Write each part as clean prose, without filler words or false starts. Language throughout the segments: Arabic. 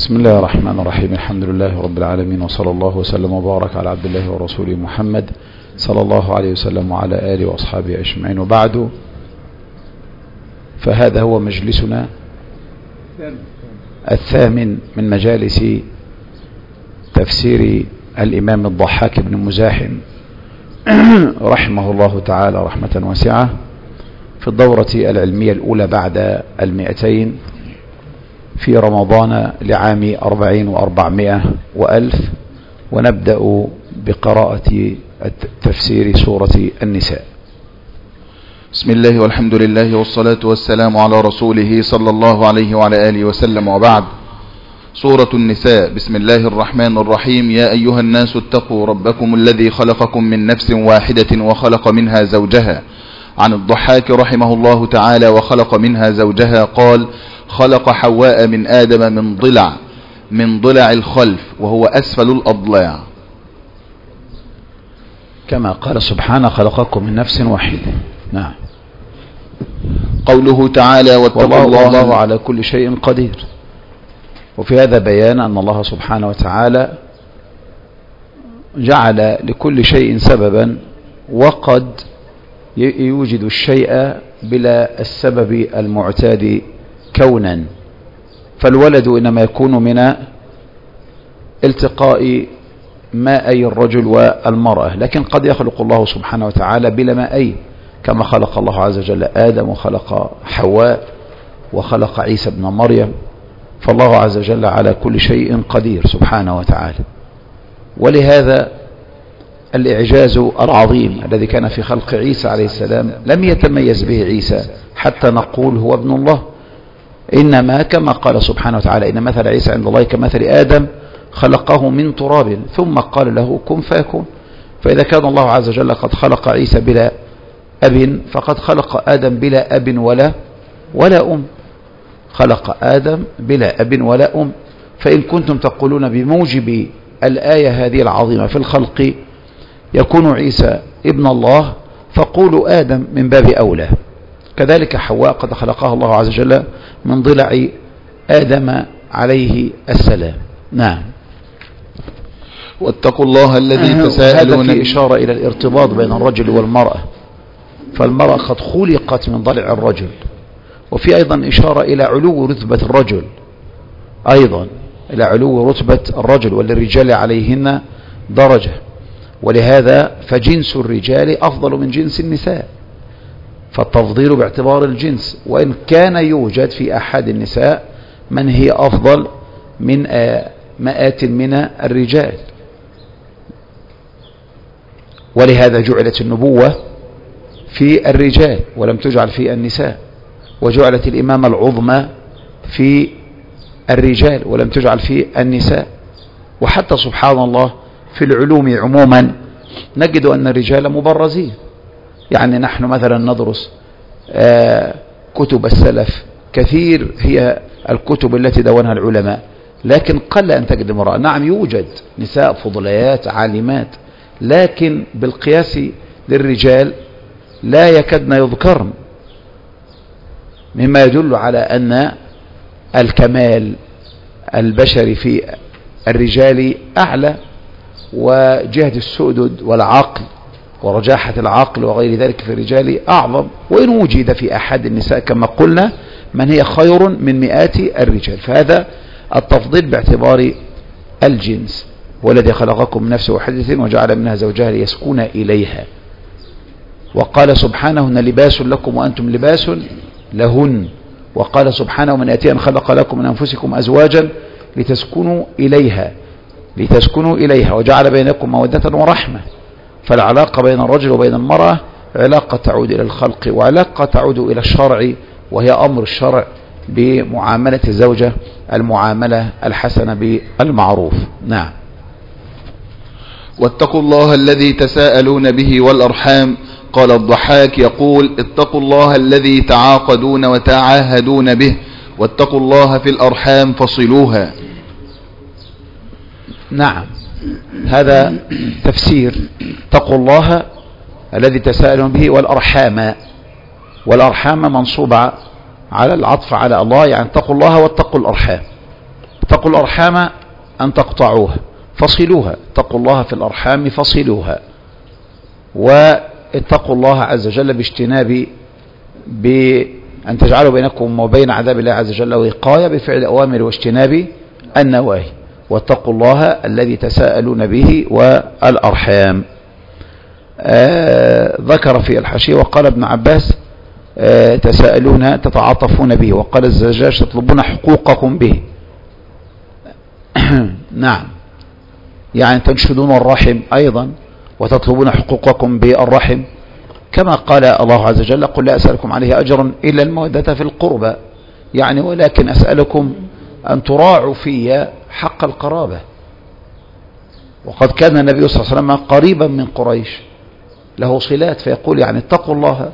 بسم الله الرحمن الرحيم. الحمد لله رب العالمين، وصلى الله وسلم وبارك على عبد الله ورسوله محمد صلى الله عليه وسلم وعلى آله وأصحابه أجمعين، وبعد، فهذا هو مجلسنا الثامن من مجالس تفسير الإمام الضحاك بن مزاحم رحمه الله تعالى رحمة واسعة في الدورة العلمية الأولى بعد 200 في رمضان لعام 40 و400 و1000، ونبدأ بقراءة تفسير سورة النساء. بسم الله والحمد لله والصلاة والسلام على رسوله صلى الله عليه وعلى آله وسلم، وبعد. سورة النساء. بسم الله الرحمن الرحيم. يا أيها الناس اتقوا ربكم الذي خلقكم من نفس واحدة وخلق منها زوجها. عن الضحاك رحمه الله تعالى: وخلق منها زوجها، قال: خلق حواء من آدم من ضلع الخلف وهو أسفل الأضلاع، كما قال سبحانه: خلقكم من نفس واحدة. نعم. قوله تعالى: واتقوا الله على كل شيء قدير. وفي هذا بيان أن الله سبحانه وتعالى جعل لكل شيء سببا، وقد يوجد الشيء بلا السبب المعتاد كونا، فالولد إنما يكون من التقاء مائي الرجل والمرأة، لكن قد يخلق الله سبحانه وتعالى بلا مائي، كما خلق الله عز وجل آدم وخلق حواء وخلق عيسى ابن مريم. فالله عز وجل على كل شيء قدير سبحانه وتعالى. ولهذا الإعجاز العظيم الذي كان في خلق عيسى عليه السلام لم يتميز به عيسى حتى نقول هو ابن الله، إنما كما قال سبحانه وتعالى: إن مثل عيسى عند الله كمثل آدم خلقه من تراب ثم قال له كن فيكون. فإذا كان الله عز وجل قد خلق عيسى بلا أب، فقد خلق آدم بلا أب ولا أم. خلق آدم بلا أب ولا أم. فإن كنتم تقولون بموجب الآية هذه العظيمة في الخلق يكون عيسى ابن الله، فقولوا آدم من باب أولى. كذلك حواء قد خلقها الله عز وجل من ضلع آدم عليه السلام. نعم. واتقوا الله الذي تساءلون هذا في إشارة إلى الارتباط بين الرجل والمرأة، فالمرأة قد خلقت من ضلع الرجل. وفي أيضا إشارة إلى علو رتبة الرجل، أيضا إلى علو رتبة الرجل، وللرجال عليهن درجة، ولهذا فجنس الرجال أفضل من جنس النساء، فالتفضيل باعتبار الجنس، وإن كان يوجد في أحد النساء من هي أفضل من مئات من الرجال. ولهذا جعلت النبوة في الرجال ولم تجعل في النساء، وجعلت الإمامة العظمى في الرجال ولم تجعل في النساء. وحتى سبحان الله في العلوم عموما نجد أن الرجال مبرزين. يعني نحن مثلا ندرس كتب السلف، كثير هي الكتب التي دونها العلماء، لكن قل أن تجد امرأة. نعم يوجد نساء فضليات عالمات، لكن بالقياس للرجال لا يكدن يذكرن، مما يدل على أن الكمال البشري في الرجال أعلى، وجهة السؤدد والعقل ورجاحة العقل وغير ذلك في الرجال أعظم، وإن وجد في أحد النساء كما قلنا من هي خير من مئات الرجال. فهذا التفضيل باعتبار الجنس. والذي خلقكم من نفس واحدة وجعل منها زوجها ليسكن إليها. وقال سبحانه: هن لباس لكم وأنتم لباس لهن. وقال سبحانه: ومن آتي أن خلق لكم من أنفسكم أزواجا لتسكنوا إليها وجعل بينكم مودة ورحمة. فالعلاقة بين الرجل وبين المرأة علاقة تعود إلى الخلق، وعلاقة تعود إلى الشرع، وهي أمر الشرع بمعاملة الزوجة المعاملة الحسنة بالمعروف. نعم. واتقوا الله الذي تساءلون به والأرحام. قال الضحاك يقول: اتقوا الله الذي تعاقدون وتعاهدون به، واتقوا الله في الأرحام فصلوها. نعم، هذا تفسير اتقوا الله الذي تساءلون به والأرحام منصوبة على العطف على الله، يعني اتقوا الله واتقوا الأرحام. اتقوا الأرحام أن تقطعوها فصلوها، اتقوا الله في الأرحام فصلوها. واتقوا الله عز وجل باجتناب بأن تجعلوا بينكم وبين عذاب الله عز وجل وقاية بفعل الأوامر واجتناب النواهي. واتقوا الله الذي تساءلون به والأرحام. ذكر في الحاشية وقال ابن عباس تساءلون تتعاطفون به، وقال الزجاج تطلبون حقوقكم به. نعم، يعني تنشدون الرحم أيضا وتطلبون حقوقكم بالرحم، كما قال الله عز وجل قل لا أسألكم عليه أجرا إلا المودة في القربى، يعني ولكن أسألكم أن تراعوا في حق القرابة. وقد كان النبي صلى الله عليه وسلم قريبا من قريش له صلات، فيقول يعني اتقوا الله،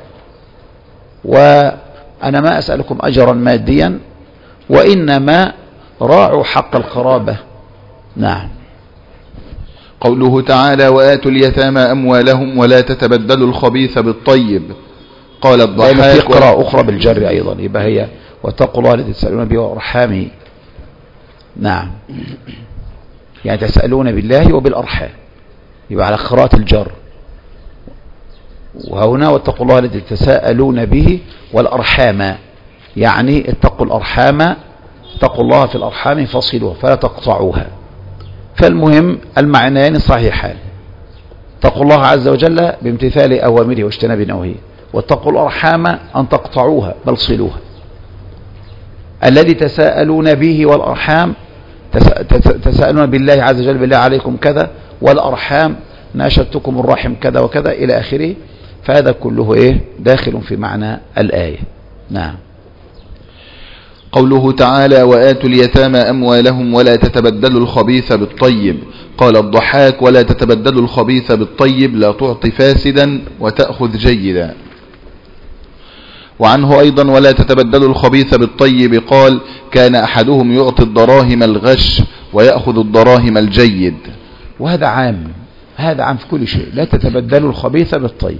وأنا ما أسألكم أجرا ماديا وإنما راعوا حق القرابة. نعم. قوله تعالى وآتوا اليتامى أموالهم ولا تتبدلوا الخبيث بالطيب. قال الضحاك في قراءة أخرى بالجر أيضا، يبقى هي واتقوا الله الذي تسألون به وأرحامه. نعم، يعني تسألون بالله وبالأرحام، يبقى على قراءة الجر. وهنا واتقوا الله الذي تساءلون به والأرحام، يعني اتقوا الأرحام، اتقوا الله في الأرحام فصلوها فلا تقطعوها. فالمهم المعنيان صحيحان، اتقوا الله عز وجل بامتثال أوامره واجتناب نواهيه، واتقوا الأرحام أن تقطعوها بل صلوها. الذي تساءلون به والأرحام تساءلون بالله عز وجل بالله عليكم كذا، والأرحام ناشدتكم الرحم كذا وكذا إلى آخره، فهذا كله داخل في معنى الآية. نعم. قوله تعالى وآتوا اليتامى أموالهم ولا تتبدلوا الخبيث بالطيب. قال الضحاك ولا تتبدلوا الخبيث بالطيب لا تعطي فاسدا وتأخذ جيدا. وعنه أيضا ولا تتبدلوا الخبيث بالطيب قال كان أحدهم يعطي الدراهم الغش ويأخذ الدراهم الجيد. وهذا عام، هذا عام في كل شيء، لا تتبدلوا الخبيث بالطيب.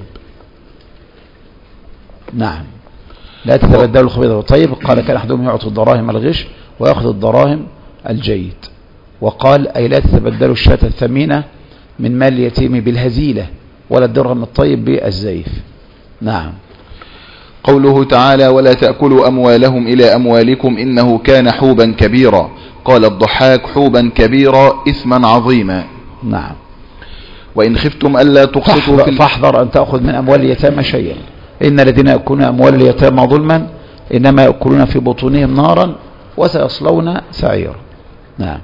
نعم، لا تتبدلوا الخبيث بالطيب. قال كان أحدهم يعطي الدراهم الغش ويأخذ الدراهم الجيد. وقال أي لا تتبدلوا الشاة الثمينة من مال اليتيم بالهزيلة ولا الدرهم الطيب بالزيف. نعم. قوله تعالى ولا تأكلوا أموالهم إلى أموالكم إنه كان حوبا كبيرا. قال الضحاك حوبا كبيرا إثما عظيما. نعم. وإن خفتم ألا تقسطوا فاحذر أن تأخذ من أموال اليتامى شيئا، إن الذين يأكلون أموال اليتامى ظلما إنما يأكلون في بطونهم نارا وسيصلون سعيرا. نعم.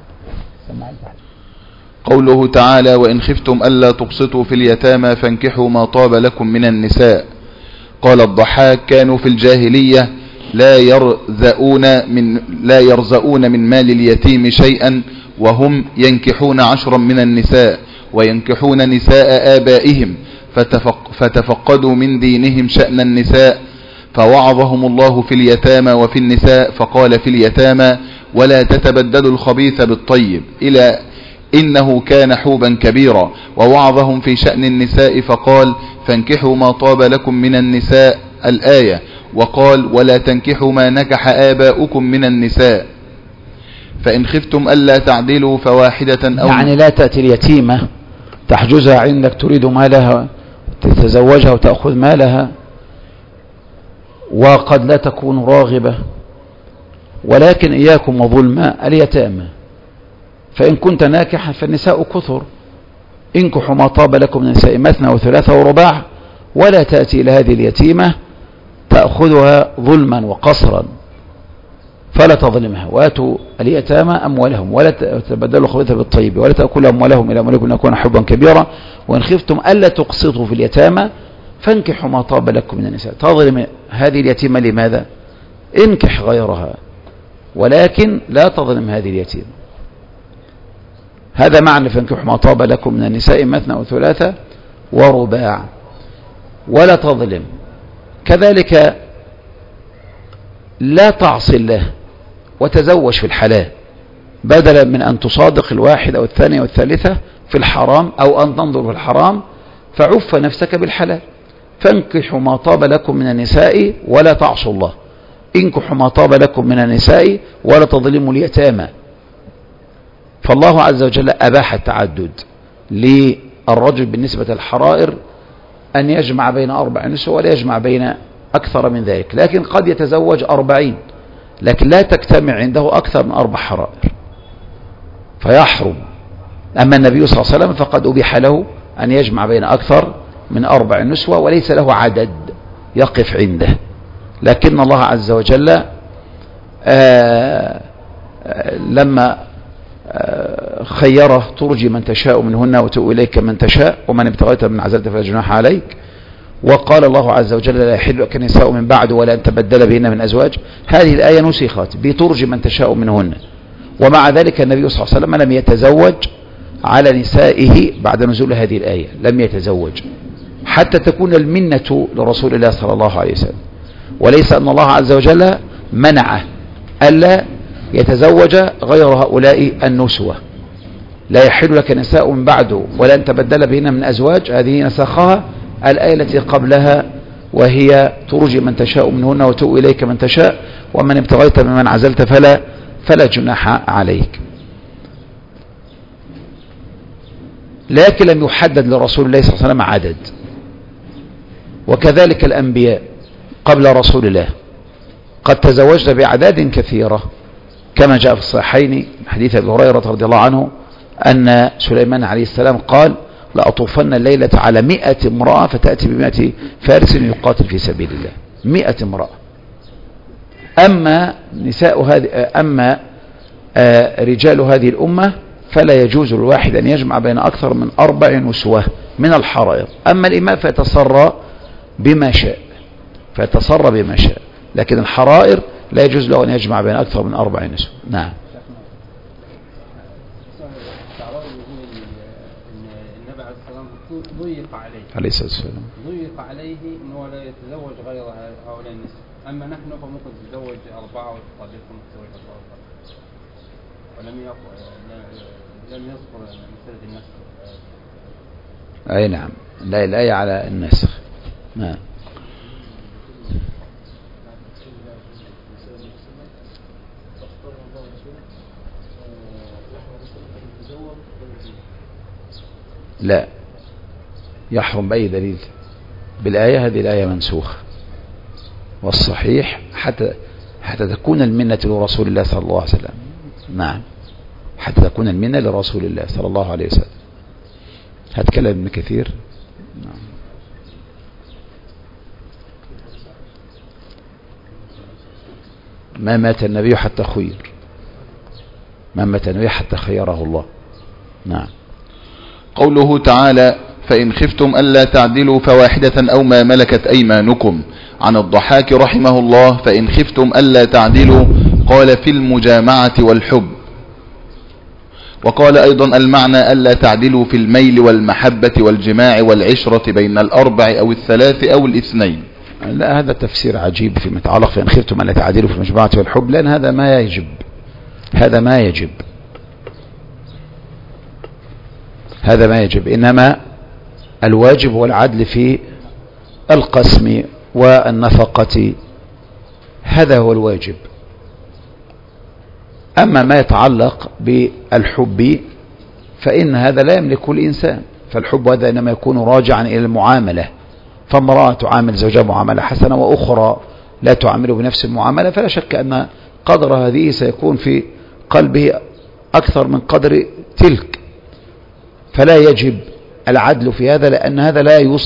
قوله تعالى وإن خفتم ألا تقسطوا في اليتامى فانكحوا ما طاب لكم من النساء. قال الضحاك كانوا في الجاهلية لا يرزؤون من مال اليتيم شيئا وهم ينكحون 10 من النساء وينكحون نساء آبائهم فتفقدوا من دينهم شأن النساء فوعظهم الله في اليتامى وفي النساء فقال في اليتامى ولا تتبدلوا الخبيث بالطيب إلى إنه كان حوبا كبيرا. ووعظهم في شأن النساء فقال فانكحوا ما طاب لكم من النساء الآية. وقال ولا تنكحوا ما نكح آباؤكم من النساء فإن خفتم ألا تعدلوا فواحدة أو يعني لا تأتي اليتيمة تحجزها عندك تريد مالها تتزوجها وتأخذ مالها وقد لا تكون راغبة، ولكن إياكم وظلم اليتامى، فإن كنت ناكحا فالنساء كثر، انكحوا ما طاب لكم من النساء مثنى وثلاثة ورباع، ولا تأتي إلى هذه اليتيمة تأخذها ظلما وقصرا فلا تظلمها. وآتوا اليتامى أموالهم ولا تبدلوا الخبيث بالطيب ولا تأكلوا أموالهم إلى أموالكم يكون حبا كبيرا وإن خفتم ألا تقسطوا في اليتامى فانكحوا ما طاب لكم من النساء. تظلم هذه اليتيمة لماذا؟ انكح غيرها ولكن لا تظلم هذه اليتيمة. هذا معنى فانكحوا ما طاب لكم من النساء مثنى وثلاثة ورباع ولا تظلم. كذلك لا تعصي الله وتزوج في الحلال بدلا من أن تصادق الواحد أو الثانية والثالثة في الحرام أو أن تنظر في الحرام، فعف نفسك بالحلال. فانكحوا ما طاب لكم من النساء ولا تعصوا الله. انكحوا ما طاب لكم من النساء ولا تظلموا اليتامى فالله عز وجل أباح التعدد للرجل بالنسبة للحرائر أن يجمع بين 4 نسوة ولا يجمع بين أكثر من ذلك، لكن قد يتزوج 40، لكن لا تجتمع عنده أكثر من 4 حرائر فيحرم. أما النبي صلى الله عليه وسلم فقد أبيح له أن يجمع بين أكثر من 4 نسوة وليس له عدد يقف عنده، لكن الله عز وجل لما خيره ترجي من تشاء منهن وتؤوي إليك من تشاء ومن ابتغيت من عزلت فلا جناح عليك، وقال الله عز وجل لا يحل لك النساء من بعد ولا أن تبدل بهن من أزواج. هذه الآية نسخت بترجي من تشاء منهن، ومع ذلك النبي صلى الله عليه وسلم لم يتزوج على نسائه بعد نزول هذه الآية، لم يتزوج حتى تكون المنة لرسول الله صلى الله عليه وسلم، وليس أن الله عز وجل منعه ألا يتزوج غير هؤلاء النسوة. لا يحل لك نساء من بعده ولا أن تبدل بهن من أزواج، هذه نسخها الآية التي قبلها وهي ترجي من تشاء منهن وتؤوي إليك من تشاء ومن ابتغيت ممن عزلت فلا جناح عليك. لكن لم يحدد لرسول الله صلى الله عليه وسلم عدد، وكذلك الأنبياء قبل رسول الله قد تزوجت بأعداد كثيرة، كما جاء في الصحيحين حديث أبي هريرة رضي الله عنه أن سليمان عليه السلام قال لأطوفن الليلة على 100 امرأة فتأتي ب100 فارس يقاتل في سبيل الله. 100 امرأة. أما رجال هذه الأمة فلا يجوز الواحد أن يجمع بين أكثر من 4 نسوة من الحرائر. أما الإمام فيتصرى بما شاء، لكن الحرائر لا يجوز له أن يجمع بين أكثر من 4 نسوة. نعم. عليه الصلاة والسلام ضيق عليه أنه لا يتزوج غير هؤلاء النساء، أما نحن فممكن نتزوج 4 وتقدركم نتزوج 4 ولم يذكر مسألة النسخ. أي نعم، لا الآية على النسخ. نعم. لا يحرم بأي دليل بالآية، هذه الآية منسوخة، والصحيح حتى تكون المنة لرسول الله صلى الله عليه وسلم. نعم، حتى تكون المنة لرسول الله صلى الله عليه وسلم. هتكلم ابن كثير. نعم. ما مات النبي حتى خير، ما مات النبي حتى خيره الله. نعم. قوله تعالى فإن خفتم ألا تعدلوا فواحدة أو ما ملكت أيمانكم. عن الضحاك رحمه الله فإن خفتم ألا تعدلوا قال في المجامعة والحب. وقال أيضا المعنى ألا تعدلوا في الميل والمحبة والجماع والعشرة بين 4 أو 3 أو 2. لا، هذا تفسير عجيب فيما يتعلق فإن خفتم ألا تعدلوا في المجامعة والحب، لأن هذا ما يجب، هذا ما يجب، إنما الواجب هو العدل في القسم والنفقة، هذا هو الواجب. أما ما يتعلق بالحب فإن هذا لا يملكه الإنسان، فالحب هذا إنما يكون راجعا إلى المعاملة، فامرأة تعامل زوجها معاملة حسنة وأخرى لا تعامله بنفس المعاملة، فلا شك أن قدر هذه سيكون في قلبه أكثر من قدر تلك، فلا يجب العدل في هذا، لأن هذا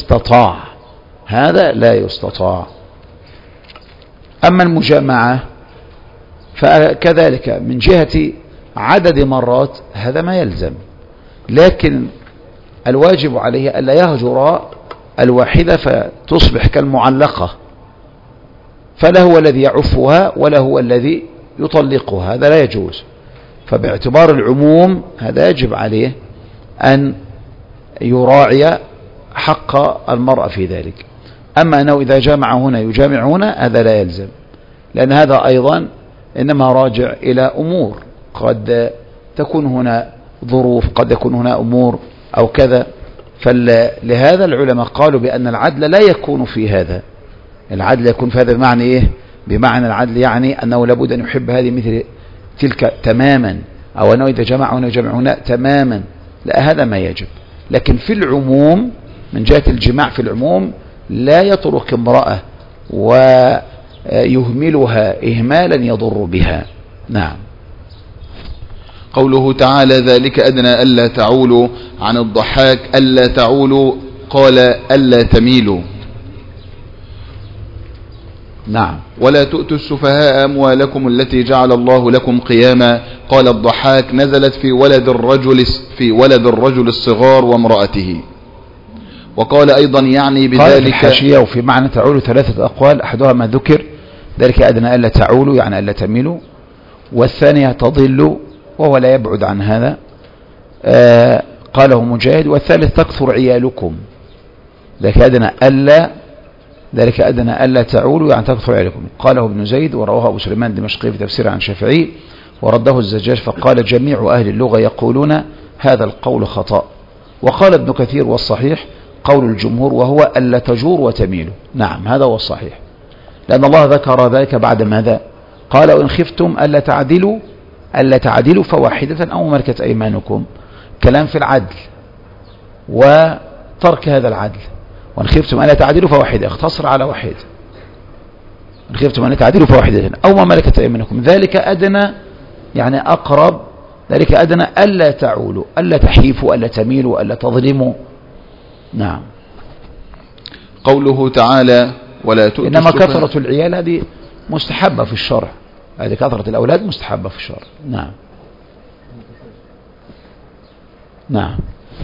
لا يستطاع. أما المجامعة فكذلك من جهة عدد مرات هذا ما يلزم، لكن الواجب عليه ألا يهجر الواحدة فتصبح كالمعلقة، فلا هو الذي يعفها ولا هو الذي يطلقها، هذا لا يجوز. فباعتبار العموم هذا يجب عليه أن يراعي حق المرأة في ذلك. أما أنه إذا جامع هنا يجامع هنا هذا لا يلزم، لأن هذا أيضا إنما راجع إلى أمور، قد تكون هنا ظروف، قد يكون هنا أمور أو كذا، فلهذا العلماء قالوا بأن العدل لا يكون في هذا. العدل يكون في هذا بمعنى إيه؟ بمعنى العدل يعني أنه لابد أن يحب هذه مثل تلك تماما، أو أنه إذا جمع وأنه يجمعون تماما، لا، هذا ما يجب. لكن في العموم من جهة الجماع في العموم لا يترك امرأة ويهملها إهمالا يضر بها. نعم. قوله تعالى ذلك أدنى ألا تعولوا، عن الضحاك ألا تعولوا قال ألا تميلوا. نعم. ولا تؤتوا السفهاء أموالكم التي جعل الله لكم قياما قال الضحاك نزلت في ولد الرجل الصغار وامرأته. وقال أيضا يعني بذلك قال في الحاشية وفي معنى تعولوا 3 أقوال، أحدها ما ذكر ذلك أدنى ألا تعولوا يعني ألا تميلوا، والثانية تضلوا وهو لا يبعد عن هذا قاله مجاهد، والثالث تكثر عيالكم ذلك أدنى ألا تعولوا يعني تكثر عيالكم، قاله ابن زيد ورواه أبو سليمان الدمشقي في تفسير عن شافعي ورده الزجاج فقال جميع أهل اللغة يقولون هذا القول خطأ. وقال ابن كثير والصحيح قول الجمهور وهو ألا تجور وتميلوا. نعم هذا هو الصحيح، لأن الله ذكر ذلك بعد ماذا؟ قال وإن خفتم ألا تعدلوا فواحدة أو ملكت أيمانكم، كلام في العدل وترك هذا العدل. وإن خفتم ألا تعدلوا فواحدة، اختصر على واحد، إن خفتم ألا تعدلوا فواحدة أو ما ملكت أيمانكم، ذلك أدنى يعني أقرب، ذلك أدنى ألا تعولوا، ألا تحيفوا، ألا تميلوا، ألا تظلموا. نعم. قوله تعالى ولا تؤتوا إنما كثرة العيال هذه مستحبة في الشرع، هذه كثرة الأولاد مستحبة في الشرع. نعم. نعم.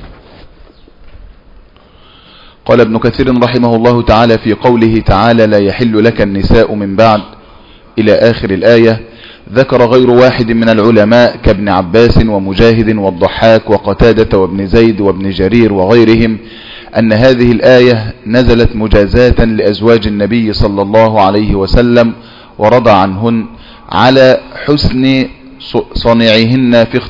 قال ابن كثير رحمه الله تعالى في قوله تعالى لا يحل لك النساء من بعد إلى آخر الآية، ذكر غير واحد من العلماء كابن عباس ومجاهد والضحاك وقتادة وابن زيد وابن جرير وغيرهم أن هذه الآية نزلت مجازاة لأزواج النبي صلى الله عليه وسلم ورضى عنهن على حسن صنيعهن في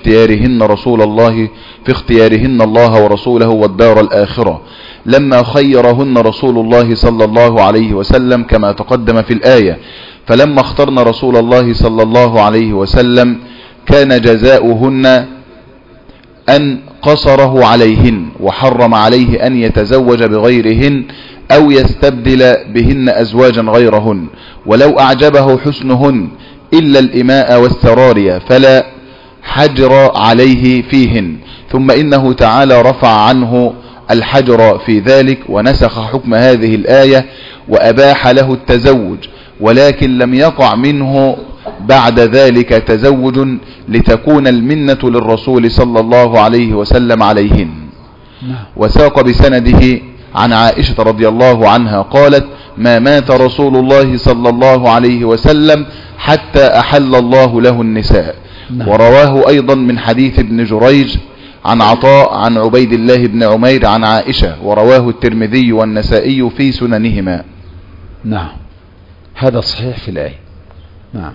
اختيارهن الله ورسوله والدار الآخرة، لما خيرهن رسول الله صلى الله عليه وسلم كما تقدم في الآية. فلما اخترن رسول الله صلى الله عليه وسلم كان جزاؤهن أن قصره عليهن وحرم عليه أن يتزوج بغيرهن أو يستبدل بهن أزواجا غيرهن، ولو أعجبه حسنهن إلا الإماء والسراري فلا حجر عليه فيهن. ثم إنه تعالى رفع عنه الحجر في ذلك ونسخ حكم هذه الآية وأباح له التزوج، ولكن لم يقع منه بعد ذلك تزوج لتكون المنة للرسول صلى الله عليه وسلم عليهن. وساق بسنده عن عائشة رضي الله عنها قالت ما مات رسول الله صلى الله عليه وسلم حتى أحل الله له النساء. ورواه أيضا من حديث ابن جريج عن عطاء عن عبيد الله بن عمير عن عائشة، ورواه الترمذي والنسائي في سننهما. نعم هذا صحيح في الآية. نعم.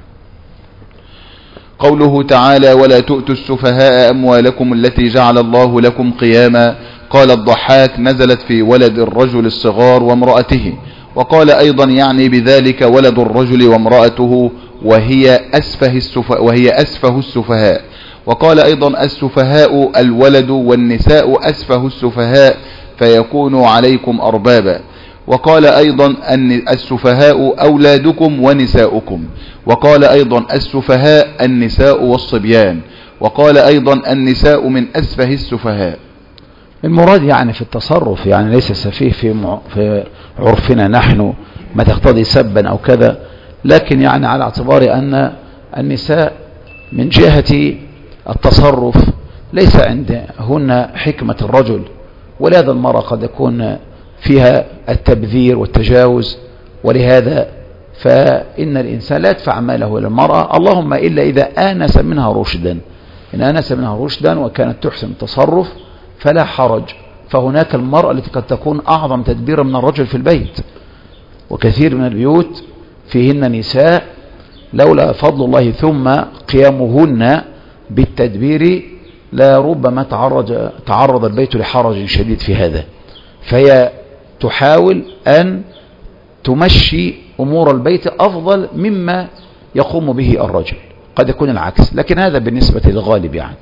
قوله تعالى ولا تؤتوا السفهاء أموالكم التي جعل الله لكم قياما قال الضحاك نزلت في ولد الرجل الصغار وامرأته. وقال أيضا يعني بذلك ولد الرجل وامرأته وهي أسفه السفهاء. وقال أيضا السفهاء الولد والنساء أسفه السفهاء فيكونوا عليكم أربابا. وقال أيضا أن السفهاء أولادكم ونساؤكم. وقال أيضا السفهاء النساء والصبيان. وقال أيضا النساء من أسفه السفهاء. المراد يعني في التصرف، يعني ليس سفيه في عرفنا نحن ما تقتضي سبا أو كذا، لكن يعني على اعتبار أن النساء من جهة التصرف ليس عندهن حكمة الرجل، ولهذا المرأة قد يكون فيها التبذير والتجاوز، ولهذا فإن الإنسان لا يدفع ماله إلى المرأة اللهم إلا إذا آنس منها رشدا. إن آنس منها رشدا وكانت تحسن التصرف فلا حرج، فهناك المرأة التي قد تكون أعظم تدبيرا من الرجل في البيت، وكثير من البيوت فيهن نساء لولا فضل الله ثم قيامهن بالتدبير لربما تعرض البيت لحرج شديد في هذا، فهي تحاول أن تمشي أمور البيت أفضل مما يقوم به الرجل. قد يكون العكس، لكن هذا بالنسبة للغالب يعني.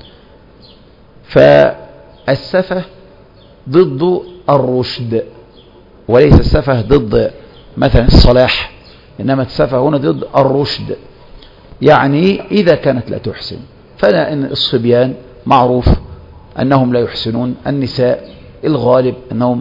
فالسفه ضد الرشد، وليس السفه ضد مثلا الصلاح، إنما السفه هنا ضد الرشد. يعني إذا كانت لا تحسن، فإن الصبيان معروف أنهم لا يحسنون، النساء الغالب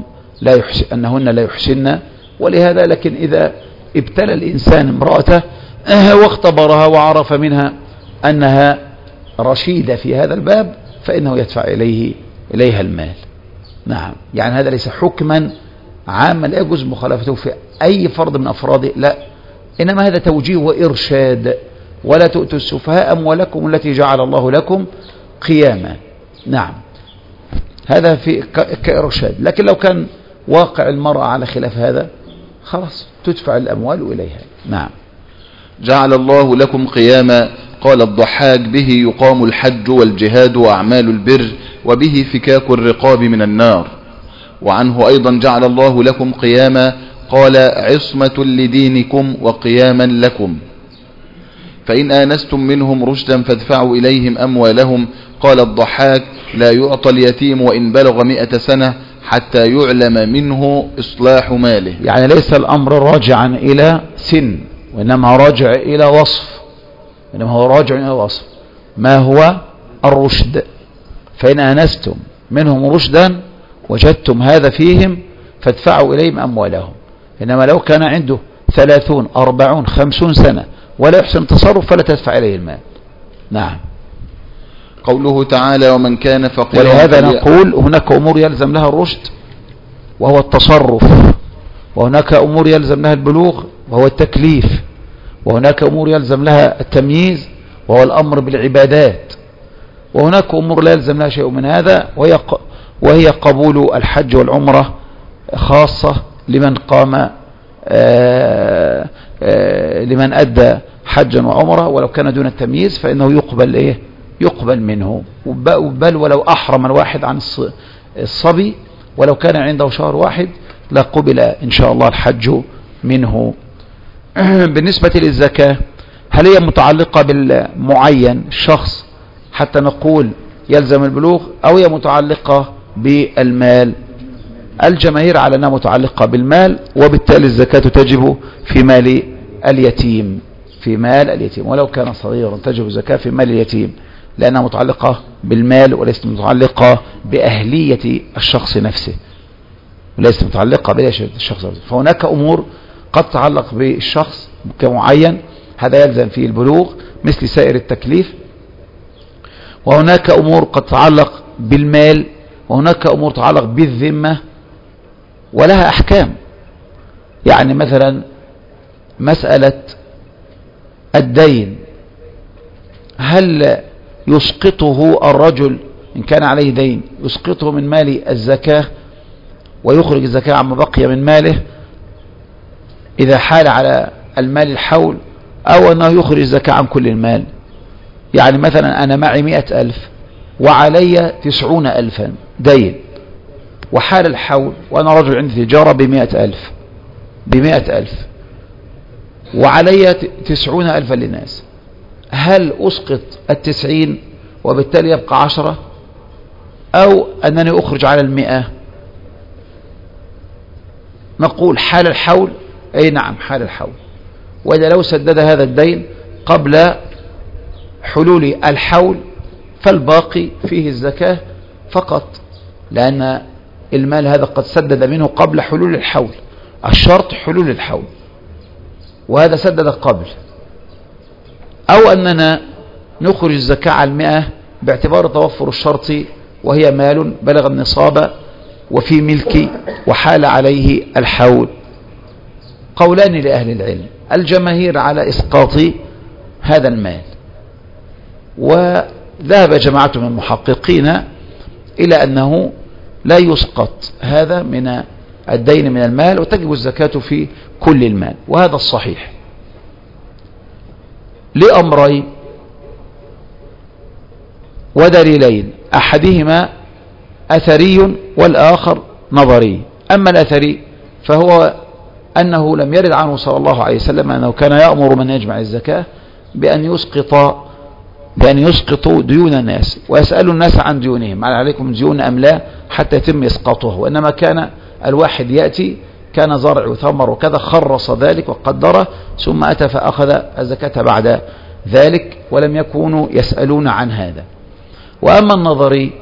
أنهن لا يحسن، ولهذا لكن إذا ابتلى الإنسان امرأته واختبرها وعرف منها أنها رشيدة في هذا الباب فإنه يدفع إليها المال. نعم، يعني هذا ليس حكما عاما لا يجوز مخالفته في أي فرد من أفراده، لا، إنما هذا توجيه وإرشاد. ولا تؤتوا السفهاء أموالكم التي جعل الله لكم قياما. نعم، هذا في كإرشاد. لكن لو كان واقع المرأة على خلاف هذا خلاص تدفع الأموال إليها. نعم. جعل الله لكم قياما. قال الضحاك: به يقام الحج والجهاد وأعمال البر، وبه فكاك الرقاب من النار. وعنه أيضا: جعل الله لكم قياما. قال: عصمة لدينكم وقياما لكم. فإن آنستم منهم رشدا فادفعوا إليهم أموالهم. قال الضحاك: لا يعطى اليتيم وإن بلغ 100 سنة حتى يعلم منه إصلاح ماله. يعني ليس الأمر راجعا إلى سن، وإنما راجع إلى وصف، إنما هو راجع إلى وصف ما هو الرشد. فإن آنستم منهم رشدا وجدتم هذا فيهم فادفعوا إليهم أموالهم. إنما لو كان عنده 30 40 50 سنة ولا يحسن التصرف فلا تدفع إليه المال. نعم. قوله تعالى: ومن كان فقيرا. ولهذا نقول هناك أمور يلزم لها الرشد وهو التصرف، وهناك أمور يلزم لها البلوغ وهو التكليف، وهناك أمور يلزم لها التمييز وهو الأمر بالعبادات، وهناك أمور لا يلزم لها شيء من هذا وهي قبول الحج والعمرة خاصة لمن قام لمن أدى حجا وعمرة ولو كان دون التمييز فإنه يقبل منه. بل ولو أحرم الواحد عن الصبي ولو كان عنده شهر واحد لقبل إن شاء الله الحج منه. بالنسبة للزكاة، هل هي متعلقة بالمعين الشخص حتى نقول يلزم البلوغ، أو هي متعلقة بالمال؟ الجماهير على أنها متعلقة بالمال، وبالتالي الزكاة تجب في مال اليتيم، ولو كان صغيرا تجب الزكاة في مال اليتيم، لأنها متعلقة بالمال وليست متعلقة بأهلية الشخص نفسه، وليست متعلقة بأهلية الشخص نفسه. فهناك أمور قد تتعلق بالشخص كمعين، هذا يلزم فيه البلوغ مثل سائر التكليف، وهناك أمور قد تتعلق بالمال، وهناك أمور تتعلق بالذمة ولها أحكام. يعني مثلا مسألة الدين، هل يسقطه الرجل إن كان عليه دين يسقطه من مال الزكاة ويخرج الزكاة عما بقي من ماله إذا حال على المال الحول، أو أنه يخرج الزكاة عن كل المال؟ يعني مثلا أنا معي 100,000 وعلي 90,000 دين، وحال الحول وأنا رجل عندي تجارة ب100,000 وعلي 90,000 للناس، هل أسقط 90 وبالتالي يبقى 10، أو أنني أخرج على 100؟ نقول حال الحول، أي نعم حال الحول. وإذا لو سدد هذا الدين قبل حلول الحول فالباقي فيه الزكاة فقط، لأن المال هذا قد سدد منه قبل حلول الحول، الشرط حلول الحول، وهذا سدد قبل. أو أننا نخرج الزكاة على 100 باعتبار توفر الشرط وهي مال بلغ النصاب وفي ملكي وحال عليه الحول. قولان لأهل العلم، الجماهير على إسقاط هذا المال، وذهب جماعة من المحققين إلى أنه لا يسقط هذا من الدين من المال وتجب الزكاة في كل المال، وهذا الصحيح لأمرين ودليلين، أحدهما أثري والآخر نظري. أما الأثري فهو أنه لم يرد عنه صلى الله عليه وسلم أنه كان يأمر من يجمع الزكاة بأن يسقط بأن يسقطوا ديون الناس ويسألوا الناس عن ديونهم، هل عليكم ديون أم لا، حتى يتم إسقاطه. وإنما كان الواحد يأتي كان زرع وثمر وكذا، خرص ذلك وقدره ثم أتى فأخذ الزكاة بعد ذلك، ولم يكونوا يسألون عن هذا. وأما النظري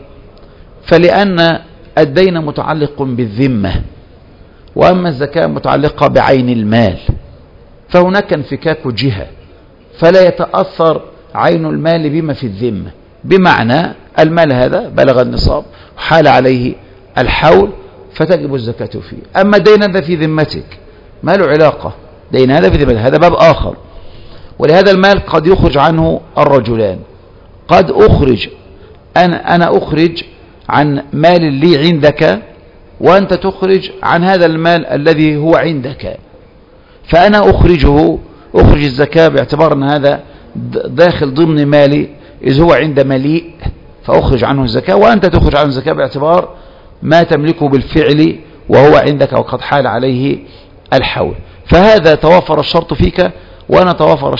فلأن الدين متعلق بالذمة، وأما الزكاة متعلقة بعين المال، فهناك انفكاك جهة، فلا يتأثر عين المال بما في الذمة، بمعنى المال هذا بلغ النصاب وحال عليه الحول فتجب الزكاة فيه. أما دين هذا في ذمتك ما له علاقة، دين هذا في ذمتك هذا باب آخر. ولهذا المال قد يخرج عنه الرجلان، قد أخرج أنا أخرج عن مال لي عندك، وأنت تخرج عن هذا المال الذي هو عندك، فأنا أخرج الزكاة باعتبار أن هذا داخل ضمن مالي إذ هو عند مليء فأخرج عنه الزكاة، وأنت تخرج عنه الزكاة باعتبار ما تملكه بالفعل وهو عندك وقد حال عليه الحول. فهذا توافر الشرط فيك وأنا توافر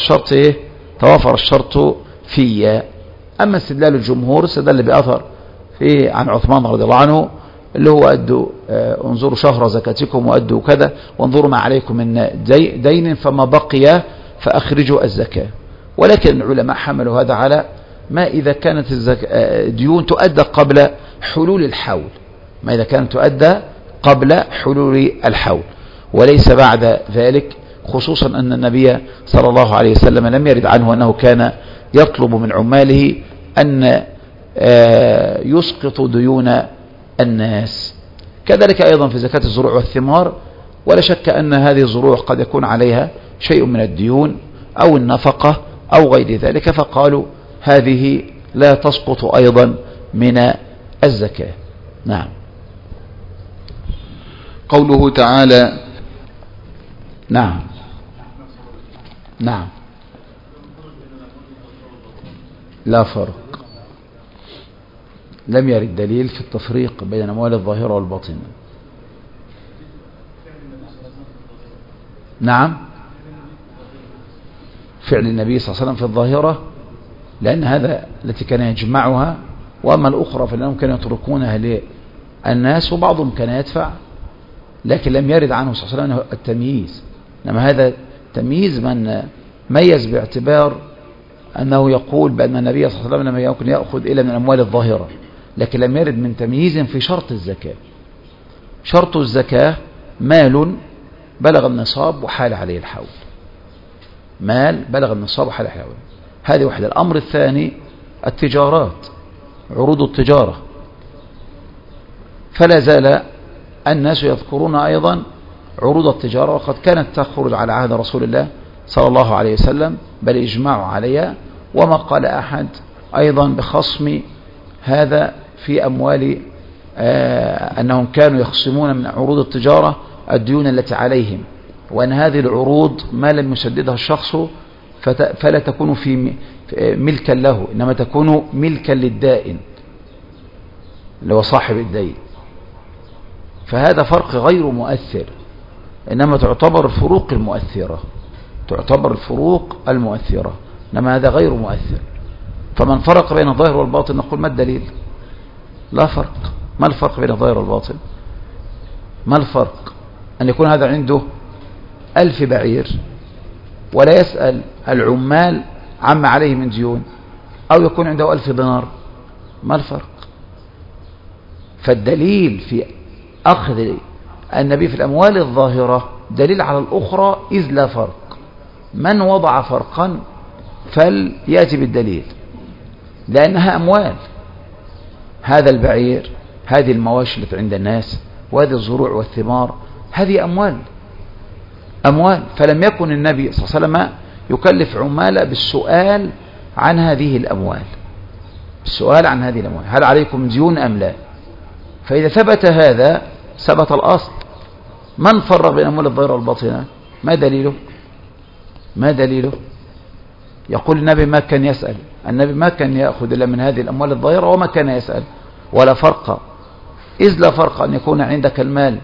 الشرط في. أما استدلال الجمهور استدل بأثر عن عثمان رضي الله عنه اللي هو أدوا انظروا شهر زكاتكم وأدوا كذا وانظروا ما عليكم من دين فما بقي فأخرجوا الزكاة. ولكن العلماء حملوا هذا على ما إذا كانت الديون تؤدى قبل حلول الحول، ما إذا كانت تؤدى قبل حلول الحول وليس بعد ذلك، خصوصا أن النبي صلى الله عليه وسلم لم يرد عنه أنه كان يطلب من عماله أن يسقط ديون الناس. كذلك أيضا في زكاة الزروع والثمار، ولا شك أن هذه الزروع قد يكون عليها شيء من الديون أو النفقة أو غير ذلك، فقالوا هذه لا تسقط أيضا من الزكاة. نعم. قوله تعالى نعم لا فرق، لم يرد دليل في التفريق بين الأموال الظاهرة والباطنة. نعم، فعل النبي صلى الله عليه وسلم في الظاهرة لأن هذا التي كان يجمعها، وأما الأخرى فلأنهم كانوا يتركونها للناس وبعضهم كان يدفع، لكن لم يرد عنه صلى الله عليه وسلم التمييز، إنما هذا تمييز من ميز باعتبار أنه يقول بأن النبي صلى الله عليه وسلم لم يكن يأخذ إلا من الأموال الظاهرة، لكن لم يرد من تمييز في شرط الزكاة. شرط الزكاة مال بلغ النصاب وحال عليه الحول، مال بلغ النصاب وحال عليه الحول، هذه واحدة. الأمر الثاني التجارات، عروض التجارة، فلا زال الناس يذكرون أيضا عروض التجارة، وقد كانت تخرج على عهد رسول الله صلى الله عليه وسلم بل إجماع عليها، وما قال أحد أيضا بخصم هذا في أموال أنهم كانوا يخصمون من عروض التجارة الديون التي عليهم، وأن هذه العروض ما لم يسددها الشخص فلا تكون في ملكا له، إنما تكون ملكا للدائن اللي هو صاحب الدين. فهذا فرق غير مؤثر، إنما تعتبر الفروق المؤثرة، إنما هذا غير مؤثر. فمن فرق بين الظاهر والباطن نقول ما الدليل؟ لا فرق. ما الفرق بين الظاهر والباطن؟ ما الفرق أن يكون هذا عنده 1000 بعير ولا يسأل العمال عما عليه من ديون، أو يكون عنده 1000 دينار؟ ما الفرق؟ فالدليل في أخذ النبي في الأموال الظاهرة دليل على الأخرى إذ لا فرق. من وضع فرقا فليأتي بالدليل، لأنها أموال، هذا البعير، هذه المواشي التي عند الناس، وهذه الزروع والثمار، هذه أموال. فلم يكن النبي صلى الله عليه وسلم يكلف عماله بالسؤال عن هذه الأموال، هل عليكم ديون أم لا؟ فإذا ثبت هذا ثبت الأصل. من فرق بين أموال الظاهرة والباطنة؟ ما دليله؟ يقول النبي ما كان يسأل، النبي ما كان يأخذ إلا من هذه الأموال الظاهرة وما كان يسأل، ولا فرق، إذ لا فرق أن يكون عندك المال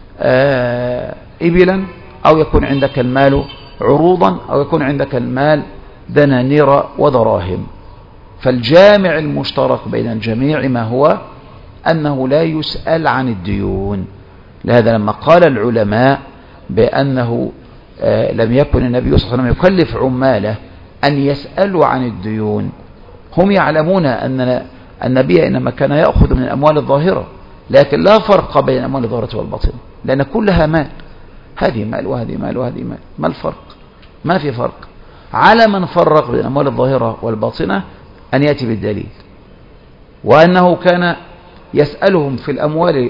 إبلا، أو يكون عندك المال عروضا، أو يكون عندك المال دنانير ودراهم. فالجامع المشترك بين الجميع ما هو أنه لا يسأل عن الديون. لهذا لما قال العلماء بأنه لم يكن النبي صلى الله عليه وسلم يكلف عماله أن يسألوا عن الديون، هم يعلمون أن النبي إنما كان يأخذ من الأموال الظاهرة، لكن لا فرق بين الأموال الظاهرة والباطنة، لأن كلها مال، هذه مال وهذه مال وهذه مال، ما الفرق؟ ما في فرق. على من فرق بين الأموال الظاهرة والباطنة أن يأتي بالدليل، وأنه كان يسألهم في الأموال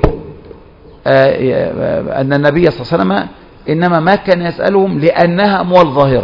أن النبي صلى الله عليه وسلم إنما ما كان يسألهم لأنها أموال ظاهرة.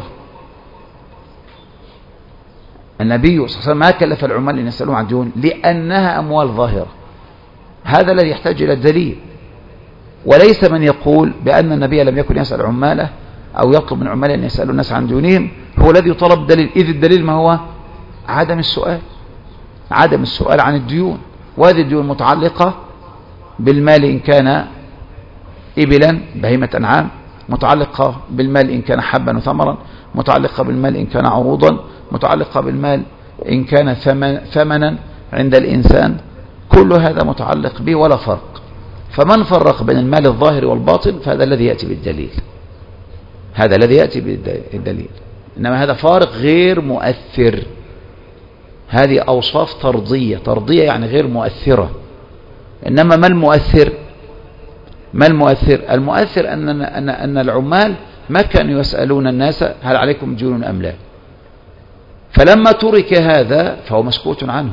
النبي صلى الله عليه وسلم ما كلف العمال أن يسألهم عن الديون لأنها أموال ظاهرة. هذا الذي يحتاج إلى الدليل، وليس من يقول بأن النبي لم يكن يسأل عماله أو يطلب من عماله أن يسألوا الناس عن ديونهم هو الذي يطلب دليل. إذ الدليل ما هو؟ عدم السؤال، عدم السؤال عن الديون. وهذه الديون متعلقة بالمال إن كان إبلا بهيمة أنعام، متعلقة بالمال إن كان حبا وثمرا، متعلقة بالمال إن كان عروضا، متعلقة بالمال إن كان ثمنا عند الإنسان، كل هذا متعلق به ولا فرق. فمن فرق بين المال الظاهر والباطن فهذا الذي يأتي بالدليل، هذا الذي يأتي بالدليل. إنما هذا فارق غير مؤثر، هذه أوصاف طردية، طردية يعني غير مؤثرة. إنما ما المؤثر؟ ما المؤثر؟ المؤثر أن العمال ما كانوا يسألون الناس هل عليكم ديون أم لا، فلما ترك هذا فهو مسكوت عنه.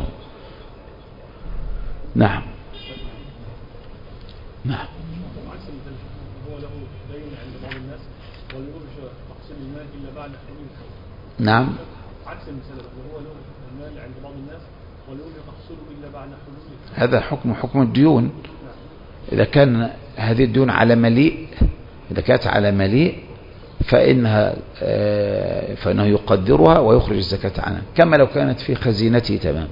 نعم نعم. هو له دين عند بعض الناس ويرجى تقسيم المال إلا بعد حلول الحول. نعم. عكس المثال هو له المال عند بعض الناس ويرجى تقسيمه إلا بعد حلول الحول. هذا حكم الديون. إذا كان هذه الديون على مليء، إذا كانت على مليء فإنه يقدرها ويخرج الزكاة عنها كما لو كانت في خزينته تمام،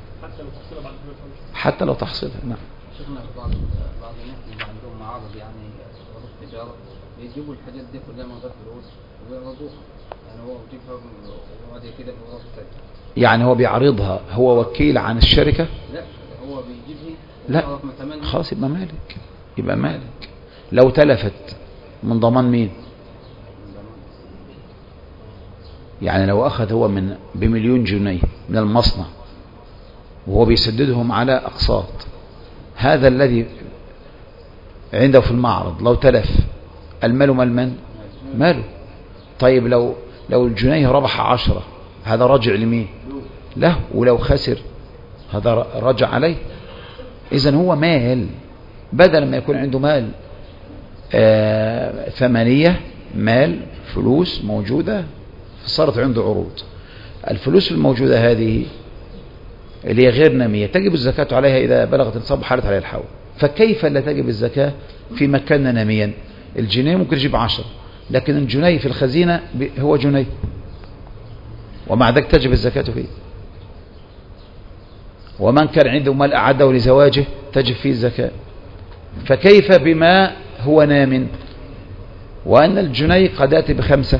حتى لو تحصيلها. نعم. شفنا بعض الناس اللي عندهم معارض يعني عروض تجارة بيجيبوا الحاجات دي كلها من غير فلوس وبيعرضوها، يعني هو بيجيبها وبعد كده بيروح التاجر. يعني هو بيعرضها، هو وكيل عن الشركة؟ لا هو بيجيبها. لا خلاص يبقى مالك، يبقى مالك. لو تلفت من ضمان مين؟ يعني لو أخذ هو بمليون جنيه من المصنع وهو بيسددهم على أقساط، هذا الذي عنده في المعرض لو تلف المال مال من؟ ماله. طيب لو الجنيه ربح 10 هذا راجع لمين؟ له. ولو خسر هذا رجع عليه. إذن هو مال، بدل ما يكون عنده مال ثمانية، مال فلوس موجودة صارت عنده عروض. الفلوس الموجودة هذه اللي هي غير نامية تجب الزكاة عليها إذا بلغت النصاب وحالت عليها الحول. فكيف لا تجب الزكاة في مكان ناميا؟ الجنيه ممكن يجيب 10، لكن الجنيه في الخزينة هو جنيه، ومع ذلك تجب الزكاة فيه. ومن كان عنده مال أعده لزواجه تجب فيه الزكاة. فكيف بما هو نام؟ وأن الجنيه قد يأتي ب5،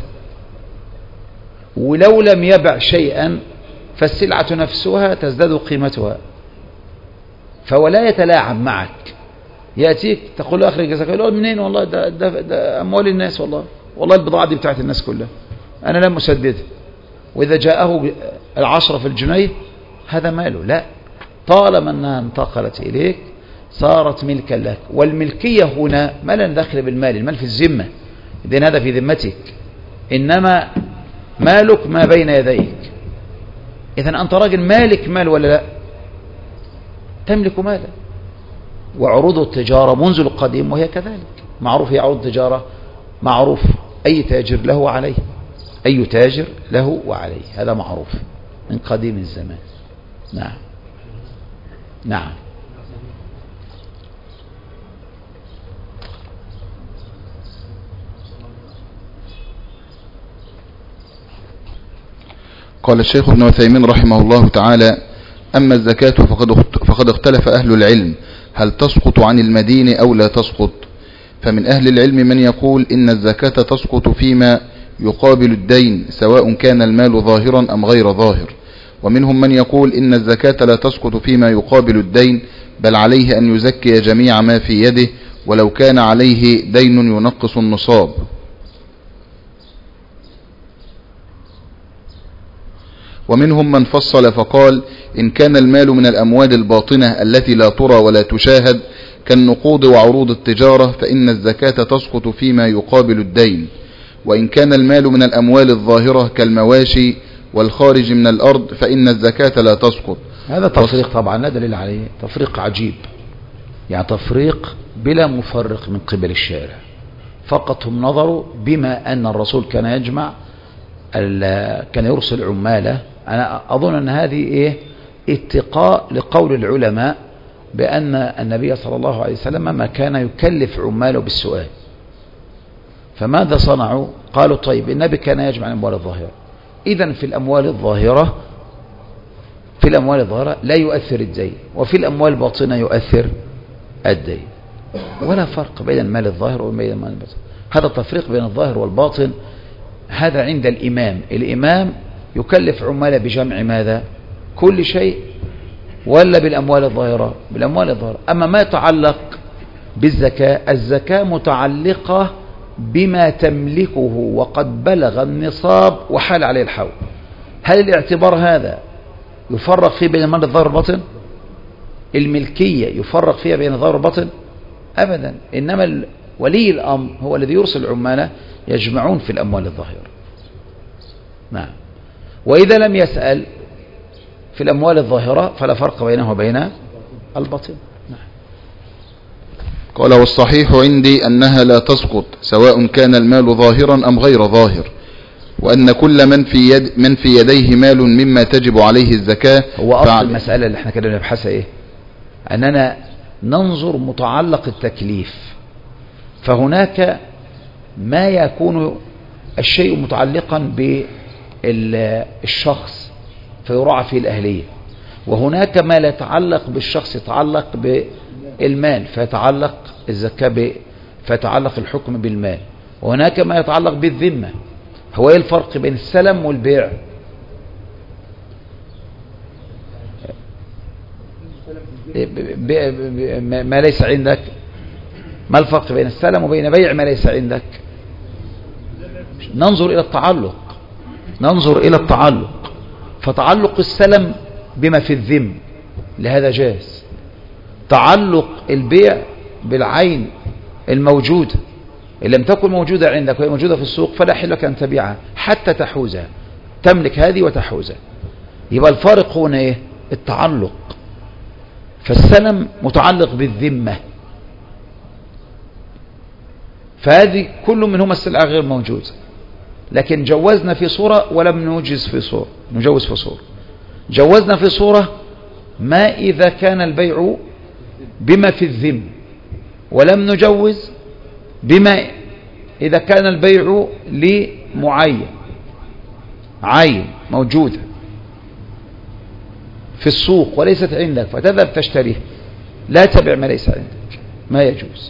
ولو لم يبع شيئا فالسلعة نفسها تزداد قيمتها، فهو لا يتلاعب معك. يأتيك تقول له أخرج الزكاة، يقول منين؟ والله ده أموال الناس، والله البضاعة دي بتاعت الناس كلها، أنا لم أسددها. وإذا جاءه 10 في الجنيه هذا ماله. لا، طالما أنها انتقلت إليك صارت ملكا لك. والملكية هنا ما لن دخل بالمال، المال في الذمة، إذن هذا في ذمتك، إنما مالك ما بين يديك. إذن أنت راجل مالك مال ولا لا؟ تملك مالا. وعروض التجارة منذ القديم وهي كذلك معروف، هي عروض التجارة معروف، أي تاجر له وعليه، أي تاجر له وعليه، هذا معروف من قديم الزمان. نعم نعم. قال الشيخ ابن عثيمين رحمه الله تعالى: أما الزكاة فقد اختلف أهل العلم هل تسقط عن المدين أو لا تسقط. فمن أهل العلم من يقول إن الزكاة تسقط فيما يقابل الدين سواء كان المال ظاهرا أم غير ظاهر، ومنهم من يقول إن الزكاة لا تسقط فيما يقابل الدين، بل عليه أن يزكي جميع ما في يده ولو كان عليه دين ينقص النصاب. ومنهم من فصل فقال إن كان المال من الأموال الباطنة التي لا ترى ولا تشاهد كالنقود وعروض التجارة فإن الزكاة تسقط فيما يقابل الدين، وإن كان المال من الأموال الظاهرة كالمواشي والخارج من الأرض فإن الزكاة لا تسقط. هذا تفريق طبعا لا دليل عليه، تفريق عجيب، يعني تفريق بلا مفرق من قبل الشارع. فقط هم نظروا بما أن الرسول كان يجمع كان يرسل عماله. أنا أظن أن هذه اتقاء لقول العلماء بأن النبي صلى الله عليه وسلم ما كان يكلف عماله بالسؤال. فماذا صنعوا؟ قالوا طيب النبي كان يجمع الأموال الظاهرة، إذن في الأموال الظاهرة لا يؤثر الدين، وفي الأموال الباطنة يؤثر الدين، ولا فرق بين المال الظاهر وبين المال الباطن. هذا التفريق بين الظاهر والباطن هذا عند الإمام يكلف عماله بجمع ماذا؟ كل شيء، ولا بالأموال الظاهرة؟ بالأموال الظاهرة. أما ما يتعلق بالزكاة، الزكاة متعلقة بما تملكه وقد بلغ النصاب وحال عليه الحول. هل الاعتبار هذا يفرق فيه بين المال الظاهر والباطن؟ الملكية يفرق فيها بين الظاهر والباطن؟ أبدا. إنما ولي الأمر هو الذي يرسل عماله يجمعون في الأموال الظاهرة. نعم. وإذا لم يسأل في الأموال الظاهرة فلا فرق بينه وبين الباطن. نعم. قال والصحيح عندي أنها لا تسقط سواء كان المال ظاهرا أم غير ظاهر، وأن كل من في يديه مال مما تجب عليه الزكاة. هو أصل المسألة اللي احنا كده بنبحثها أننا ننظر متعلق التكليف، فهناك ما يكون الشيء متعلقا بالشخص فيراعى فيه الأهلية، وهناك ما لا يتعلق بالشخص يتعلق بالمال فيتعلق الزكاة فيتعلق الحكم بالمال، وهناك ما يتعلق بالذمة. هو ايه الفرق بين السلم والبيع؟ ما ليس عندك. ما الفرق بين السلم وبين بيع ما ليس عندك؟ ننظر إلى التعلق. فتعلق السلم بما في الذم لهذا جائز. تعلق البيع بالعين الموجودة، إن لم تكن موجودة عندك وهي موجودة في السوق فلا حل لك أن تبيعها حتى تحوزها، تملك هذه وتحوزها. يبقى الفارق هنا التعلق. فالسلم متعلق بالذمة، فهذه كل منهما السلعة غير موجودة، لكن جوزنا في صورة ولم نجوز في صورة. جوزنا في صورة ما إذا كان البيع بما في الذم، ولم نجوز بما إذا كان البيع لمعين، عين موجودة في السوق وليست عندك فتذهب تشتريه، لا تبع ما ليس عندك، ما يجوز.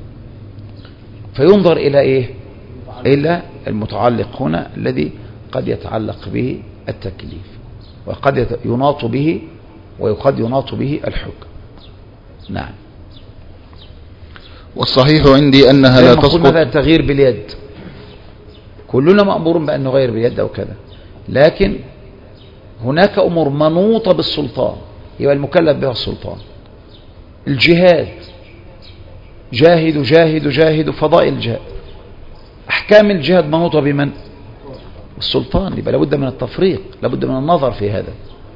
فينظر إلى إلى المتعلق هنا الذي قد يتعلق به التكليف، وقد يناط به وقد يناط به الحكم. نعم. والصحيح عندي أنها لا تسقط. مثلا التغيير باليد، كلنا مأمور بأن نغير باليد أو كذا، لكن هناك أمور منوطة بالسلطان يبقى المكلف بها السلطان. الجهاد، جاهدوا فضائل الجهاد، أحكام الجهاد منوطة بمن؟ السلطان. يبقى لابد من التفريق، لابد من النظر في هذا،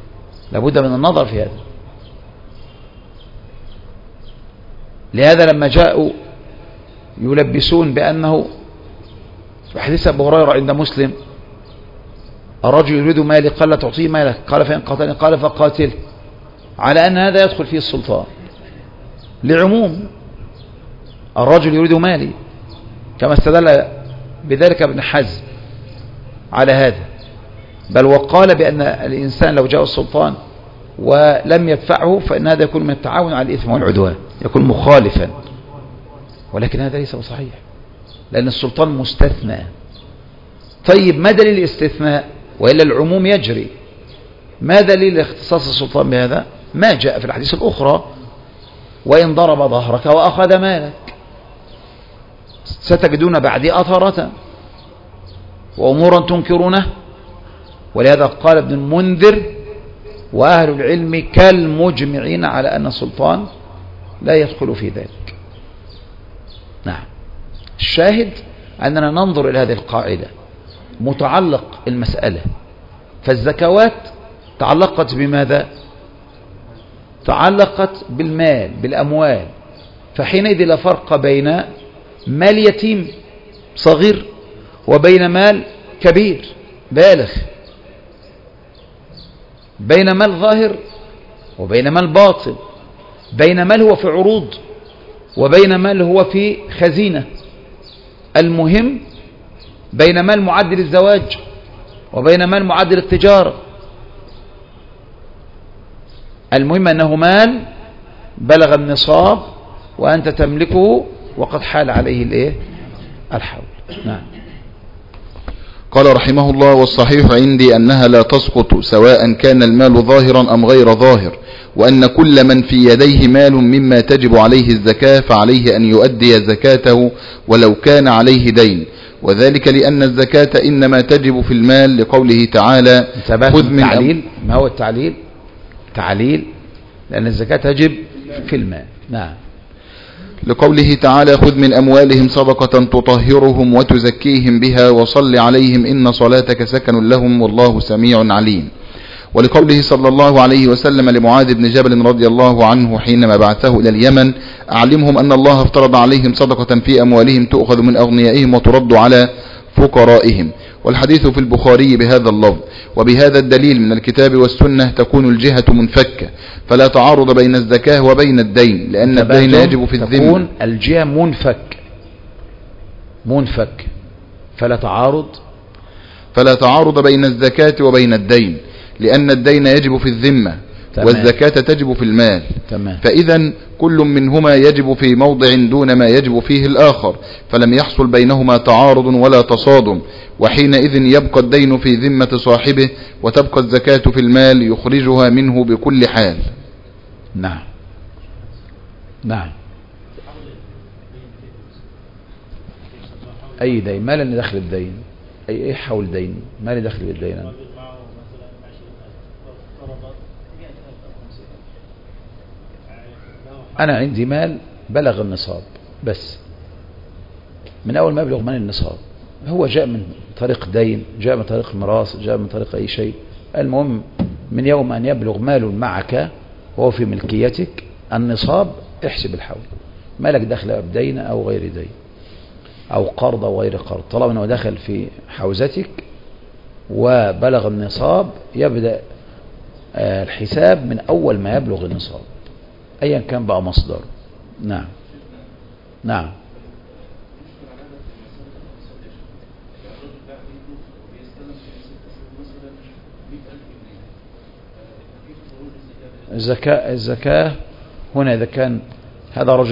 لهذا لما جاءوا يلبسون بأنه في حديث أبي هريرة عند مسلم الرجل يريد مالي قال لا تعطيه مالك، قال فإن قاتلني قال فقاتل، على أن هذا يدخل فيه السلطان لعموم الرجل يريد مالي، كما استدل بذلك ابن حزم على هذا. بل وقال بأن الإنسان لو جاء السلطان ولم يدفعه فإن هذا يكون من التعاون على الإثم والعدوان، يكون مخالفا، ولكن هذا ليس صحيح لأن السلطان مستثنى. طيب ما دليل الاستثناء؟ وإلا العموم يجري. ما دليل اختصاص السلطان بهذا؟ ما جاء في الحديث الأخرى: وإن ضرب ظهرك وأخذ مالك ستجدون بعدي أثرة وأمورا تنكرونه. ولهذا قال ابن المنذر: وأهل العلم كالمجمعين على أن السلطان لا يدخل في ذلك. نعم. الشاهد أننا ننظر إلى هذه القاعدة متعلق المسألة. فالزكوات تعلقت بماذا؟ تعلقت بالمال، بالأموال. فحينئذ لا فرق بين مال يتيم صغير وبين مال كبير بالغ، بين مال ظاهر وبين مال باطن، بين مال هو في عروض وبين مال هو في خزينة. المهم بين مال معدل الزواج وبين مال معدل التجارة. المهم أنه مال بلغ النصاب وأنت تملكه وقد حال عليه الحول. نعم. قال رحمه الله: والصحيح عندي أنها لا تسقط سواء كان المال ظاهرا أم غير ظاهر، وأن كل من في يديه مال مما تجب عليه الزكاة فعليه أن يؤدي زكاته ولو كان عليه دين، وذلك لأن الزكاة إنما تجب في المال لقوله تعالى: خذ من التعليل. ما هو التعليل؟ تعليل لأن الزكاة تجب في المال. نعم. لقوله تعالى: خذ من أموالهم صدقة تطهرهم وتزكيهم بها وصل عليهم إن صلاتك سكن لهم والله سميع عليم. ولقوله صلى الله عليه وسلم لمعاذ بن جبل رضي الله عنه حينما بعثه إلى اليمن: أعلمهم أن الله افترض عليهم صدقة في أموالهم تؤخذ من أغنيائهم وترد على فقرائهم. والحديث في البخاري بهذا اللفظ. وبهذا الدليل من الكتاب والسنة تكون الجهة منفكة، فلا تعارض بين الزكاة وبين الدين، لأن الدين يجب في الذمة. تكون الجهة منفك فلا تعارض بين الزكاة وبين الدين، لأن الدين يجب في الذمة والزكاة تجب في المال. فإذا كل منهما يجب في موضع دون ما يجب فيه الآخر، فلم يحصل بينهما تعارض ولا تصادم، وحينئذ يبقى الدين في ذمة صاحبه وتبقى الزكاة في المال يخرجها منه بكل حال. نعم. نعم. أي دين؟ ما لن دخل الدين؟ أي حول دين؟ ما لن دخل بالدين؟ أنا عندي مال بلغ النصاب، بس من أول ما يبلغ مال النصاب هو جاء من طريق دين، جاء من طريق ميراث، جاء من طريق أي شيء. المهم من يوم أن يبلغ مال معك وهو في ملكيتك النصاب احسب الحول، مالك دخل بدين أو غير دين أو قرض أو غير قرض، طالما أنه دخل في حوزتك وبلغ النصاب يبدأ الحساب من أول ما يبلغ النصاب أيا كان بقى مصدر. نعم. نعم. الزكاة هنا إذا كان هذا رجل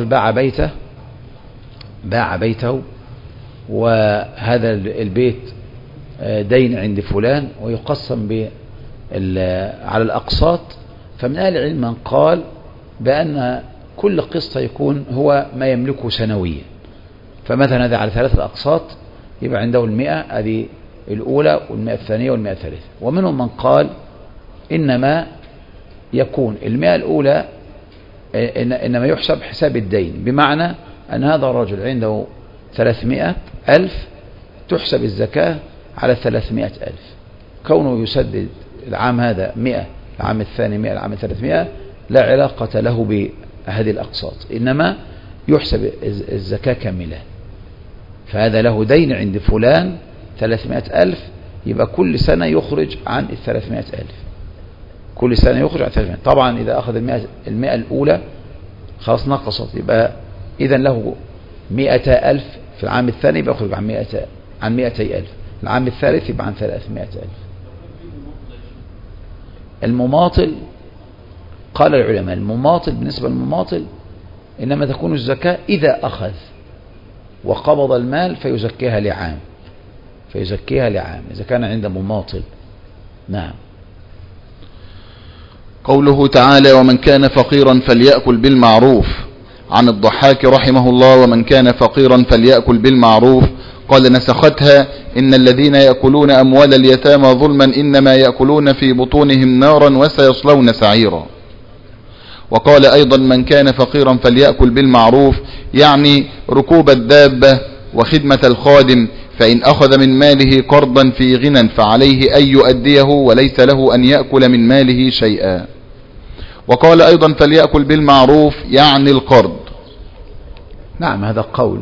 باع بيته وهذا البيت دين عند فلان ويقسم على الأقساط، فمن أهل العلم من قال بأن كل قسط يكون هو ما يملكه سنويا. فمثلا هذا على 3 أقساط يبقى عنده 100، هذه الأولى وال100 الثانية وال100 الثالثة. ومنهم من قال إنما يكون 100 الأولى إنما يحسب حساب الدين، بمعنى أن هذا الرجل عنده 300,000 تحسب الزكاة على 300,000، كونه يسدد العام هذا 100، العام الثاني 100، العام الثالث 100، لا علاقة له بهذه الأقساط، إنما يحسب الزكاة كاملة. فهذا له دين عند فلان 300,000، يبقى كل سنة يخرج عن 300,000، كل سنة يخرج عن 300. طبعا إذا أخذ 100 الأولى خلاص نقصت، يبقى إذن له 100,000 في العام الثاني، يبقى يخرج عن 200,000، العام الثالث يبقى عن 300,000. المماطل قال العلماء المماطل بالنسبة للمماطل إنما تكون الزكاة إذا أخذ وقبض المال فيزكيها لعام إذا كان عنده مماطل. نعم. قوله تعالى ومن كان فقيرا فليأكل بالمعروف. عن الضحاك رحمه الله ومن كان فقيرا فليأكل بالمعروف قال نسختها إن الذين يأكلون أموال اليتامى ظلما إنما يأكلون في بطونهم نارا وسيصلون سعيرا. وقال أيضا من كان فقيرا فليأكل بالمعروف يعني ركوب الدابة وخدمة الخادم، فإن أخذ من ماله قرضا في غنى فعليه أن يؤديه وليس له أن يأكل من ماله شيئا. وقال أيضا فليأكل بالمعروف يعني القرض. نعم هذا قول،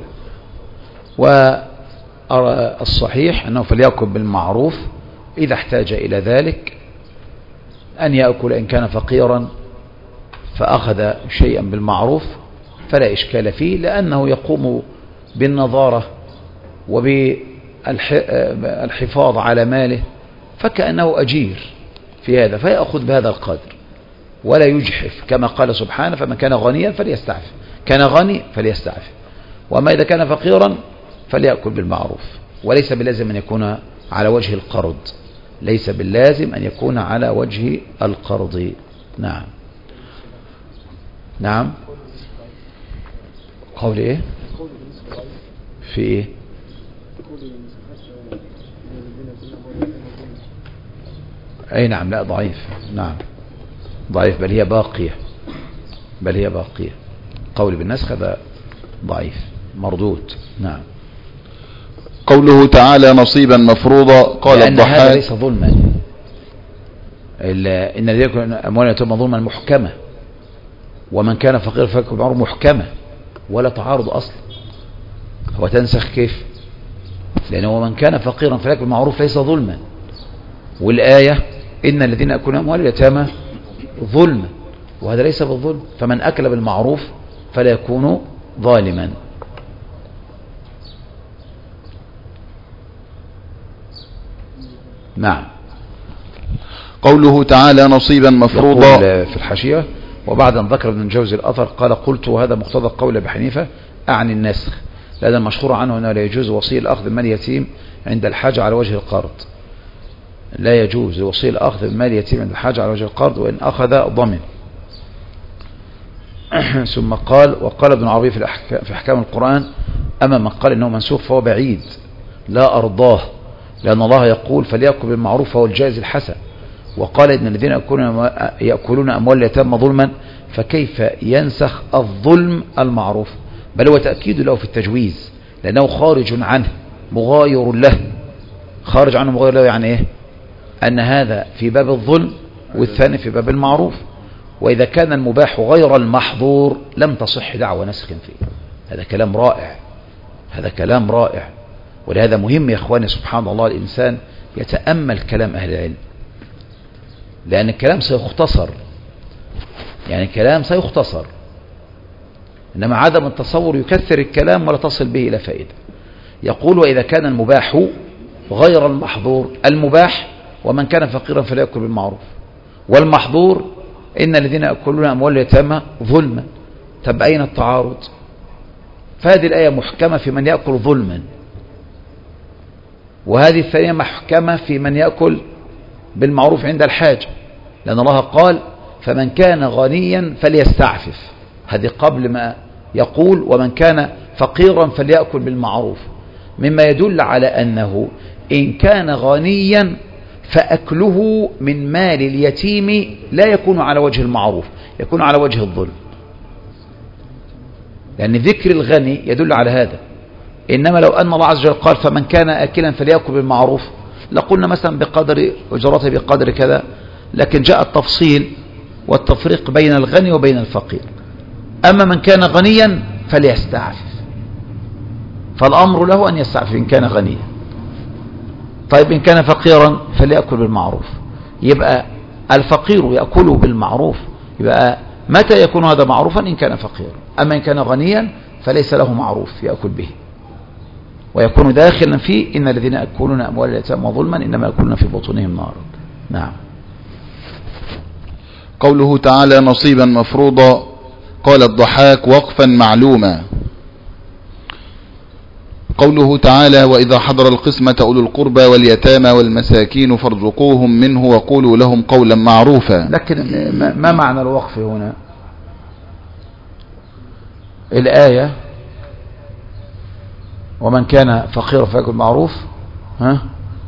والصحيح أنه فليأكل بالمعروف إذا احتاج إلى ذلك، أن يأكل إن كان فقيرا فأخذ شيئا بالمعروف فلا إشكال فيه، لأنه يقوم بالنظارة وبالحفاظ على ماله، فكأنه أجير في هذا، فيأخذ بهذا القدر ولا يجحف، كما قال سبحانه فمن كان غنيا فليستعفف، كان غني فليستعفف، وما إذا كان فقيرا فليأكل بالمعروف. وليس باللازم أن يكون على وجه القرض، ليس باللازم أن يكون على وجه القرض. نعم. نعم. قول إيه؟ في إيه؟ أي نعم، لا ضعيف، نعم ضعيف، بل هي باقية، قول بالنسخ هذا ضعيف مردود. نعم. قوله تعالى نصيبا مفروضا قال الضحاك هذا ليس ظلما، إن الذين يكون أموال اليتامى ظلما محكمة، ومن كان فقير فليأكل بالمعروف محكمة، ولا تعارض أصلا. هو تنسخ كيف؟ لأنه من كان فقيرا فليأكل بالمعروف ليس ظلما، والآية إن الذين يأكلون أموال اليتامى ظلما، وهذا ليس بالظلم، فمن أكل بالمعروف فلا يكون ظالما. نعم. قوله تعالى نصيبا مفروضا في الحاشية وبعد أن ذكر ابن الجوزي الأثر قال قلت وهذا مقتضى قول أبي حنيفة أعني النسخ، لأن المشهور عنه أنه لا يجوز وصي الأخذ من يتيم عند الحاجة على وجه القرض، لا يجوز وصي الأخذ من مال يتيم عند الحاجة على وجه القرض، وإن أخذ ضمن. ثم قال وقال ابن عربي في أحكام القرآن أما من قال إنه منسوخ فهو بعيد لا أرضاه، لأن الله يقول فليأكل بالمعروف فهو الجائز الحسن، وقال إن الذين يأكلون أموال اليتامى ظلما، فكيف ينسخ الظلم المعروف؟ بل هو تأكيد له في التجويز، لأنه خارج عنه مغاير له. خارج عنه مغاير له يعني إيه؟ أن هذا في باب الظلم والثاني في باب المعروف، وإذا كان المباح غير المحظور لم تصح دعوى نسخ فيه. هذا كلام رائع، هذا كلام رائع، ولهذا مهم يا إخواني سبحان الله الإنسان يتأمل كلام أهل العلم، لأن الكلام سيختصر، يعني الكلام سيختصر، إنما عدم التصور يكثر الكلام ولا تصل به إلى فائدة. يقول وإذا كان المباح غير المحظور، المباح ومن كان فقيرا فليأكل بالمعروف، والمحظور إن الذين يأكلون أموال اليتامى ظلما. طب أين التعارض؟ فهذه الآية محكمة في من يأكل ظلما، وهذه الثانية محكمة في من يأكل بالمعروف عند الحاجة، لأن الله قال فمن كان غنيا فليستعفف، هذه قبل ما يقول ومن كان فقيرا فليأكل بالمعروف، مما يدل على أنه إن كان غنيا فأكله من مال اليتيم لا يكون على وجه المعروف، يكون على وجه الظلم، لأن ذكر الغني يدل على هذا. إنما لو أن الله عز وجل قال فمن كان آكلا فليأكل بالمعروف لقلنا مثلا بقدر أجرته بقدر كذا، لكن جاء التفصيل والتفريق بين الغني وبين الفقير. أما من كان غنيا فليستعفف، فالأمر له أن يستعفف إن كان غنيا. طيب إن كان فقيرا فليأكل بالمعروف، يبقى الفقير يأكل بالمعروف، يبقى متى يكون هذا معروفا؟ إن كان فقيرا. أما إن كان غنيا فليس له معروف يأكل به، ويكون داخلا فيه إن الذين يأكلون أموال اليتامى ظلما إنما يأكلون في بطونهم نارا. نعم. قوله تعالى نصيبا مفروضا قال الضحاك وقفا معلوما. قوله تعالى وإذا حضر القسمة أولو القربى واليتامى والمساكين فارزقوهم منه وقولوا لهم قولا معروفا. لكن ما معنى الوقف هنا؟ الآية ومن كان فقيرا فيأكل معروف، ها؟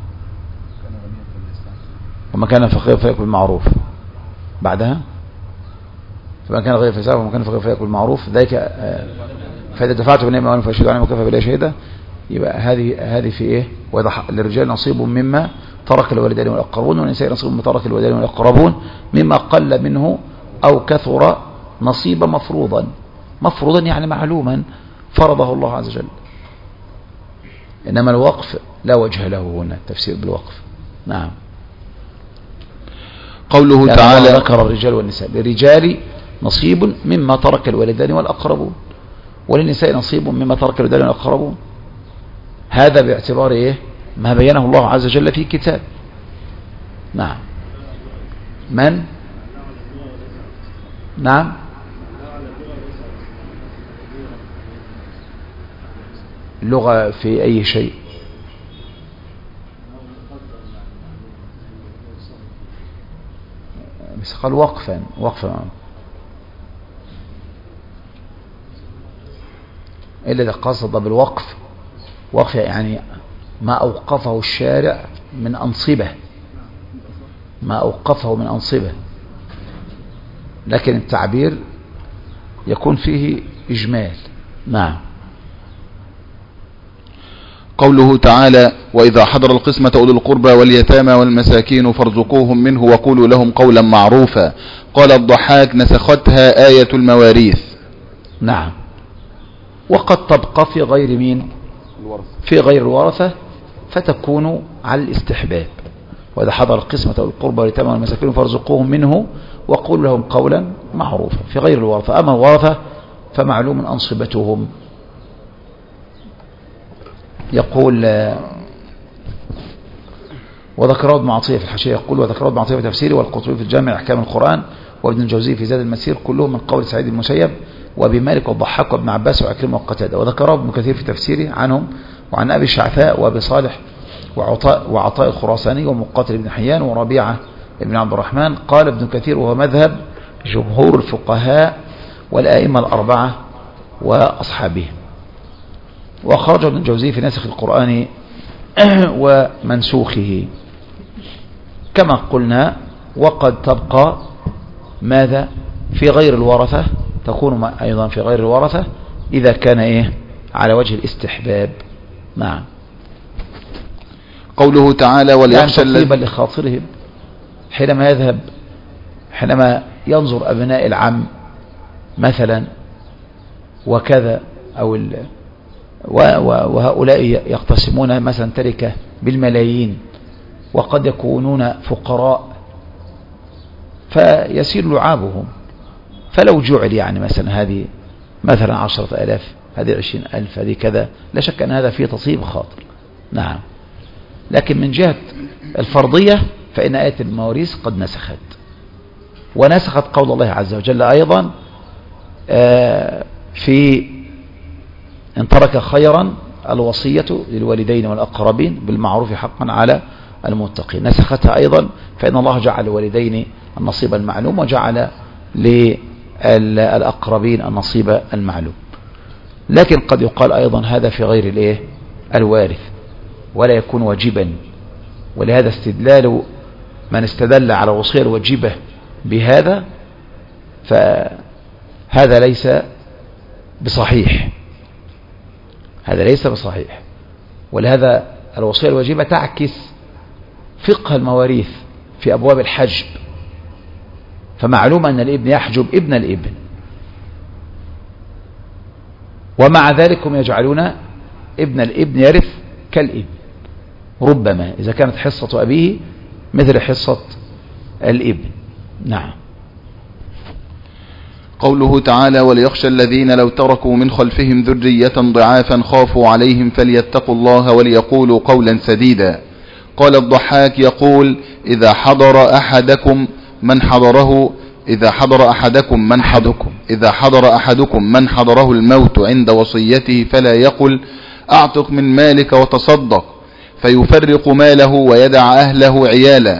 ومن كان فقيرا فيأكل معروف، بعدها فمن كان غير فساد ومن كان فقيرا فيأكل معروف ذلك فإذا دفعت بالنعمة وأنا فأشهد عليهم وكفى بالله شهيدا. يبقى هذه في ايه؟ للرجال نصيب مما ترك الوالدين والأقربون والنساء نصيب مما ترك الوالدين والأقربون مما قل منه أو كثر نصيبا مفروضا يعني معلوما فرضه الله عز وجل. إنما الوقف لا وجه له هنا التفسير بالوقف. نعم. قوله تعالى ذكر الرجال والنساء، للرجال نصيب مما ترك الوالدان والأقربون وللنساء نصيب مما ترك الوالدان والأقربون. هذا باعتبار ايه؟ ما بينه الله عز وجل في كتاب. نعم. من؟ نعم. اللغة في أي شيء؟ بس قال وقفا إلا إذا قصد بالوقف وقف يعني ما أوقفه الشارع من أنصبة، لكن التعبير يكون فيه إجمال. نعم. قوله تعالى وإذا حضر القسمة أولو القربى واليتامى والمساكين فارزقوهم منه وقولوا لهم قولا معروفا. قال الضحاك نسختها آية المواريث. نعم. وقد تبقى في غير مين؟ في غير الورثة فتكون على الاستحباب. وإذا حضر القسمة أولو القربى واليتامى والمساكين فارزقوهم منه وقولوا لهم قولا معروفا في غير الورثة. أما الورثة فمعلوم أنصبتهم. يقول وذكره ابن عطية في الحاشية، يقول وذكره ابن عطية في تفسيره والقرطبي في الجامع أحكام القرآن وابن الجوزي في زاد المسير كلهم من قول سعيد المسيب وابي مالك والضحاك وابن عباس وعكرمة وقتادة. وذكره ابن كثير في تفسيره عنهم وعن أبي الشعثاء وابي صالح وعطاء الخراساني ومقاتل بن حيان وربيعة بن عبد الرحمن. قال ابن كثير وهو مذهب جمهور الفقهاء والآئمة الأربعة وأصحابهم. وأخرجه ابن الجوزي في ناسخ القرآن ومنسوخه. كما قلنا وقد تبقى ماذا في غير الورثة، تكون أيضا في غير الورثة إذا كان إيه على وجه الاستحباب. نعم. قوله تعالى وليخشى تطيبا لخاطرهم حينما ينظر أبناء العم مثلا وكذا أو وهؤلاء يقتسمون مثلا تركة بالملايين وقد يكونون فقراء فيسير لعابهم. فلو جعل يعني مثلا هذه مثلا 10,000 هذه 20,000 هذه كذا، لا شك أن هذا فيه تطيب خاطر. نعم. لكن من جهة الفرضية فإن آية المواريث قد نسخت ونسخت قول الله عز وجل أيضا في إن ترك خيرا الوصية للوالدين والأقربين بالمعروف حقا على المتقين. نسختها أيضا فإن الله جعل للوالدين النصيب المعلوم وجعل للأقربين النصيب المعلوم. لكن قد يقال أيضا هذا في غير الوارث ولا يكون واجبا. ولهذا استدلال من استدل على الوصية الواجبة بهذا فهذا ليس بصحيح. ولهذا الوصية الواجبة تعكس فقه المواريث في أبواب الحجب. فمعلوم أن الابن يحجب ابن الابن ومع ذلك هم يجعلون ابن الابن يرث كالابن ربما إذا كانت حصة أبيه مثل حصة الابن. نعم. قوله تعالى وليخشى الذين لو تركوا من خلفهم ذرية ضعافا خافوا عليهم فليتقوا الله وليقولوا قولا سديدا. قال الضحاك يقول إذا حضر أحدكم من حضره الموت عند وصيته فلا يقل أعتق من مالك وتصدق، فيفرق ماله ويدع أهله عيالا،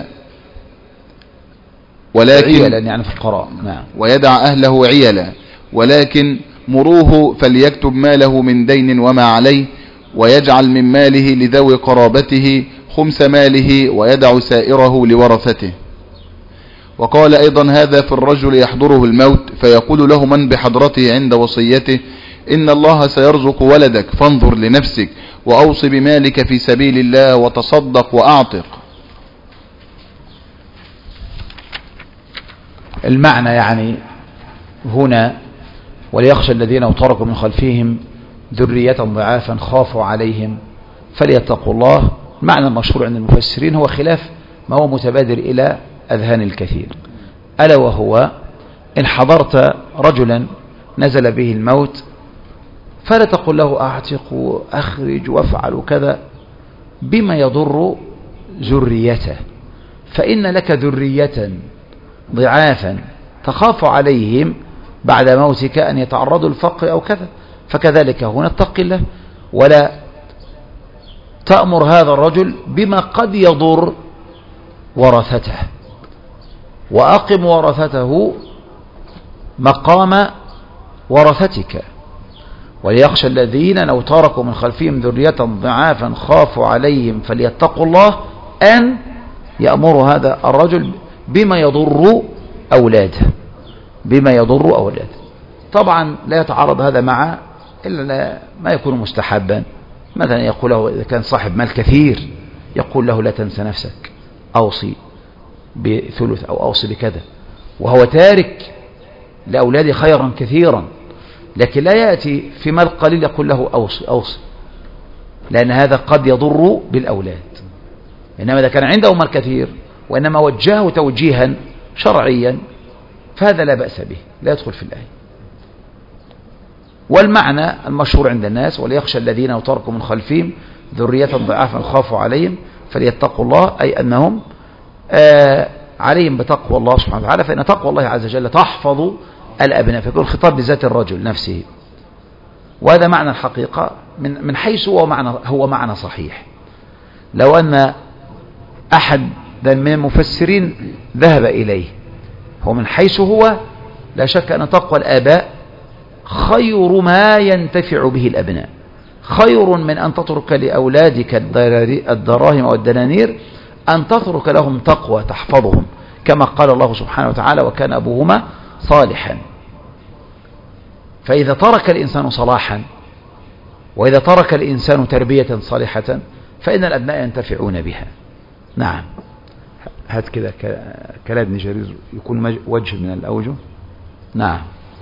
عيالا يعني فقراء. نعم. ويدع أهله عيالا، ولكن مروه فليكتب ماله من دين وما عليه، ويجعل من ماله لذوي قرابته خمس ماله، ويدع سائره لورثته. وقال أيضا: هذا في الرجل يحضره الموت فيقول له من بحضرته عند وصيته: إن الله سيرزق ولدك، فانظر لنفسك وأوص بمالك في سبيل الله وتصدق وأعتق. المعنى يعني هنا: وليخشى الذين لو تركوا من خلفهم ذرية ضعافا خافوا عليهم فليتقوا الله. المعنى المشهور عند المفسرين هو خلاف ما هو متبادر إلى أذهان الكثير، ألا وهو: إن حضرت رجلا نزل به الموت فلا تقل له أعتق وأخرج وافعل كذا بما يضر ذريته، فإن لك ذرية ضعافا تخاف عليهم بعد موتك أن يتعرضوا للفقر أو كذا. فكذلك هنا اتق الله، ولا تأمر هذا الرجل بما قد يضر ورثته، وأقم ورثته مقام ورثتك. وليخشى الذين لو تركوا من خلفهم ذرية ضعافا خافوا عليهم فليتقوا الله أن يأمر هذا الرجل بما يضر أولاده، بما يضر أولاده. طبعا لا يتعارض هذا مع إلا ما يكون مستحبا. مثلا يقول له إذا كان صاحب مال كثير يقول له: لا تنسى نفسك، أوصي بثلث أو أوصي بكذا، وهو تارك لأولاده خيرا كثيرا، لكن لا يأتي في مال قليل يقول له أوصي، لأن هذا قد يضر بالأولاد. إنما إذا كان عنده مال كثير وإنما وجهه توجيها شرعيا فهذا لا بأس به، لا يدخل في الآية. والمعنى المشهور عند الناس: وليخشى الذين لو تركوا من خلفهم ذرية ضعافا خافوا عليهم فليتقوا الله، أي أنهم عليهم بتقوى الله سبحانه وتعالى، فإن تقوى الله عز وجل تحفظ الأبناء، فيكون الخطاب بذات الرجل نفسه. وهذا معنى الحقيقة من حيث هو معنى صحيح. لو أن أحد من المفسرين ذهب إليه، هو من حيث هو لا شك أن تقوى الآباء خير ما ينتفع به الأبناء، خير من أن تترك لأولادك الدراهم والدنانير، أن تترك لهم تقوى تحفظهم، كما قال الله سبحانه وتعالى: وكان أبوهما صالحا. فإذا ترك الإنسان صلاحا وإذا ترك الإنسان تربية صالحة فإن الأبناء ينتفعون بها. نعم. هات كده كلام ابن جرير يكون وجه من الأوجه. نعم.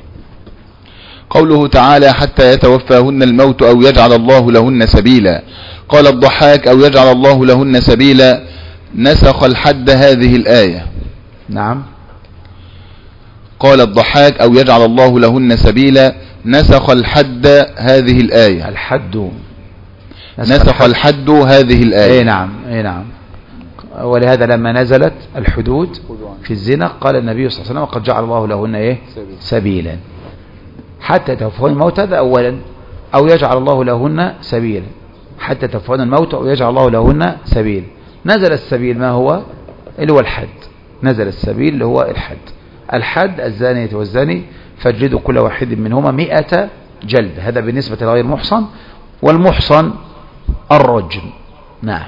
قوله تعالى: حتى يتوفاهن الموت أو يجعل الله لهن سبيلا. قال الضحاك: أو يجعل الله لهن سبيلا، نسخ الحد هذه الآية. نعم. قال الضحاك: أو يجعل الله لهن سبيلا، نسخ الحد هذه الآية. الحد نسخ الحد هذه الآية. اي نعم، اي نعم. ولهذا لما نزلت الحدود في الزنا قال النبي صلى الله عليه وسلم: قد جعل الله لهن ايه؟ سبيلا. حتى يتوفون الموت، هذا اولا. او يجعل الله لهن سبيلا، حتى يتوفون الموت او يجعل الله لهن سبيل. نزل السبيل ما هو؟ اللي هو الحد. نزل السبيل اللي هو الحد. الحد: الزانية والزاني فاجلدوا كل واحد منهما 100 جلد. هذا بالنسبة لغير محصن، والمحصن الرجم. نعم.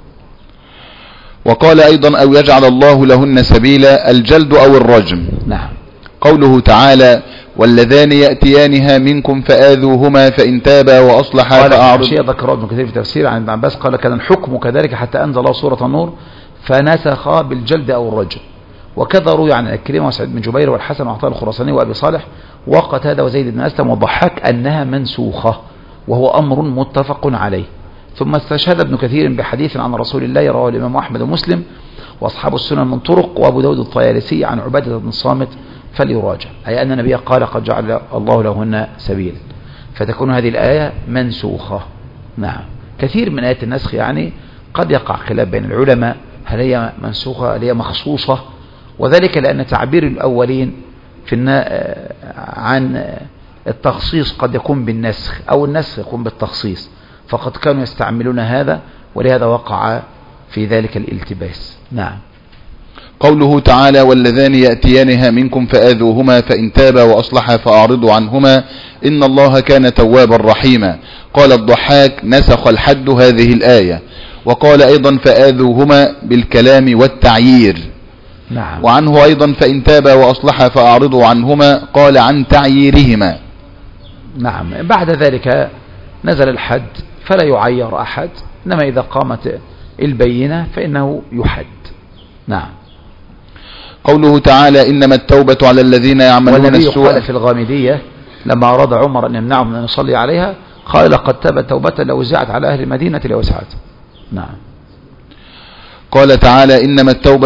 وقال أيضا: أو يجعل الله لهن سبيلا، الجلد أو الرجم. نعم. قوله تعالى: واللذان يأتيانها منكم فآذوهما فإن تابا وأصلحا فأعرض. شيء ذكر ابن كثير في تفسير عن ابن عباس قال: كان الحكم كذلك حتى أنزل الله سورة النور فنسخ بالجلد أو الرجم. وكذا روي عن الكريم وسعيد بن جبير والحسن وعطاء الخراساني وأبي صالح وقتادة وزيد بن أسلم والضحاك أنها منسوخة، وهو أمر متفق عليه. ثم استشهد ابن كثير بحديث عن رسول الله رواه الإمام أحمد ومسلم وأصحاب السنن من طرق، وأبو داود الطيالسي عن عبادة بن الصامت فليراجع، أي أن النبي قال: قد جعل الله لهن سبيلا، فتكون هذه الآية منسوخة. نعم. كثير من آيات النسخ يعني قد يقع خلاف بين العلماء، هل هي منسوخة هل هي مخصوصة، وذلك لأن تعبير الأولين عن التخصيص قد يكون بالنسخ، أو النسخ يكون بالتخصيص. فقد كانوا يستعملون هذا، ولهذا وقع في ذلك الالتباس. نعم. قوله تعالى واللذان يأتيانها منكم فآذوهما فإن تابا وأصلحا فأعرضوا عنهما إن الله كان توابا رحيما. قال الضحاك نسخ الحد هذه الآية. وقال أيضا فآذوهما بالكلام والتعيير. نعم. وعنه أيضا فإن تابا وأصلحا فأعرضوا عنهما قال عن تعييرهما. نعم. بعد ذلك نزل الحد فلا يعير أحد، إنما إذا قامت البينة فإنه يحد. نعم. قوله تعالى إنما التوبة على الذين يعملون السوء. قال في الغامدية لما أراد عمر أن يمنعهم من أن يصلي عليها قال لقد تاب توبة لو وزعت على أهل المدينة لوسعت. نعم. قال تعالى إنما التوبة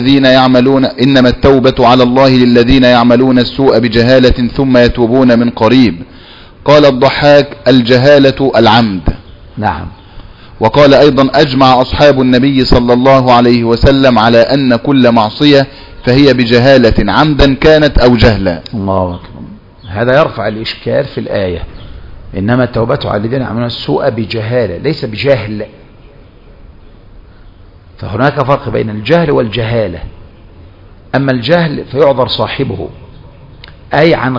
على الله للذين يعملون السوء بجهالة ثم يتوبون من قريب. قال الضحاك الجهالة العمد. نعم. وقال أيضا أجمع أصحاب النبي صلى الله عليه وسلم على أن كل معصية فهي بجهالة عمدا كانت أو جهلا. الله أكبر. هذا يرفع الإشكال في الآية إنما التوبة على الذين يعملون السوء بجهالة ليس بجهل. فهناك فرق بين الجهل والجهالة. أما الجهل فيعذر صاحبه أي عن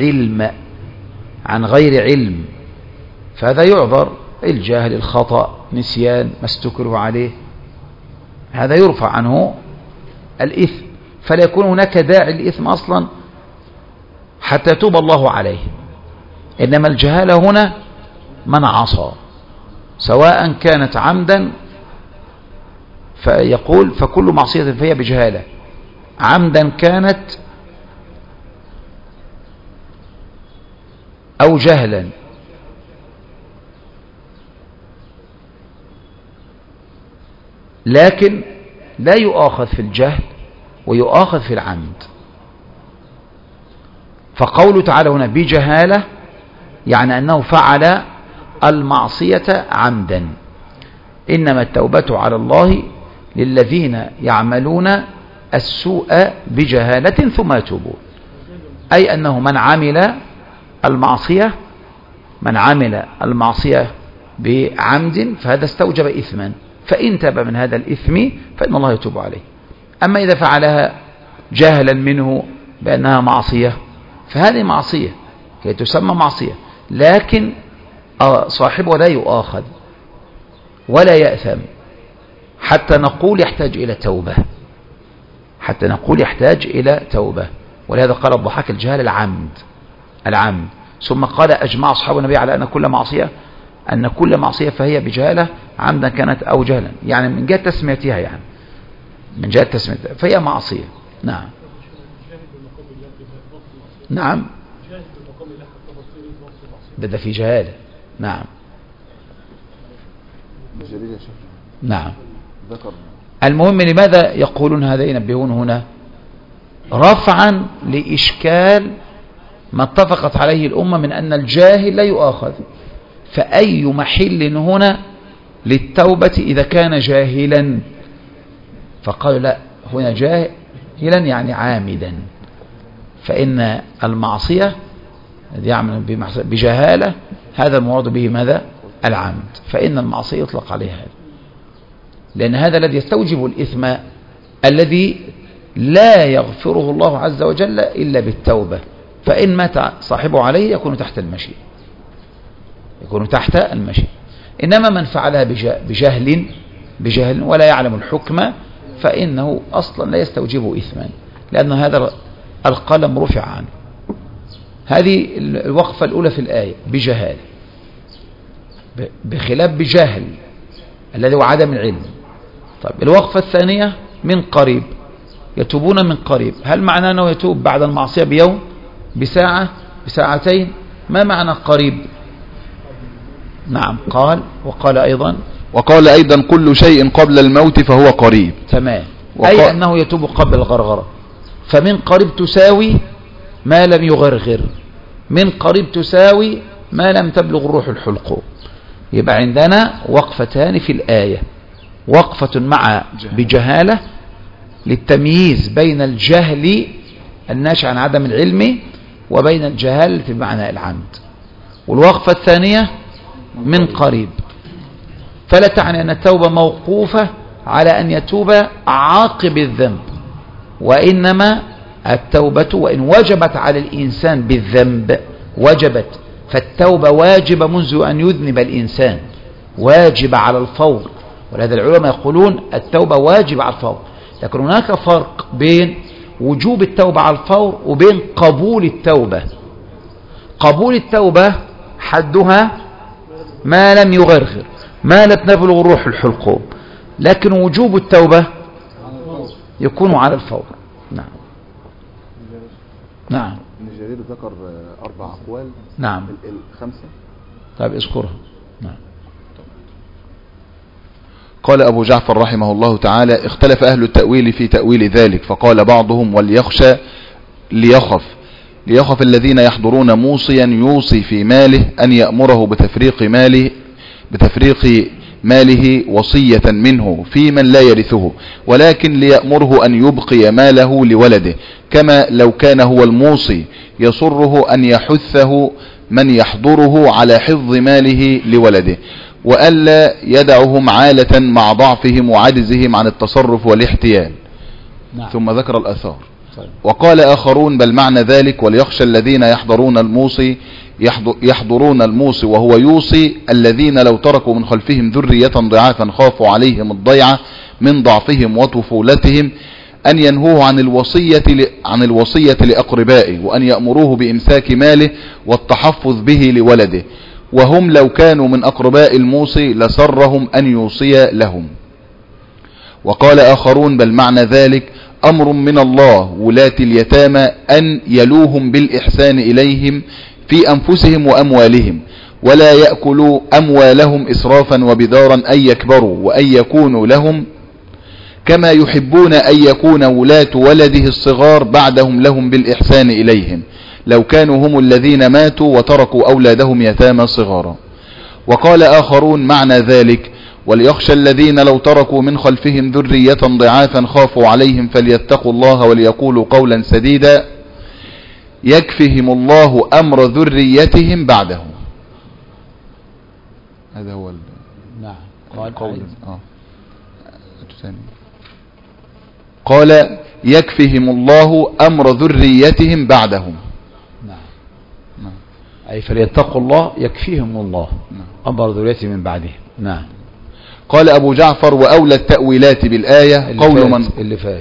غير علم فهذا يعذر. الجهل الخطأ نسيان ما استكره عليه هذا يرفع عنه الإثم، فلا يكون هناك داعي الإثم أصلا حتى يتوب الله عليه. إنما الجهالة هنا من عصى سواء كانت عمدا فيقول فكل معصية فهي بجهالة عمدا كانت أو جهلا. لكن لا يؤاخذ في الجهل ويؤاخذ في العمد. فقوله تعالى هنا بجهالة يعني أنه فعل المعصية عمدا. إنما التوبة على الله للذين يعملون السوء بجهالة ثم يتوبون، أي أنه من عمل المعصية بعمد فهذا استوجب إثما، فإن تاب من هذا الإثم فإن الله يتوب عليه. أما إذا فعلها جهلا منه بأنها معصية فهذه معصية كي تسمى معصية، لكن صاحبه لا يؤاخذ ولا يأثم حتى نقول يحتاج إلى توبة. ولهذا قال الضحاك الجهال العمد. ثم قال أجمع أصحاب النبي على أن كل معصية فهي بجهالة عمدا كانت أو جهلا، يعني من جهة تسميتها فهي معصية. نعم. نعم. بدأ في جهالة. نعم. نعم. المهم لماذا يقولون هذا ينبهون هنا رفعا لإشكال ما اتفقت عليه الأمة من أن الجاهل لا يؤاخذ، فأي محل هنا للتوبة إذا كان جاهلا؟ فقالوا لا، هنا جاهلا يعني عامدا، فإن المعصية يعمل بجهالة هذا المراد به ماذا؟ العمد، فإن المعصية يطلق عليها هذا، لأن هذا الذي يستوجب الإثم الذي لا يغفره الله عز وجل إلا بالتوبة، فإن مات صاحبه عليه يكون تحت المشي. إنما من فعلها بجهل ولا يعلم الحكم فإنه أصلا لا يستوجب إثما، لأن هذا القلم رفع عنه. هذه الوقفة الأولى في الآية بجهال، بخلاف بجهل الذي هو عدم العلم. طيب الوقفة الثانية من قريب، يتوبون من قريب، هل معناه أنه يتوب بعد المعصية بيوم، بساعة، بساعتين؟ ما معنى قريب؟ نعم. وقال أيضا كل شيء قبل الموت فهو قريب. تمام. أي أنه يتوب قبل الغرغرة، فمن قريب تساوي ما لم يغرغر، من قريب تساوي ما لم تبلغ الروح الحلقوم. يبقى عندنا وقفتان في الآية، وقفة مع بجهالة للتمييز بين الجهل الناشئ عن عدم العلم وبين الجهالة بمعنى العمد، والوقفة الثانية من قريب. فلا تعني أن التوبة موقوفة على أن يتوب عاقب الذنب، وإنما التوبة وإن وجبت على الإنسان بالذنب وجبت، فالتوبة واجبة منذ أن يذنب الإنسان، واجبة على الفور. ولهذا العلماء يقولون التوبة واجبة على الفور. لكن هناك فرق بين وجوب التوبة على الفور وبين قبول التوبة. قبول التوبة حدها ما لم يغرغر، ما لم تبلغ الروح الحلقوم، لكن وجوب التوبة يكون على الفور. نعم نعم. ابن جرير ذكر 4 أقوال. نعم. الخمسة. طيب اذكرها. نعم. قال أبو جعفر رحمه الله تعالى: اختلف أهل التأويل في تأويل ذلك، فقال بعضهم: وليخشى ليخف الذين يحضرون موصيا يوصي في ماله أن يأمره بتفريق ماله وصية منه في من لا يرثه، ولكن ليأمره أن يبقي ماله لولده، كما لو كان هو الموصي يصره أن يحثه من يحضره على حفظ ماله لولده، وألا يدعهم عالة مع ضعفهم وعجزهم عن التصرف والاحتيال. نعم. ثم ذكر الآثار. طيب. وقال آخرون: بل معنى ذلك وليخشى الذين يحضرون الموصي وهو يوصي الذين لو تركوا من خلفهم ذرية ضعافا خافوا عليهم الضيعة من ضعفهم وطفولتهم أن ينهوه عن الوصية لأقربائه، وأن يأمروه بإمساك ماله والتحفظ به لولده، وهم لو كانوا من أقرباء الموصي لسرهم أن يوصي لهم. وقال آخرون: بل معنى ذلك أمر من الله ولاة اليتامى أن يلوهم بالإحسان إليهم في أنفسهم وأموالهم، ولا يأكلوا أموالهم إسرافا وبدارا أن يكبروا وأن يكونوا لهم، كما يحبون أن يكون ولاة ولده الصغار بعدهم لهم بالإحسان إليهم، لو كانوا هم الذين ماتوا وتركوا أولادهم يتامى صغارا. وقال آخرون: معنى ذلك وليخشى الذين لو تركوا من خلفهم ذرية ضعافا خافوا عليهم فليتقوا الله وليقولوا قولا سديدا يكفهم الله أمر ذريتهم بعدهم. هذا هو نعم. قال يكفهم الله أمر ذريتهم بعدهم. نعم. أي فليتقوا الله يكفيهم الله أمر ذريتهم من بعدهم. نعم. قال أبو جعفر: وأولى التأويلات بالآية قول من اللي فات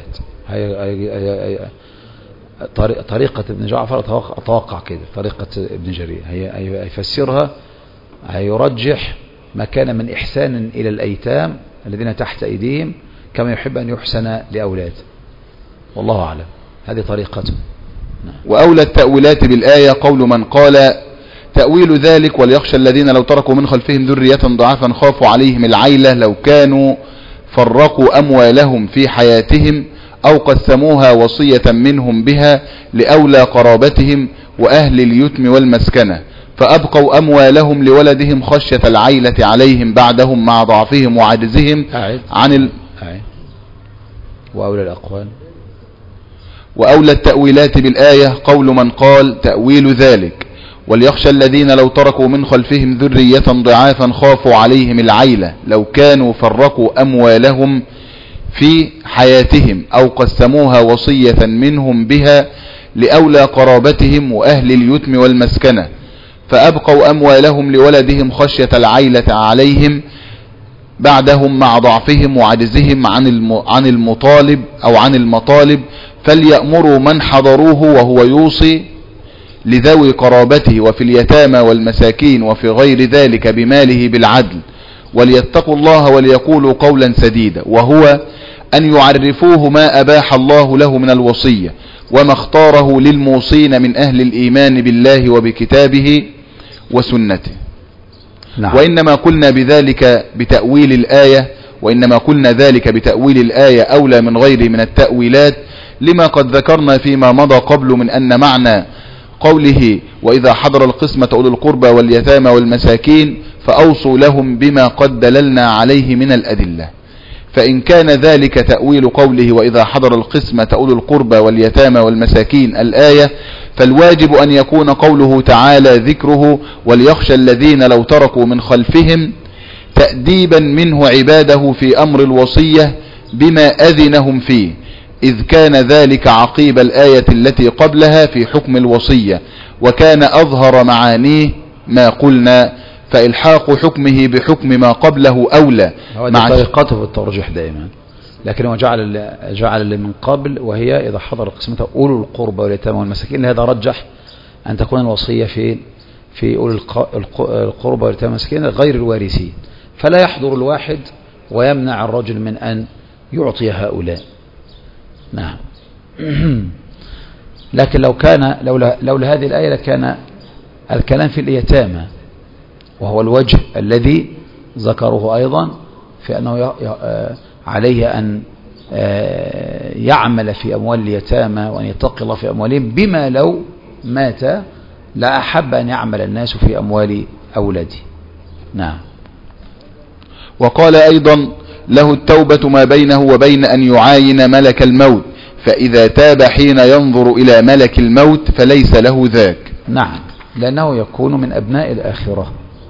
طريقة ابن جعفر أتوقع كده، طريقة ابن جرير هيفسرها، هيرجح ما كان من إحسان إلى الأيتام الذين تحت أيديهم كما يحب أن يحسن لأولاده، والله أعلم. هذه طريقته. نعم. وأولى التأويلات بالآية قول من قال تأويل ذلك وليخشى الذين لو تركوا من خلفهم ذرية ضعافا خافوا عليهم العيلة لو كانوا فرقوا أموالهم في حياتهم أو قسموها وصية منهم بها لأولى قرابتهم وأهل اليتم والمسكنة، فأبقوا أموالهم لولدهم خشية العيلة عليهم بعدهم مع ضعفهم وعجزهم عن وأولى الأقوال. وأولى التأويلات بالآية قول من قال تأويل ذلك وليخشى الذين لو تركوا من خلفهم ذرية ضعافا خافوا عليهم العيلة لو كانوا فرقوا أموالهم في حياتهم أو قسموها وصية منهم بها لأولى قرابتهم وأهل اليتم والمسكنة، فأبقوا أموالهم لولدهم خشية العيلة عليهم بعدهم مع ضعفهم وعجزهم عن المطالب أو عن المطالب، فليأمروا من حضروه وهو يوصي لذوي قرابته وفي اليتامى والمساكين وفي غير ذلك بماله بالعدل، وليتقوا الله وليقولوا قولا سديدا، وهو أن يعرفوه ما أباح الله له من الوصية وما اختاره للموصين من أهل الإيمان بالله وبكتابه وسنته. نعم. وإنما قلنا ذلك بتأويل الآية أولى من غيره من التأويلات لما قد ذكرنا فيما مضى قبل من أن معنى قوله وإذا حضر القسمة أولو القربى واليتامى والمساكين فأوصوا لهم بما قد دللنا عليه من الأدلة، فإن كان ذلك تأويل قوله وإذا حضر القسمة أولو القربى واليتامى والمساكين الآية، فالواجب أن يكون قوله تعالى ذكره وليخشى الذين لو تركوا من خلفهم تأديبا منه عباده في أمر الوصية بما أذنهم فيه، إذ كان ذلك عقيب الآية التي قبلها في حكم الوصية، وكان أظهر معانيه ما قلنا، فإلحاق حكمه بحكم ما قبله أولى. مع طريقته في الترجيح دائما، لكن هو جعل اللي من قبل وهي إذا حضر قسمته أولو القربى واليتامى والمساكين، لهذا رجح أن تكون الوصية في أولو القربى واليتامى والمساكين غير الوارثين، فلا يحضر الواحد ويمنع الرجل من أن يعطي هؤلاء. نعم. لكن لولا هذه الآية لكان الكلام في اليتامى، وهو الوجه الذي ذكره أيضا في أنه عليه أن يعمل في أموال اليتامى وأن يتقي الله في أموالهم، بما لو مات لا أحب أن يعمل الناس في أموال أولاده. نعم. وقال أيضا له التوبة ما بينه وبين أن يعاين ملك الموت، فإذا تاب حين ينظر إلى ملك الموت فليس له ذاك. نعم، لأنه يكون من أبناء الآخرة،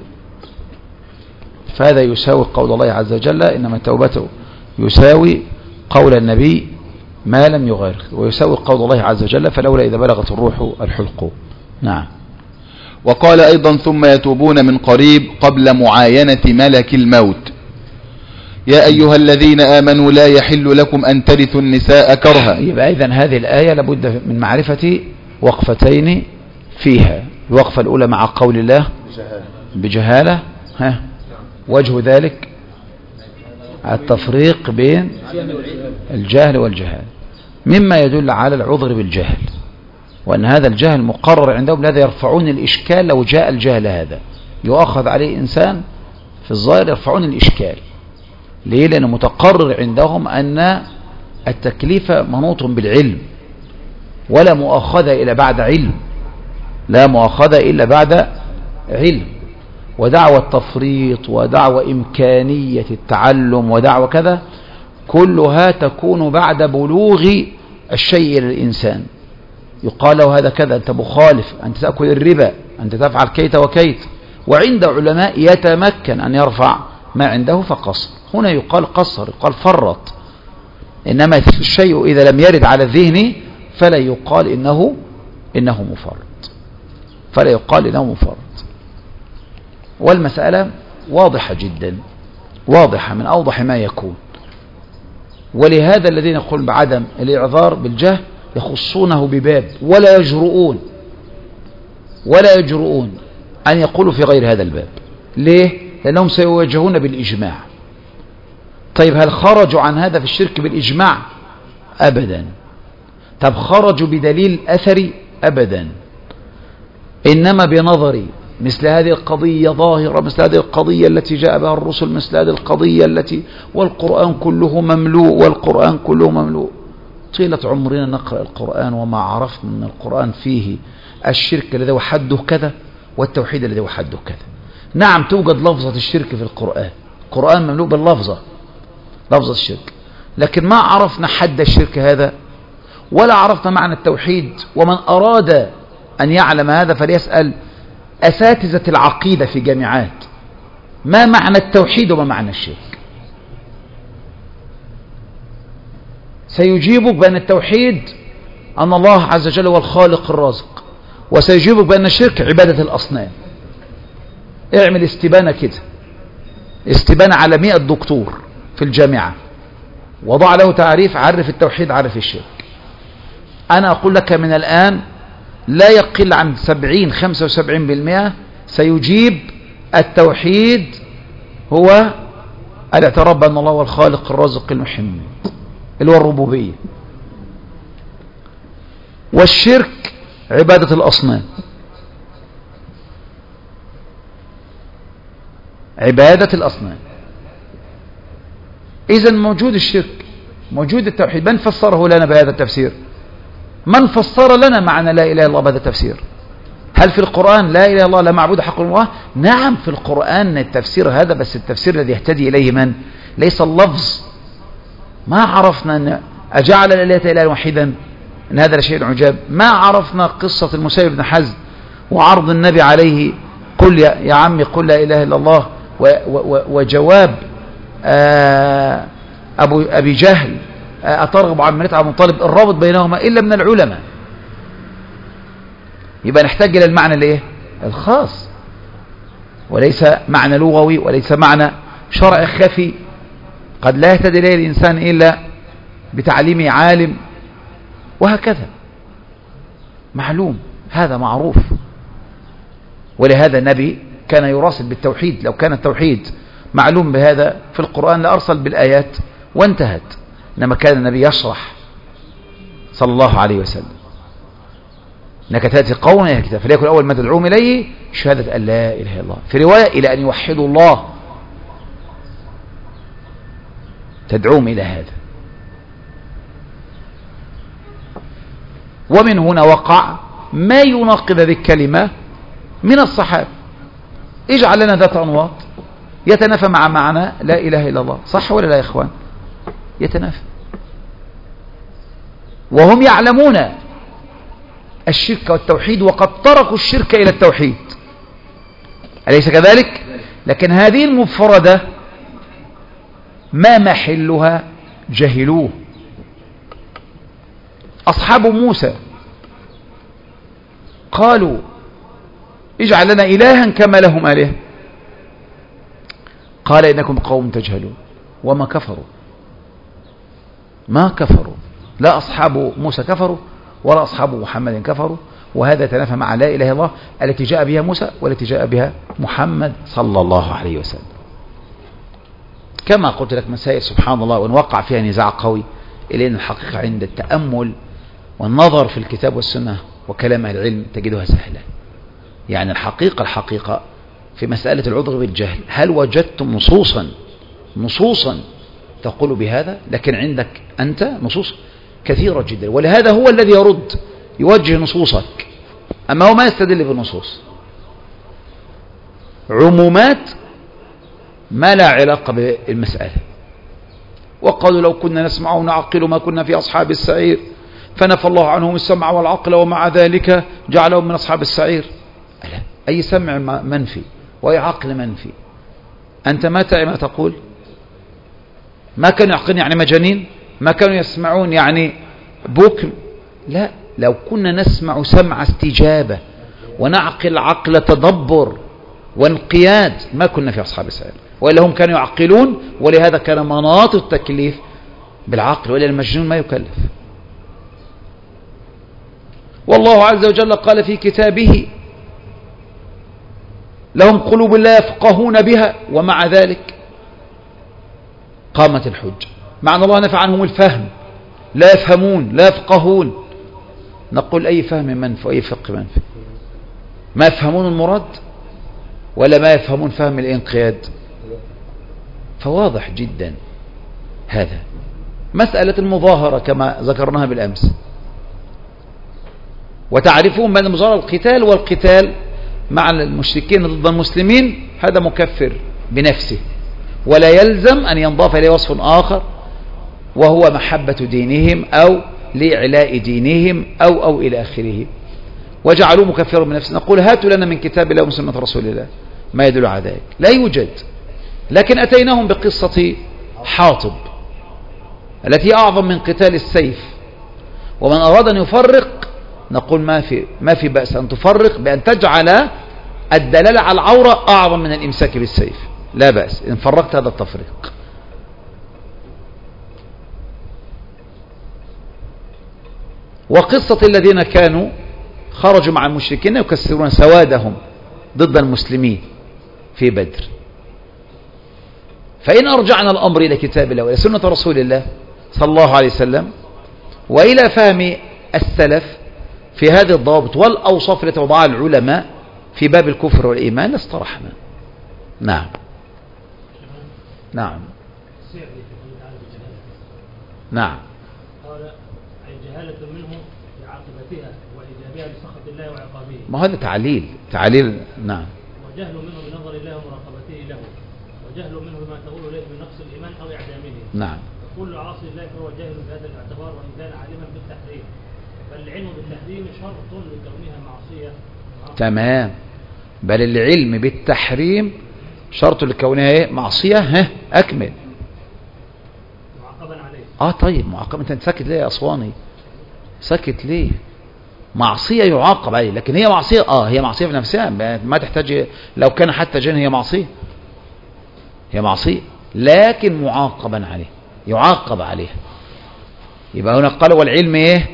فهذا يساوي قول الله عز وجل إنما توبته، يساوي قول النبي ما لم يغير، ويساوي قول الله عز وجل فلولا إذا بلغت الروح الحلقوم. نعم. وقال أيضا ثم يتوبون من قريب قبل معاينة ملك الموت، يا أيها الذين آمنوا لا يحل لكم أن ترثوا النساء كرها. يبقى إذن هذه الآية لابد من معرفة وقفتين فيها، الوقفة الأولى مع قول الله بجهالة، وجه ذلك التفريق بين الجهل والجهال، مما يدل على العذر بالجهل، وأن هذا الجهل مقرر عندهم، لهذا يرفعون الإشكال. لو جاء الجهل هذا يؤخذ عليه إنسان في الظاهر يرفعون الإشكال. ليه؟ لأنه متقرر عندهم أن التكليف منوط بالعلم، ولا مؤاخذة إلا بعد علم، لا مؤاخذة إلا بعد علم. ودعوة التفريط ودعوة إمكانية التعلم ودعوة كذا كلها تكون بعد بلوغ الشيء إلى الإنسان. يقال له هذا كذا، أنت مخالف، أنت تأكل الربا، أنت تفعل كيت وكيت، وعند علماء يتمكن أن يرفع ما عنده فقصر. هنا يقال قصر، يقال فرط. إنما الشيء إذا لم يرد على الذهن فلا يقال إنه مفرط، فلا يقال إنه مفرط. والمسألة واضحة جدا، واضحة من أوضح ما يكون. ولهذا الذين يقولون بعدم الإعذار بالجهل يخصونه بباب، ولا يجرؤون أن يقولوا في غير هذا الباب. ليه؟ لأنهم سيواجهون بالإجماع. طيب هل خرجوا عن هذا في الشرك بالإجماع؟ أبدا. طب خرجوا بدليل أثري؟ أبدا. إنما بنظري مثل هذه القضية ظاهرة، مثل هذه القضية التي جاء بها الرسل، مثل هذه القضية التي والقرآن كله مملوء، طيلة عمرنا نقرأ القرآن وما عرفنا من القرآن فيه الشرك الذي هو حده كذا والتوحيد الذي هو حده كذا. نعم توجد لفظة الشرك في القرآن، القرآن مملوء باللفظة، لفظة الشرك، لكن ما عرفنا حد الشرك هذا ولا عرفنا معنى التوحيد. ومن أراد أن يعلم هذا فليسأل أساتذة العقيدة في جامعات ما معنى التوحيد وما معنى الشرك. سيجيبك بأن التوحيد أن الله عز وجل هو الخالق الرازق، وسيجيبك بأن الشرك عبادة الأصنام. اعمل استبانة كده، استبانة على 100 دكتور في الجامعة، وضع له تعريف، عرف التوحيد عرف الشرك. أنا أقول لك من الآن لا يقل عن 70-75% سيجيب التوحيد هو الاعتراف بأن الله هو الخالق الرازق المحيي اللي هو الربوبية، والشرك عبادة الأصنام، عبادة الأصنام. إذن موجود الشرك، موجود التوحيد. من فسره لنا بهذا التفسير؟ من فسر لنا معنى لا إله إلا الله بهذا التفسير؟ هل في القرآن لا إله إلا الله لا معبود حق إلا الله؟ نعم في القرآن التفسير هذا، بس التفسير الذي يهتدي إليه من؟ ليس اللفظ ما عرفنا أن أجعل الآلهة إلها واحدا، إن هذا لشيء عجاب. ما عرفنا قصة المسيب بن حزم وعرض النبي عليه قل يا عمي قل لا إله إلا الله، وجواب أبي جهل أترغب عن ملة عبد المطلب، الرابط بينهما إلا من العلماء. يبقى نحتاج إلى المعنى الايه الخاص، وليس معنى لغوي، وليس معنى شرع خفي قد لا يهتدي إليه الإنسان إلا بتعليم عالم، وهكذا معلوم، هذا معروف. ولهذا النبي كان يراسل بالتوحيد، لو كان التوحيد معلوم بهذا في القرآن لأرسل بالآيات وانتهت، إنما كان النبي يشرح صلى الله عليه وسلم. إنك تأتي قوم إلى الكتاب فليكن أول ما تدعوهم إليه شهادة أن لا إله إلا الله، في رواية إلى أن يوحدوا الله، تدعوهم إلى هذا. ومن هنا وقع ما يناقض هذه الكلمة من الصحابة. اجعل لنا ذات أنواط يتنافى مع معنى لا إله إلا الله، صح ولا لا يا إخوان؟ يتنافى، وهم يعلمون الشرك والتوحيد وقد تركوا الشرك إلى التوحيد، أليس كذلك؟ لكن هذه المفردة ما محلها جهلوه. أصحاب موسى قالوا اجعل لنا إلها كما لهم آلهة، قال إنكم قوم تجهلون، وما كفروا، ما كفروا، لا أصحاب موسى كفروا ولا أصحاب محمد كفروا، وهذا يتنافى مع لا إله إلا الله التي جاء بها موسى والتي جاء بها محمد صلى الله عليه وسلم. كما قلت لك مسائل سبحان الله ونوقع فيها نزاع قوي، إلى أن الحقيقة عند التأمل والنظر في الكتاب والسنة وكلام أهل العلم تجدها سهلة. يعني الحقيقة في مسألة العذر بالجهل، هل وجدتم نصوصا تقول بهذا؟ لكن عندك أنت نصوص كثيرة جدا، ولهذا هو الذي يوجه نصوصك، أما هو ما يستدل بالنصوص، عمومات ما لا علاقة بالمسألة. وقالوا لو كنا نسمع ونعقل ما كنا في أصحاب السعير، فنفى الله عنهم السمع والعقل ومع ذلك جعلهم من أصحاب السعير. ألا أي سمع منفي وأي عقل منفي، أنت ما تعي ما تقول؟ ما كانوا يعقلون يعني مجانين، ما كانوا يسمعون يعني بكم، لا، لو كنا نسمع سمع استجابة ونعقل عقل تدبر وانقياد ما كنا في أصحاب السعير، وإلا هم كانوا يعقلون، ولهذا كان مناط التكليف بالعقل، وإلا المجنون ما يكلف. والله عز وجل قال في كتابه لهم قلوب لا يفقهون بها، ومع ذلك قامت الحجة، مع أن الله نفع عنهم الفهم، لا يفهمون لا يفقهون. نقول أي فهم منفي وأي فقه منفي؟ ما يفهمون المراد ولا ما يفهمون فهم الانقياد؟ فواضح جدا هذا. مسألة المظاهرة كما ذكرناها بالأمس، وتعرفون بين مظاهرة القتال والقتال مع المشركين ضد المسلمين، هذا مكفر بنفسه، ولا يلزم أن ينضاف إليه وصف آخر وهو محبة دينهم أو لإعلاء دينهم أو إلى آخره، وجعلوه مكفرا بنفسه. نقول هاتوا لنا من كتاب الله وسنة رسول الله ما يدل على ذلك، لا يوجد. لكن أتيناهم بقصة حاطب التي أعظم من قتال السيف، ومن أراد أن يفرق نقول ما في بأس أن تفرق بأن تجعل الدلالة على العورة أعظم من الإمساك بالسيف، لا بأس إن فرقت هذا التفريق. وقصة الذين كانوا خرجوا مع المشركين يكسرون سوادهم ضد المسلمين في بدر، فإن أرجعنا الأمر إلى كتاب الله وإلى سنة رسول الله صلى الله عليه وسلم وإلى فهم السلف في هذه الضوابط والأوصاف التي وضعها العلماء في باب الكفر والإيمان لاسترحنا. نعم نعم نعم. قال أي جهالة منه بعاقبتها وإيجابها لسخط الله وعقابه. ما هذا تعليل نعم. وجهل منه بنظر الله ومراقبته له، وجهل منه بما تقول إليه من نقص الإيمان أو إعدامه. نعم. كل عاصي الله فهو جاهل بهذا الاعتبار وان كان عالما بالتحريم، فالعلم بالتحريم شرط لكونها معصيه. تمام، بل العلم بالتحريم شرط لكونها ايه؟ معصيه. ها اكمل. معاقبا عليه. طيب معاقبا. انت ساكت ليه يا اسواني؟ ساكت ليه؟ معصيه يعاقب عليه، لكن هي معصيه هي معصيه في نفسها، ما تحتاج. لو كان حتى جن هي معصيه، هي معصيه لكن معاقبا عليه، يعاقب عليها. يبقى هنا قال والعلم ايه؟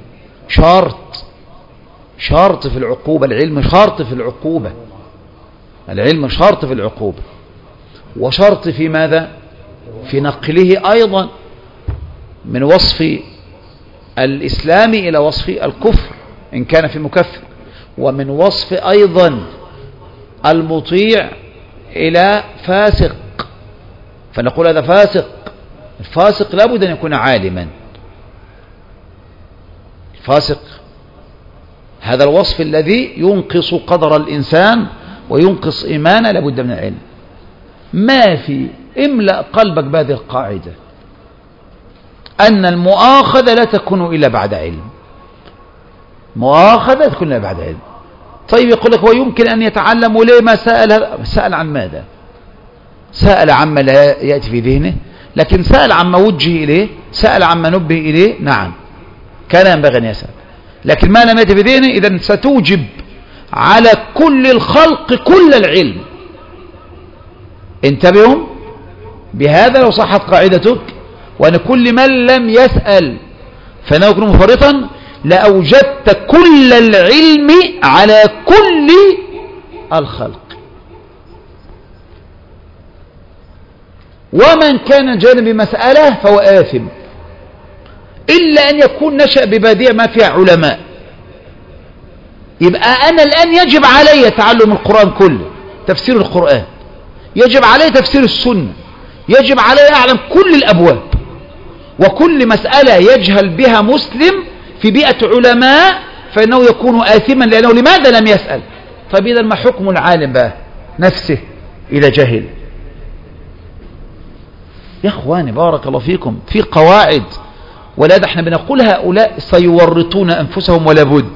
شرط في العقوبة. العلم شرط في العقوبة، العلم شرط في العقوبة، وشرط في ماذا؟ في نقله أيضا من وصف الإسلام إلى وصف الكفر إن كان في مكفر، ومن وصف أيضا المطيع إلى فاسق، فنقول هذا فاسق. الفاسق لابد أن يكون عالما. الفاسق هذا الوصف الذي ينقص قدر الإنسان وينقص إيمانه، لابد من العلم. ما في املأ قلبك بهذه القاعدة أن المؤاخذة لا تكون إلا بعد علم. مؤاخذة تكون إلا بعد علم. طيب يقول لك ويمكن أن يتعلم، وليه ما سأل؟ سأل عن ماذا؟ سأل عما لا يأتي في ذهنه، لكن سأل عما وجه إليه، سأل عما نبه إليه. نعم كان ينبغي أن يسأل، لكن ما لم يأتي في ذهنه إذن ستوجب على كل الخلق كل العلم. انتبهوا بهذا لو صحت قاعدتك، وأن كل من لم يسأل فإنه يكون مفرطا، لأوجدت كل العلم على كل الخلق. ومن كان جاهلا بمسألة فهو آثم، إلا أن يكون نشأ ببادية ما فيها علماء. يبقى أنا الآن يجب علي تعلم القرآن كله، تفسير القرآن، يجب علي تفسير السنة، يجب علي أعلم كل الأبواب، وكل مسألة يجهل بها مسلم في بيئة علماء فإنه يكون آثما، لأنه لماذا لم يسأل؟ طيب إذا ما حكم العالم بقى نفسه إذا جهل؟ يا أخواني بارك الله فيكم، في قواعد، ولا احنا بنقول هؤلاء سيورطون أنفسهم ولا بد،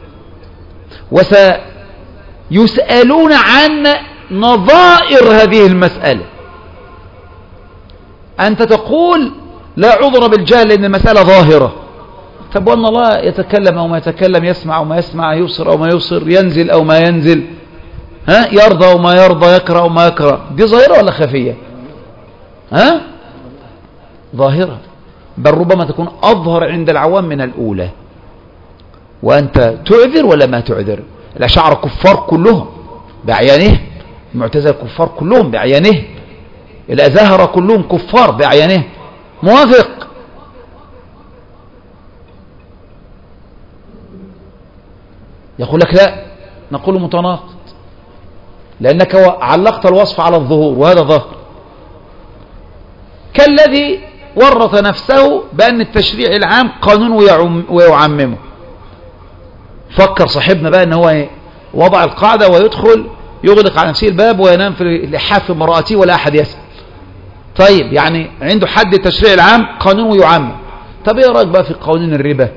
وسيسألون عن نظائر هذه المسألة. أنت تقول لا عذر بالجهل لأن المسألة ظاهرة. طب وأن الله يتكلم أو ما يتكلم، يسمع أو ما يسمع، يبصر أو ما يبصر، ينزل أو ما ينزل، يرضى أو ما يرضى، يكره أو ما يكره، دي ظاهرة ولا خفية؟ ظاهرة، بل ربما تكون أظهر عند العوام من الأولى. وأنت تعذر ولا ما تعذر؟ الأشاعرة كفار كلهم بأعيانهم، المعتزلة كفار كلهم بأعيانهم، الأزاهرة كلهم كفار بأعيانهم. موافق؟ يقول لك لا، نقول متناقض، لأنك علقت الوصف على الظهور وهذا ظاهر، كالذي ورط نفسه بأن التشريع العام قانون ويعممه. فكر صاحبنا بقى ان هو وضع القاعدة ويدخل يغلق على نفسه الباب وينام في لحاف امرأته ولا أحد يسأل. طيب يعني عنده حد التشريع العام قانون ويعمم. طب ايه رأيك بقى في قانون الربا؟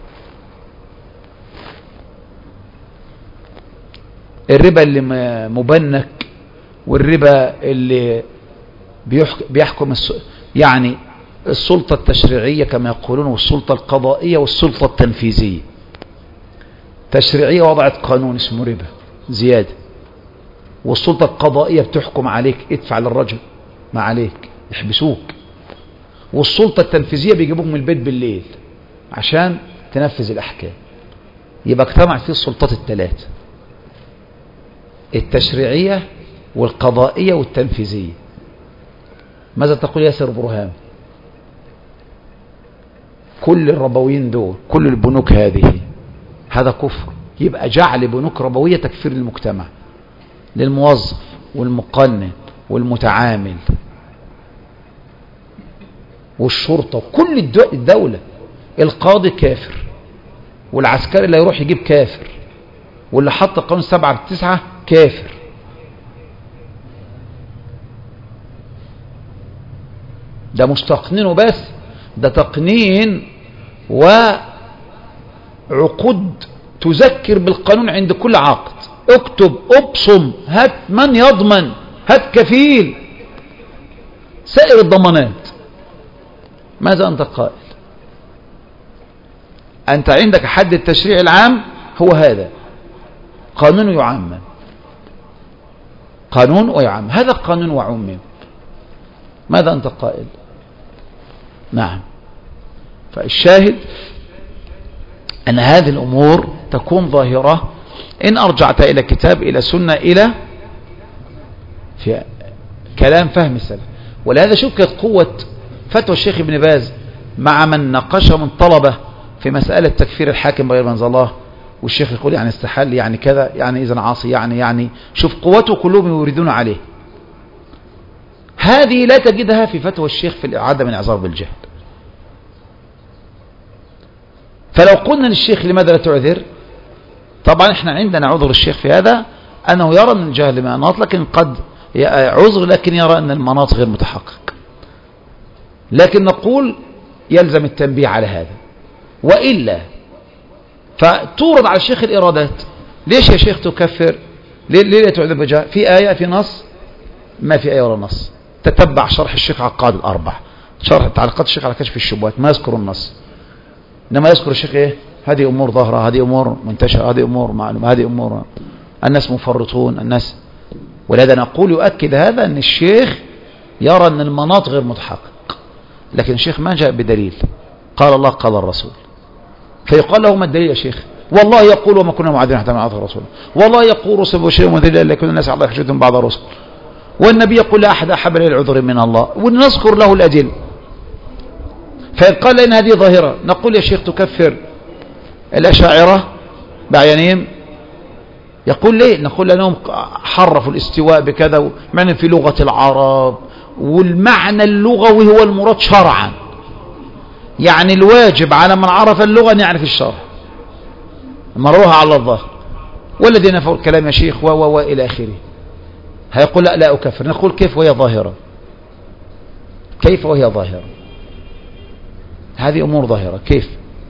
الربا اللي مبنك، والربا اللي بيحكم يعني السلطة التشريعية كما يقولون، والسلطة القضائية والسلطة التنفيذية. التشريعية وضعت قانون اسمه ربا زيادة، والسلطة القضائية بتحكم عليك، ادفع للرجل ما عليك، يحبسوك. والسلطة التنفيذية بيجيبوك من البيت بالليل عشان تنفذ الأحكام. يبقى اجتمع فيه السلطات الثلاثة، التشريعية والقضائية والتنفيذية. ماذا تقول ياسر برهام؟ كل الربويين دول، كل البنوك هذه، هذا كفر. يبقى جعل بنوك ربوية تكفير للمجتمع، للموظف والمقنن والمتعامل والشرطة وكل الدولة. القاضي كافر، والعسكري اللي يروح يجيب كافر، واللي حط قانون 7/9 كافر. ده مش تقنينه بس، ده تقنين وعقود تذكر بالقانون عند كل عقد. اكتب، ابصم، هات من يضمن، هات كفيل، سائر الضمانات. ماذا أنت قائل؟ أنت عندك حد التشريع العام هو هذا، قانون يعمم، قانون ويعمم، هذا قانون وعمم. ماذا أنت قائل؟ نعم. فالشاهد أن هذه الأمور تكون ظاهرة إن أرجعت إلى كتاب، إلى سنة، إلى في كلام فهم السلف. ولهذا شوف كانت قوة فتوى الشيخ ابن باز مع من ناقشه من طلبة في مسألة تكفير الحاكم بغير منزل الله، والشيخ يقول يعني استحل، يعني كذا، يعني إذن عاصي، يعني شوف قوته كلهم يريدون عليه. هذه لا تجدها في فتوى الشيخ في الإعادة من إعذار بالجهل. فلو قلنا للشيخ لماذا لا تعذر، طبعا احنا عندنا عذر الشيخ في هذا أنه يرى أن الجهل مناط، لكن قد عذر، لكن يرى أن المناط غير متحقق. لكن نقول يلزم التنبيه على هذا، وإلا فتورد على الشيخ الإرادات. ليش يا شيخ تكفر؟ ليه لا تعذر بالجهل؟ في آية، في نص؟ ما في آية ولا نص. تتبع شرح الشيخ عقاد الأربع، شرح تعليقات الشيخ على كشف الشبهات، ما يذكر النص، إنما يذكر الشيخ إيه؟ هذه أمور ظاهرة، هذه أمور منتشرة، هذه أمور معلومة، هذه أمور الناس مفرطون الناس. ولهذا نقول يؤكد هذا أن الشيخ يرى أن المناط غير متحقق، لكن الشيخ ما جاء بدليل، قال الله قال الرسول. فيقال له ما الدليل يا شيخ؟ والله يقول وما كنا معذبين حتى نبعث رسولا، والله يقول رسل وشيء وذل الا كنا الناس على الله يحجدهم بعض الرسل، والنبي يقول لا أحد أحب إليه العذر من الله، ونذكر له الأدلة. فإن قال لنا هذه ظاهرة، نقول يا شيخ تكفر الأشاعرة بعينهم؟ يقول ليه؟ نقول لأنهم حرفوا الاستواء بكذا، معنى في لغة العرب، والمعنى اللغوي هو المراد شرعا، يعني الواجب على من عرف اللغة أن يعرف الشرع، مروها على الظاهر. والذين نفوا الكلام يا شيخ وإلى آخره. هيقول لا أكفر. نقول كيف وهي ظاهرة؟ كيف وهي ظاهرة؟ هذه أمور ظاهرة، كيف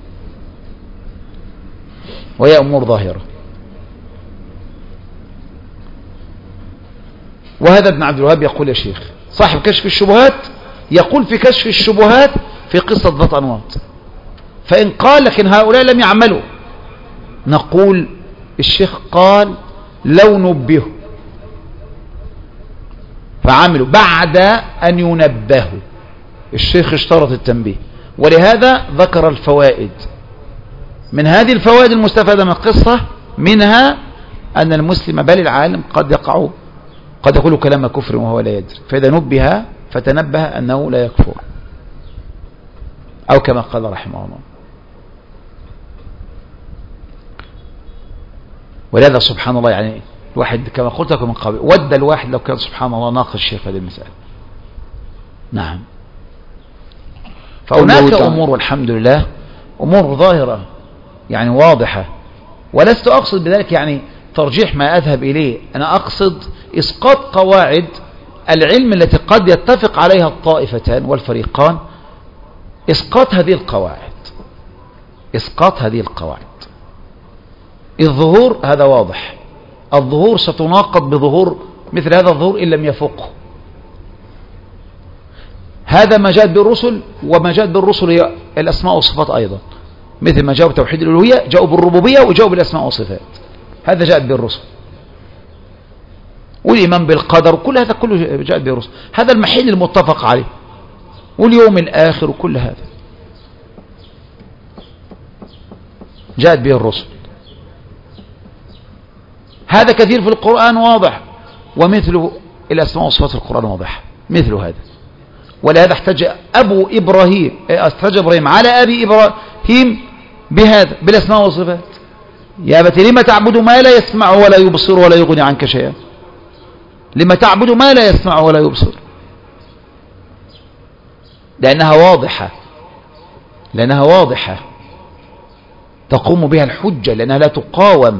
وهي أمور ظاهرة؟ وهذا ابن عبد الوهاب يقول يا شيخ صاحب كشف الشبهات، يقول في كشف الشبهات في قصة ذات أنواط. فإن قال لكن هؤلاء لم يعملوا، نقول الشيخ قال لو نبهوا فعملوا بعد أن ينبهوا. الشيخ اشترط التنبيه، ولهذا ذكر الفوائد. من هذه الفوائد المستفادة من القصة منها أن المسلم بل العالم قد يقول كلام كفر وهو لا يدري، فإذا نبه فتنبه أنه لا يكفر، أو كما قال رحمه الله. ولهذا سبحان الله، يعني الواحد كما قلت لكم من قبل، ود الواحد لو كان سبحان الله ناقش الشيخ هذه المسألة. نعم. فهناك أمور والحمد لله أمور ظاهرة يعني واضحة، ولست أقصد بذلك يعني ترجيح ما أذهب إليه، أنا أقصد إسقاط قواعد العلم التي قد يتفق عليها الطائفتان والفريقان، إسقاط هذه القواعد، إسقاط هذه القواعد. الظهور هذا واضح، الظهور ستناقض بظهور مثل هذا الظهور إن لم يفقه. هذا ما جاءت بالرسل، وما جاءت بالرسل هي الأسماء والصفات أيضا، مثل ما جاءوا بتوحيد الألوهية جاءوا بالربوبية وجاءوا بالأسماء والصفات، هذا جاءت بالرسل. والإيمان بالقدر كل هذا كله جاءت بالرسل، هذا المحل المتفق عليه، واليوم الآخر وكل هذا جاءت به الرسل. هذا كثير في القرآن واضح، ومثله الأسماء والصفات في القرآن واضح مثل هذا. ولهذا احتج إبراهيم على أبي إبراهيم بهذا بالأسماء والصفات. يا أبت لما تعبد ما لا يسمع ولا يبصر ولا يغني عنك شيئا؟ لما تعبد ما لا يسمع ولا يبصر؟ لأنها واضحة تقوم بها الحجة، لأنها لا تقاوم.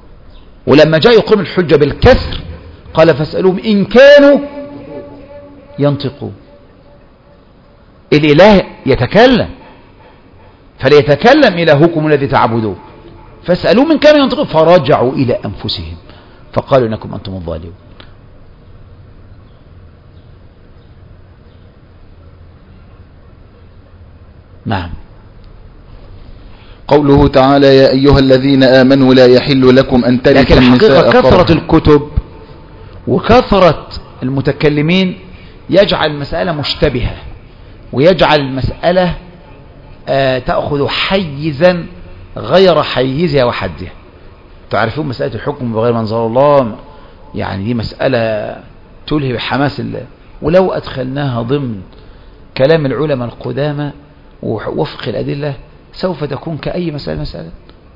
ولما جاء يقوم الحجة بالكسر قال فاسألوهم إن كانوا ينطقون. الإله يتكلم، فليتكلم إلهكم الذي تعبدون، فاسألوا من كان ينطقون، فرجعوا إلى أنفسهم فقالوا إنكم أنتم الظالمون. نعم. قوله تعالى يا أيها الذين آمنوا لا يحل لكم أن ترثوا النساء. لكن كثرة الكتب وكثرة المتكلمين يجعل المسألة مشتبهة، ويجعل المسألة تأخذ حيزا غير حيزها وحدها. تعرفون مسألة الحكم بغير ما أنزل الله، يعني دي مسألة تلهي بحماس الله، ولو أدخلناها ضمن كلام العلماء القدامى ووفق الأدلة سوف تكون كأي مسألة.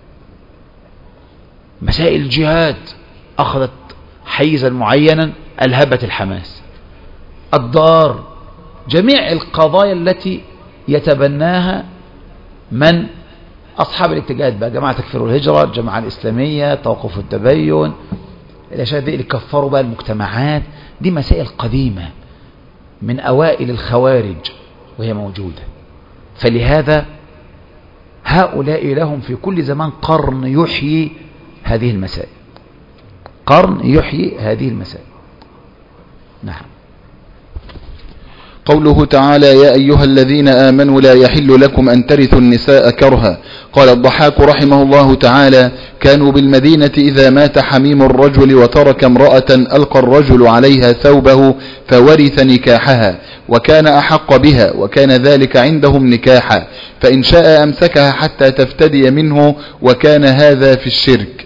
مسائل الجهاد أخذت حيزا معينا ألهبت الحماس. الدار، جميع القضايا التي يتبناها من أصحاب الاتجاهات بقى، جماعة تكفير الهجرة، الجماعة الإسلامية، توقف التبين، الأشياء دي اللي كفروا بقى المجتمعات، دي مسائل قديمة من أوائل الخوارج وهي موجودة. فلهذا هؤلاء لهم في كل زمان قرن يحيي هذه المسائل، قرن يحيي هذه المسائل. نعم. قوله تعالى يا أيها الذين آمنوا لا يحل لكم أن ترثوا النساء كرها. قال الضحاك رحمه الله تعالى كانوا بالمدينة إذا مات حميم الرجل وترك امرأة ألقى الرجل عليها ثوبه فورث نكاحها وكان أحق بها، وكان ذلك عندهم نكاحا، فإن شاء أمسكها حتى تفتدي منه، وكان هذا في الشرك.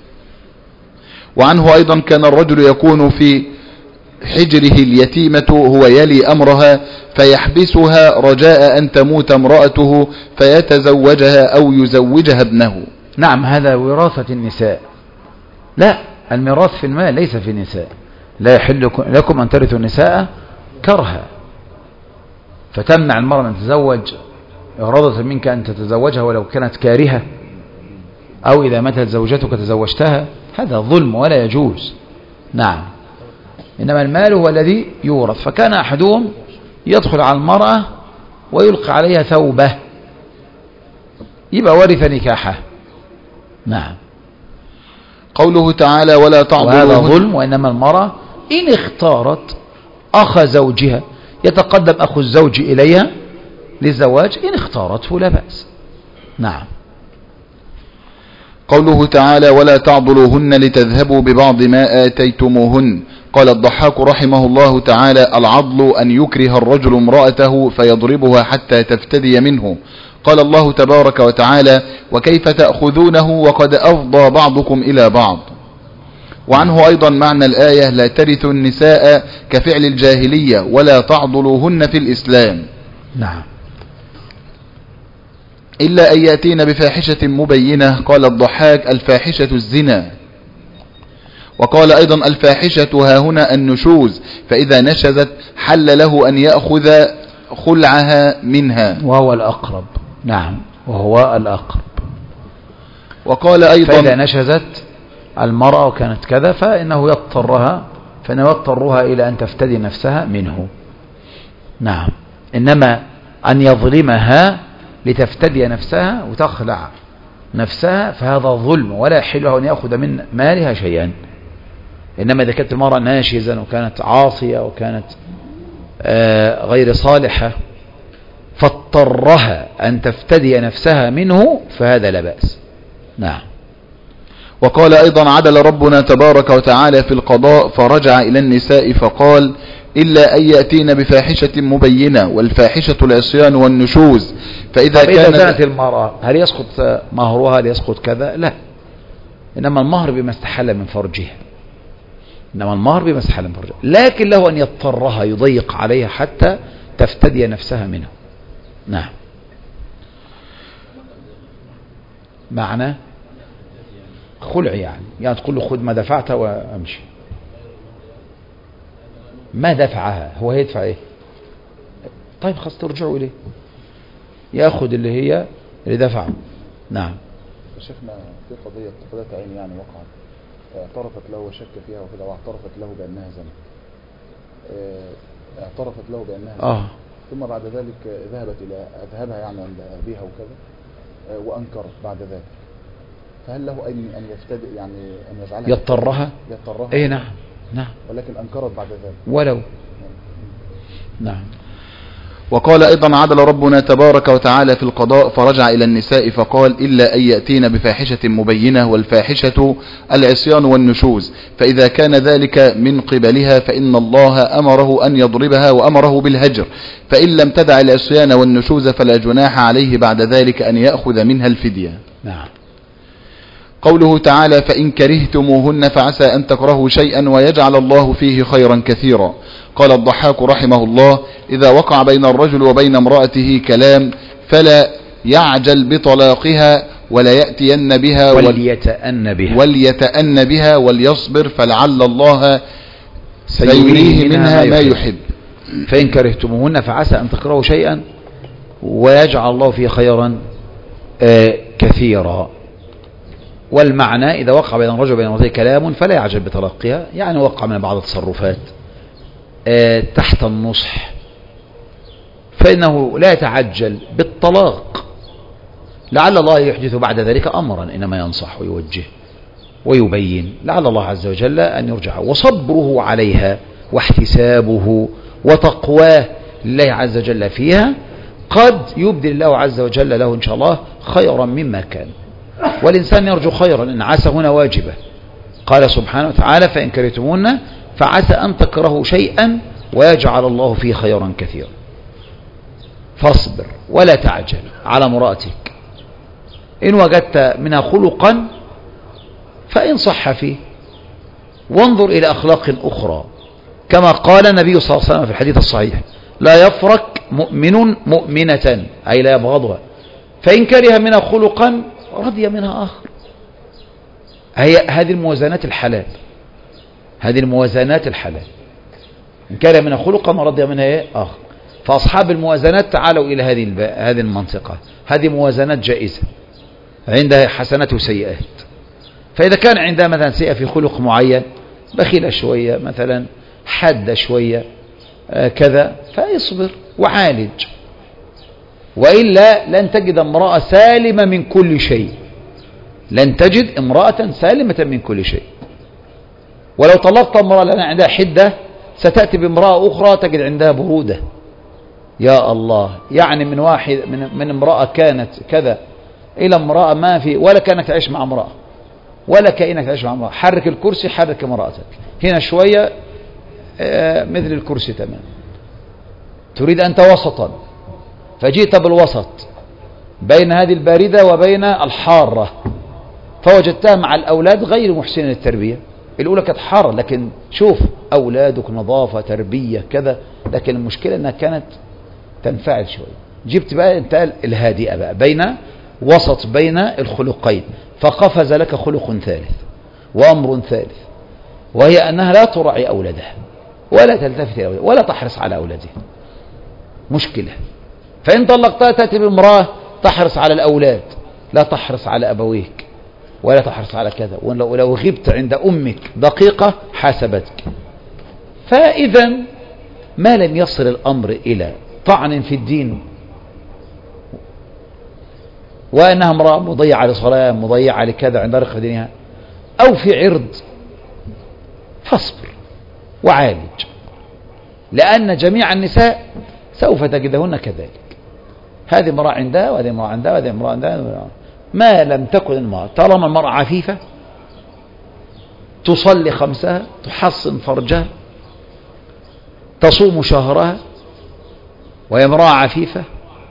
وعنه أيضا كان الرجل يكون في حجره اليتيمة هو يلي أمرها فيحبسها رجاء أن تموت امرأته فيتزوجها أو يزوجها ابنه. نعم، هذا وراثة النساء. لا، الميراث في المال ليس في النساء. لا يحل لكم أن ترثوا النساء كرها، فتمنع المرأة أن تتزوج إرادة منك أن تتزوجها ولو كانت كارهة، أو إذا ماتت زوجتك تزوجتها، هذا ظلم ولا يجوز. نعم. إنما المال هو الذي يورث. فكان أحدهم يدخل على المرأة ويلقي عليها ثوبه، يبقى ورث نكاحه. نعم. قوله تعالى ولا تعضلوهن، وهذا ظلم. وإنما المرأة إن اختارت أخ زوجها، يتقدم أخو الزوج إليها للزواج، إن اختارته لا بأس. نعم. قوله تعالى ولا تعضلوهن لتذهبوا ببعض ما آتيتموهن. قال الضحاك رحمه الله تعالى العضل أن يكره الرجل امرأته فيضربها حتى تفتدي منه. قال الله تبارك وتعالى وكيف تأخذونه وقد أفضى بعضكم إلى بعض. وعنه أيضا معنى الآية لا ترثوا النساء كفعل الجاهلية ولا تعضلوهن في الإسلام. نعم. إلا أن يأتين بفاحشة مبينة. قال الضحاك الفاحشة الزنا. وقال أيضا الفاحشة هاهنا النشوز، فإذا نشزت حل له أن يأخذ خلعها منها، وهو الأقرب. نعم، وهو الأقرب. وقال أيضا فإذا نشزت المرأة وكانت كذا فإنه يضطرها إلى أن تفتدي نفسها منه. نعم. إنما أن يظلمها لتفتدي نفسها وتخلع نفسها فهذا ظلم، ولا يحل له أن يأخذ من مالها شيئا. إنما إذا كانت المرأة ناشزا وكانت عاصية وكانت غير صالحة فاضطرها أن تفتدي نفسها منه فهذا لا بأس. نعم. وقال أيضا عدل ربنا تبارك وتعالى في القضاء فرجع إلى النساء فقال إلا أن يأتين بفاحشة مبينة، والفاحشة العصيان والنشوز. فإذا كانت المرأة هل يسقط مهرها، هل يسقط كذا؟ لا، إنما المهر بما استحل من فرجها، لكن له أن يضطرها يضيق عليها حتى تفتدي نفسها منه. نعم. معنى خلع يعني تقول له خذ ما دفعت وامشي. ما دفعها، هو هيدفع ايه؟ طيب خلاص ترجعوا اليه، ياخذ اللي دفعه. نعم. شيخنا في قضية عين يعني وقعت، اعترفت له وشك فيها وكذا، واعترفت له بأنها زنت. اعترفت له بأنها ثم بعد ذلك ذهبها يعني عند أبيها وكذا وأنكرت بعد ذلك، فهل له أن يفتدئ يعني أن يجعلها يضطرها؟ إيه نعم ولكن أنكرت بعد ذلك ولو نعم. وقال أيضا: عدل ربنا تبارك وتعالى في القضاء فرجع إلى النساء فقال: إلا أن يأتين بفاحشة مبينة، والفاحشة العصيان والنشوز، فإذا كان ذلك من قبلها فإن الله أمره أن يضربها وأمره بالهجر، فإن لم تدع العصيان والنشوز فلا جناح عليه بعد ذلك أن يأخذ منها الفدية. نعم. قوله تعالى: فإن كرهتموهن فعسى أن تكرهوا شيئا ويجعل الله فيه خيرا كثيرا. قال الضحاك رحمه الله: إذا وقع بين الرجل وبين امرأته كلام فلا يعجل بطلاقها ولا يأتين بها وليتأن بها وليصبر، فلعل الله سيريه منها ما يحب. فإن كرهتموهن فعسى أن تكرهوا شيئا ويجعل الله فيه خيرا كثيرا. والمعنى إذا وقع بين الرجل وبين امرأته كلام فلا يعجل بطلاقها، يعني وقع من بعض التصرفات تحت النصح، فإنه لا يتعجل بالطلاق، لعل الله يحدث بعد ذلك أمرا، إنما ينصح ويوجه ويبين، لعل الله عز وجل أن يرجع. وصبره عليها واحتسابه وتقواه لله عز وجل فيها قد يبدل الله عز وجل له إن شاء الله خيرا مما كان. والإنسان يرجو خيرا، إن عسى هنا واجبة. قال سبحانه وتعالى: فإن كرهتموهن فعسى أن تكرهوا شيئا ويجعل الله فيه خيرا كثيرا. فاصبر ولا تعجل على امرأتك، إن وجدت منها خلقا فإن صح فيه، وانظر إلى أخلاق أخرى، كما قال النبي صلى الله عليه وسلم في الحديث الصحيح: لا يفرق مؤمن مؤمنة، أي لا يبغضها، فإن كره منها خلقا رضي منها آخر. هذه الموازنات الحلال، هذه الموازنات الحلال. إن كره منها خلقا رضي منها آخر. فأصحاب الموازنات تعالوا إلى هذه المنطقة، هذه موازنات جائزة، عندها حسنات وسيئات. فإذا كان عندها مثلا سيئة في خلق معين، بخيلة شوية مثلا، حادة شوية كذا، فيصبر وعالج. وإلا لن تجد امرأة سالمة من كل شيء، لن تجد امرأة سالمة من كل شيء. ولو طلقت امرأة لأن عندها حدة، ستأتي بامرأة أخرى تجد عندها برودة. يا الله، يعني من امرأة كانت كذا إلى امرأة ما في، ولا كأنك تعيش مع امرأة، ولا كأنك تعيش مع امرأة. حرك الكرسي حرك امرأتك، هنا شوية مثل الكرسي تمام. تريد أنت وسطا، فجئت بالوسط بين هذه الباردة وبين الحارة، فوجدتها مع الأولاد غير محسنة للتربية. الأولى كانت حارة، لكن شوف أولادك نظافة تربية كذا، لكن المشكلة أنها كانت تنفعل شوية. جبت بقى انت الهادئة بقى بين وسط بين الخلقين، فقفز لك خلق ثالث وأمر ثالث، وهي أنها لا تراعي أولادها ولا تلتفت إلى أولادها ولا تحرص على أولادها. مشكلة. فإن طلقتها تأتي بامرأة تحرص على الأولاد، لا تحرص على أبويك ولا تحرص على كذا، ولو غبت عند أمك دقيقة حاسبتك. فإذا ما لم يصل الأمر إلى طعن في الدين، وأنها امرأة مضيعة لصلاة، مضيعة لكذا عند رقة دينها، أو في عرض، فاصبر وعالج، لأن جميع النساء سوف تجدهن كذلك. هذه امرأة عندها وهذه امرأة عندها وهذه امرأة عندها. ما لم تكن المرأة، طالما المرأة عفيفة تصلي خمسها، تحصن فرجها، تصوم شهرها، وهي امرأة عفيفة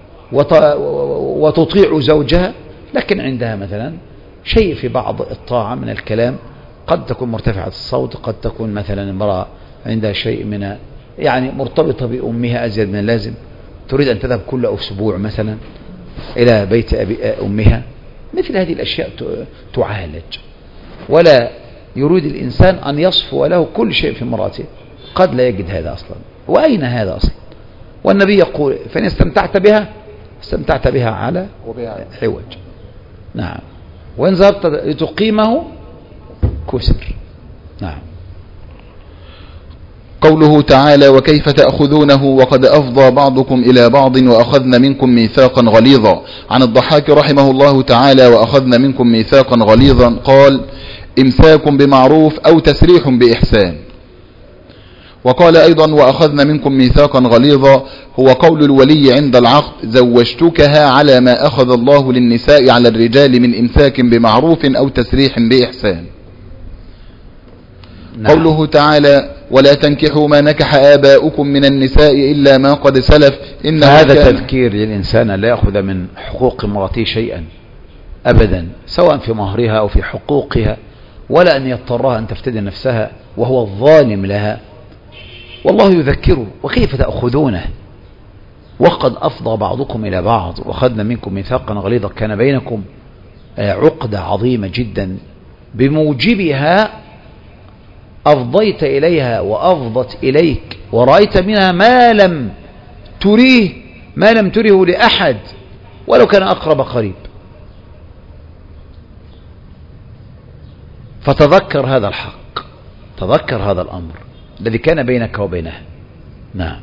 وتطيع زوجها، لكن عندها مثلا شيء في بعض الطاعة من الكلام، قد تكون مرتفعة الصوت، قد تكون مثلا امرأة عندها شيء من يعني مرتبطة بأمها أزيد من اللازم، تريد أن تذهب كل أسبوع مثلا إلى بيت أمها. مثل هذه الأشياء تعالج، ولا يريد الإنسان أن يصفو له كل شيء في امرأته، قد لا يجد هذا أصلا. وأين هذا أصلا؟ والنبي يقول: فإن استمتعت بها استمتعت بها على عوج. نعم. وإن ذهبت لتقيمه كسر. نعم. قوله تعالى وكيف تأخذونه وقد أفضى بعضكم إلى بعض وأخذن منكم ميثاقا غليظا. عن الضحاك رحمه الله تعالى وأخذن منكم ميثاقا غليظا قال إمساك بمعروف أو تسريح بإحسان. وقال أيضا وأخذن منكم ميثاقا غليظا هو قول الولي عند العقد زوجتكها على ما أخذ الله للنساء على الرجال من إمساك بمعروف أو تسريح بإحسان. نعم. قوله تعالى ولا تنكحوا ما نكح آباؤكم من النساء إلا ما قد سلف إن هذا تذكير للإنسان لا يأخذ من حقوق امرأته شيئا أبدا سواء في مهرها أو في حقوقها ولا أن يضطرها أن تفتدي نفسها وهو الظالم لها. والله يذكره وكيف تأخذونه وقد أفضى بعضكم إلى بعض وأخذنا منكم ميثاقا غليظا كان بينكم عقدة عظيمة جدا بموجبها أفضيت إليها وأفضت إليك ورأيت منها ما لم تريه لأحد ولو كان أقرب قريب. فتذكر هذا الحق تذكر هذا الأمر الذي كان بينك وبينها. نعم.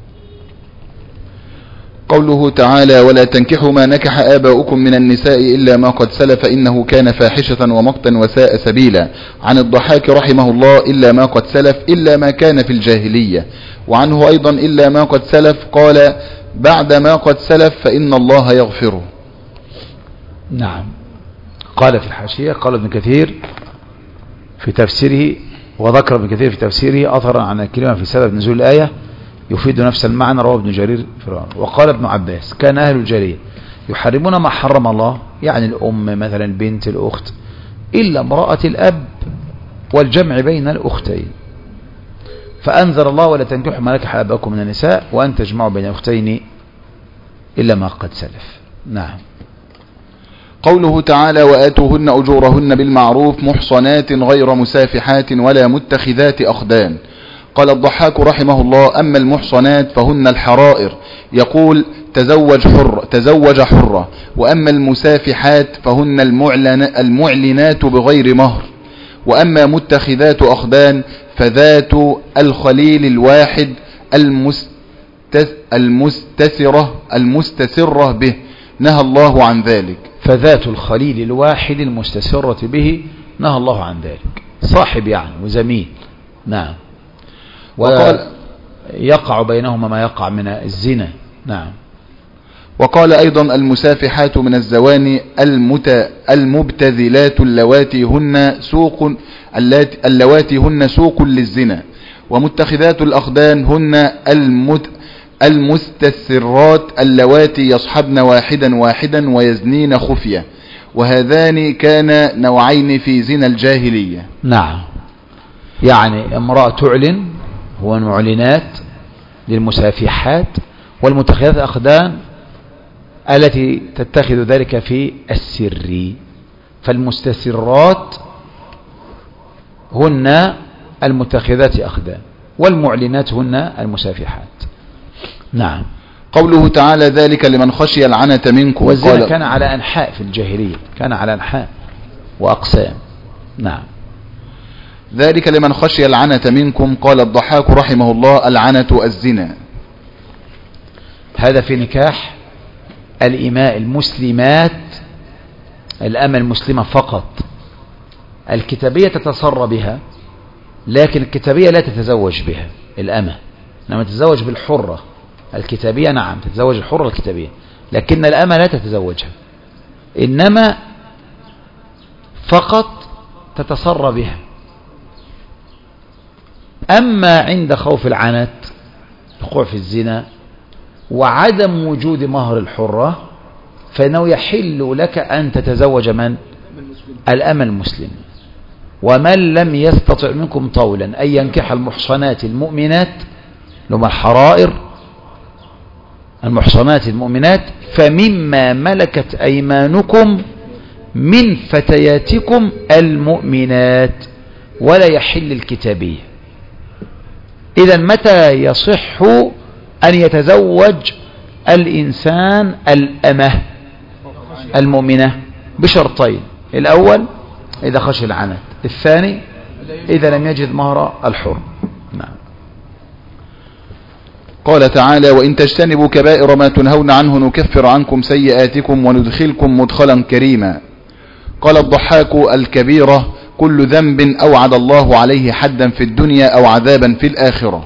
قوله تعالى ولا تنكحوا ما نكح آباؤكم من النساء إلا ما قد سلف إنه كان فاحشة ومقتا وساء سبيلا. عن الضحاك رحمه الله إلا ما قد سلف إلا ما كان في الجاهلية. وعنه أيضا إلا ما قد سلف قال بعد ما قد سلف فإن الله يغفره. نعم. قال في الحاشية قال ابن كثير في تفسيره وذكر ابن كثير في تفسيره أثرا عن الكلمة في سبب نزول الآية يفيد نفس المعنى رواه ابن جرير فرعون. وقال ابن عباس كان أهل الجارية يحرمون ما حرم الله يعني الأم مثلا البنت الأخت إلا امرأة الأب والجمع بين الأختين فأنزل الله ولا تنكحوا ما نكح آباؤكم من النساء وأن تجمعوا بين أختين إلا ما قد سلف. نعم. قوله تعالى وآتوهن أجورهن بالمعروف محصنات غير مسافحات ولا متخذات أخدان. قال الضحاك رحمه الله أما المحصنات فهن الحرائر يقول تزوج حرة وأما المسافحات فهن المعلنات بغير مهر وأما متخذات أخدان فذات الخليل الواحد المستسرة به نهى الله عن ذلك. فذات الخليل الواحد المستسرة به نهى الله عن ذلك صاحب يعني وزميل. نعم. وقال يقع بينهما ما يقع من الزنا. نعم. وقال أيضا المسافحات من الزواني المبتذلات اللواتي هن سوق للزنا ومتخذات الأخدان هن المستسرات اللواتي يصحبن واحدا ويزنين خفية وهذان كان نوعين في زنا الجاهلية. نعم. يعني امرأة تعلن هو المعلنات للمسافحات والمتخذات الأخدان التي تتخذ ذلك في السر. فالمستسرات هن المتخذات أخدان والمعلنات هن المسافحات. نعم. قوله تعالى ذلك لمن خشي العنة منكم والزنا كان على أنحاء في الجاهلية كان على أنحاء وأقسام. نعم. ذلك لمن خشي العنة منكم. قال الضحاك رحمه الله العنة الزنا. هذا في نكاح الإماء المسلمات الأمة المسلمة فقط. الكتابية تتصر بها لكن الكتابية لا تتزوج بها الأمة إنما تتزوج بالحرة. الكتابية نعم تتزوج الحرة الكتابية لكن الأمة لا تتزوجها إنما فقط تتصر بها. أما عند خوف العنت وقوع في الزنا وعدم وجود مهر الحرة فإنه يحل لك أن تتزوج من الأمة المسلمة. ومن لم يستطع منكم طولا أن ينكح المحصنات المؤمنات لما الحرائر المحصنات المؤمنات فمما ملكت أيمانكم من فتياتكم المؤمنات ولا يحل الكتابية. إذن متى يصح أن يتزوج الإنسان الأمة المؤمنة؟ بشرطين: الأول إذا خشي العنت، الثاني إذا لم يجد مهر الحر. نعم. قال تعالى: وإن تجتنبوا كبائر ما تنهون عنه نكفر عنكم سيئاتكم وندخلكم مدخلا كريما. قال الضحاك: الكبيرة كل ذنب أوعد الله عليه حدا في الدنيا أو عذابا في الآخرة.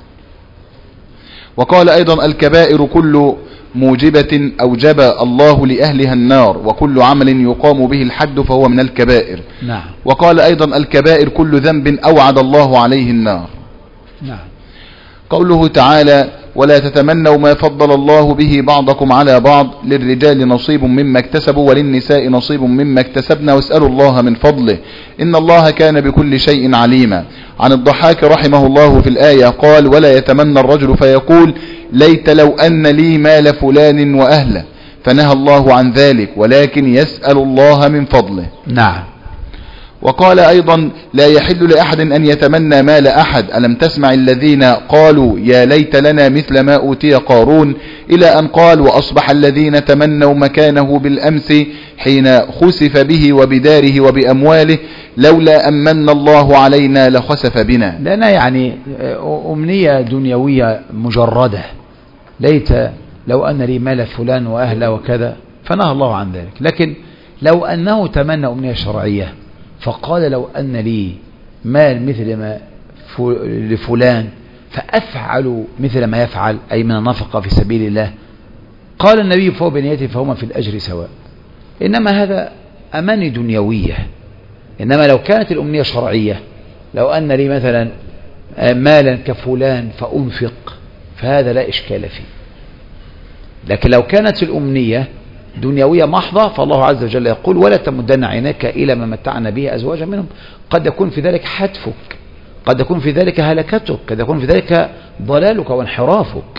وقال أيضا: الكبائر كل موجبة أوجب الله لأهلها النار، وكل عمل يقام به الحد فهو من الكبائر. نعم. وقال أيضا: الكبائر كل ذنب أوعد الله عليه النار. نعم. قوله تعالى: ولا تتمنوا ما فضل الله به بعضكم على بعض، للرجال نصيب مما اكتسبوا وللنساء نصيب مما اكتسبنا واسألوا الله من فضله إن الله كان بكل شيء عليما. عن الضحاك رحمه الله في الآية قال: ولا يتمنى الرجل فيقول ليت لو أن لي مال فلان وأهله، فنهى الله عن ذلك، ولكن يسأل الله من فضله. نعم. وقال أيضا: لا يحل لأحد أن يتمنى مال أحد، ألم تسمع الذين قالوا يا ليت لنا مثل ما أوتي قارون، إلى أن قال: وأصبح الذين تمنوا مكانه بالأمس حين خسف به وبداره وبأمواله لولا أمن الله علينا لخسف بنا. لنا يعني أمنية دنيوية مجردة، ليت لو أن لي مال فلان وأهله وكذا، فنهى الله عن ذلك. لكن لو أنه تمنى أمنية شرعية فقال لو أن لي مال مثل ما لفلان فأفعل مثل ما يفعل، أي من النفقة في سبيل الله، قال النبي: فهو بنيته فهما في الأجر سواء. إنما هذا أماني دنيوية. إنما لو كانت الأمنية شرعية، لو أن لي مثلا مالا كفلان فأنفق، فهذا لا إشكال فيه. لكن لو كانت الأمنية دنيوية محضة، فالله عز وجل يقول: ولا تمدن عينيك إلى ما متعنا به أزواجا منهم. قد يكون في ذلك حتفك، قد يكون في ذلك هلكتك، قد يكون في ذلك ضلالك وانحرافك.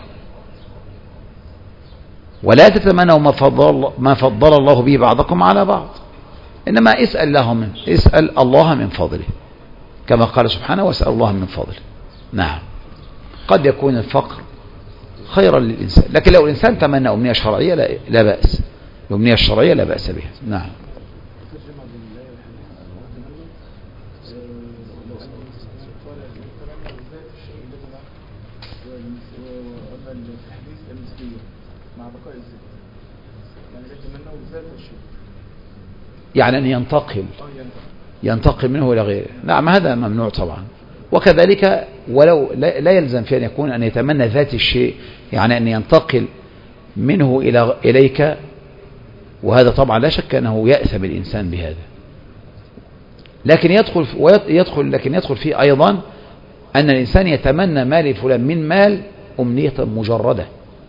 ولا تتمنوا ما فضل الله به بعضكم على بعض، إنما اسأل الله من فضله، كما قال سبحانه: واسأل الله من فضله. نعم. قد يكون الفقر خيرا للإنسان، لكن لو الإنسان تمنى أمنية شرعية لا بأس، الأمنية الشرعية لا بأس بها. نعم. يعني أن ينتقل منه إلى غيره. نعم، هذا ممنوع طبعا. وكذلك ولو لا يلزم في أن يكون أن يتمنى ذات الشيء، يعني أن ينتقل منه إليك، وهذا طبعا لا شك أنه يأثم الإنسان بهذا. لكن يدخل فيه أيضا أن الإنسان يتمنى مال فلان من مال أمنية مجردة،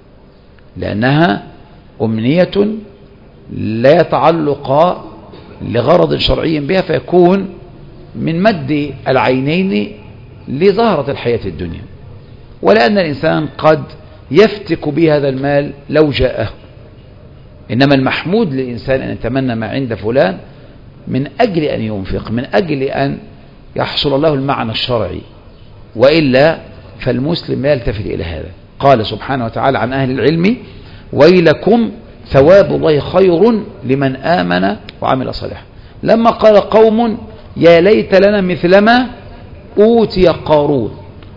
لأنها أمنية لا يتعلق لغرض شرعي بها، فيكون من مد العينين لزهرة الحياة الدنيا، ولأن الإنسان قد يفتك بهذا المال لو جاءه. إنما المحمود للإنسان أن يتمنى ما عند فلان من أجل أن ينفق، من أجل أن يحصل له المعنى الشرعي، وإلا فالمسلم لا يلتفت إلى هذا. قال سبحانه وتعالى عن أهل العلم: ويلكم ثواب الله خير لمن آمن وعمل صالحا. لما قال قوم: يا ليت لنا مثلما أوتي قارون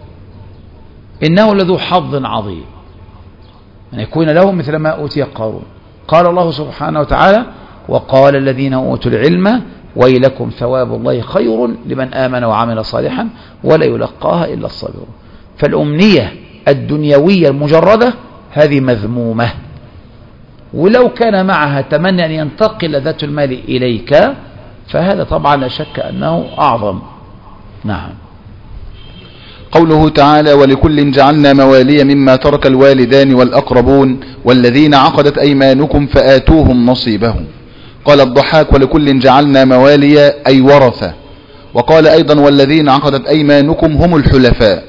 إنه لذو حظ عظيم، أن يكون له مثل ما أوتي قارون. قال الله سبحانه وتعالى: وقال الذين أوتوا العلم ويلكم ثواب الله خير لمن آمن وعمل صالحا ولا يلقاها إلا الصابرون. فالأمنية الدنيوية المجردة هذه مذمومة، ولو كان معها تمنى أن ينتقل ذات المال إليك فهذا طبعا لا شك أنه أعظم. نعم. قوله تعالى: ولكل جعلنا موالي مما ترك الوالدان والأقربون والذين عقدت أيمانكم فآتوهم نصيبهم. قال الضحاك: ولكل جعلنا موالي أي ورثة. وقال أيضا: والذين عقدت أيمانكم هم الحلفاء.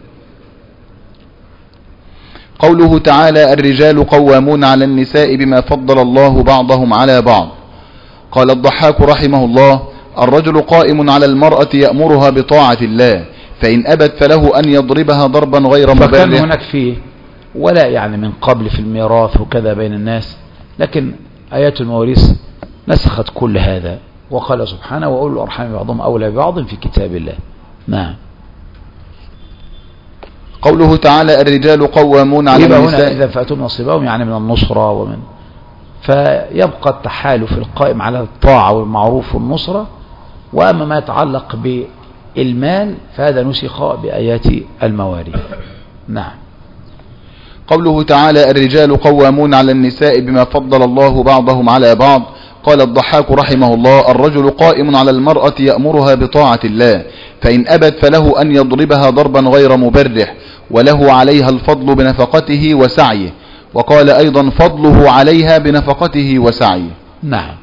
قوله تعالى: الرجال قوامون على النساء بما فضل الله بعضهم على بعض. قال الضحاك رحمه الله: الرجل قائم على المرأة يأمرها بطاعة الله، فإن أبت فله أن يضربها ضربا غير مبرح. فكان هناك فيه ولا يعني من قبل في الميراث وكذا بين الناس، لكن آيات المواريث نسخت كل هذا، وقال سبحانه: وأولو الأرحام بعضهم أولى ببعض في كتاب الله. نعم. قوله تعالى الرجال قوامون على يبقى هنا النساء. إذا فأتوا نصيبهم يعني من النصرة ومن، فيبقى التحالف القائم على الطاعة والمعروف والنصرة. وأما ما يتعلق بالمال فهذا نسخ بآيات المواريث. نعم. قوله تعالى الرجال قوامون على النساء بما فضل الله بعضهم على بعض. قال الضحاك رحمه الله الرجل قائم على المرأة يأمرها بطاعة الله، فإن أبت فله أن يضربها ضربا غير مبرح، وله عليها الفضل بنفقته وسعيه. وقال أيضا فضله عليها بنفقته وسعيه. نعم.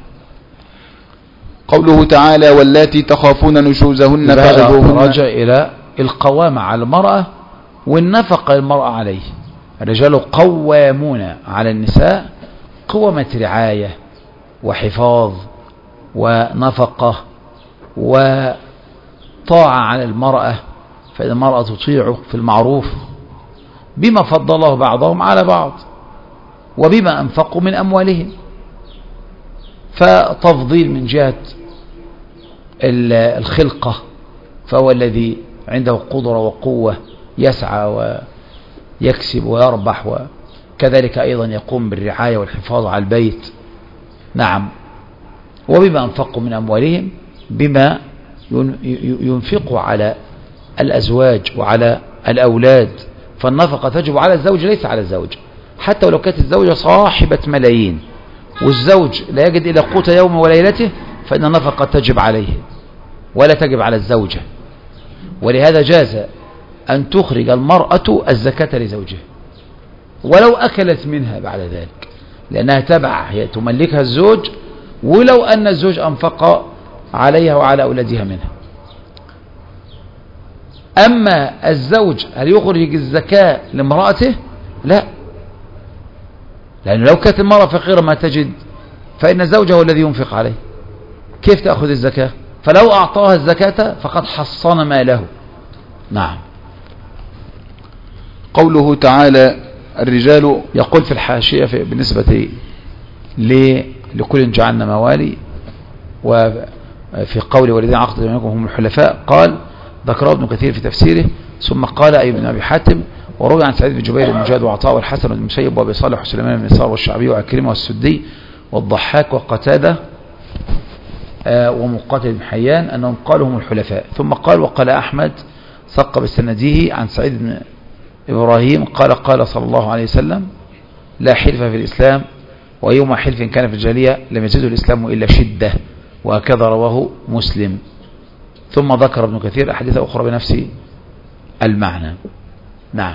قوله تعالى واللاتي تخافون نشوزهن فعظوهن. رجع إلى القوامة على المرأة والنفقة المرأة عليه. الرجال قوامون على النساء، قوامة رعاية وحفاظ ونفقة وطاعة على المرأة، فإن المرأة تطيع في المعروف بما فضل الله بعضهم على بعض وبما أنفقوا من أموالهم. فتفضيل من جهة الخلقة، فهو الذي عنده قدرة وقوة يسعى ويكسب ويربح، وكذلك أيضا يقوم بالرعاية والحفاظ على البيت. نعم. وبما أنفقوا من أموالهم بما ينفقوا على الأزواج وعلى الأولاد، فالنفقة تجب على الزوج ليس على الزوج، حتى ولو كانت الزوجة صاحبة ملايين والزوج لا يجد إلا قوت يوم وليلته، فإن النفقة تجب عليه ولا تجب على الزوجة. ولهذا جاز أن تخرج المرأة الزكاة لزوجها ولو أكلت منها بعد ذلك، لأنها تبع، هي تملكها الزوج، ولو أن الزوج أنفق عليها وعلى أولادها منها. أما الزوج هل يخرج الزكاة لامرأته؟ لا، لأنه لو كانت المرأة فقيرة ما تجد فإن الزوج هو الذي ينفق عليه، كيف تأخذ الزكاة؟ فلو أعطاها الزكاة فقد حصن ماله. نعم. قوله تعالى الرجال، يقول في الحاشية بالنسبة لكل جعلنا موالي، وفي قول والذين عقدوا منكم هم الحلفاء، قال ذكره ابن كثير في تفسيره، ثم قال أي ابن أبي حاتم وروي عن سعيد بن جبير ومجاهد وعطاء والحسن بن المسيب وابي صالح وسليمان بن يسار والشعبي وعكرمة والسدي والضحاك وقتادة ومقاتل بن حيان أنهم قالوا هم الحلفاء. ثم قال وقال أحمد سق بسنده عن سعيد بن إبراهيم قال قال صلى الله عليه وسلم لا حلف في الإسلام، ويوم حلف كان في الجاهلية لم يزده الإسلام إلا شدة، وهكذا رواه مسلم. ثم ذكر ابن كثير أحاديث أخرى بنفس المعنى. نعم.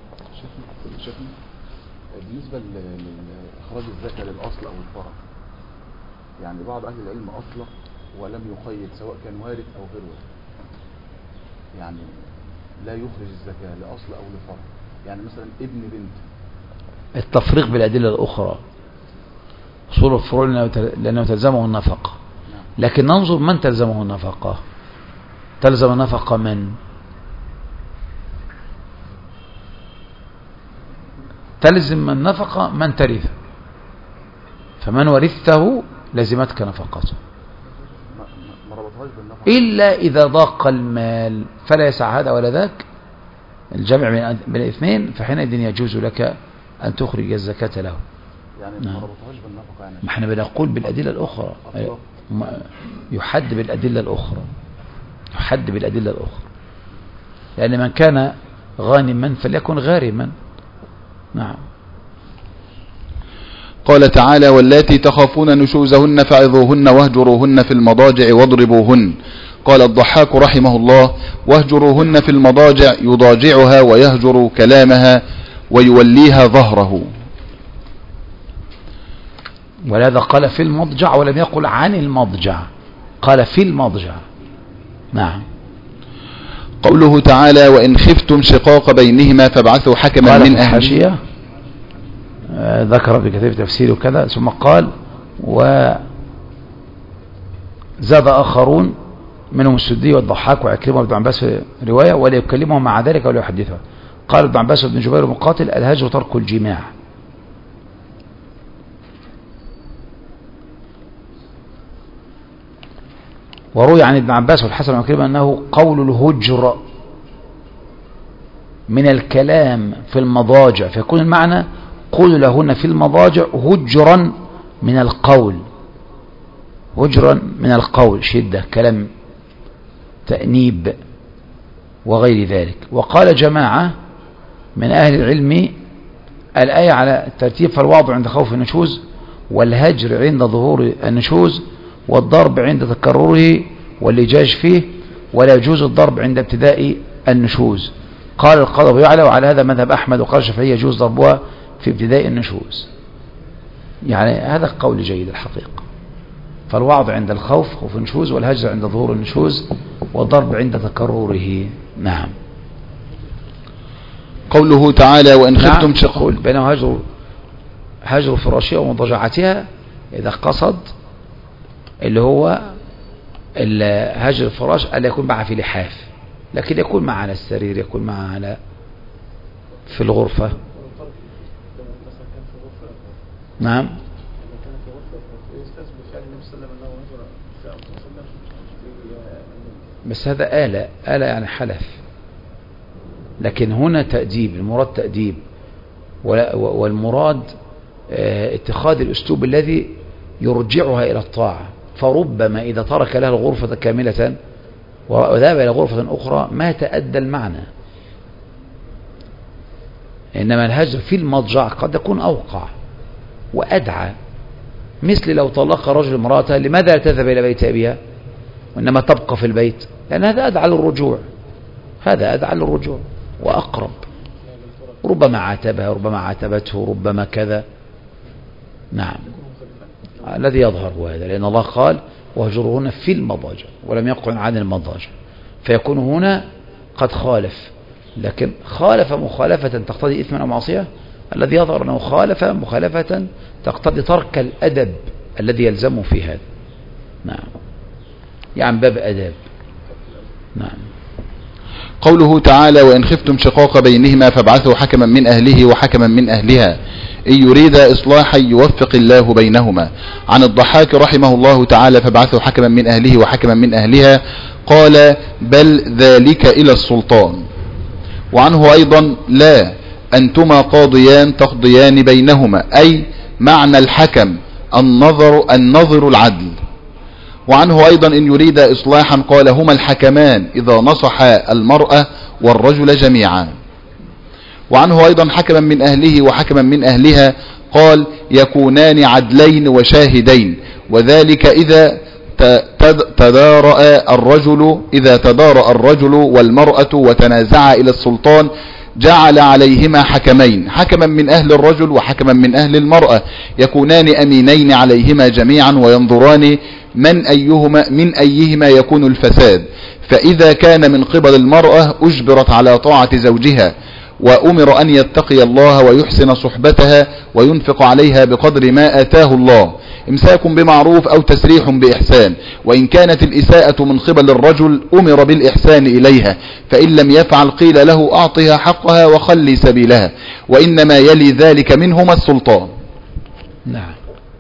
بالنسبة لإخراج الزكاة للأصل أو الفرع، يعني بعض أهل العلم أصله ولم يقيد سواء كان وارث أو غير وارث، يعني لا يخرج الزكاة لأصل أو لفرع، يعني مثلا ابن بنت. التفريق بالأدلة الأخرى أصول الفروع لأنه تلزمه النفقة، لكن ننظر من تلزمه النفقة. تلزم النفقة من؟ تلزم النفقة من ترث، فمن ورثته لزمتك نفقته، إلا إذا ضاق المال فلا يسع هذا ولا ذاك الجمع بين الاثنين، فحينئذ يجوز لك أن تخرج الزكاة له. يعني ما ربطهاش بالنفقة، يعني ما احنا بنقول بالأدلة الأخرى، يحد بالأدلة الأخرى، يحد بالأدلة الأخرى، لأن من كان غانما فليكن غارما. نعم. قال تعالى واللاتي تخافون نشوزهن فعظوهن واهجروهن في المضاجع واضربوهن. قال الضحاك رحمه الله واهجروهن في المضاجع يضاجعها ويهجر كلامها ويوليها ظهره. ولهذا قال في المضجع ولم يقل عن المضجع، قال في المضجع. نعم. قوله تعالى وإن خفتم شقاق بينهما فابعثوا حكما من أهله. ذكر ابن كثير في تفسيره كذا، ثم قال وزاد آخرون منهم السدي والضحاك وعكرمة وابن عباس في رواية ولا يكلمهم مع ذلك ولا يحدثهم. قال ابن عباس وابن جبير ومقاتل الهجر ترك الجماع. وروي عن ابن عباس والحسن وعكرمة أنه قول الهجر من الكلام في المضاجع، فيكون المعنى قولوا لهن في المضاجع هجرا من القول، هجرا من القول، شدة، كلام، تأنيب وغير ذلك. وقال جماعة من أهل العلم الآية على الترتيب، فالوضع عند خوف النشوز، والهجر عند ظهور النشوز، والضرب عند تكرره واللجاج فيه، ولا يجوز الضرب عند ابتداء النشوز. قال القاضي أبو يعلى وعلى هذا مذهب أحمد، وقال الشافعي يجوز ضربها في ابتداء النشوز. يعني هذا قول جيد الحقيقة. فالوعظ عند الخوف، خوف النشوز، والهجر عند ظهور النشوز، والضرب عند تكرره. نعم. قوله تعالى وإن خفتم نعم. تقول بينه هجر فراشها ومضاجعتها إذا قصد اللي هو هجر الفراش ألا يكون معه في لحاف، لكن يكون معه على السرير، يكون معه على في الغرفة. نعم. بس هذا آلة يعني حلف، لكن هنا تأديب، المراد تأديب، والمراد اتخاذ الأسلوب الذي يرجعها إلى الطاعة. فربما إذا ترك لها الغرفة كاملة وذهب إلى غرفة أخرى ما تأدى المعنى. إنما الهجر في المضجع قد يكون أوقع وأدعى، مثل لو طلق رجل امرأته لماذا لا تذهب إلى بيت أبيها وإنما تبقى في البيت، لأن هذا أدعى للرجوع، هذا أدعى للرجوع وأقرب. ربما عاتبها، ربما عاتبته، ربما كذا. نعم. الذي يظهر هو هذا، لأن الله قال وهجرهن في المضاجع ولم يقل عن المضاجع، فيكون هنا قد خالف، لكن خالف مخالفة تقتضي إثما أو معصية. الذي يظهر أنه خالف مخالفة تقتضي ترك الأدب الذي يلزمه في هذا. نعم، يعني باب أداب. نعم. قوله تعالى وإن خفتم شقاق بينهما فابعثوا حكما من أهله وحكما من أهلها إن يريد إصلاحا يوفق الله بينهما. عن الضحاك رحمه الله تعالى فابعثوا حكما من أهله وحكما من أهلها، قال بل ذلك إلى السلطان. وعنه أيضا لا أنتما قاضيان تقضيان بينهما، أي معنى الحكم النظر العدل. وعنه أيضا إن يريد إصلاحا قال هما الحكمان إذا نصحا المرأة والرجل جميعا. وعنه أيضا حكما من أهله وحكما من أهلها قال يكونان عدلين وشاهدين، وذلك إذا تدارأ الرجل والمرأة وتنازعا إلى السلطان جعل عليهما حكمين، حكما من أهل الرجل وحكما من أهل المرأة، يكونان أمينين عليهما جميعا وينظران من أيهما يكون الفساد. فإذا كان من قبل المرأة أجبرت على طاعة زوجها، وأمر أن يتقي الله ويحسن صحبتها وينفق عليها بقدر ما آتاه الله، إمساك بمعروف أو تسريح بإحسان. وإن كانت الإساءة من قبل الرجل أمر بالإحسان إليها، فإن لم يفعل قيل له أعطها حقها وخلي سبيلها، وإنما يلي ذلك منهما السلطان. نعم.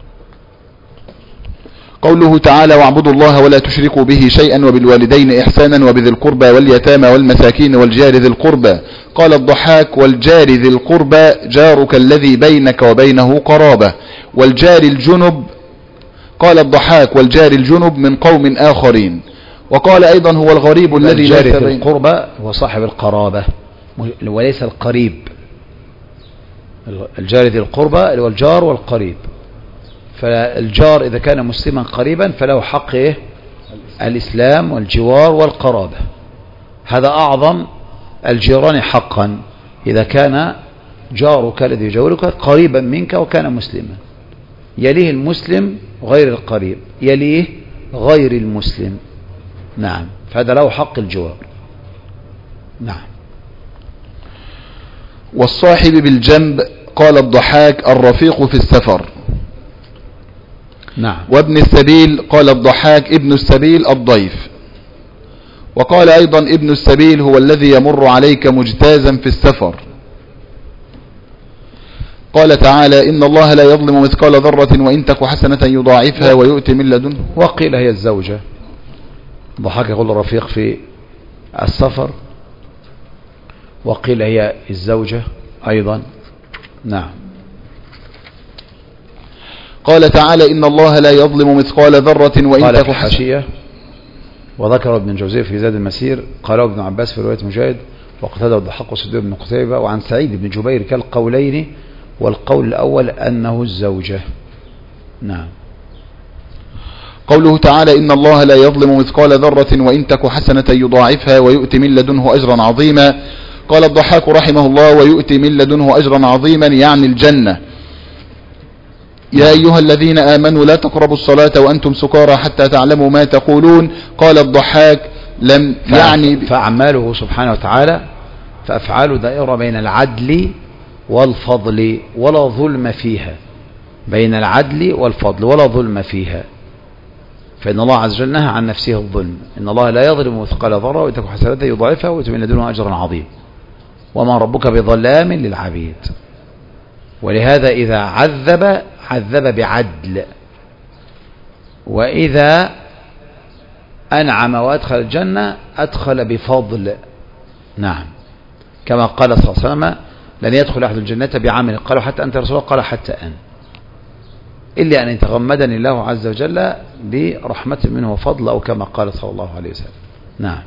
قوله تعالى واعبدوا الله ولا تشركوا به شيئا وبالوالدين إحسانا وبذي القربى واليتامى والمساكين والجار ذي القربى. قال الضحاك والجار ذي القربى جارك الذي بينك وبينه قرابة، والجار الجنب. قال الضحاك والجار الجنب من قوم آخرين. وقال أيضا هو الغريب الذي الجار ذي القربى هو صاحب القرابة وليس القريب. الجار ذي القربى هو الجار والقريب، فالجار إذا كان مسلما قريبا فله حق الإسلام والجوار والقرابة. هذا أعظم الجيران حقا إذا كان جارك الذي يجاورك قريبا منك وكان مسلما. يليه المسلم غير القريب، يليه غير المسلم. نعم، فهذا له حق الجوار. نعم. والصاحب بالجنب. قال الضحاك الرفيق في السفر. نعم. وابن السبيل. قال الضحاك ابن السبيل الضيف. وقال أيضا ابن السبيل هو الذي يمر عليك مجتازا في السفر. قال تعالى إن الله لا يظلم مثقال ذرة وإن تك حسنة يضاعفها ويؤتي من لدنه. وقيل هي الزوجة. ضحاك يقول الرفيق في السفر، وقيل هي الزوجة أيضا. نعم. قال تعالى إن الله لا يظلم مثقال ذرة وإن قال تك في الحاشية وذكر ابن جوزي في زاد المسير قاله ابن عباس في رواية مجاهد وقتاده الضحاك وسديد بن قتيبة وعن سعيد بن جبير كالقولين والقول الأول أنه الزوجة. نعم. قوله تعالى إن الله لا يظلم مثقال ذرة وإن تك حسنة يضاعفها ويؤتي من لدنه أجرا عظيما. قال الضحاك رحمه الله ويؤتي من لدنه أجرا عظيما يعني الجنة. يا أيها الذين آمنوا لا تقربوا الصلاة وأنتم سكارى حتى تعلموا ما تقولون. قال الضحاك لم يعني فأعماله سبحانه وتعالى فأفعاله دائرة بين العدل والفضل ولا ظلم فيها، بين العدل والفضل ولا ظلم فيها. فإن الله عز وجل نهى عن نفسه الظلم، إن الله لا يظلم مثقال ذرة وإن تك حسنة يضاعفها ويؤتي من لدنه أجرا عظيما وما ربك بظلام للعبيد. ولهذا إذا عذب بعدل، وإذا أنعم وأدخل الجنة أدخل بفضل. نعم. كما قال صلى الله عليه وسلم لن يدخل أحد الجنة بعمل قالوا حتى أنت رسول الله قال حتى أن، إلا أن يتغمدني الله عز وجل برحمة منه وفضل أو كما قال صلى الله عليه وسلم. نعم.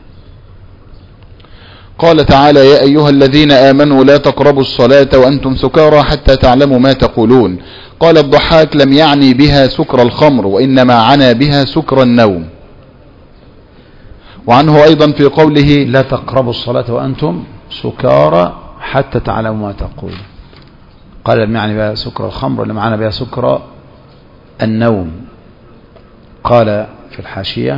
قال تعالى يا أيها الذين آمنوا لا تقربوا الصلاة وأنتم سكارى حتى تعلموا ما تقولون. قال الضحاك لم يعني بها سكر الخمر وإنما عنى بها سكر النوم. وعنه أيضا في قوله لا تقربوا الصلاة وأنتم سكارى حتى تعلموا ما تقولون. قال لم يعني بها سكر الخمر ولم يعني بها سكر النوم. قال في الحاشية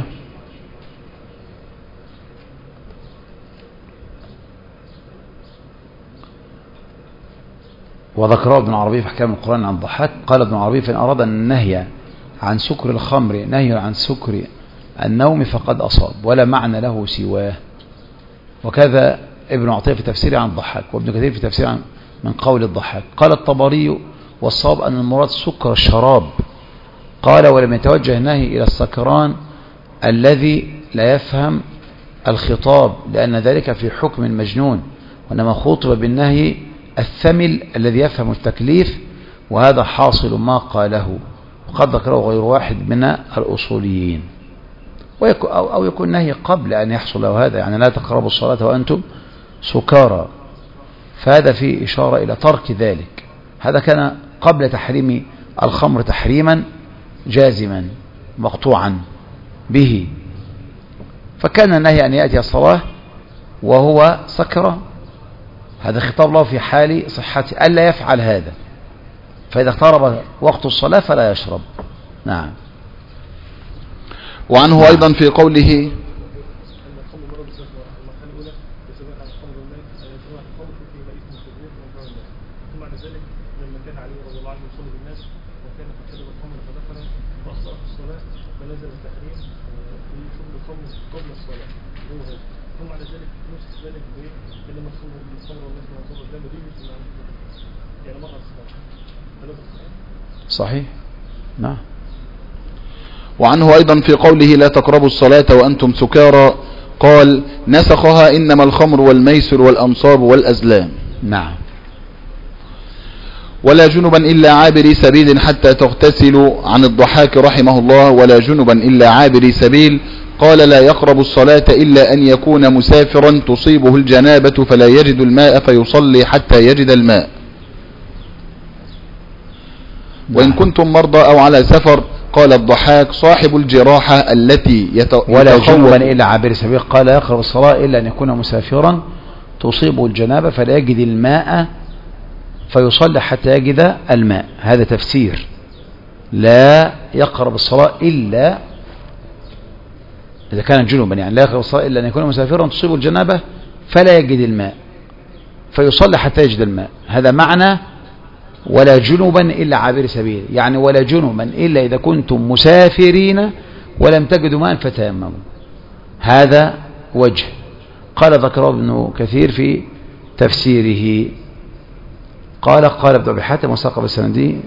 وذكره ابن عربي في أحكام القرآن عن الضحاك قال ابن عربي فإن أراد النهي عن سكر الخمر نهي عن سكر النوم فقد أصاب ولا معنى له سواه. وكذا ابن عطية في تفسيره عن الضحاك وابن كثير في تفسيره من قول الضحاك. قال الطبري والصواب أن المراد سكر الشراب. قال ولم يتوجه النهي إلى السكران الذي لا يفهم الخطاب لأن ذلك في حكم المجنون، وإنما خطب بالنهي الثمل الذي يفهم التكليف، وهذا حاصل ما قاله وقد ذكره غير واحد من الأصوليين. أو يكون نهي قبل أن يحصل له هذا، يعني لا تقربوا الصلاة وأنتم سكارى، فهذا فيه إشارة إلى ترك ذلك. هذا كان قبل تحريم الخمر تحريما جازما مقطوعا به، فكان النهي أن يأتي الصلاة وهو سكران، هذا خطاب الله في حال صحته ألا يفعل هذا، فإذا اقترب وقت الصلاة فلا يشرب. نعم. وعنه أيضا في قوله صحيح. نعم. وعنه أيضا في قوله لا تقربوا الصلاة وأنتم سكارى قال نسخها إنما الخمر والميسر والأنصاب والأزلام. نعم. ولا جنبا إلا عابري سبيل حتى تغتسلوا عن الضحاك رحمه الله ولا جنبا إلا عابري سبيل. قال لا يقرب الصلاة إلا أن يكون مسافرا تصيبه الجنابة فلا يجد الماء فيصلي حتى يجد الماء. وإن كنتم مرضى أو على سفر قال الضحاك صاحب الجراحة التي ولا جنبا إلا عابر سبيل قال يقرب الصلاة إلا أن يكون مسافرا تصيبه الجنابة فلا يجد الماء فيصلي حتى يجد الماء. هذا تفسير لا يقرب الصلاة إلا إذا كان جنوبا، يعني لا يقرب الصلاة إلا أن يكون مسافرا تصيبه الجنابة فلا يجد الماء فيصلي حتى يجد الماء. هذا معنى ولا جنبا إلا عابر سبيل، يعني ولا جنبا إلا إذا كنتم مسافرين ولم تجدوا ماء فتيمموا. هذا وجه. قال ذكره ابن كثير في تفسيره. قال ابن أبي حاتم وساق بالسندي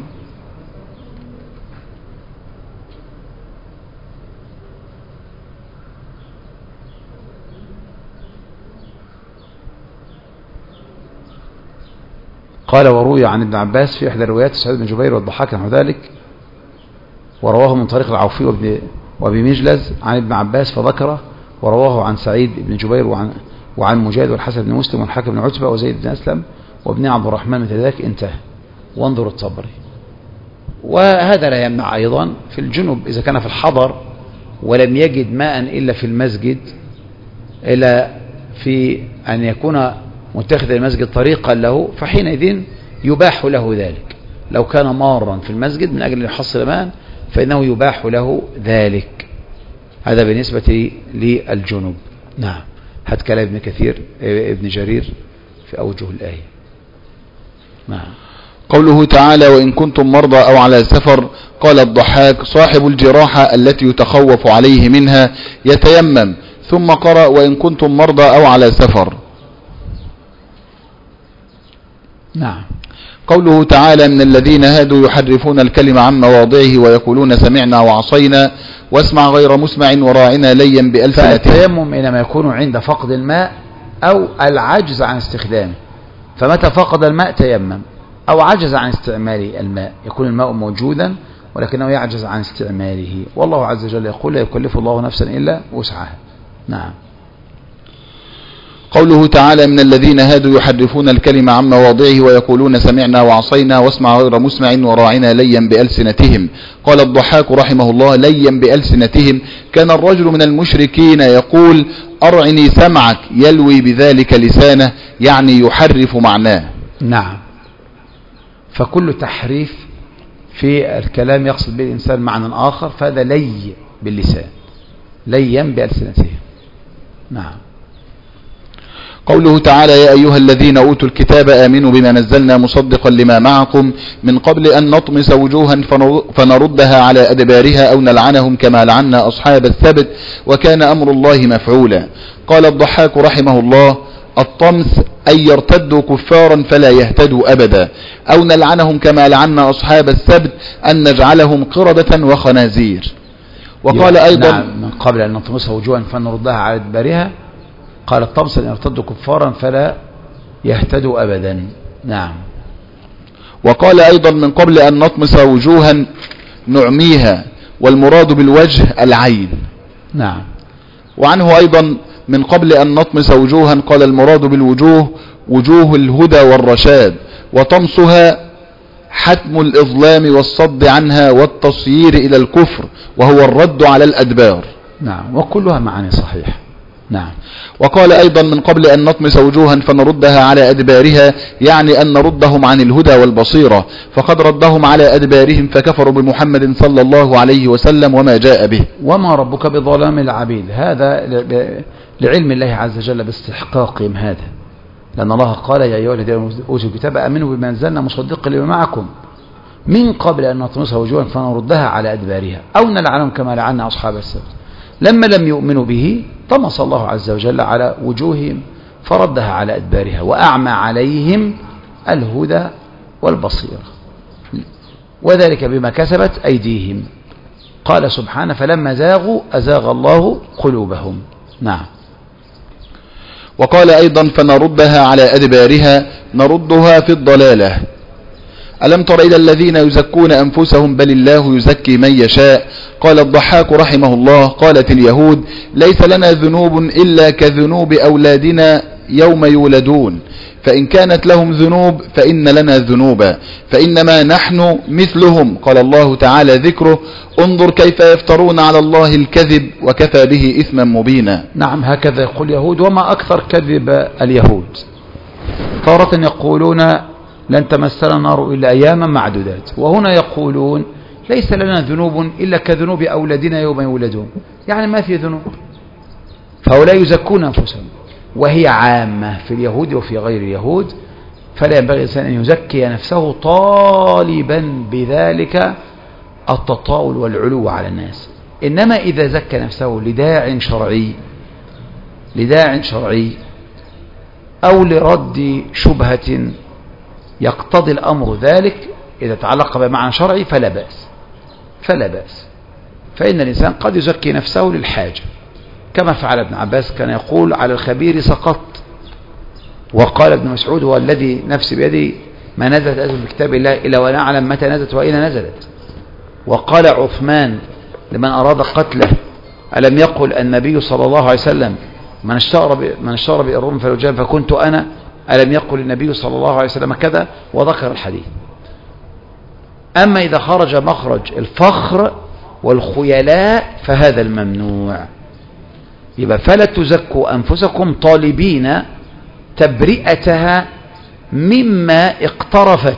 قال وروي عن ابن عباس في إحدى الروايات سعيد بن جبير والضحاك نحو ذلك، ورواه من طريق العوفي وابي مجلز عن ابن عباس فذكره، ورواه عن سعيد بن جبير وعن مجاهد والحسن بن مسلم والحكم بن عتبة وزيد بن أسلم وابن عبد الرحمن مثل ذلك، انتهى. وانظر الطبري. وهذا لا يمنع أيضا في الجنب إذا كان في الحضر ولم يجد ماء إلا في المسجد، إلا في أن يكون متخذ المسجد طريقا له، فحينئذ يباح له ذلك. لو كان مارا في المسجد من أجل أن يحصل ماء فإنه يباح له ذلك. هذا بالنسبة للجنوب. نعم. هات كلام ابن كثير ابن جرير في أوجه الآية. نعم. قوله تعالى وإن كنتم مرضى أو على سفر، قال الضحاك صاحب الجراحة التي يتخوف عليه منها يتيمم، ثم قرأ وإن كنتم مرضى أو على سفر. نعم. قوله تعالى من الذين هادوا يحرفون الكلم عن مواضعه ويقولون سمعنا وعصينا واسمع غير مسمع وراعنا ليا بألسنتهم. فالتيمم إنما يكون عند فقد الماء أو العجز عن استخدامه، فمتى فقد الماء تيمم، أو عجز عن استعمال الماء، يكون الماء موجودا ولكنه يعجز عن استعماله، والله عز وجل يقول لا يكلف الله نفسا إلا وسعها. نعم. قوله تعالى من الذين هادوا يحرفون الكلم عن مواضعه ويقولون سمعنا وعصينا واسمع غير مسمع وراعنا ليا بألسنتهم. قال الضحاك رحمه الله ليا بألسنتهم، كان الرجل من المشركين يقول أرعني سمعك، يلوي بذلك لسانه، يعني يحرف معناه. نعم. فكل تحريف في الكلام يقصد به الإنسان معنى آخر، فهذا لي باللسان، ليا بألسنتهم. نعم. قوله تعالى يا أيها الذين أوتوا الكتاب آمنوا بما نزلنا مصدقا لما معكم من قبل أن نطمس وجوها فنردها على أدبارها أو نلعنهم كما لعنا أصحاب السبت وكان أمر الله مفعولا. قال الضحاك رحمه الله الطمس أن يرتدوا كفارا فلا يهتدوا أبدا، أو نلعنهم كما لعنا أصحاب السبت أن نجعلهم قردة وخنازير. وقال أيضا نعم من قبل أن نطمس وجوها فنردها على أدبارها، قال الطمس أن يرتدوا كفارا فلا يهتدوا أبدا. نعم. وقال أيضا من قبل أن نطمس وجوها نعميها، والمراد بالوجه العين. نعم. وعنه أيضا من قبل أن نطمس وجوها قال المراد بالوجوه وجوه الهدى والرشاد، وطمسها حتم الإظلام والصد عنها والتصيير إلى الكفر وهو الرد على الأدبار. نعم. وكلها معاني صحيح. نعم. وقال أيضا من قبل أن نطمس وجوها فنردها على أدبارها، يعني أن نردهم عن الهدى والبصيرة، فقد ردهم على أدبارهم فكفروا بمحمد صلى الله عليه وسلم وما جاء به. وما ربك بظلام العبيد، هذا لعلم الله عز وجل باستحقاقهم هذا، لأن الله قال يا أيها الذين أوتوا الكتاب آمنوا بما نزلنا مصدقا لما معكم من قبل أن نطمس وجوها فنردها على أدبارها أو نلعنهم كما لعنا أصحاب السبت. لما لم يؤمنوا به طمس الله عز وجل على وجوههم فردها على أدبارها وأعمى عليهم الهدى والبصيرة، وذلك بما كسبت أيديهم. قال سبحانه فلما زاغوا أزاغ الله قلوبهم. نعم. وقال أيضا فنردها على أدبارها، نردها في الضلالة. ألم تر إلى الذين يزكون أنفسهم بل الله يزكي من يشاء. قال الضحاك رحمه الله قالت اليهود ليس لنا ذنوب إلا كذنوب أولادنا يوم يولدون، فإن كانت لهم ذنوب فإن لنا ذنوبا فإنما نحن مثلهم. قال الله تعالى ذكره انظر كيف يفترون على الله الكذب وكفى به إثما مبينا. نعم. هكذا يقول اليهود، وما أكثر كذب اليهود. تارة يقولون لن تمسنا النار إلا أياما معدودات، وهنا يقولون ليس لنا ذنوب إلا كذنوب أولادنا يوم يولدون، يعني ما في ذنوب، فهؤلاء يزكون أنفسهم، وهي عامة في اليهود وفي غير اليهود. فلا ينبغي الإنسان أن يزكي نفسه طالبا بذلك التطاول والعلو على الناس، إنما إذا زكى نفسه لداع شرعي أو لرد شبهة يقتضي الأمر ذلك، إذا تعلق بمعنى شرعي فلا بأس. فإن الإنسان قد يزكي نفسه للحاجة، كما فعل ابن عباس، كان يقول على الخبير سقط، وقال ابن مسعود هو الذي نفسي بيدي ما نزلت آية في كتاب الله إلا ونعلم متى نزلت وأين نزلت. وقال عثمان لمن أراد قتله: ألم يقل النبي صلى الله عليه وسلم من اشتهر بإرم فلجان فكنت أنا؟ ألم يقل النبي صلى الله عليه وسلم كذا؟ وذكر الحديث. أما إذا خرج مخرج الفخر والخيلاء فهذا الممنوع. يبقى فلا تزكوا أنفسكم طالبين تبرئتها مما اقترفت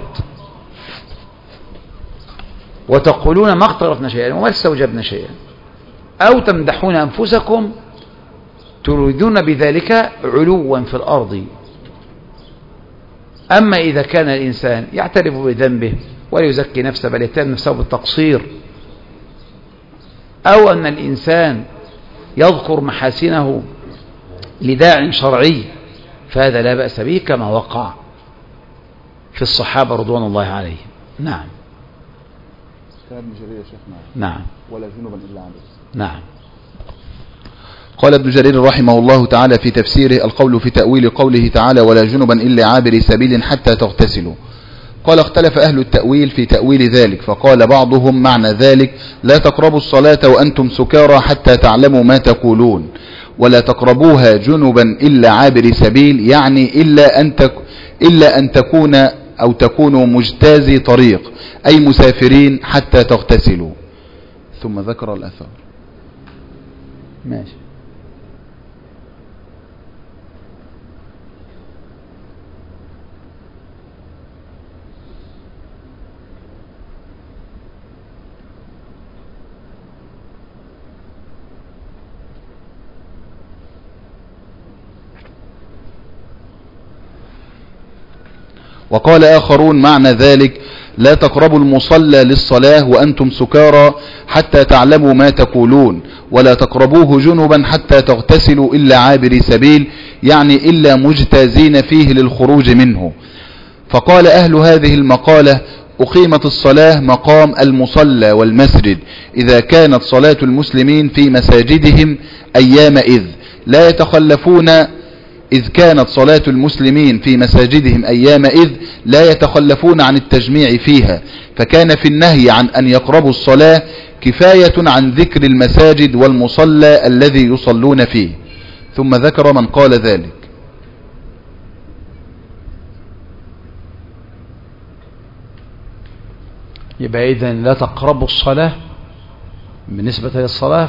وتقولون ما اقترفنا شيئا وما استوجبنا شيئا، أو تمدحون أنفسكم تريدون بذلك علوا في الأرض. أما إذا كان الإنسان يعترف بذنبه ولا يزكي نفسه بل يتهم نفسه بالتقصير، أو أن الإنسان يذكر محاسنه لداع شرعي، فهذا لا بأس به كما وقع في الصحابة رضوان الله عليهم. نعم. ابن جرير يا شيخنا. نعم. ولا جنبا إلا عابر. نعم. قال ابن جرير رحمه الله تعالى في تفسيره: القول في تأويل قوله تعالى ولا جنبا إلا عابر سبيل حتى تغتسلوا. قال: اختلف أهل التأويل في تأويل ذلك، فقال بعضهم معنى ذلك لا تقربوا الصلاة وأنتم سكارى حتى تعلموا ما تقولون، ولا تقربوها جنبا إلا عابر سبيل، يعني إلا أن تكون أو تكونوا مجتازي طريق أي مسافرين حتى تغتسلوا. ثم ذكر الأثر. ماشي. وقال آخرون معنى ذلك لا تقربوا المصلى للصلاة وأنتم سكارى حتى تعلموا ما تقولون، ولا تقربوه جنبا حتى تغتسلوا إلا عابر سبيل، يعني إلا مجتازين فيه للخروج منه. فقال أهل هذه المقالة أقيمت الصلاة مقام المصلى والمسجد إذا كانت صلاة المسلمين في مساجدهم أيام لا يتخلفون، إذ كانت صلاة المسلمين في مساجدهم أيام لا يتخلفون عن التجميع فيها، فكان في النهي عن أن يقربوا الصلاة كفاية عن ذكر المساجد والمصلى الذي يصلون فيه. ثم ذكر من قال ذلك. يبقى إذن لا تقربوا الصلاة بالنسبة للصلاة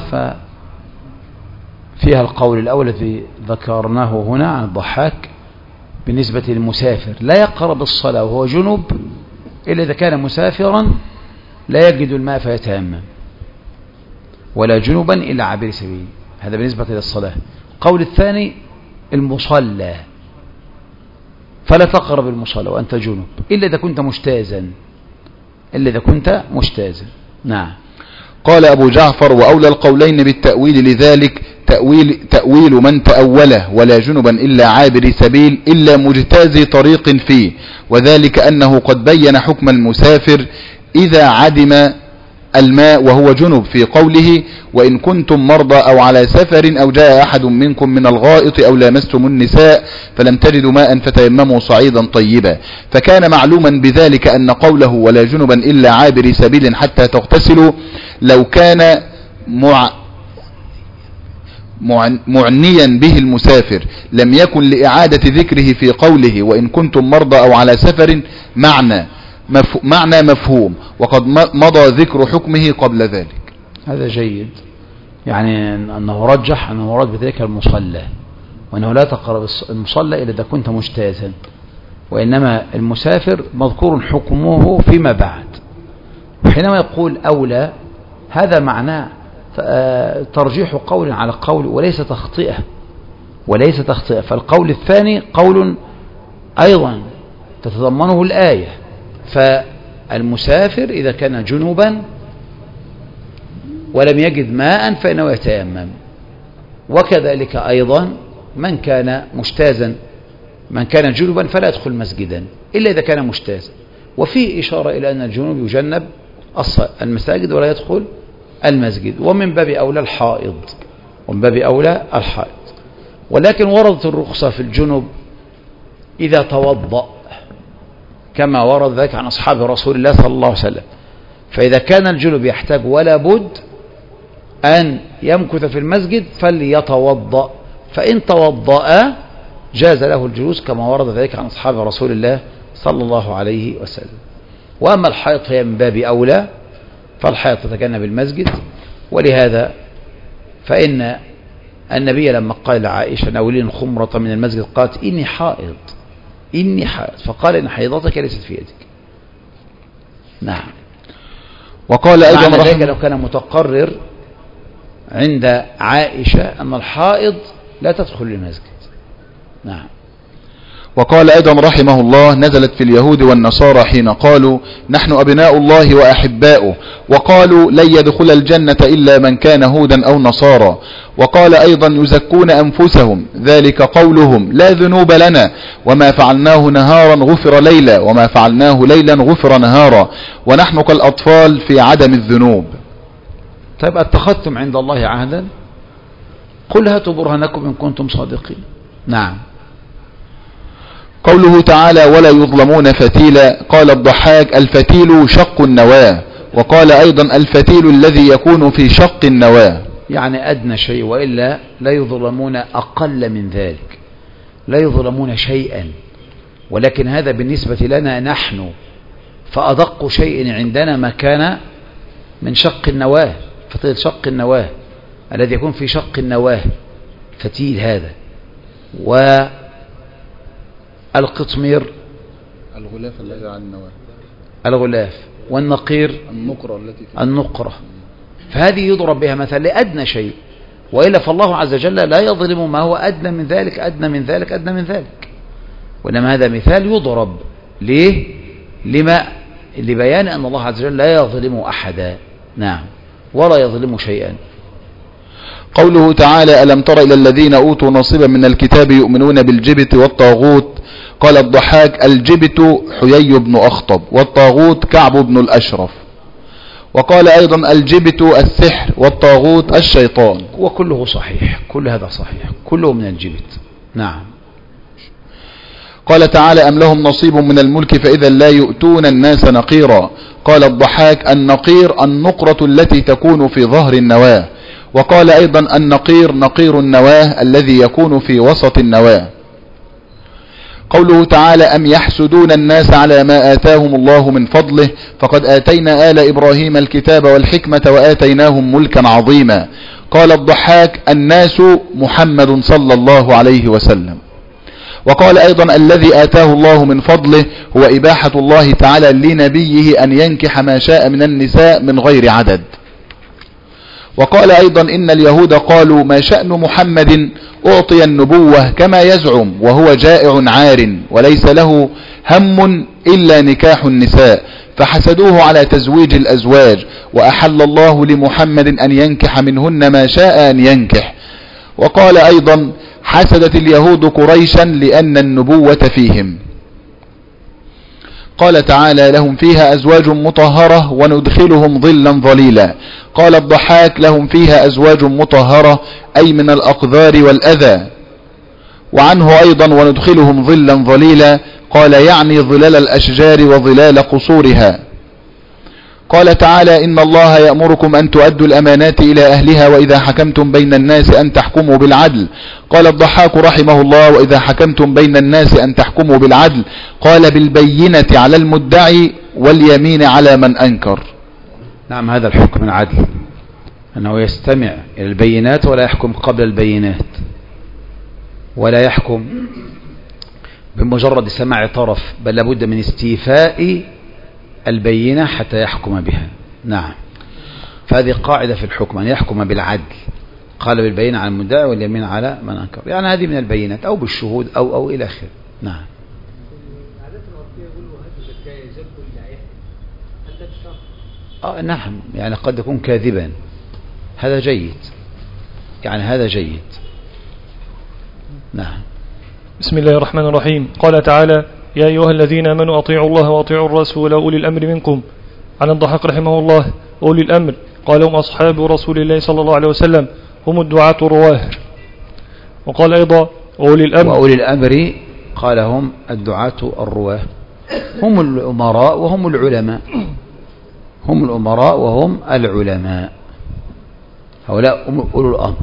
فيها القول الأول الذي ذكرناه هنا عن الضحاك بالنسبة للمسافر، لا يقرب الصلاة وهو جنب إلا إذا كان مسافرا لا يجد الماء فيتيمم، ولا جنبا إلا عابر سبيل. هذا بالنسبة للصلاة. القول الثاني المصلى، فلا تقرب المصلى وأنت جنب إلا إذا كنت مجتازا. نعم. قال أبو جعفر: وأولى القولين بالتأويل لذلك تأويل من تأوله ولا جنبا إلا عابر سبيل إلا مجتازي طريق فيه، وذلك أنه قد بين حكم المسافر إذا عدم الماء وهو جنب في قوله: وإن كنتم مرضى أو على سفر أو جاء أحد منكم من الغائط أو لامستم النساء فلم تجدوا ماء فتيمموا صعيدا طيبا. فكان معلوما بذلك أن قوله ولا جنبا إلا عابر سبيل حتى تغتسلوا لو كان معنيا به المسافر لم يكن لإعادة ذكره في قوله وإن كنتم مرضى أو على سفر معنى مفهوم، وقد مضى ذكر حكمه قبل ذلك. هذا جيد، يعني أنه رجح أنه مراد بذلك المصلى، وأنه لا تقرب المصلى إلا إذا كنت مجتازا، وإنما المسافر مذكور حكمه فيما بعد. وحينما يقول أولى هذا معناه ترجيح قول على قول وليس تخطئة. فالقول الثاني قول أيضا تتضمنه الآية، فالمسافر إذا كان جنوبا ولم يجد ماء فإنه يتيمم، وكذلك أيضا من كان مجتازا، من كان جنوبا فلا يدخل مسجدا إلا إذا كان مجتازا. وفيه إشارة إلى أن الجنوب يجنب المساجد ولا يدخل المسجد، ومن باب أولى الحائض. ولكن وردت الرخصة في الجنوب إذا توضأ كما ورد ذلك عن أصحاب رسول الله صلى الله عليه وسلم. فإذا كان الجنب يحتاج ولا بد أن يمكث في المسجد فليتوضأ، فإن توضأ جاز له الجلوس كما ورد ذلك عن أصحاب رسول الله صلى الله عليه وسلم. وأما الحائط فهي من باب أولى، فالحائط تتجنب المسجد. ولهذا فإن النبي لما قال لعائشة ناولين خمرة من المسجد قالت إني حائض إني حائض، فقال إن حيضتك ليست في يدك. نعم. وقال أيضا معنى ذلك لو كان متقرر عند عائشة أن الحائض لا تدخل المسجد. نعم. وقال أيضا رحمه الله نزلت في اليهود والنصارى حين قالوا نحن أبناء الله وأحباؤه، وقالوا لن يدخل الجنة إلا من كان هودا أو نصارى. وقال أيضا يزكون أنفسهم، ذلك قولهم لا ذنوب لنا، وما فعلناه نهارا غفر ليلا، وما فعلناه ليلا غفر نهارا، ونحن كالأطفال في عدم الذنوب. طيب اتخذتم عند الله عهدا؟ قل هاتوا برهانكم إن كنتم صادقين. نعم. قوله تعالى ولا يظلمون فتيلا، قال الضحاك الفتيل شق النواة، وقال أيضا الفتيل الذي يكون في شق النواة، يعني أدنى شيء، وإلا لا يظلمون أقل من ذلك، لا يظلمون شيئا، ولكن هذا بالنسبة لنا نحن، فأدق شيء عندنا ما كان من شق النواة، فتيل شق النواة الذي يكون في شق النواة فتيل هذا. والقطمير الغلاف الذي على النواة، الغلاف، والنقير النقرة، فهذه يضرب بها مثلا لأدنى شيء، وإلا فالله عز وجل لا يظلم ما هو أدنى من ذلك أدنى من ذلك أدنى من ذلك، وإنما هذا مثال يضرب ليه؟ لبيان أن الله عز وجل لا يظلم أحدا. نعم. ولا يظلم شيئا. قوله تعالى ألم تر إلى الذين أوتوا نصيبا من الكتاب يؤمنون بالجبت والطاغوت، قال الضحاك الجبت حيي بن أخطب، والطاغوت كعب بن الأشرف. وقال أيضا الجبت السحر، والطاغوت الشيطان. وكله صحيح، كل هذا صحيح، كله من الجبت. نعم. قال تعالى أم لهم نصيب من الملك فإذا لا يؤتون الناس نقيرا، قال الضحاك النقير النقرة التي تكون في ظهر النواة. وقال أيضا النقير نقير النواة الذي يكون في وسط النواة. قوله تعالى أم يحسدون الناس على ما آتاهم الله من فضله، فقد آتينا آل إبراهيم الكتاب والحكمة وآتيناهم ملكا عظيما. قال الضحاك الناس محمد صلى الله عليه وسلم. وقال أيضا الذي آتاه الله من فضله هو إباحة الله تعالى لنبيه أن ينكح ما شاء من النساء من غير عدد. وقال أيضا إن اليهود قالوا ما شأن محمد أعطي النبوة كما يزعم وهو جائع عار وليس له هم إلا نكاح النساء، فحسدوه على تزويج الأزواج، وأحل الله لمحمد أن ينكح منهن ما شاء أن ينكح. وقال أيضا حسدت اليهود قريشا لأن النبوة فيهم. قال تعالى لهم فيها أزواج مطهرة وندخلهم ظلا ظليلا. قال الضحاك لهم فيها أزواج مطهرة أي من الأقذار والأذى. وعنه أيضا وندخلهم ظلا ظليلا قال يعني ظلال الأشجار وظلال قصورها. قال تعالى إن الله يأمركم أن تؤدوا الأمانات إلى أهلها وإذا حكمتم بين الناس أن تحكموا بالعدل. قال الضحاك رحمه الله وإذا حكمتم بين الناس أن تحكموا بالعدل، قال بالبينة على المدعي واليمين على من أنكر. نعم، هذا الحكم العدل، أنه يستمع إلى البينات ولا يحكم قبل البينات، ولا يحكم بمجرد سماع طرف، بل لابد من استيفاء البينة حتى يحكم بها. نعم، فهذه قاعدة في الحكم أن يحكم بالعدل، قال بالبينة على المدعي واليمين على من أنكر، يعني هذه من البينات أو بالشهود أو إلى آخره. نعم. نعم، يعني قد يكون كاذبا، هذا جيد، يعني هذا جيد. نعم. بسم الله الرحمن الرحيم. قال تعالى يا أيها الذين آمنوا أطيعوا الله وأطيعوا الرسول وأولي الأمر منكم. عن الضحاك رحمه الله أولي الأمر قال هم أصحاب رسول الله صلى الله عليه وسلم، هم الدعاة الرواه. وقال أيضا أولي الأمر وأولي الأمر قال هم الدعاة الرواه. هم الأمراء وهم العلماء، هم الأمراء وهم العلماء، هؤلاء أولو الأمر.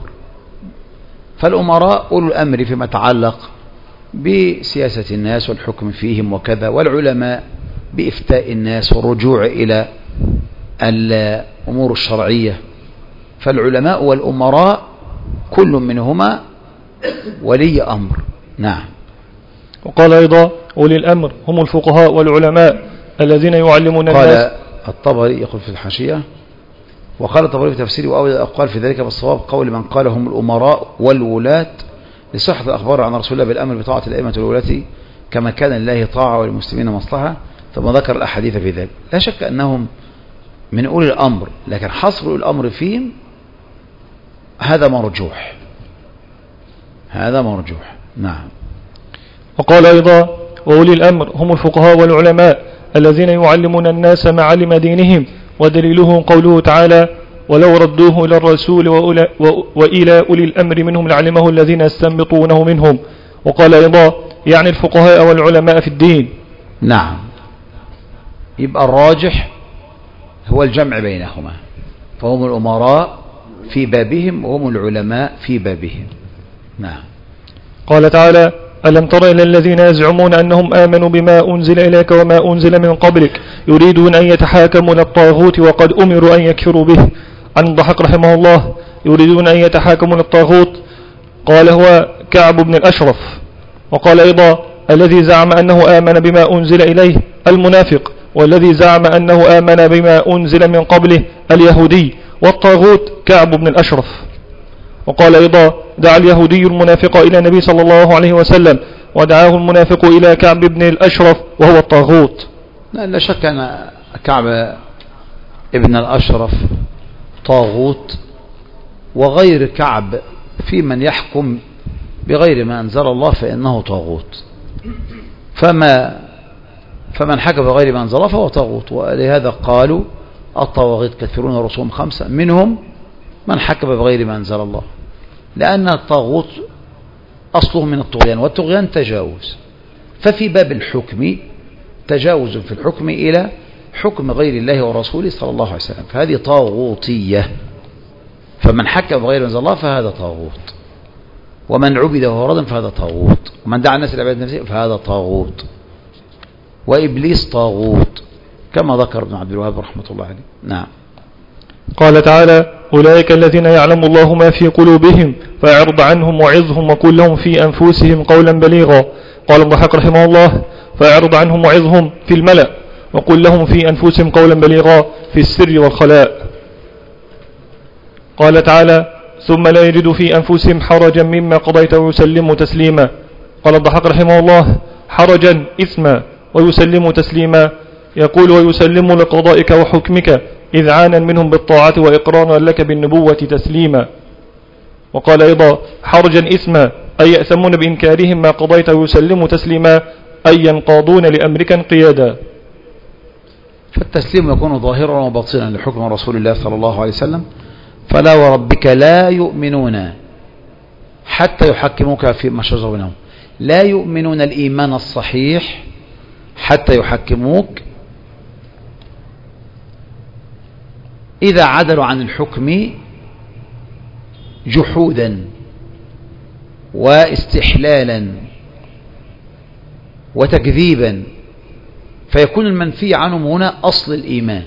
فالأمراء أولو الأمر فيما يتعلق بسياسة الناس والحكم فيهم وكذا، والعلماء بإفتاء الناس والرجوع إلى الأمور الشرعية. فالعلماء والأمراء كل منهما ولي أمر. نعم. وقال أيضا أولي الأمر هم الفقهاء والعلماء الذين يعلمون الناس. قال الطبري يقول في الحاشية: وقال الطبري في تفسيره: وأول الأقوال في ذلك بالصواب قول من قال هم الأمراء والولاة لصحة الأخبار عن رسول الله بالأمر بطاعة الأئمة والولاة كما كان لله طاعة وللمسلمين مصلحة، ثم ذكر الأحاديث في ذلك. لا شك أنهم من أولي الأمر، لكن حصر الأمر فيهم هذا مرجوح، هذا مرجوح. نعم. وقال أيضا وأولي الأمر هم الفقهاء والعلماء الذين يعلمون الناس معالم دينهم، ودليله قوله تعالى: ولو ردوه إلى الرسول وإلى أولي الأمر منهم لعلمه الذين يستنبطونه منهم. وقال أيضا يعني الفقهاء والعلماء في الدين. نعم. يبقى الراجح هو الجمع بينهما، فهم الأمراء في بابهم وهم العلماء في بابهم. نعم. قال تعالى: ألم تر إلى الذين يزعمون أنهم آمنوا بما أنزل إليك وما أنزل من قبلك يريدون أن يتحاكموا إلى الطاغوت وقد أمروا أن يكفروا به. عن الضحاك رحمه الله: يريدون أن يتحاكموا إلى الطاغوت، قال هو كعب بن الأشرف. وقال أيضا الذي زعم أنه آمن بما أنزل إليه المنافق، والذي زعم أنه آمن بما أنزل من قبله اليهودي، والطاغوت كعب بن الأشرف. وقال أيضا دعا اليهودي المنافق إلى النبي صلى الله عليه وسلم، ودعاه المنافق إلى كعب بن الأشرف وهو الطاغوت. لا شك أن كعب ابن الأشرف طاغوت، وغير كعب في من يحكم بغير ما أنزل الله فإنه طاغوت. فمن حكم بغير ما أنزل الله فهو طاغوت. ولهذا قالوا الطواغيت كثيرون رسوم 5 منهم من حكم بغير ما أنزل الله، لأن الطاغوت أصله من الطغيان، والطغيان تجاوز. ففي باب الحكم تجاوز في الحكم إلى حكم غير الله ورسوله صلى الله عليه وسلم، فهذه طاغوتية. فمن حكم بغير ما أنزل الله فهذا طاغوت، ومن عبد وهو راض فهذا طاغوت، ومن دعا الناس إلى عبادة نفسه فهذا طاغوت، وإبليس طاغوت كما ذكر ابن عبد الوهاب رحمة الله عليه. نعم. قال تعالى: أولئك الذين يعلم الله ما في قلوبهم فأعرض عنهم وعظهم وقل لهم في أنفسهم قولا بليغا. قال الضحاك رحمه الله: فأعرض عنهم وعظهم في الملأ وقل لهم في أنفسهم قولا بليغا في السر والخلاء. قال تعالى: ثم لا يجد في أنفسهم حرجا مما قضيت ويسلموا تسليما. قال الضحاك رحمه الله: حرجا إثما ويسلموا تسليما، يقول ويسلم لقضائك وحكمك إذعانا منهم بالطاعة وإقرارا لك بالنبوة تسليما. وقال أيضا: حرجا إثما أي يأثمون بإنكارهم ما قضيت ويسلموا تسليما أي ينقاضون لأمرك انقيادا. فالتسليم يكون ظاهرا وباطنا لحكم رسول الله صلى الله عليه وسلم. فلا وربك لا يؤمنون حتى يحكموك فيما شجر بينهم، لا يؤمنون الإيمان الصحيح حتى يحكموك إذا عدلوا عن الحكم جحودا واستحلالا وتكذيبا، فيكون المنفي عنهم هنا أصل الإيمان.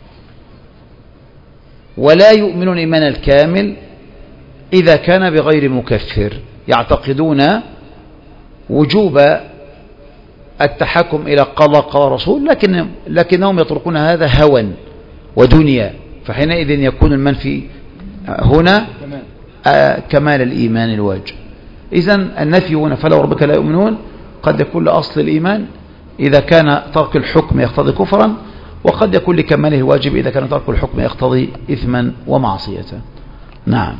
ولا يؤمنون الإيمان الكامل إذا كان بغير مكفر، يعتقدون وجوب التحكم إلى قضاء رسول، لكنهم يتركون هذا هوى ودنيا، فحينئذ يكون المنفي هنا كمال الإيمان الواجب. إذن النفي هنا فلا وربك لا يؤمنون قد يكون لأصل الإيمان إذا كان ترك الحكم يقتضي كفرا، وقد يكون لكماله الواجب إذا كان ترك الحكم يقتضي إثما ومعصية. نعم.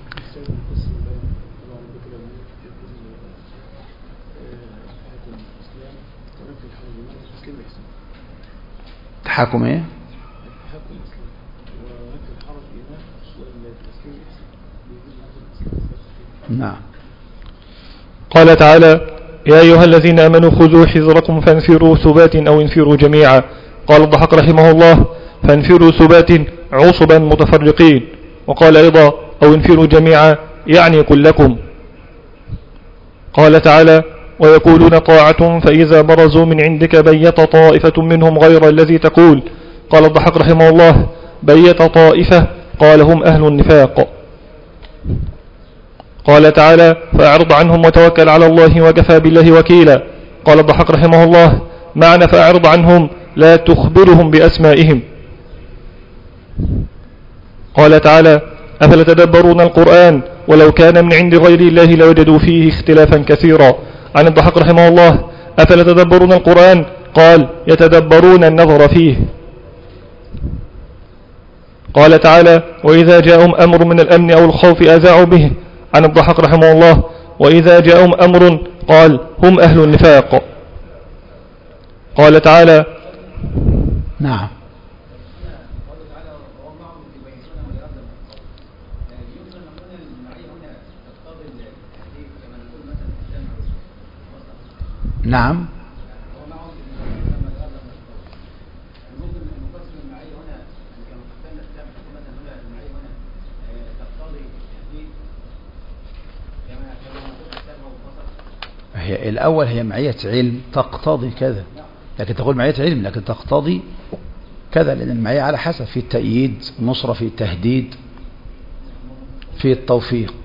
تحاكم ايه؟ نعم. قال تعالى: يا أيها الذين آمنوا خذوا حذركم فانفروا ثبات أو انفروا جميعا. قال الضحاك رحمه الله فانفروا ثبات عصبا متفرقين. وقال أيضا أو انفروا جميعا يعني كلكم. قال تعالى ويقولون طاعة فإذا برزوا من عندك بيت طائفة منهم غير الذي تقول. قال الضحاك رحمه الله بيت طائفة قال هم أهل النفاق. قال تعالى فأعرض عنهم وتوكل على الله وكفى بالله وكيلا. قال الضحاك رحمه الله معنى فأعرض عنهم لا تخبرهم بأسمائهم. قال تعالى أفلا تدبرون القرآن ولو كان من عند غير الله لوجدوا فيه اختلافا كثيرا. عن الضحاك رحمه الله أفلا تدبرون القرآن قال يتدبرون النظر فيه. قال تعالى وإذا جاءهم أمر من الأمن أو الخوف أذاعوا به. عن الضحاك رحمه الله وإذا جاءهم أمر قال هم أهل النفاق. قال تعالى نعم نعم هي الأول هي معية علم تقتضي كذا، لكن تقول معية علم لكن تقتضي كذا، لأن المعية على حسب في التأييد النصرة، في التهديد، في التوفيق.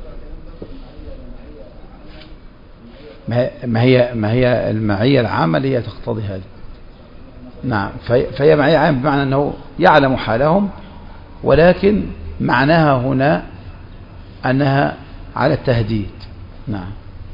ما هي المعية العامة اللي هي تقتضي هذا. نعم فهي معية عامة بمعنى أنه يعلم حالهم، ولكن معناها هنا أنها على التهديد. نعم.